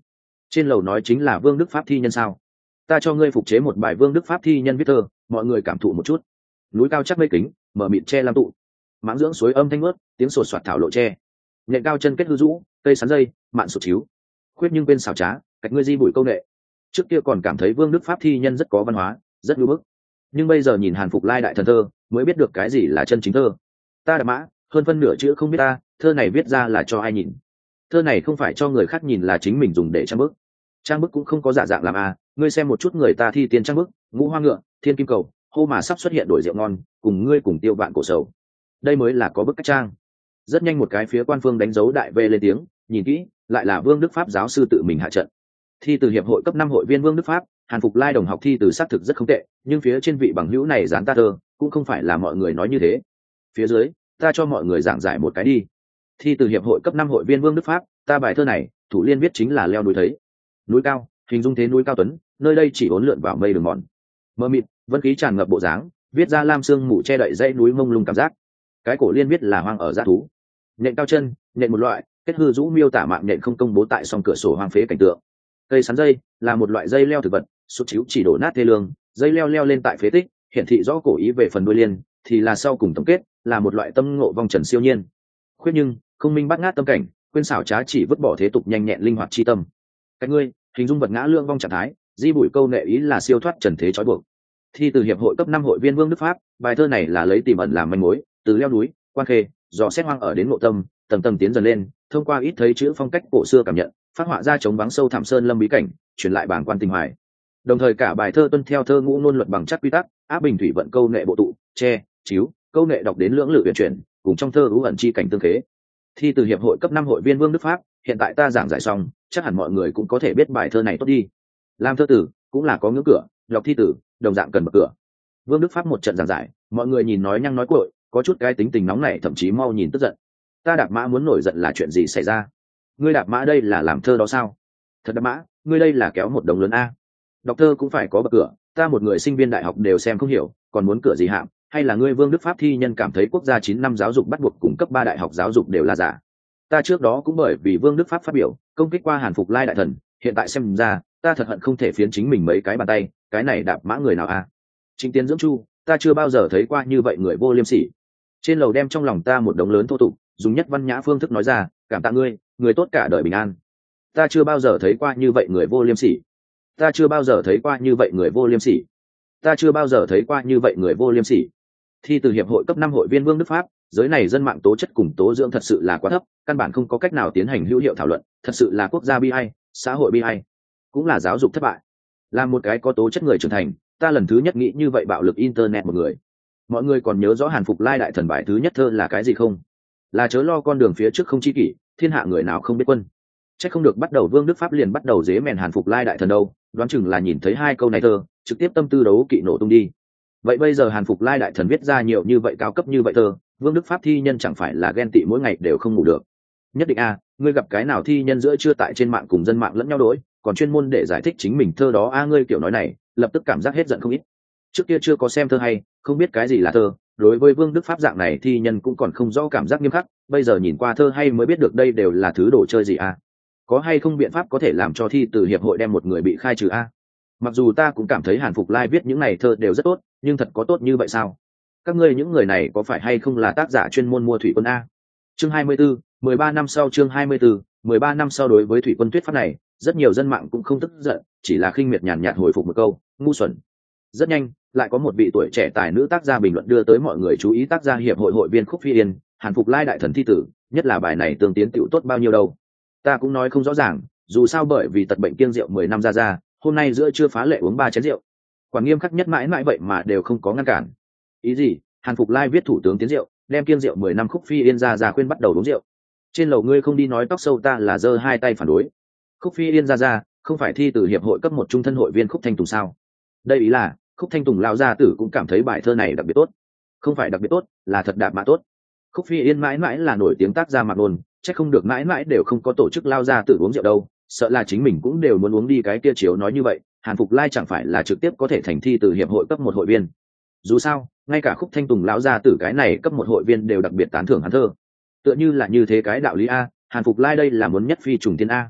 Speaker 1: Trên lầu nói chính là Vương Đức Pháp thi nhân sao? Ta cho ngươi phục chế một bài Vương Đức Pháp thi nhân viết thơ, mọi người cảm thụ một chút. Núi cao chắc mây kính, mở mịt che lam tụ. Mãng dưỡng suối âm thanh ướt, tiếng sột soạt thảo lộ tre. Nhện cao chân kết hư rũ, cây sắn dây, mạn sụt chiếu. Khuyết nhưng bên xảo trá, cách ngươi di bụi câu nệ. Trước kia còn cảm thấy Vương Đức Pháp thi nhân rất có văn hóa, rất ngưỡng bức. Nhưng bây giờ nhìn Hàn Phục Lai đại thần thơ, mới biết được cái gì là chân chính thơ. Ta đã mã, hơn phân nửa chữ không biết ta, thơ này viết ra là cho ai nhìn. Thơ này không phải cho người khác nhìn, là chính mình dùng để trang bức. Trang bức cũng không có giả dạng làm a, ngươi xem một chút người ta thi tiền trang bức, ngũ hoa ngựa, thiên kim cầu, hô mà sắp xuất hiện đổi rượu ngon, cùng ngươi cùng tiêu vạn cổ sầu. Đây mới là có bức cách trang. Rất nhanh một cái phía quan phương đánh dấu đại v lên tiếng, nhìn kỹ, lại là Vương Đức Pháp giáo sư tự mình hạ trận. Thi từ hiệp hội cấp năm hội viên Vương Đức Pháp, Hàn Phục Lai đồng học thi từ xác thực rất không tệ, nhưng phía trên vị bằng hữu này dán ta thơ, cũng không phải là mọi người nói như thế. Phía dưới, ta cho mọi người giảng giải một cái đi. Thi từ hiệp hội cấp năm hội viên Vương Đức Pháp, ta bài thơ này, thủ liên viết chính là leo núi thấy. Núi cao, hình dung thế núi cao tuấn, nơi đây chỉ uốn lượn vào mây đường mòn. Mơ mịt, vân khí tràn ngập bộ dáng, viết ra lam sương mù che đậy dãy núi mông lung cảm giác. Cái cổ liên viết là hoang ở dã thú. Nhện cao chân, nhện một loại, kết hư rũ miêu tả mạng nhện không công bố tại song cửa sổ hoang phế cảnh tượng. Cây sắn dây là một loại dây leo thực vật, sụt chiếu chỉ đổ nát thê lương, dây leo leo lên tại phế tích, hiển thị rõ cổ ý về phần đuôi liên, thì là sau cùng tổng kết, là một loại tâm ngộ vong trần siêu nhiên. Khuyết nhưng không minh bắt ngát tâm cảnh, quên xảo trá chỉ vứt bỏ thế tục nhanh nhẹn linh hoạt chi tâm. Cái ngươi, hình dung vật ngã lương vong trạng thái, di bụi câu nệ ý là siêu thoát trần thế trói buộc. Thi từ hiệp hội cấp năm hội viên Vương Đức Pháp, bài thơ này là lấy tìm ẩn làm manh mối, từ leo núi, quan khê, dò xét hoang ở đến ngộ tâm, tầng tầng tiến dần lên, thông qua ít thấy chữ phong cách cổ xưa cảm nhận, phát họa ra trống vắng sâu thẳm sơn lâm bí cảnh, truyền lại bảng quan tình hoài. Đồng thời cả bài thơ tuân theo thơ ngũ ngôn luật bằng chắc quy tắc, áp bình thủy vận câu nệ bộ tụ, che, chiếu, câu nệ đọc đến lưỡng lự huyền chuyển, cùng trong thơ ưu ẩn chi cảnh tương khế. Thi từ hiệp hội cấp năm hội viên Vương Đức Pháp, hiện tại ta giảng giải xong, chắc hẳn mọi người cũng có thể biết bài thơ này tốt đi. Làm thơ tử cũng là có ngưỡng cửa, đọc thi tử đồng dạng cần bậc cửa. Vương Đức Pháp một trận giảng giải, mọi người nhìn nói nhăng nói cuội, có chút cái tính tình nóng này thậm chí mau nhìn tức giận. Ta đạp mã muốn nổi giận là chuyện gì xảy ra? Ngươi đạp mã đây là làm thơ đó sao? Thật đạp mã, ngươi đây là kéo một đồng lớn a. Đọc thơ cũng phải có bậc cửa, ta một người sinh viên đại học đều xem không hiểu, còn muốn cửa gì hạm? Hay là ngươi Vương Đức Pháp thi nhân cảm thấy quốc gia chín năm giáo dục bắt buộc cùng cấp ba đại học giáo dục đều là giả? Ta trước đó cũng bởi vì Vương Đức Pháp phát biểu công kích qua Hàn Phục Lai đại thần, hiện tại xem ra ta thật hận không thể phiến chính mình mấy cái bàn tay, cái này đạp mã người nào a? À? Trịnh Tiến dưỡng chu, ta chưa bao giờ thấy qua như vậy người vô liêm sỉ. Trên lầu đem trong lòng ta một đống lớn thô tục, dùng nhất văn nhã phương thức nói ra, cảm tạ ngươi, người tốt cả đời bình an. Ta chưa bao giờ thấy qua như vậy người vô liêm sỉ. Ta chưa bao giờ thấy qua như vậy người vô liêm sỉ. Ta chưa bao giờ thấy qua như vậy người vô liêm sỉ. Thi từ hiệp hội cấp năm hội viên Vương Đức Pháp, giới này dân mạng tố chất cùng tố dưỡng thật sự là quá thấp, căn bản không có cách nào tiến hành hữu hiệu thảo luận, thật sự là quốc gia bi ai, xã hội bi ai, cũng là giáo dục thất bại. Là một cái có tố chất người trưởng thành, ta lần thứ nhất nghĩ như vậy bạo lực internet một người. Mọi người còn nhớ rõ Hàn Phục Lai đại thần bài thứ nhất thơ là cái gì không? Là chớ lo con đường phía trước không chi kỷ, thiên hạ người nào không biết quân. Chắc không được bắt đầu Vương Đức Pháp liền bắt đầu dế mèn Hàn Phục Lai đại thần đâu, đoán chừng là nhìn thấy hai câu này thơ, trực tiếp tâm tư đấu kỵ nổ tung đi. Vậy bây giờ Hàn Phục Lai đại thần viết ra nhiều như vậy cao cấp như vậy thơ, Vương Đức Pháp thi nhân chẳng phải là ghen tị mỗi ngày đều không ngủ được. Nhất định a, à, ngươi gặp cái nào thi nhân giữa trưa tại trên mạng cùng dân mạng lẫn nhau đối, còn chuyên môn để giải thích chính mình thơ đó a, à, ngươi kiểu nói này, lập tức cảm giác hết giận không ít. Trước kia chưa có xem thơ hay, không biết cái gì là thơ, đối với Vương Đức Pháp dạng này thi nhân cũng còn không rõ cảm giác nghiêm khắc, bây giờ nhìn qua thơ hay mới biết được đây đều là thứ đồ chơi gì a. À. Có hay không biện pháp có thể làm cho thi từ hiệp hội đem một người bị khai trừ a? À? Mặc dù ta cũng cảm thấy Hàn Phục Lai viết những này thơ đều rất tốt, nhưng thật có tốt như vậy sao? Các ngươi những người này có phải hay không là tác giả chuyên môn mua thủy quân a? Chương hai mươi 24, mười ba năm sau chương hai mươi 24, mười ba năm sau đối với thủy quân thuyết pháp này, rất nhiều dân mạng cũng không tức giận, chỉ là khinh miệt nhàn nhạt hồi phục một câu, ngu xuẩn. Rất nhanh, lại có một vị tuổi trẻ tài nữ tác gia bình luận đưa tới mọi người chú ý, tác gia hiệp hội hội viên Khúc Phi Yên, Hàn Phục Lai đại thần thi tử, nhất là bài này tương tiến tiểu tốt bao nhiêu đâu. Ta cũng nói không rõ ràng, dù sao bởi vì tật bệnh kiêng rượu mười năm ra ra, hôm nay giữa trưa phá lệ uống ba chén rượu. Quản nghiêm khắc nhất mãi mãi vậy mà đều không có ngăn cản. Ý gì? Hàn Phục Lai viết thủ tướng tiến rượu, đem kiêng rượu mười năm Khúc Phi Yên ra ra khuyên bắt đầu uống rượu. Trên lầu ngươi không đi nói tóc sâu ta là giơ hai tay phản đối. Khúc Phi Yên ra ra, không phải thi từ hiệp hội cấp một trung thân hội viên Khúc Thanh Tùng sao? Đây ý là, Khúc Thanh Tùng lão gia tử cũng cảm thấy bài thơ này đặc biệt tốt. Không phải đặc biệt tốt, là thật đạp mã tốt. Khúc Phi Yên mãi mãi là nổi tiếng tác gia mạc nôn, chắc không được mãi mãi đều không có tổ chức lao ra tử uống rượu đâu, sợ là chính mình cũng đều muốn uống đi cái kia chiếu nói như vậy. Hàn Phục Lai chẳng phải là trực tiếp có thể thành thi từ hiệp hội cấp một hội viên. Dù sao, ngay cả Khúc Thanh Tùng lão gia tử cái này cấp một hội viên đều đặc biệt tán thưởng hắn thơ. Tựa như là như thế cái đạo lý a, Hàn Phục Lai đây là muốn nhất phi trùng tiên a.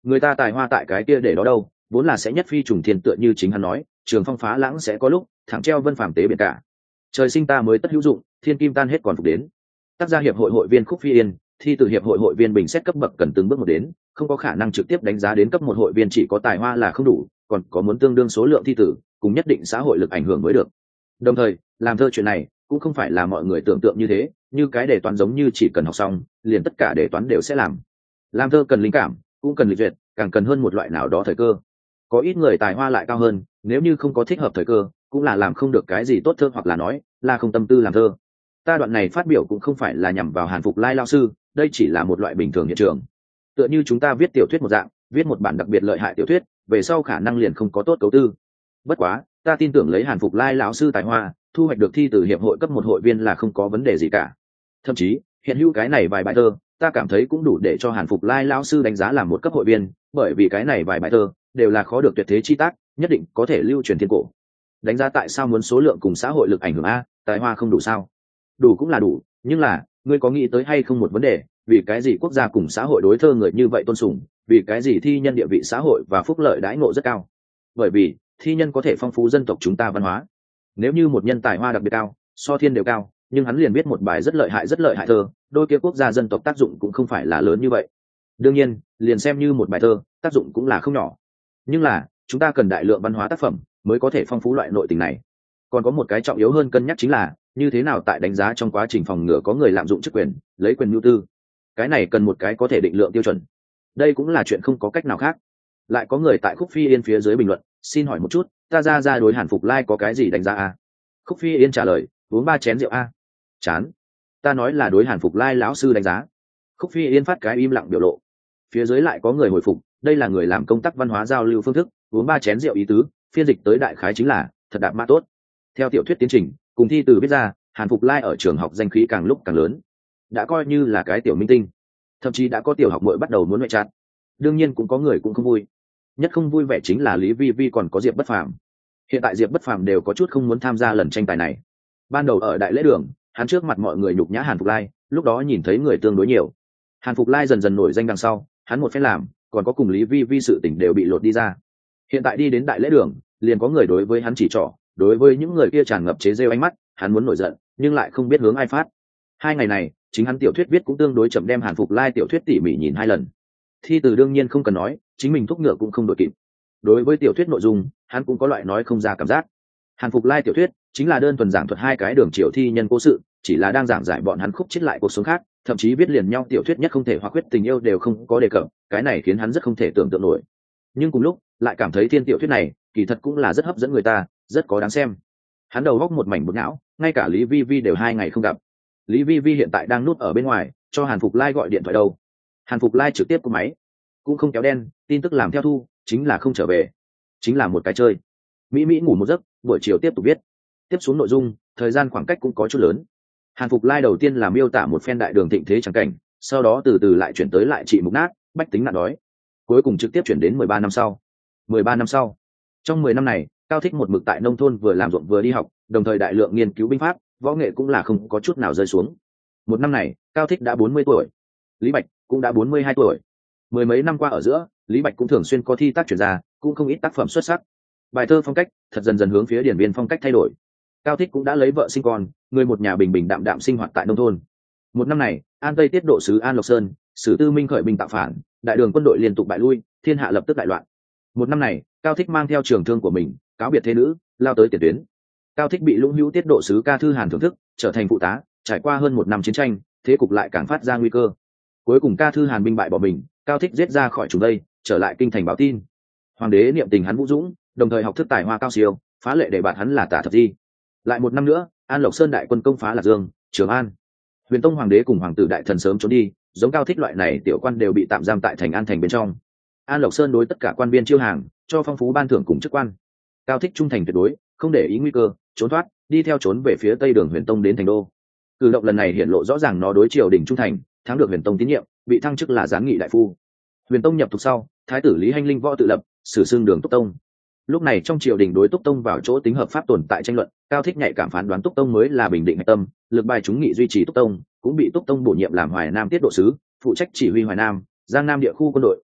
Speaker 1: người ta tài hoa tại cái kia để đó đâu, vốn là sẽ nhất phi trùng thiên, tựa như chính hắn nói, trường phong phá lãng sẽ có lúc thẳng treo vân phàm tế biển cả. Trời sinh ta mới tất hữu dụng, thiên kim tan hết còn phục đến. Tác gia hiệp hội hội viên Khúc Phi Yên, thi từ hiệp hội hội viên bình xét cấp bậc cần từng bước một đến, không có khả năng trực tiếp đánh giá đến cấp một hội viên chỉ có tài hoa là không đủ, còn có muốn tương đương số lượng thi tử cùng nhất định xã hội lực ảnh hưởng mới được. Đồng thời, làm thơ chuyện này cũng không phải là mọi người tưởng tượng như thế, như cái đề toán giống như chỉ cần học xong liền tất cả đề toán đều sẽ làm. Làm thơ cần linh cảm, cũng cần lịch duyệt, càng cần hơn một loại nào đó thời cơ. Có ít người tài hoa lại cao hơn, nếu như không có thích hợp thời cơ, cũng là làm không được cái gì tốt thơ, hoặc là nói là không tâm tư làm thơ. Ta đoạn này phát biểu cũng không phải là nhằm vào Hàn Phục Lai lao sư, đây chỉ là một loại bình thường hiện trường. Tựa như chúng ta viết tiểu thuyết một dạng, viết một bản đặc biệt lợi hại tiểu thuyết, về sau khả năng liền không có tốt cấu tư. Bất quá, ta tin tưởng lấy Hàn Phục Lai lão sư tài hoa, thu hoạch được thi từ hiệp hội cấp một hội viên là không có vấn đề gì cả. Thậm chí, hiện hữu cái này vài bài thơ, ta cảm thấy cũng đủ để cho Hàn Phục Lai lão sư đánh giá làm một cấp hội viên, bởi vì cái này vài bài thơ đều là khó được tuyệt thế chi tác, nhất định có thể lưu truyền thiên cổ. Đánh giá tại sao muốn số lượng cùng xã hội lực ảnh hưởng a, tài hoa không đủ sao? Đủ cũng là đủ, nhưng là ngươi có nghĩ tới hay không một vấn đề, vì cái gì quốc gia cùng xã hội đối thơ người như vậy tôn sùng, vì cái gì thi nhân địa vị xã hội và phúc lợi đãi ngộ rất cao? Bởi vì thi nhân có thể phong phú dân tộc chúng ta văn hóa. Nếu như một nhân tài hoa đặc biệt cao, so thiên đều cao, nhưng hắn liền viết một bài rất lợi hại rất lợi hại thơ, đôi kia quốc gia dân tộc tác dụng cũng không phải là lớn như vậy. Đương nhiên, liền xem như một bài thơ, tác dụng cũng là không nhỏ. Nhưng là chúng ta cần đại lượng văn hóa tác phẩm mới có thể phong phú loại nội tình này. Còn có một cái trọng yếu hơn cân nhắc chính là như thế nào tại đánh giá trong quá trình phòng ngừa có người lạm dụng chức quyền, lấy quyền mưu tư. Cái này cần một cái có thể định lượng tiêu chuẩn. Đây cũng là chuyện không có cách nào khác. Lại có người tại Khúc Phi Yên phía dưới bình luận, xin hỏi một chút, ta ra ra đối Hàn Phục Lai có cái gì đánh giá a? Khúc Phi Yên trả lời, uống ba chén rượu a. Chán. Ta nói là đối Hàn Phục Lai lão sư đánh giá. Khúc Phi Yên phát cái im lặng biểu lộ. Phía dưới lại có người hồi phục, đây là người làm công tác văn hóa giao lưu phương thức, uống ba chén rượu ý tứ, phiên dịch tới đại khái chính là thật đạp mã tốt. Theo tiểu thuyết tiến trình cùng thi từ viết ra, Hàn Phục Lai ở trường học danh khí càng lúc càng lớn, đã coi như là cái tiểu minh tinh, thậm chí đã có tiểu học muội bắt đầu muốn ngoại trát. Đương nhiên cũng có người cũng không vui, nhất không vui vẻ chính là Lý Vi Vi còn có Diệp Bất Phàm. Hiện tại Diệp Bất Phàm đều có chút không muốn tham gia lần tranh tài này. Ban đầu ở đại lễ đường, hắn trước mặt mọi người nhục nhã Hàn Phục Lai, lúc đó nhìn thấy người tương đối nhiều. Hàn Phục Lai dần dần nổi danh đằng sau, hắn một phen làm, còn có cùng Lý Vi Vi sự tình đều bị lột đi ra. Hiện tại đi đến đại lễ đường, liền có người đối với hắn chỉ trỏ, đối với những người kia tràn ngập chế giễu ánh mắt, hắn muốn nổi giận, nhưng lại không biết hướng ai phát. Hai ngày này, chính hắn tiểu thuyết viết cũng tương đối chậm, đem Hàn Phục Lai tiểu thuyết tỉ mỉ nhìn hai lần. Thi từ đương nhiên không cần nói, chính mình thúc ngựa cũng không đội kịp. Đối với tiểu thuyết nội dung, hắn cũng có loại nói không ra cảm giác. Hàn Phục Lai tiểu thuyết chính là đơn thuần giảng thuật hai cái đường triều thi nhân cố sự, chỉ là đang giảng giải bọn hắn khúc chết lại cuộc sống khác, thậm chí viết liền nhau tiểu thuyết nhất không thể hoặc quyết tình yêu đều không có đề cập, cái này khiến hắn rất không thể tưởng tượng nổi. Nhưng cùng lúc lại cảm thấy thiên tiểu thuyết này kỳ thật cũng là rất hấp dẫn người ta, rất có đáng xem. Hắn đầu góc một mảnh bột não, ngay cả Lý Vi Vi đều hai ngày không gặp. Lý Vi Vi hiện tại đang núp ở bên ngoài, cho Hàn Phục Lai gọi điện thoại đâu. Hàn Phục Lai trực tiếp cúp máy, cũng không kéo đen, tin tức làm theo thu, chính là không trở về, chính là một cái chơi. Mỹ Mỹ ngủ một giấc, buổi chiều tiếp tục viết. Tiếp xuống nội dung, thời gian khoảng cách cũng có chút lớn. Hàn Phục Lai đầu tiên là miêu tả một phen đại đường thịnh thế chẳng cảnh, sau đó từ từ lại chuyển tới lại trị mục nát, bách tính nạn đói. Cuối cùng trực tiếp chuyển đến mười ba năm sau. mười ba năm sau. Trong mười năm này, Cao Thích một mực tại nông thôn vừa làm ruộng vừa đi học, đồng thời đại lượng nghiên cứu binh pháp, võ nghệ cũng là không có chút nào rơi xuống. Một năm này, Cao Thích đã bốn mươi tuổi, Lý Bạch cũng đã bốn mươi hai tuổi. Mười mấy năm qua ở giữa, Lý Bạch cũng thường xuyên có thi tác chuyển ra, cũng không ít tác phẩm xuất sắc. Bài thơ phong cách thật dần dần hướng phía điển biên phong cách thay đổi. Cao Thích cũng đã lấy vợ sinh con, người một nhà bình bình đạm đạm sinh hoạt tại nông thôn. Một năm này, An Tây tiết độ sứ An Lộc Sơn, Sử Tư Minh khởi binh tạo phản, đại đường quân đội liên tục bại lui, thiên hạ lập tức đại loạn. Một năm này, Cao Thích mang theo trường thương của mình, cáo biệt thế nữ, lao tới tiền tuyến. Cao Thích bị Lũng Hữu tiết độ sứ Ca Thư Hàn thưởng thức, trở thành phụ tá, trải qua hơn một năm chiến tranh, thế cục lại càng phát ra nguy cơ. Cuối cùng Ca Thư Hàn binh bại bỏ mình, Cao Thích giết ra khỏi chúng đây, trở lại kinh thành báo tin. Hoàng đế niệm tình hắn vũ dũng, đồng thời học thức tài hoa cao siêu, phá lệ để bạt hắn là Tả Thập Di. Lại một năm nữa, An Lộc Sơn đại quân công phá Lạc Dương, Trường An. Huyền Tông hoàng đế cùng hoàng tử đại thần sớm trốn đi, giống Cao Thích loại này tiểu quan đều bị tạm giam tại thành An thành bên trong. An Lộc Sơn đối tất cả quan viên chiêu hàng, cho phong phú ban thưởng cùng chức quan. Cao Thích trung thành tuyệt đối, không để ý nguy cơ, trốn thoát, đi theo trốn về phía tây đường Huyền Tông đến thành đô. Cử động lần này hiện lộ rõ ràng nó đối triều đình trung thành, thắng được Huyền Tông tín nhiệm, bị thăng chức là giáng nghị đại phu. Huyền Tông nhập thục sau, thái tử Lý Hanh Linh võ tự lập, sử xưng Đường Túc Tông. Lúc này trong triều đình đối Túc Tông vào chỗ tính hợp pháp tồn tại tranh luận, Cao Thích nhạy cảm phán đoán Túc Tông mới là bình định hạch tâm, lực bài chúng nghị duy trì Túc Tông, cũng bị Túc Tông bổ nhiệm làm Hoài Nam tiết độ sứ, phụ trách chỉ huy Hoài Nam, Giang Nam địa khu quân đội,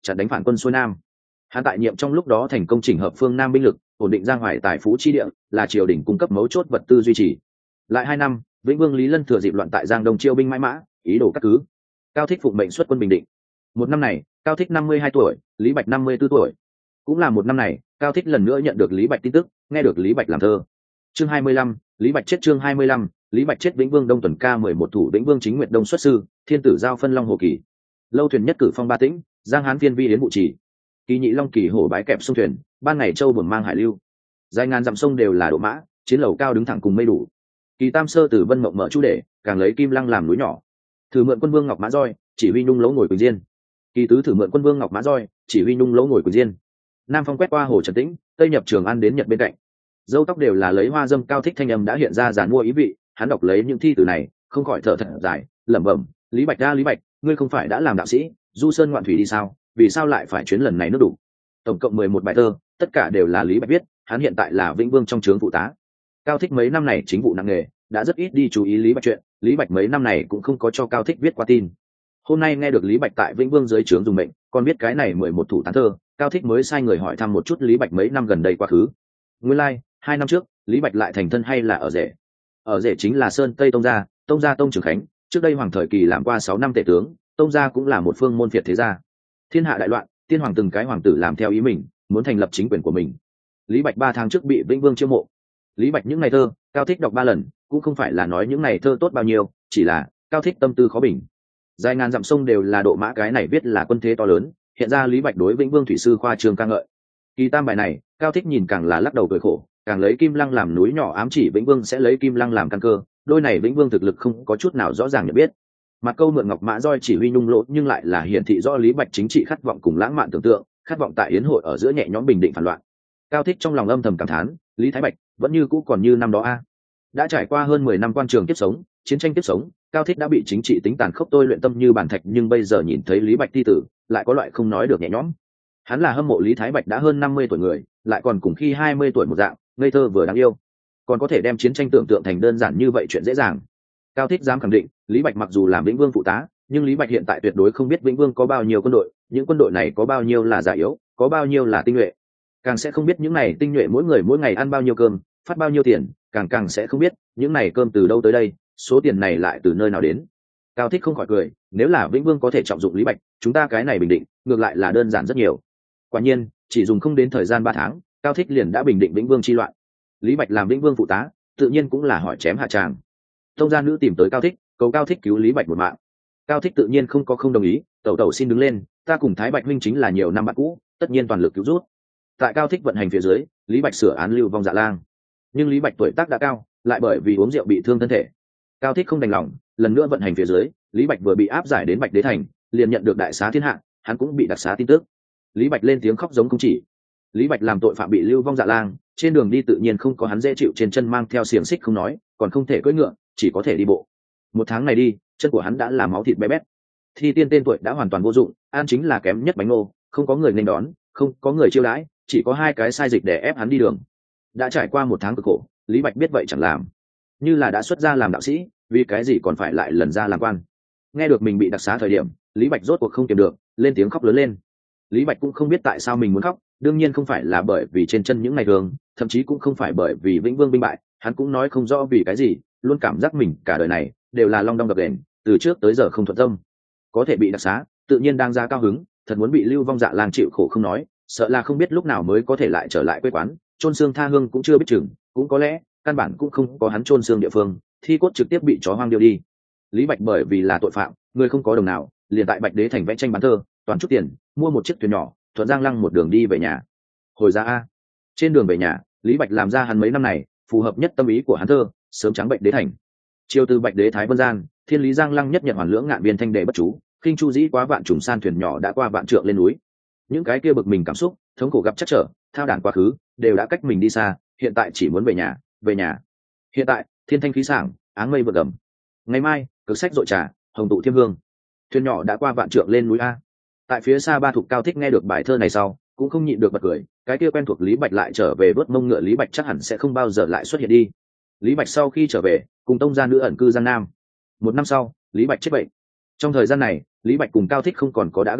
Speaker 1: chặn đánh phản quân xuôi nam. Hắn tại nhiệm trong lúc đó thành công chỉnh hợp phương Nam binh lực, ổn định Giang Hoài tài phú chi địa, là triều đình cung cấp mấu chốt vật tư duy trì. Lại hai năm, Vĩnh Vương Lý Lân thừa dịp loạn tại Giang Đông chiêu binh mãi mã, ý đồ cắt cứ. Cao Thích phụng mệnh xuất quân Bình Định. Một năm này, Cao Thích năm mươi hai tuổi, Lý Bạch năm mươi tư tuổi. Cũng là một năm này, Cao Thích lần nữa nhận được Lý Bạch tin tức, nghe được Lý Bạch làm thơ. Chương hai mươi lăm, Lý Bạch chết. Chương hai mươi lăm, Lý Bạch chết. Vĩnh Vương Đông tuần ca mười một thủ Vĩnh Vương Chính Nguyệt Đông xuất sư, thiên tử giao phân Long Hồ Kỳ. Lâu thuyền nhất cử phong ba tĩnh, Giang Hán phiên vi đến vụ trì. Kỳ nhị Long Kỳ hổ bái kẹp sông thuyền, ban ngày châu buồm mang hải lưu. Dài ngàn dặm sông đều là độ mã, chiến lầu cao đứng thẳng cùng mây đủ. Kỳ tam sơ từ vân mộng mở chu để, càng lấy kim lăng làm núi nhỏ. Thử mượn quân vương ngọc mã roi, chỉ huy nhung lỗ ngồi quỳnh diên. Kỳ tứ thử mượn quân vương ngọc mã roi, chỉ huy nhung lỗ ngồi quỳnh diên. Nam phong quét qua hồ Trần Tĩnh, tây nhập Trường An đến Nhật bên cạnh. Dâu tóc đều là lấy hoa dâm. Cao Thích thanh âm đã hiện ra giàn mua ý vị, hắn đọc lấy những thi từ này, không khỏi thở thật dài, lẩm bẩm: Lý Bạch đa Lý Bạch, ngươi không phải đã làm đạo sĩ, du sơn ngoạn thủy đi sao? Vì sao lại phải chuyến lần này nước đủ? Tổng cộng mười một bài thơ, tất cả đều là Lý Bạch viết, hắn hiện tại là Vĩnh Vương trong trướng phụ tá. Cao Thích mấy năm này chính vụ nặng nề, đã rất ít đi chú ý Lý Bạch chuyện, Lý Bạch mấy năm này cũng không có cho Cao Thích viết qua tin. Hôm nay nghe được Lý Bạch tại Vĩnh Vương dưới trướng dùng mệnh, còn biết cái này mười một thủ tán thơ, Cao Thích mới sai người hỏi thăm một chút Lý Bạch mấy năm gần đây quá khứ. Nguyên lai, like, hai năm trước, Lý Bạch lại thành thân hay là ở rể? Ở rể chính là Sơn Tây Tông gia, Tông gia Tông Trường Khánh, trước đây hoàng thời kỳ làm qua sáu năm tể tướng, Tông gia cũng là một phương môn phiệt thế gia. Thiên hạ đại loạn, tiên hoàng từng cái hoàng tử làm theo ý mình, muốn thành lập chính quyền của mình. Lý Bạch ba tháng trước bị Vĩnh Vương chiêu mộ. Lý Bạch những ngày thơ, Cao Thích đọc ba lần, cũng không phải là nói những ngày thơ tốt bao nhiêu, chỉ là Cao Thích tâm tư khó bình. Dài ngàn dặm sông đều là độ mã, cái này viết là quân thế to lớn, hiện ra Lý Bạch đối Vĩnh Vương thủy sư khoa trương ca ngợi. Kỳ tam bài này, Cao Thích nhìn càng là lắc đầu cười khổ, càng lấy kim lăng làm núi nhỏ, ám chỉ Vĩnh Vương sẽ lấy kim lăng làm căn cơ, đôi này Vĩnh Vương thực lực không có chút nào rõ ràng nhận biết. Mặt câu mượn ngọc mã roi chỉ huy nhung lỗ, nhưng lại là hiển thị rõ Lý Bạch chính trị khát vọng cùng lãng mạn tưởng tượng, khát vọng tại yến hội ở giữa nhẹ nhõm bình định phản loạn. Cao Thích trong lòng âm thầm cảm thán, Lý Thái Bạch vẫn như cũ còn như năm đó a. Đã trải qua hơn mười năm quan trường tiếp sống, chiến tranh tiếp sống, Cao Thích đã bị chính trị tính tàn khốc tôi luyện tâm như bản thạch, nhưng bây giờ nhìn thấy Lý Bạch thi tử, lại có loại không nói được nhẹ nhõm. Hắn là hâm mộ Lý Thái Bạch đã hơn năm mươi tuổi người, lại còn cùng khi hai mươi tuổi một dạng, ngây thơ vừa đáng yêu, còn có thể đem chiến tranh tưởng tượng thành đơn giản như vậy chuyện dễ dàng. Cao Thích dám khẳng định, Lý Bạch mặc dù làm Vĩnh Vương phụ tá, nhưng Lý Bạch hiện tại tuyệt đối không biết Vĩnh Vương có bao nhiêu quân đội, những quân đội này có bao nhiêu là già yếu, có bao nhiêu là tinh nhuệ, càng sẽ không biết những này tinh nhuệ mỗi người mỗi ngày ăn bao nhiêu cơm, phát bao nhiêu tiền, càng càng sẽ không biết những này cơm từ đâu tới đây, số tiền này lại từ nơi nào đến. Cao Thích không khỏi cười, nếu là Vĩnh Vương có thể trọng dụng Lý Bạch, chúng ta cái này bình định ngược lại là đơn giản rất nhiều. Quả nhiên, chỉ dùng không đến thời gian ba tháng, Cao Thích liền đã bình định Vĩnh Vương chi loạn. Lý Bạch làm Vĩnh Vương phụ tá, tự nhiên cũng là hỏi chém hạ tràng. Tông gia nữ tìm tới Cao Thích, cầu Cao Thích cứu Lý Bạch một mạng. Cao Thích tự nhiên không có không đồng ý, tẩu tẩu xin đứng lên, ta cùng Thái Bạch huynh chính là nhiều năm bạn cũ, tất nhiên toàn lực cứu rút. Tại Cao Thích vận hành phía dưới, Lý Bạch sửa án lưu vong Dạ Lang. Nhưng Lý Bạch tuổi tác đã cao, lại bởi vì uống rượu bị thương thân thể. Cao Thích không đành lòng, lần nữa vận hành phía dưới, Lý Bạch vừa bị áp giải đến Bạch Đế thành, liền nhận được đại xá thiên hạ, hắn cũng bị đặc xá tin tức. Lý Bạch lên tiếng khóc giống không chỉ. Lý Bạch làm tội phạm bị lưu vong Dạ Lang, trên đường đi tự nhiên không có hắn dễ chịu, trên chân mang theo xiềng xích không nói, còn không thể cưỡi ngựa, chỉ có thể đi bộ. Một tháng này đi, chân của hắn đã là máu thịt bé bét. Thi tiên tên tuổi đã hoàn toàn vô dụng, an chính là kém nhất bánh ngô, không có người nên đón, không có người chiêu đãi, chỉ có hai cái sai dịch để ép hắn đi đường. Đã trải qua một tháng cực khổ, Lý Bạch biết vậy chẳng làm, như là đã xuất gia làm đạo sĩ, vì cái gì còn phải lại lần ra làm quan. Nghe được mình bị đặc xá thời điểm, Lý Bạch rốt cuộc không kiềm được, lên tiếng khóc lớn lên. Lý Bạch cũng không biết tại sao mình muốn khóc, đương nhiên không phải là bởi vì trên chân những ngày thường, thậm chí cũng không phải bởi vì Vĩnh Vương binh bại, hắn cũng nói không rõ vì cái gì, luôn cảm giác mình cả đời này đều là long đong đập đền, từ trước tới giờ không thuận tâm. Có thể bị đặc xá, tự nhiên đang ra cao hứng, thật muốn bị lưu vong Dạ Lang chịu khổ không nói, sợ là không biết lúc nào mới có thể lại trở lại quê quán, chôn xương tha hương cũng chưa biết chừng, cũng có lẽ căn bản cũng không có hắn chôn xương địa phương, thi cốt trực tiếp bị chó hoang điêu đi. Lý Bạch bởi vì là tội phạm, người không có đồng nào, liền tại Bạch Đế thành vẽ tranh bán thơ, toán chút tiền, mua một chiếc thuyền nhỏ, thuận Giang Lăng một đường đi về nhà. Hồi ra a, trên đường về nhà, Lý Bạch làm ra hắn mấy năm này phù hợp nhất tâm ý của hắn thơ, sớm trắng Bạch Đế thành. Chiều từ Bạch Đế Thái Vân Gian, thiên lý Giang Lăng nhất nhận hoàn lưỡng ngạn biên thanh đề bất chú, kinh chu dĩ quá vạn trùng san thuyền nhỏ đã qua vạn trượng lên núi. Những cái kia bực mình cảm xúc, thống khổ gặp chắc trở, thao đản quá khứ, đều đã cách mình đi xa, hiện tại chỉ muốn về nhà, về nhà. Hiện tại, thiên thanh khí sảng, áng mây vượt gầm. Ngày mai, cực sách dội trà, hồng tụ thiêm hương. Thuyền nhỏ đã qua vạn trượng lên núi a. Tại phía xa Ba Thục Cao Thích nghe được bài thơ này sau, cũng không nhịn được bật cười, cái kia quen thuộc Lý Bạch lại trở về vớt mông ngựa, Lý Bạch chắc hẳn sẽ không bao giờ lại xuất hiện đi. Lý Bạch sau khi trở về, cùng tông gia nữ ẩn cư Giang Nam. Một năm sau, Lý Bạch chết bệnh. Trong thời gian này, Lý Bạch cùng Cao Thích không còn có đã gặp mặt,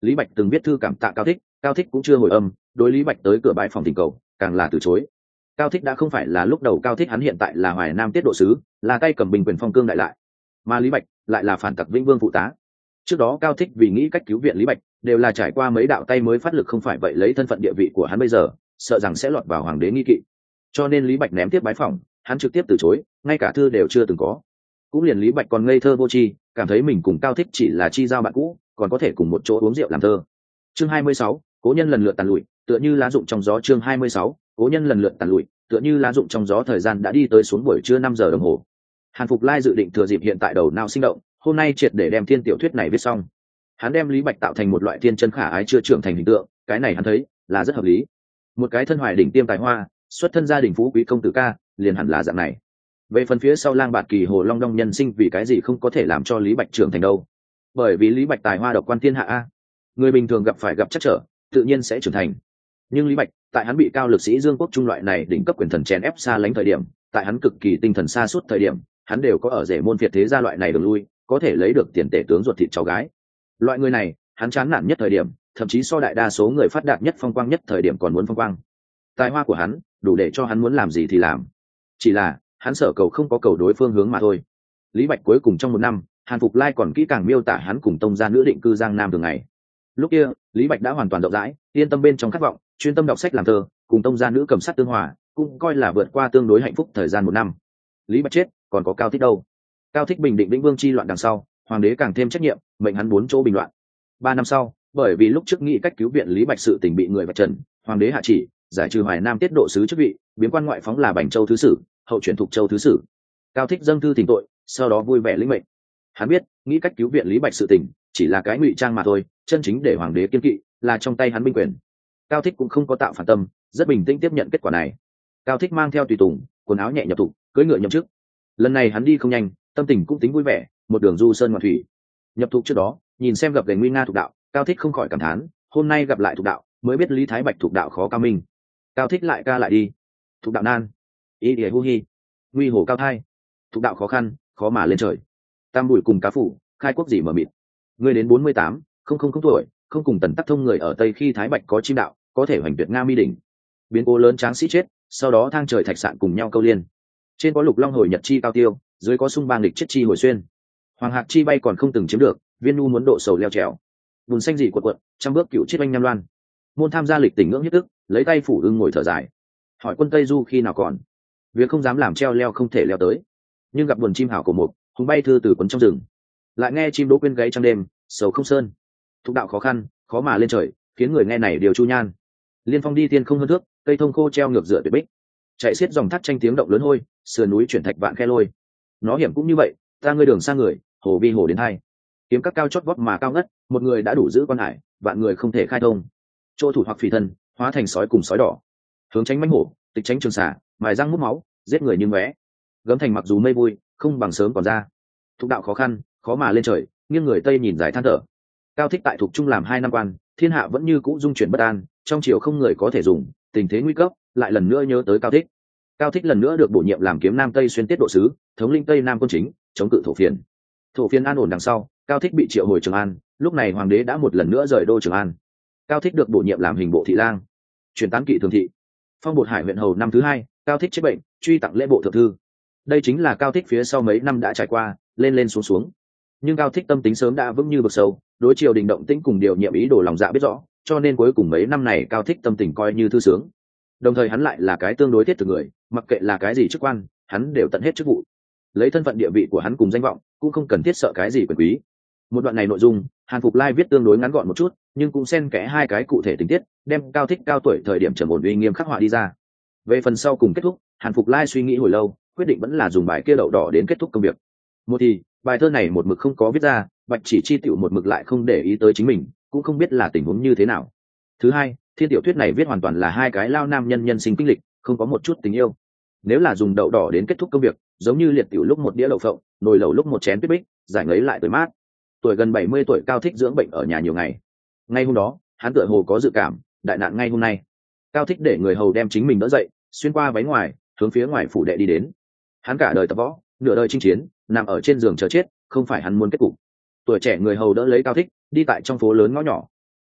Speaker 1: Lý Bạch từng viết thư cảm tạ Cao Thích, Cao Thích cũng chưa hồi âm, đối Lý Bạch tới cửa bãi phòng tình cầu càng là từ chối. Cao Thích đã không phải là lúc đầu Cao Thích, hắn hiện tại là Hoài Nam tiết độ sứ, là tay cầm binh quyền phong cương đại lại, mà Lý Bạch lại là phản tặc Vĩnh Vương phụ tá. Trước đó Cao Thích vì nghĩ cách cứu viện Lý Bạch đều là trải qua mấy đạo tay mới phát lực, không phải vậy lấy thân phận địa vị của hắn bây giờ sợ rằng sẽ lọt vào hoàng đế nghi kỵ, cho nên Lý Bạch ném tiếp bái phỏng, hắn trực tiếp từ chối, ngay cả thư đều chưa từng có. Cũng liền Lý Bạch còn ngây thơ vô tri, cảm thấy mình cùng Cao Thích chỉ là chi giao bạn cũ, còn có thể cùng một chỗ uống rượu làm thơ. Chương hai mươi sáu, cố nhân lần lượt tàn lụi, tựa như lá rụng trong gió. Chương hai mươi sáu, cố nhân lần lượt tàn lụi, tựa như lá rụng trong gió. Thời gian đã đi tới xuống buổi trưa năm giờ đồng hồ. Hàn Phục Lai dự định thừa dịp hiện tại đầu não sinh động, hôm nay triệt để đem thiên tiểu thuyết này viết xong. Hắn đem Lý Bạch tạo thành một loại thiên chân khả ái chưa trưởng thành hình tượng, cái này hắn thấy là rất hợp lý. Một cái thân hoài đỉnh tiêm tài hoa, xuất thân gia đình phú quý công tử ca, liền hẳn là dạng này. Về phần phía sau Lang Bạt Kỳ Hồ Long Đong nhân sinh vì cái gì không có thể làm cho Lý Bạch trưởng thành đâu? Bởi vì Lý Bạch tài hoa độc quan thiên hạ a. Người bình thường gặp phải gặp chắc trở, tự nhiên sẽ trưởng thành. Nhưng Lý Bạch, tại hắn bị cao lực sĩ Dương Quốc Trung loại này đỉnh cấp quyền thần chèn ép xa lánh thời điểm, tại hắn cực kỳ tinh thần xa suốt thời điểm, hắn đều có ở rể môn phiệt thế gia loại này đường lui, có thể lấy được tiền tể tướng ruột thịt cháu gái. Loại người này, hắn chán nản nhất thời điểm, thậm chí so đại đa số người phát đạt nhất phong quang nhất thời điểm còn muốn phong quang. Tài hoa của hắn đủ để cho hắn muốn làm gì thì làm, chỉ là hắn sở cầu không có cầu đối phương hướng mà thôi. Lý Bạch cuối cùng trong một năm, Hàn Phục Lai còn kỹ càng miêu tả hắn cùng tông gia nữ định cư Giang Nam thường ngày. Lúc kia Lý Bạch đã hoàn toàn rộng rãi, yên tâm bên trong khát vọng, chuyên tâm đọc sách làm thơ, cùng tông gia nữ cầm sát tương hòa, cũng coi là vượt qua tương đối hạnh phúc thời gian một năm. Lý Bạch chết, còn có Cao Thích đâu? Cao Thích bình định Vĩnh Vương chi loạn đằng sau, hoàng đế càng thêm trách nhiệm, mệnh hắn bốn chỗ bình loạn. Ba năm sau, bởi vì lúc trước nghĩ cách cứu viện Lý Bạch sự tình bị người vạch trần, hoàng đế hạ chỉ giải trừ Hoài Nam tiết độ sứ chức vị, biến quan ngoại phóng là Bành Châu thứ sử, hậu chuyển Thục Châu thứ sử. Cao Thích dâng thư thỉnh tội, sau đó vui vẻ lĩnh mệnh. Hắn biết nghĩ cách cứu viện Lý Bạch sự tình chỉ là cái ngụy trang mà thôi, chân chính để hoàng đế kiên kỵ là trong tay hắn binh quyền. Cao Thích cũng không có tạo phản tâm, rất bình tĩnh tiếp nhận kết quả này. Cao Thích mang theo tùy tùng, quần áo nhẹ nhập thục, cưỡi ngựa nhậm chức. Lần này hắn đi không nhanh, tâm tình cũng tính vui vẻ, một đường du sơn ngoạn thủy. Nhập thục trước đó, nhìn xem gặp gành nguy nga thục đạo, Cao Thích không khỏi cảm thán, hôm nay gặp lại thục đạo, mới biết Lý Thái Bạch thục đạo khó cao minh. Cao Thích lại ca lại đi. Thục đạo nan, ý địa hu hi, nguy hồ cao thai. Thục đạo khó khăn, khó mà lên trời. Tam bụi cùng cá phủ, khai quốc gì mờ mịt. Ngươi đến bốn mươi tám, không không không tuổi, không cùng Tần Tắc Thông người ở Tây khi Thái Bạch có chim đạo, có thể hoành tuyệt Nga Mi đỉnh. Biến cố lớn tráng sĩ chết, sau đó thang trời thạch sạn cùng nhau câu liên. Trên có lục long hồi nhật chi cao tiêu, dưới có sung bang lịch chết chi hồi xuyên. Hoàng hạc chi bay còn không từng chiếm được, viên nu muốn độ sầu leo trèo. Bùn xanh dị quật quật, trăm bước cựu chiết oanh nham loan. Môn tham gia lịch tỉnh ngưỡng nhất tức, lấy tay phủ ưng ngồi thở dài. Hỏi quân Tây Du khi nào còn? Việc không dám làm treo leo không thể leo tới. Nhưng gặp buồn chim hảo của một, hùng bay thư từ quấn trong rừng. Lại nghe chim đỗ quên gáy trong đêm, sầu không sơn. Thục đạo khó khăn, khó mà lên trời, khiến người nghe này điều chu nhan. Liên phong đi thiên không hơn thước, cây thông khô treo ngược dựa tuyệt bích. Chạy xiết dòng thác tranh tiếng động lớn hôi, sườn núi chuyển thạch vạn khe lôi. Nó hiểm cũng như vậy, ta ngươi đường xa người, hồ vi hồ đến hai. Kiếm các cao chót vót mà cao ngất, một người đã đủ giữ quan hải, vạn người không thể khai thông. Chỗ thủ hoặc phỉ thân, hóa thành sói cùng sói đỏ. Hướng tránh mãnh hổ, tịch tránh trường xà, mài răng mút máu, giết người như ngóe. Gấm thành mặc dù mây vui, không bằng sớm còn ra. Thục đạo khó khăn, khó mà lên trời, nghiêng người tây nhìn dài than thở. Cao Thích tại Thục Trung làm hai năm quan, thiên hạ vẫn như cũ dung chuyển bất an, trong triều không người có thể dùng, tình thế nguy cấp, lại lần nữa nhớ tới Cao Thích. Cao Thích lần nữa được bổ nhiệm làm kiếm Nam Tây xuyên tiết độ sứ, thống lĩnh Tây Nam quân chính, chống cự thổ phiền. Thổ phiền an ổn đằng sau, Cao Thích bị triệu hồi Trường An, lúc này hoàng đế đã một lần nữa rời đô Trường An. Cao Thích được bổ nhiệm làm hình bộ thị lang, chuyển tán kỵ thường thị, phong bột Hải huyện hầu năm thứ hai. Cao Thích chết bệnh, truy tặng lễ bộ thượng thư. Đây chính là Cao Thích phía sau mấy năm đã trải qua, lên lên xuống xuống. Nhưng Cao Thích tâm tính sớm đã vững như vực sâu, đối triều đình động tĩnh cùng điều nhiệm ý đồ lòng dạ biết rõ, cho nên cuối cùng mấy năm này Cao Thích tâm tình coi như thư sướng. Đồng thời hắn lại là cái tương đối thiết thực người, mặc kệ là cái gì chức quan, hắn đều tận hết chức vụ. Lấy thân phận địa vị của hắn cùng danh vọng, cũng không cần thiết sợ cái gì quyền quý. Một đoạn này nội dung, Hàn Phục Lai viết tương đối ngắn gọn một chút, nhưng cũng xen kẽ hai cái cụ thể tình tiết, đem Cao Thích cao tuổi thời điểm trầm ổn uy nghiêm khắc họa đi ra. Về phần sau cùng kết thúc, Hàn Phục Lai suy nghĩ hồi lâu, quyết định vẫn là dùng bài kia đậu đỏ đến kết thúc công việc. Một thì, bài thơ này một mực không có viết ra, Bạch Chỉ Chi tiểu một mực lại không để ý tới chính mình, cũng không biết là tình huống như thế nào. Thứ hai, thiên tiểu thuyết này viết hoàn toàn là hai cái lao nam nhân nhân sinh kinh lịch, không có một chút tình yêu. Nếu là dùng đậu đỏ đến kết thúc công việc, giống như liệt tiểu lúc một đĩa lẩu phộng, nồi lẩu lúc một chén tuyết bích, giải ngấy lại tuổi mát. Tuổi gần bảy mươi tuổi Cao Thích dưỡng bệnh ở nhà nhiều ngày. Ngay hôm đó, hắn tựa hồ có dự cảm, đại nạn ngay hôm nay. Cao Thích để người hầu đem chính mình đỡ dậy, xuyên qua váy ngoài, hướng phía ngoài phủ đệ đi đến. Hắn cả đời tập võ, nửa đời chinh chiến, nằm ở trên giường chờ chết, không phải hắn muốn kết cục. Tuổi trẻ người hầu đỡ lấy Cao Thích, đi tại trong phố lớn ngõ nhỏ.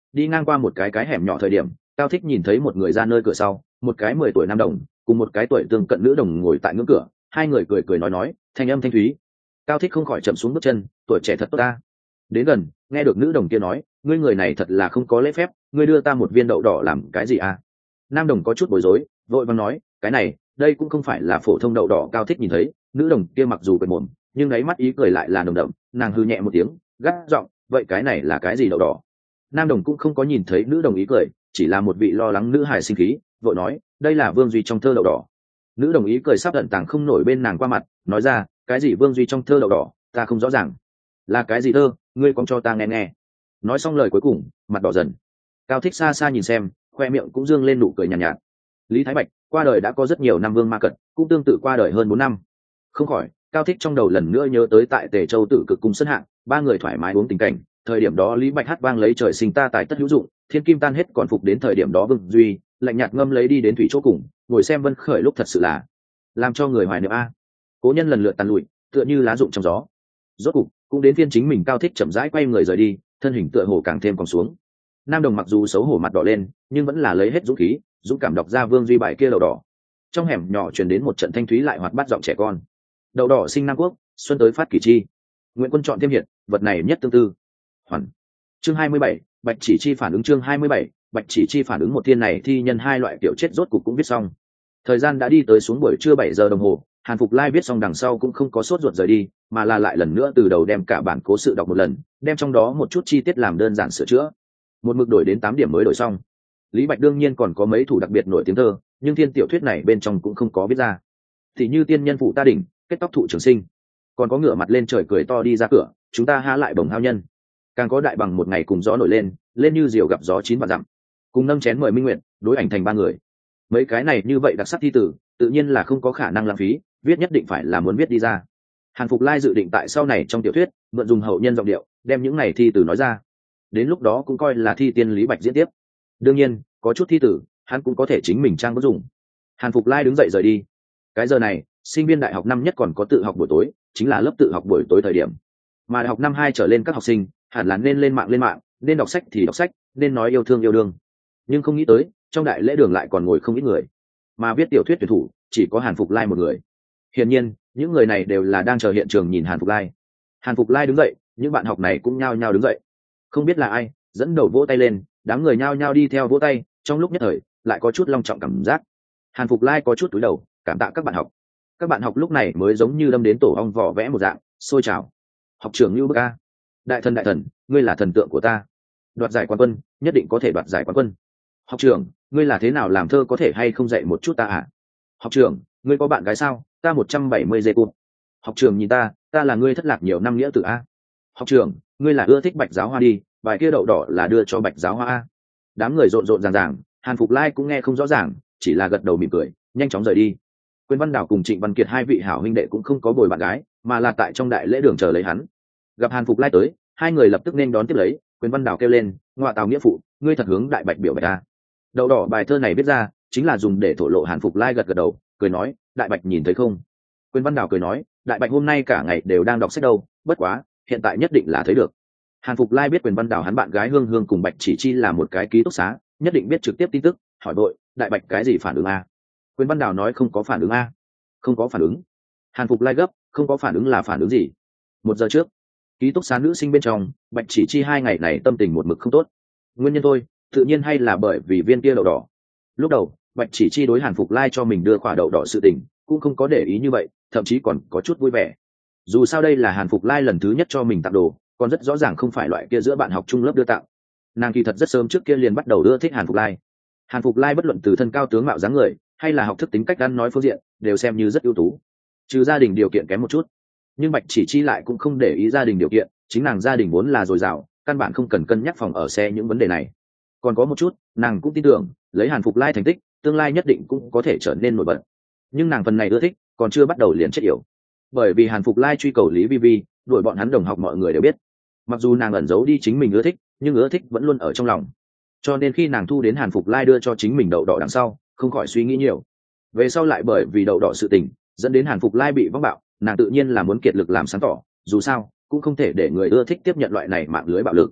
Speaker 1: đi ngang qua một cái cái hẻm nhỏ thời điểm, Cao Thích nhìn thấy một người ra nơi cửa sau, một cái mười tuổi nam đồng cùng một cái tuổi tương cận nữ đồng ngồi tại ngưỡng cửa, hai người cười cười nói nói, thanh âm thanh thúy. Cao Thích không khỏi chậm xuống bước chân, tuổi trẻ thật tốt ta. Đến gần, nghe được nữ đồng kia nói, ngươi người này thật là không có lễ phép, ngươi đưa ta một viên đậu đỏ làm cái gì à? Nam đồng có chút bối rối, vội vàng nói, cái này, đây cũng không phải là phổ thông đậu đỏ. Cao Thích nhìn thấy, nữ đồng kia mặc dù cười mồm, nhưng ấy mắt ý cười lại là nồng đậm, nàng hư nhẹ một tiếng, gắt giọng, vậy cái này là cái gì đậu đỏ? Nam đồng cũng không có nhìn thấy nữ đồng ý cười, chỉ là một vị lo lắng nữ hài sinh khí, vội nói, đây là Vương Duy trong thơ đậu đỏ. Nữ đồng ý cười sắp tận tàng không nổi bên nàng qua mặt, nói ra, cái gì Vương Duy trong thơ đậu đỏ, ta không rõ ràng. Là cái gì thơ, ngươi còn cho ta nghe nghe. Nói xong lời cuối cùng, mặt đỏ dần. Cao Thích xa xa nhìn xem, khoe miệng cũng dương lên nụ cười nhàn nhạt, nhạt. Lý Thái Bạch qua đời đã có rất nhiều năm Vương Ma Cật, cũng tương tự qua đời hơn bốn năm. Không khỏi, Cao Thích trong đầu lần nữa nhớ tới tại Tề Châu Tử Cực cung sân hạng, ba người thoải mái uống tình cảnh, thời điểm đó Lý Bạch hát vang lấy trời sinh ta tài tất hữu dụng, thiên kim tan hết còn phục đến thời điểm đó Vương Duy lạnh nhạt ngâm lấy đi đến thủy chỗ cùng, ngồi xem vân khởi lúc thật sự là làm cho người hoài niệm a. Cố nhân lần lượt tàn lụi, tựa như lá rụng trong gió. Rốt cục cũng đến phiên chính mình. Cao Thích chậm rãi quay người rời đi, thân hình tựa hồ càng thêm còn xuống. Nam đồng mặc dù xấu hổ mặt đỏ lên, nhưng vẫn là lấy hết dũng khí, dũng cảm đọc ra Vương Duy bài kia đậu đỏ. Trong hẻm nhỏ truyền đến một trận thanh thúy lại hoạt bát giọng trẻ con. Đậu đỏ sinh Nam Quốc, xuân tới phát kỷ chi. Nguyện quân chọn thêm hiệt, vật này nhất tương tư. Hoàn. Chương hai mươi bảy, Bạch Chỉ Chi phản ứng. Chương hai mươi bảy, Bạch Chỉ Chi phản ứng. Một thiên này thi nhân hai loại kiểu chết rốt cục cũng viết xong. Thời gian đã đi tới xuống buổi trưa bảy giờ đồng hồ, Hàn Phục Lai viết xong đằng sau cũng không có sốt ruột rời đi, mà là lại lần nữa từ đầu đem cả bản cố sự đọc một lần, đem trong đó một chút chi tiết làm đơn giản sửa chữa. Một mực đổi đến tám điểm mới đổi xong. Lý Bạch đương nhiên còn có mấy thủ đặc biệt nổi tiếng thơ, nhưng thiên tiểu thuyết này bên trong cũng không có viết ra. Thì như tiên nhân phụ ta đỉnh, kết tóc thụ trường sinh, còn có ngửa mặt lên trời cười to đi ra cửa, chúng ta há lại bồng hao nhân. Càng có đại bằng một ngày cùng gió nổi lên, lên như diều gặp gió chín vạn dặm, cùng nâng chén mời minh nguyện, đối ảnh thành ba người. Mấy cái này như vậy đặc sắc thi tử, tự nhiên là không có khả năng lãng phí, viết nhất định phải là muốn viết đi ra. Hàn Phục Lai dự định tại sau này trong tiểu thuyết mượn dùng hậu nhân giọng điệu, đem những này thi tử nói ra. Đến lúc đó cũng coi là thi tiên Lý Bạch diễn tiếp. Đương nhiên, có chút thi tử, hắn cũng có thể chính mình trang có dùng. Hàn Phục Lai đứng dậy rời đi. Cái giờ này, sinh viên đại học năm nhất còn có tự học buổi tối, chính là lớp tự học buổi tối thời điểm. Mà đại học năm hai trở lên các học sinh, hẳn là nên lên mạng lên mạng, nên đọc sách thì đọc sách, nên nói yêu thương yêu đương. Nhưng không nghĩ tới, trong đại lễ đường lại còn ngồi không ít người, mà viết tiểu thuyết tuyển thủ chỉ có Hàn Phục Lai một người. Hiển nhiên, những người này đều là đang chờ hiện trường nhìn Hàn Phục Lai. Hàn Phục Lai đứng dậy, những bạn học này cũng nhao nhao đứng dậy. Không biết là ai dẫn đầu vỗ tay lên, đám người nhao nhao đi theo vỗ tay, trong lúc nhất thời lại có chút long trọng cảm giác. Hàn Phục Lai có chút cúi đầu, cảm tạ các bạn học. Các bạn học lúc này mới giống như đâm đến tổ ong vỏ vẽ một dạng, sôi trào. Học trưởng Lưu Bức A, đại thần đại thần, ngươi là thần tượng của ta. Đoạt giải quán quân, nhất định có thể đoạt giải quán quân. Học trưởng, ngươi là thế nào làm thơ, có thể hay không dạy một chút ta à? Học trưởng, ngươi có bạn gái sao? Ta một trăm bảy mươi giây cụt. Học trưởng nhìn ta, ta là ngươi thất lạc nhiều năm nghĩa tử a. Học trưởng, ngươi là ưa thích Bạch Giáo Hoa đi, bài kia đậu đỏ là đưa cho Bạch Giáo Hoa a. Đám người rộn rộn ràng ràng, Hàn Phục Lai cũng nghe không rõ ràng, chỉ là gật đầu mỉm cười, nhanh chóng rời đi. Quyền Văn Đào cùng Trịnh Văn Kiệt hai vị hảo huynh đệ cũng không có bồi bạn gái, mà là tại trong đại lễ đường chờ lấy hắn. Gặp Hàn Phục Lai tới, hai người lập tức nên đón tiếp lấy. Quyền Văn Đào kêu lên, ngoại tào nghĩa phụ, ngươi thật hướng đại bạch biểu bạch a. Đậu đỏ bài thơ này viết ra chính là dùng để thổ lộ. Hàn Phục Lai gật gật đầu, cười nói, đại bạch nhìn thấy không? Quyền Văn Đào cười nói, đại bạch hôm nay cả ngày đều đang đọc sách đâu, bất quá hiện tại nhất định là thấy được. Hàn Phục Lai biết Quyền Văn Đào hắn bạn gái Hương Hương cùng Bạch Chỉ Chi là một cái ký túc xá, nhất định biết trực tiếp tin tức, hỏi vội, đại bạch cái gì phản ứng a? Quyền Văn Đào nói không có phản ứng a. Không có phản ứng? Hàn Phục Lai gấp, không có phản ứng là phản ứng gì? Một giờ trước, ký túc xá nữ sinh bên trong, Bạch Chỉ Chi hai ngày này tâm tình một mực không tốt. Nguyên nhân thôi, tự nhiên hay là bởi vì viên kia đậu đỏ. Lúc đầu Bạch Chỉ Chi đối Hàn Phục Lai cho mình đưa quả đậu đỏ sự tình cũng không có để ý như vậy, thậm chí còn có chút vui vẻ. Dù sao đây là Hàn Phục Lai lần thứ nhất cho mình tặng đồ, còn rất rõ ràng không phải loại kia giữa bạn học chung lớp đưa tặng. Nàng kỳ thật rất sớm trước kia liền bắt đầu ưa thích Hàn Phục Lai. Hàn Phục Lai bất luận từ thân cao tướng mạo dáng người hay là học thức tính cách ăn nói phương diện đều xem như rất ưu tú, trừ gia đình điều kiện kém một chút. Nhưng Bạch Chỉ Chi lại cũng không để ý gia đình điều kiện, chính nàng gia đình vốn là dồi dào, căn bản không cần cân nhắc phòng ở xe những vấn đề này. Còn có một chút, nàng cũng tin tưởng lấy Hàn Phục Lai thành tích, tương lai nhất định cũng có thể trở nên nổi bật. Nhưng nàng phần này ưa thích còn chưa bắt đầu liền chết yểu, bởi vì Hàn Phục Lai truy cầu Lý Vi Vi, đuổi bọn hắn đồng học mọi người đều biết. Mặc dù nàng ẩn giấu đi chính mình ưa thích, nhưng ưa thích vẫn luôn ở trong lòng. Cho nên khi nàng thu đến Hàn Phục Lai đưa cho chính mình đậu đỏ đằng sau, không khỏi suy nghĩ nhiều. Về sau lại bởi vì đậu đỏ sự tình dẫn đến Hàn Phục Lai bị vong bạo, nàng tự nhiên là muốn kiệt lực làm sáng tỏ, dù sao cũng không thể để người ưa thích tiếp nhận loại này mạng lưới bạo lực.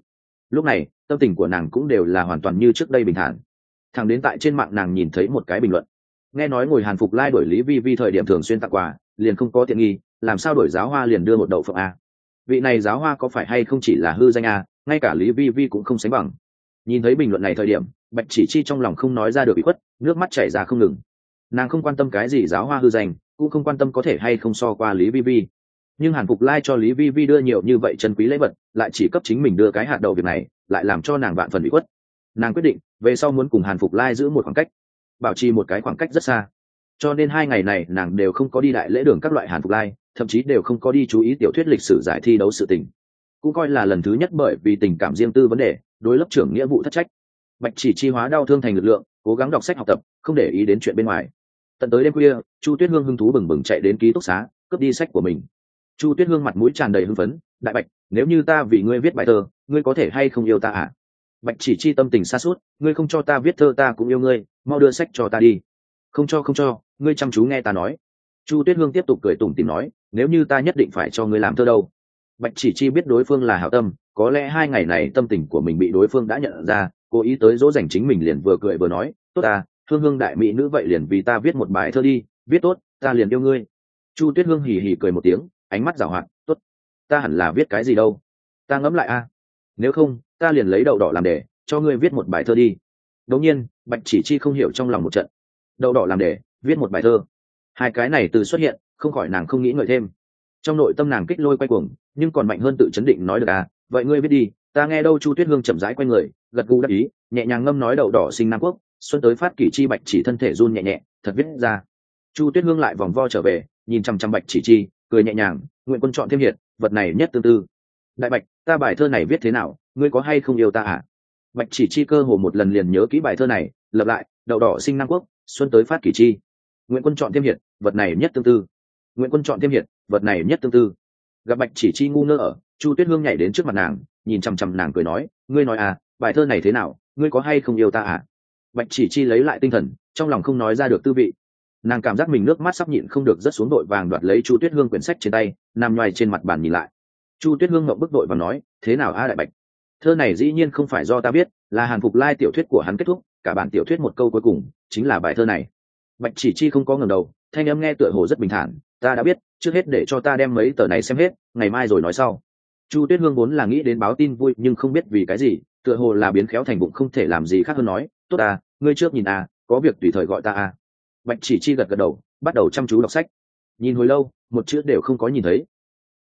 Speaker 1: lúc này tâm tình của nàng cũng đều là hoàn toàn như trước đây bình thản. Thẳng đến tại trên mạng nàng nhìn thấy một cái bình luận, nghe nói ngồi hàn phục lai đổi lý vi vi thời điểm thường xuyên tặng quà liền không có tiện nghi, làm sao đổi giáo hoa liền đưa một đậu phộng a? Vị này giáo hoa có phải hay không chỉ là hư danh a, ngay cả lý vi vi cũng không sánh bằng. Nhìn thấy bình luận này thời điểm, bạch chỉ chi trong lòng không nói ra được bị khuất, nước mắt chảy ra không ngừng. Nàng không quan tâm cái gì giáo hoa hư danh, cũng không quan tâm có thể hay không so qua lý vi vi, nhưng hàn phục lai cho lý vi vi đưa nhiều như vậy chân quý lễ vật, lại chỉ cấp chính mình đưa cái hạt đậu, việc này lại làm cho nàng vạn phần bị khuất. Nàng quyết định về sau muốn cùng hàn phục lai giữ một khoảng cách, bảo trì một cái khoảng cách rất xa. Cho nên hai ngày này nàng đều không có đi đại lễ đường các loại hàn phục lai, thậm chí đều không có đi chú ý tiểu thuyết lịch sử giải thi đấu sự tình, cũng coi là lần thứ nhất bởi vì tình cảm riêng tư vấn đề đối lớp trưởng nghĩa vụ thất trách. Bạch chỉ chi hóa đau thương thành lực lượng, cố gắng đọc sách học tập, không để ý đến chuyện bên ngoài. Tận tới đêm khuya, Chu Tuyết Hương hưng thú bừng bừng chạy đến ký túc xá cướp đi sách của mình. Chu Tuyết Hương mặt mũi tràn đầy hưng phấn, đại bạch, nếu như ta vì ngươi viết bài thơ, ngươi có thể hay không yêu ta à? Bạch chỉ chi tâm tình xa suốt, ngươi không cho ta viết thơ ta cũng yêu ngươi, mau đưa sách cho ta đi. Không cho không cho, ngươi chăm chú nghe ta nói. Chu Tuyết Hương tiếp tục cười tủm tỉm nói, nếu như ta nhất định phải cho ngươi làm thơ đâu. Bạch chỉ chi biết đối phương là hảo tâm, có lẽ hai ngày này tâm tình của mình bị đối phương đã nhận ra, cố ý tới dỗ dành chính mình, liền vừa cười vừa nói, tốt à, Hương Hương đại mỹ nữ vậy liền vì ta viết một bài thơ đi, viết tốt ta liền yêu ngươi. Chu Tuyết Hương hì hì cười một tiếng, ánh mắt giảo hoạt, tốt, ta hẳn là viết cái gì đâu, ta ngẫm lại a, nếu không ta liền lấy đậu đỏ làm đề cho ngươi viết một bài thơ đi. Đột nhiên Bạch chỉ chi không hiểu trong lòng một trận, đậu đỏ làm đề viết một bài thơ, hai cái này từ xuất hiện không khỏi nàng không nghĩ ngợi thêm. Trong nội tâm nàng kích lôi quay cuồng, nhưng còn mạnh hơn tự chấn định nói được à, vậy ngươi viết đi, ta nghe đâu. Chu Tuyết Hương chậm rãi quay người, gật gù đáp ý, nhẹ nhàng ngâm nói đậu đỏ sinh Nam Quốc, xuân tới phát kỷ chi. Bạch chỉ thân thể run nhẹ nhẹ, thật viết ra. Chu Tuyết Hương lại vòng vo trở về, nhìn chăm chăm Bạch chỉ chi, cười nhẹ nhàng, nguyện quân chọn thêm hiệt, vật này nhất tương tư. Đại Bạch, ta bài thơ này viết thế nào, ngươi có hay không yêu ta à? Bạch chỉ chi cơ hồ một lần liền nhớ kỹ bài thơ này, lặp lại, đậu đỏ sinh Nam Quốc, xuân tới phát kỷ chi. Nguyện quân chọn thêm hiệt, vật này nhất tương tư. Nguyện quân chọn thêm hiệt, vật này nhất tương tư. Gặp Bạch chỉ chi ngu ngơ ở, Chu Tuyết Hương nhảy đến trước mặt nàng, nhìn chằm chằm nàng cười nói, ngươi nói à, bài thơ này thế nào, ngươi có hay không yêu ta à? Bạch chỉ chi lấy lại tinh thần, trong lòng không nói ra được tư vị. Nàng cảm giác mình nước mắt sắp nhịn không được rớt xuống, đội vàng đoạt lấy Chu Tuyết Hương quyển sách trên tay, nằm nhoài trên mặt bàn nhìn lại. Chu Tuyết Hương ngậm bức đội và nói, thế nào a đại Bạch, thơ này dĩ nhiên không phải do ta viết, là Hàn Phục Lai tiểu thuyết của hắn kết thúc, cả bản tiểu thuyết một câu cuối cùng chính là bài thơ này. Bạch chỉ chi không có ngẩng đầu, thanh âm nghe tựa hồ rất bình thản, ta đã biết, trước hết để cho ta đem mấy tờ này xem hết, ngày mai rồi nói sau. Chu Tuyết Hương vốn là nghĩ đến báo tin vui, nhưng không biết vì cái gì, tựa hồ là biến khéo thành bụng không thể làm gì khác hơn nói, tốt à, ngươi trước nhìn à, có việc tùy thời gọi ta à. Bạch chỉ chi gật gật đầu, bắt đầu chăm chú đọc sách. Nhìn hồi lâu, một chữ đều không có nhìn thấy.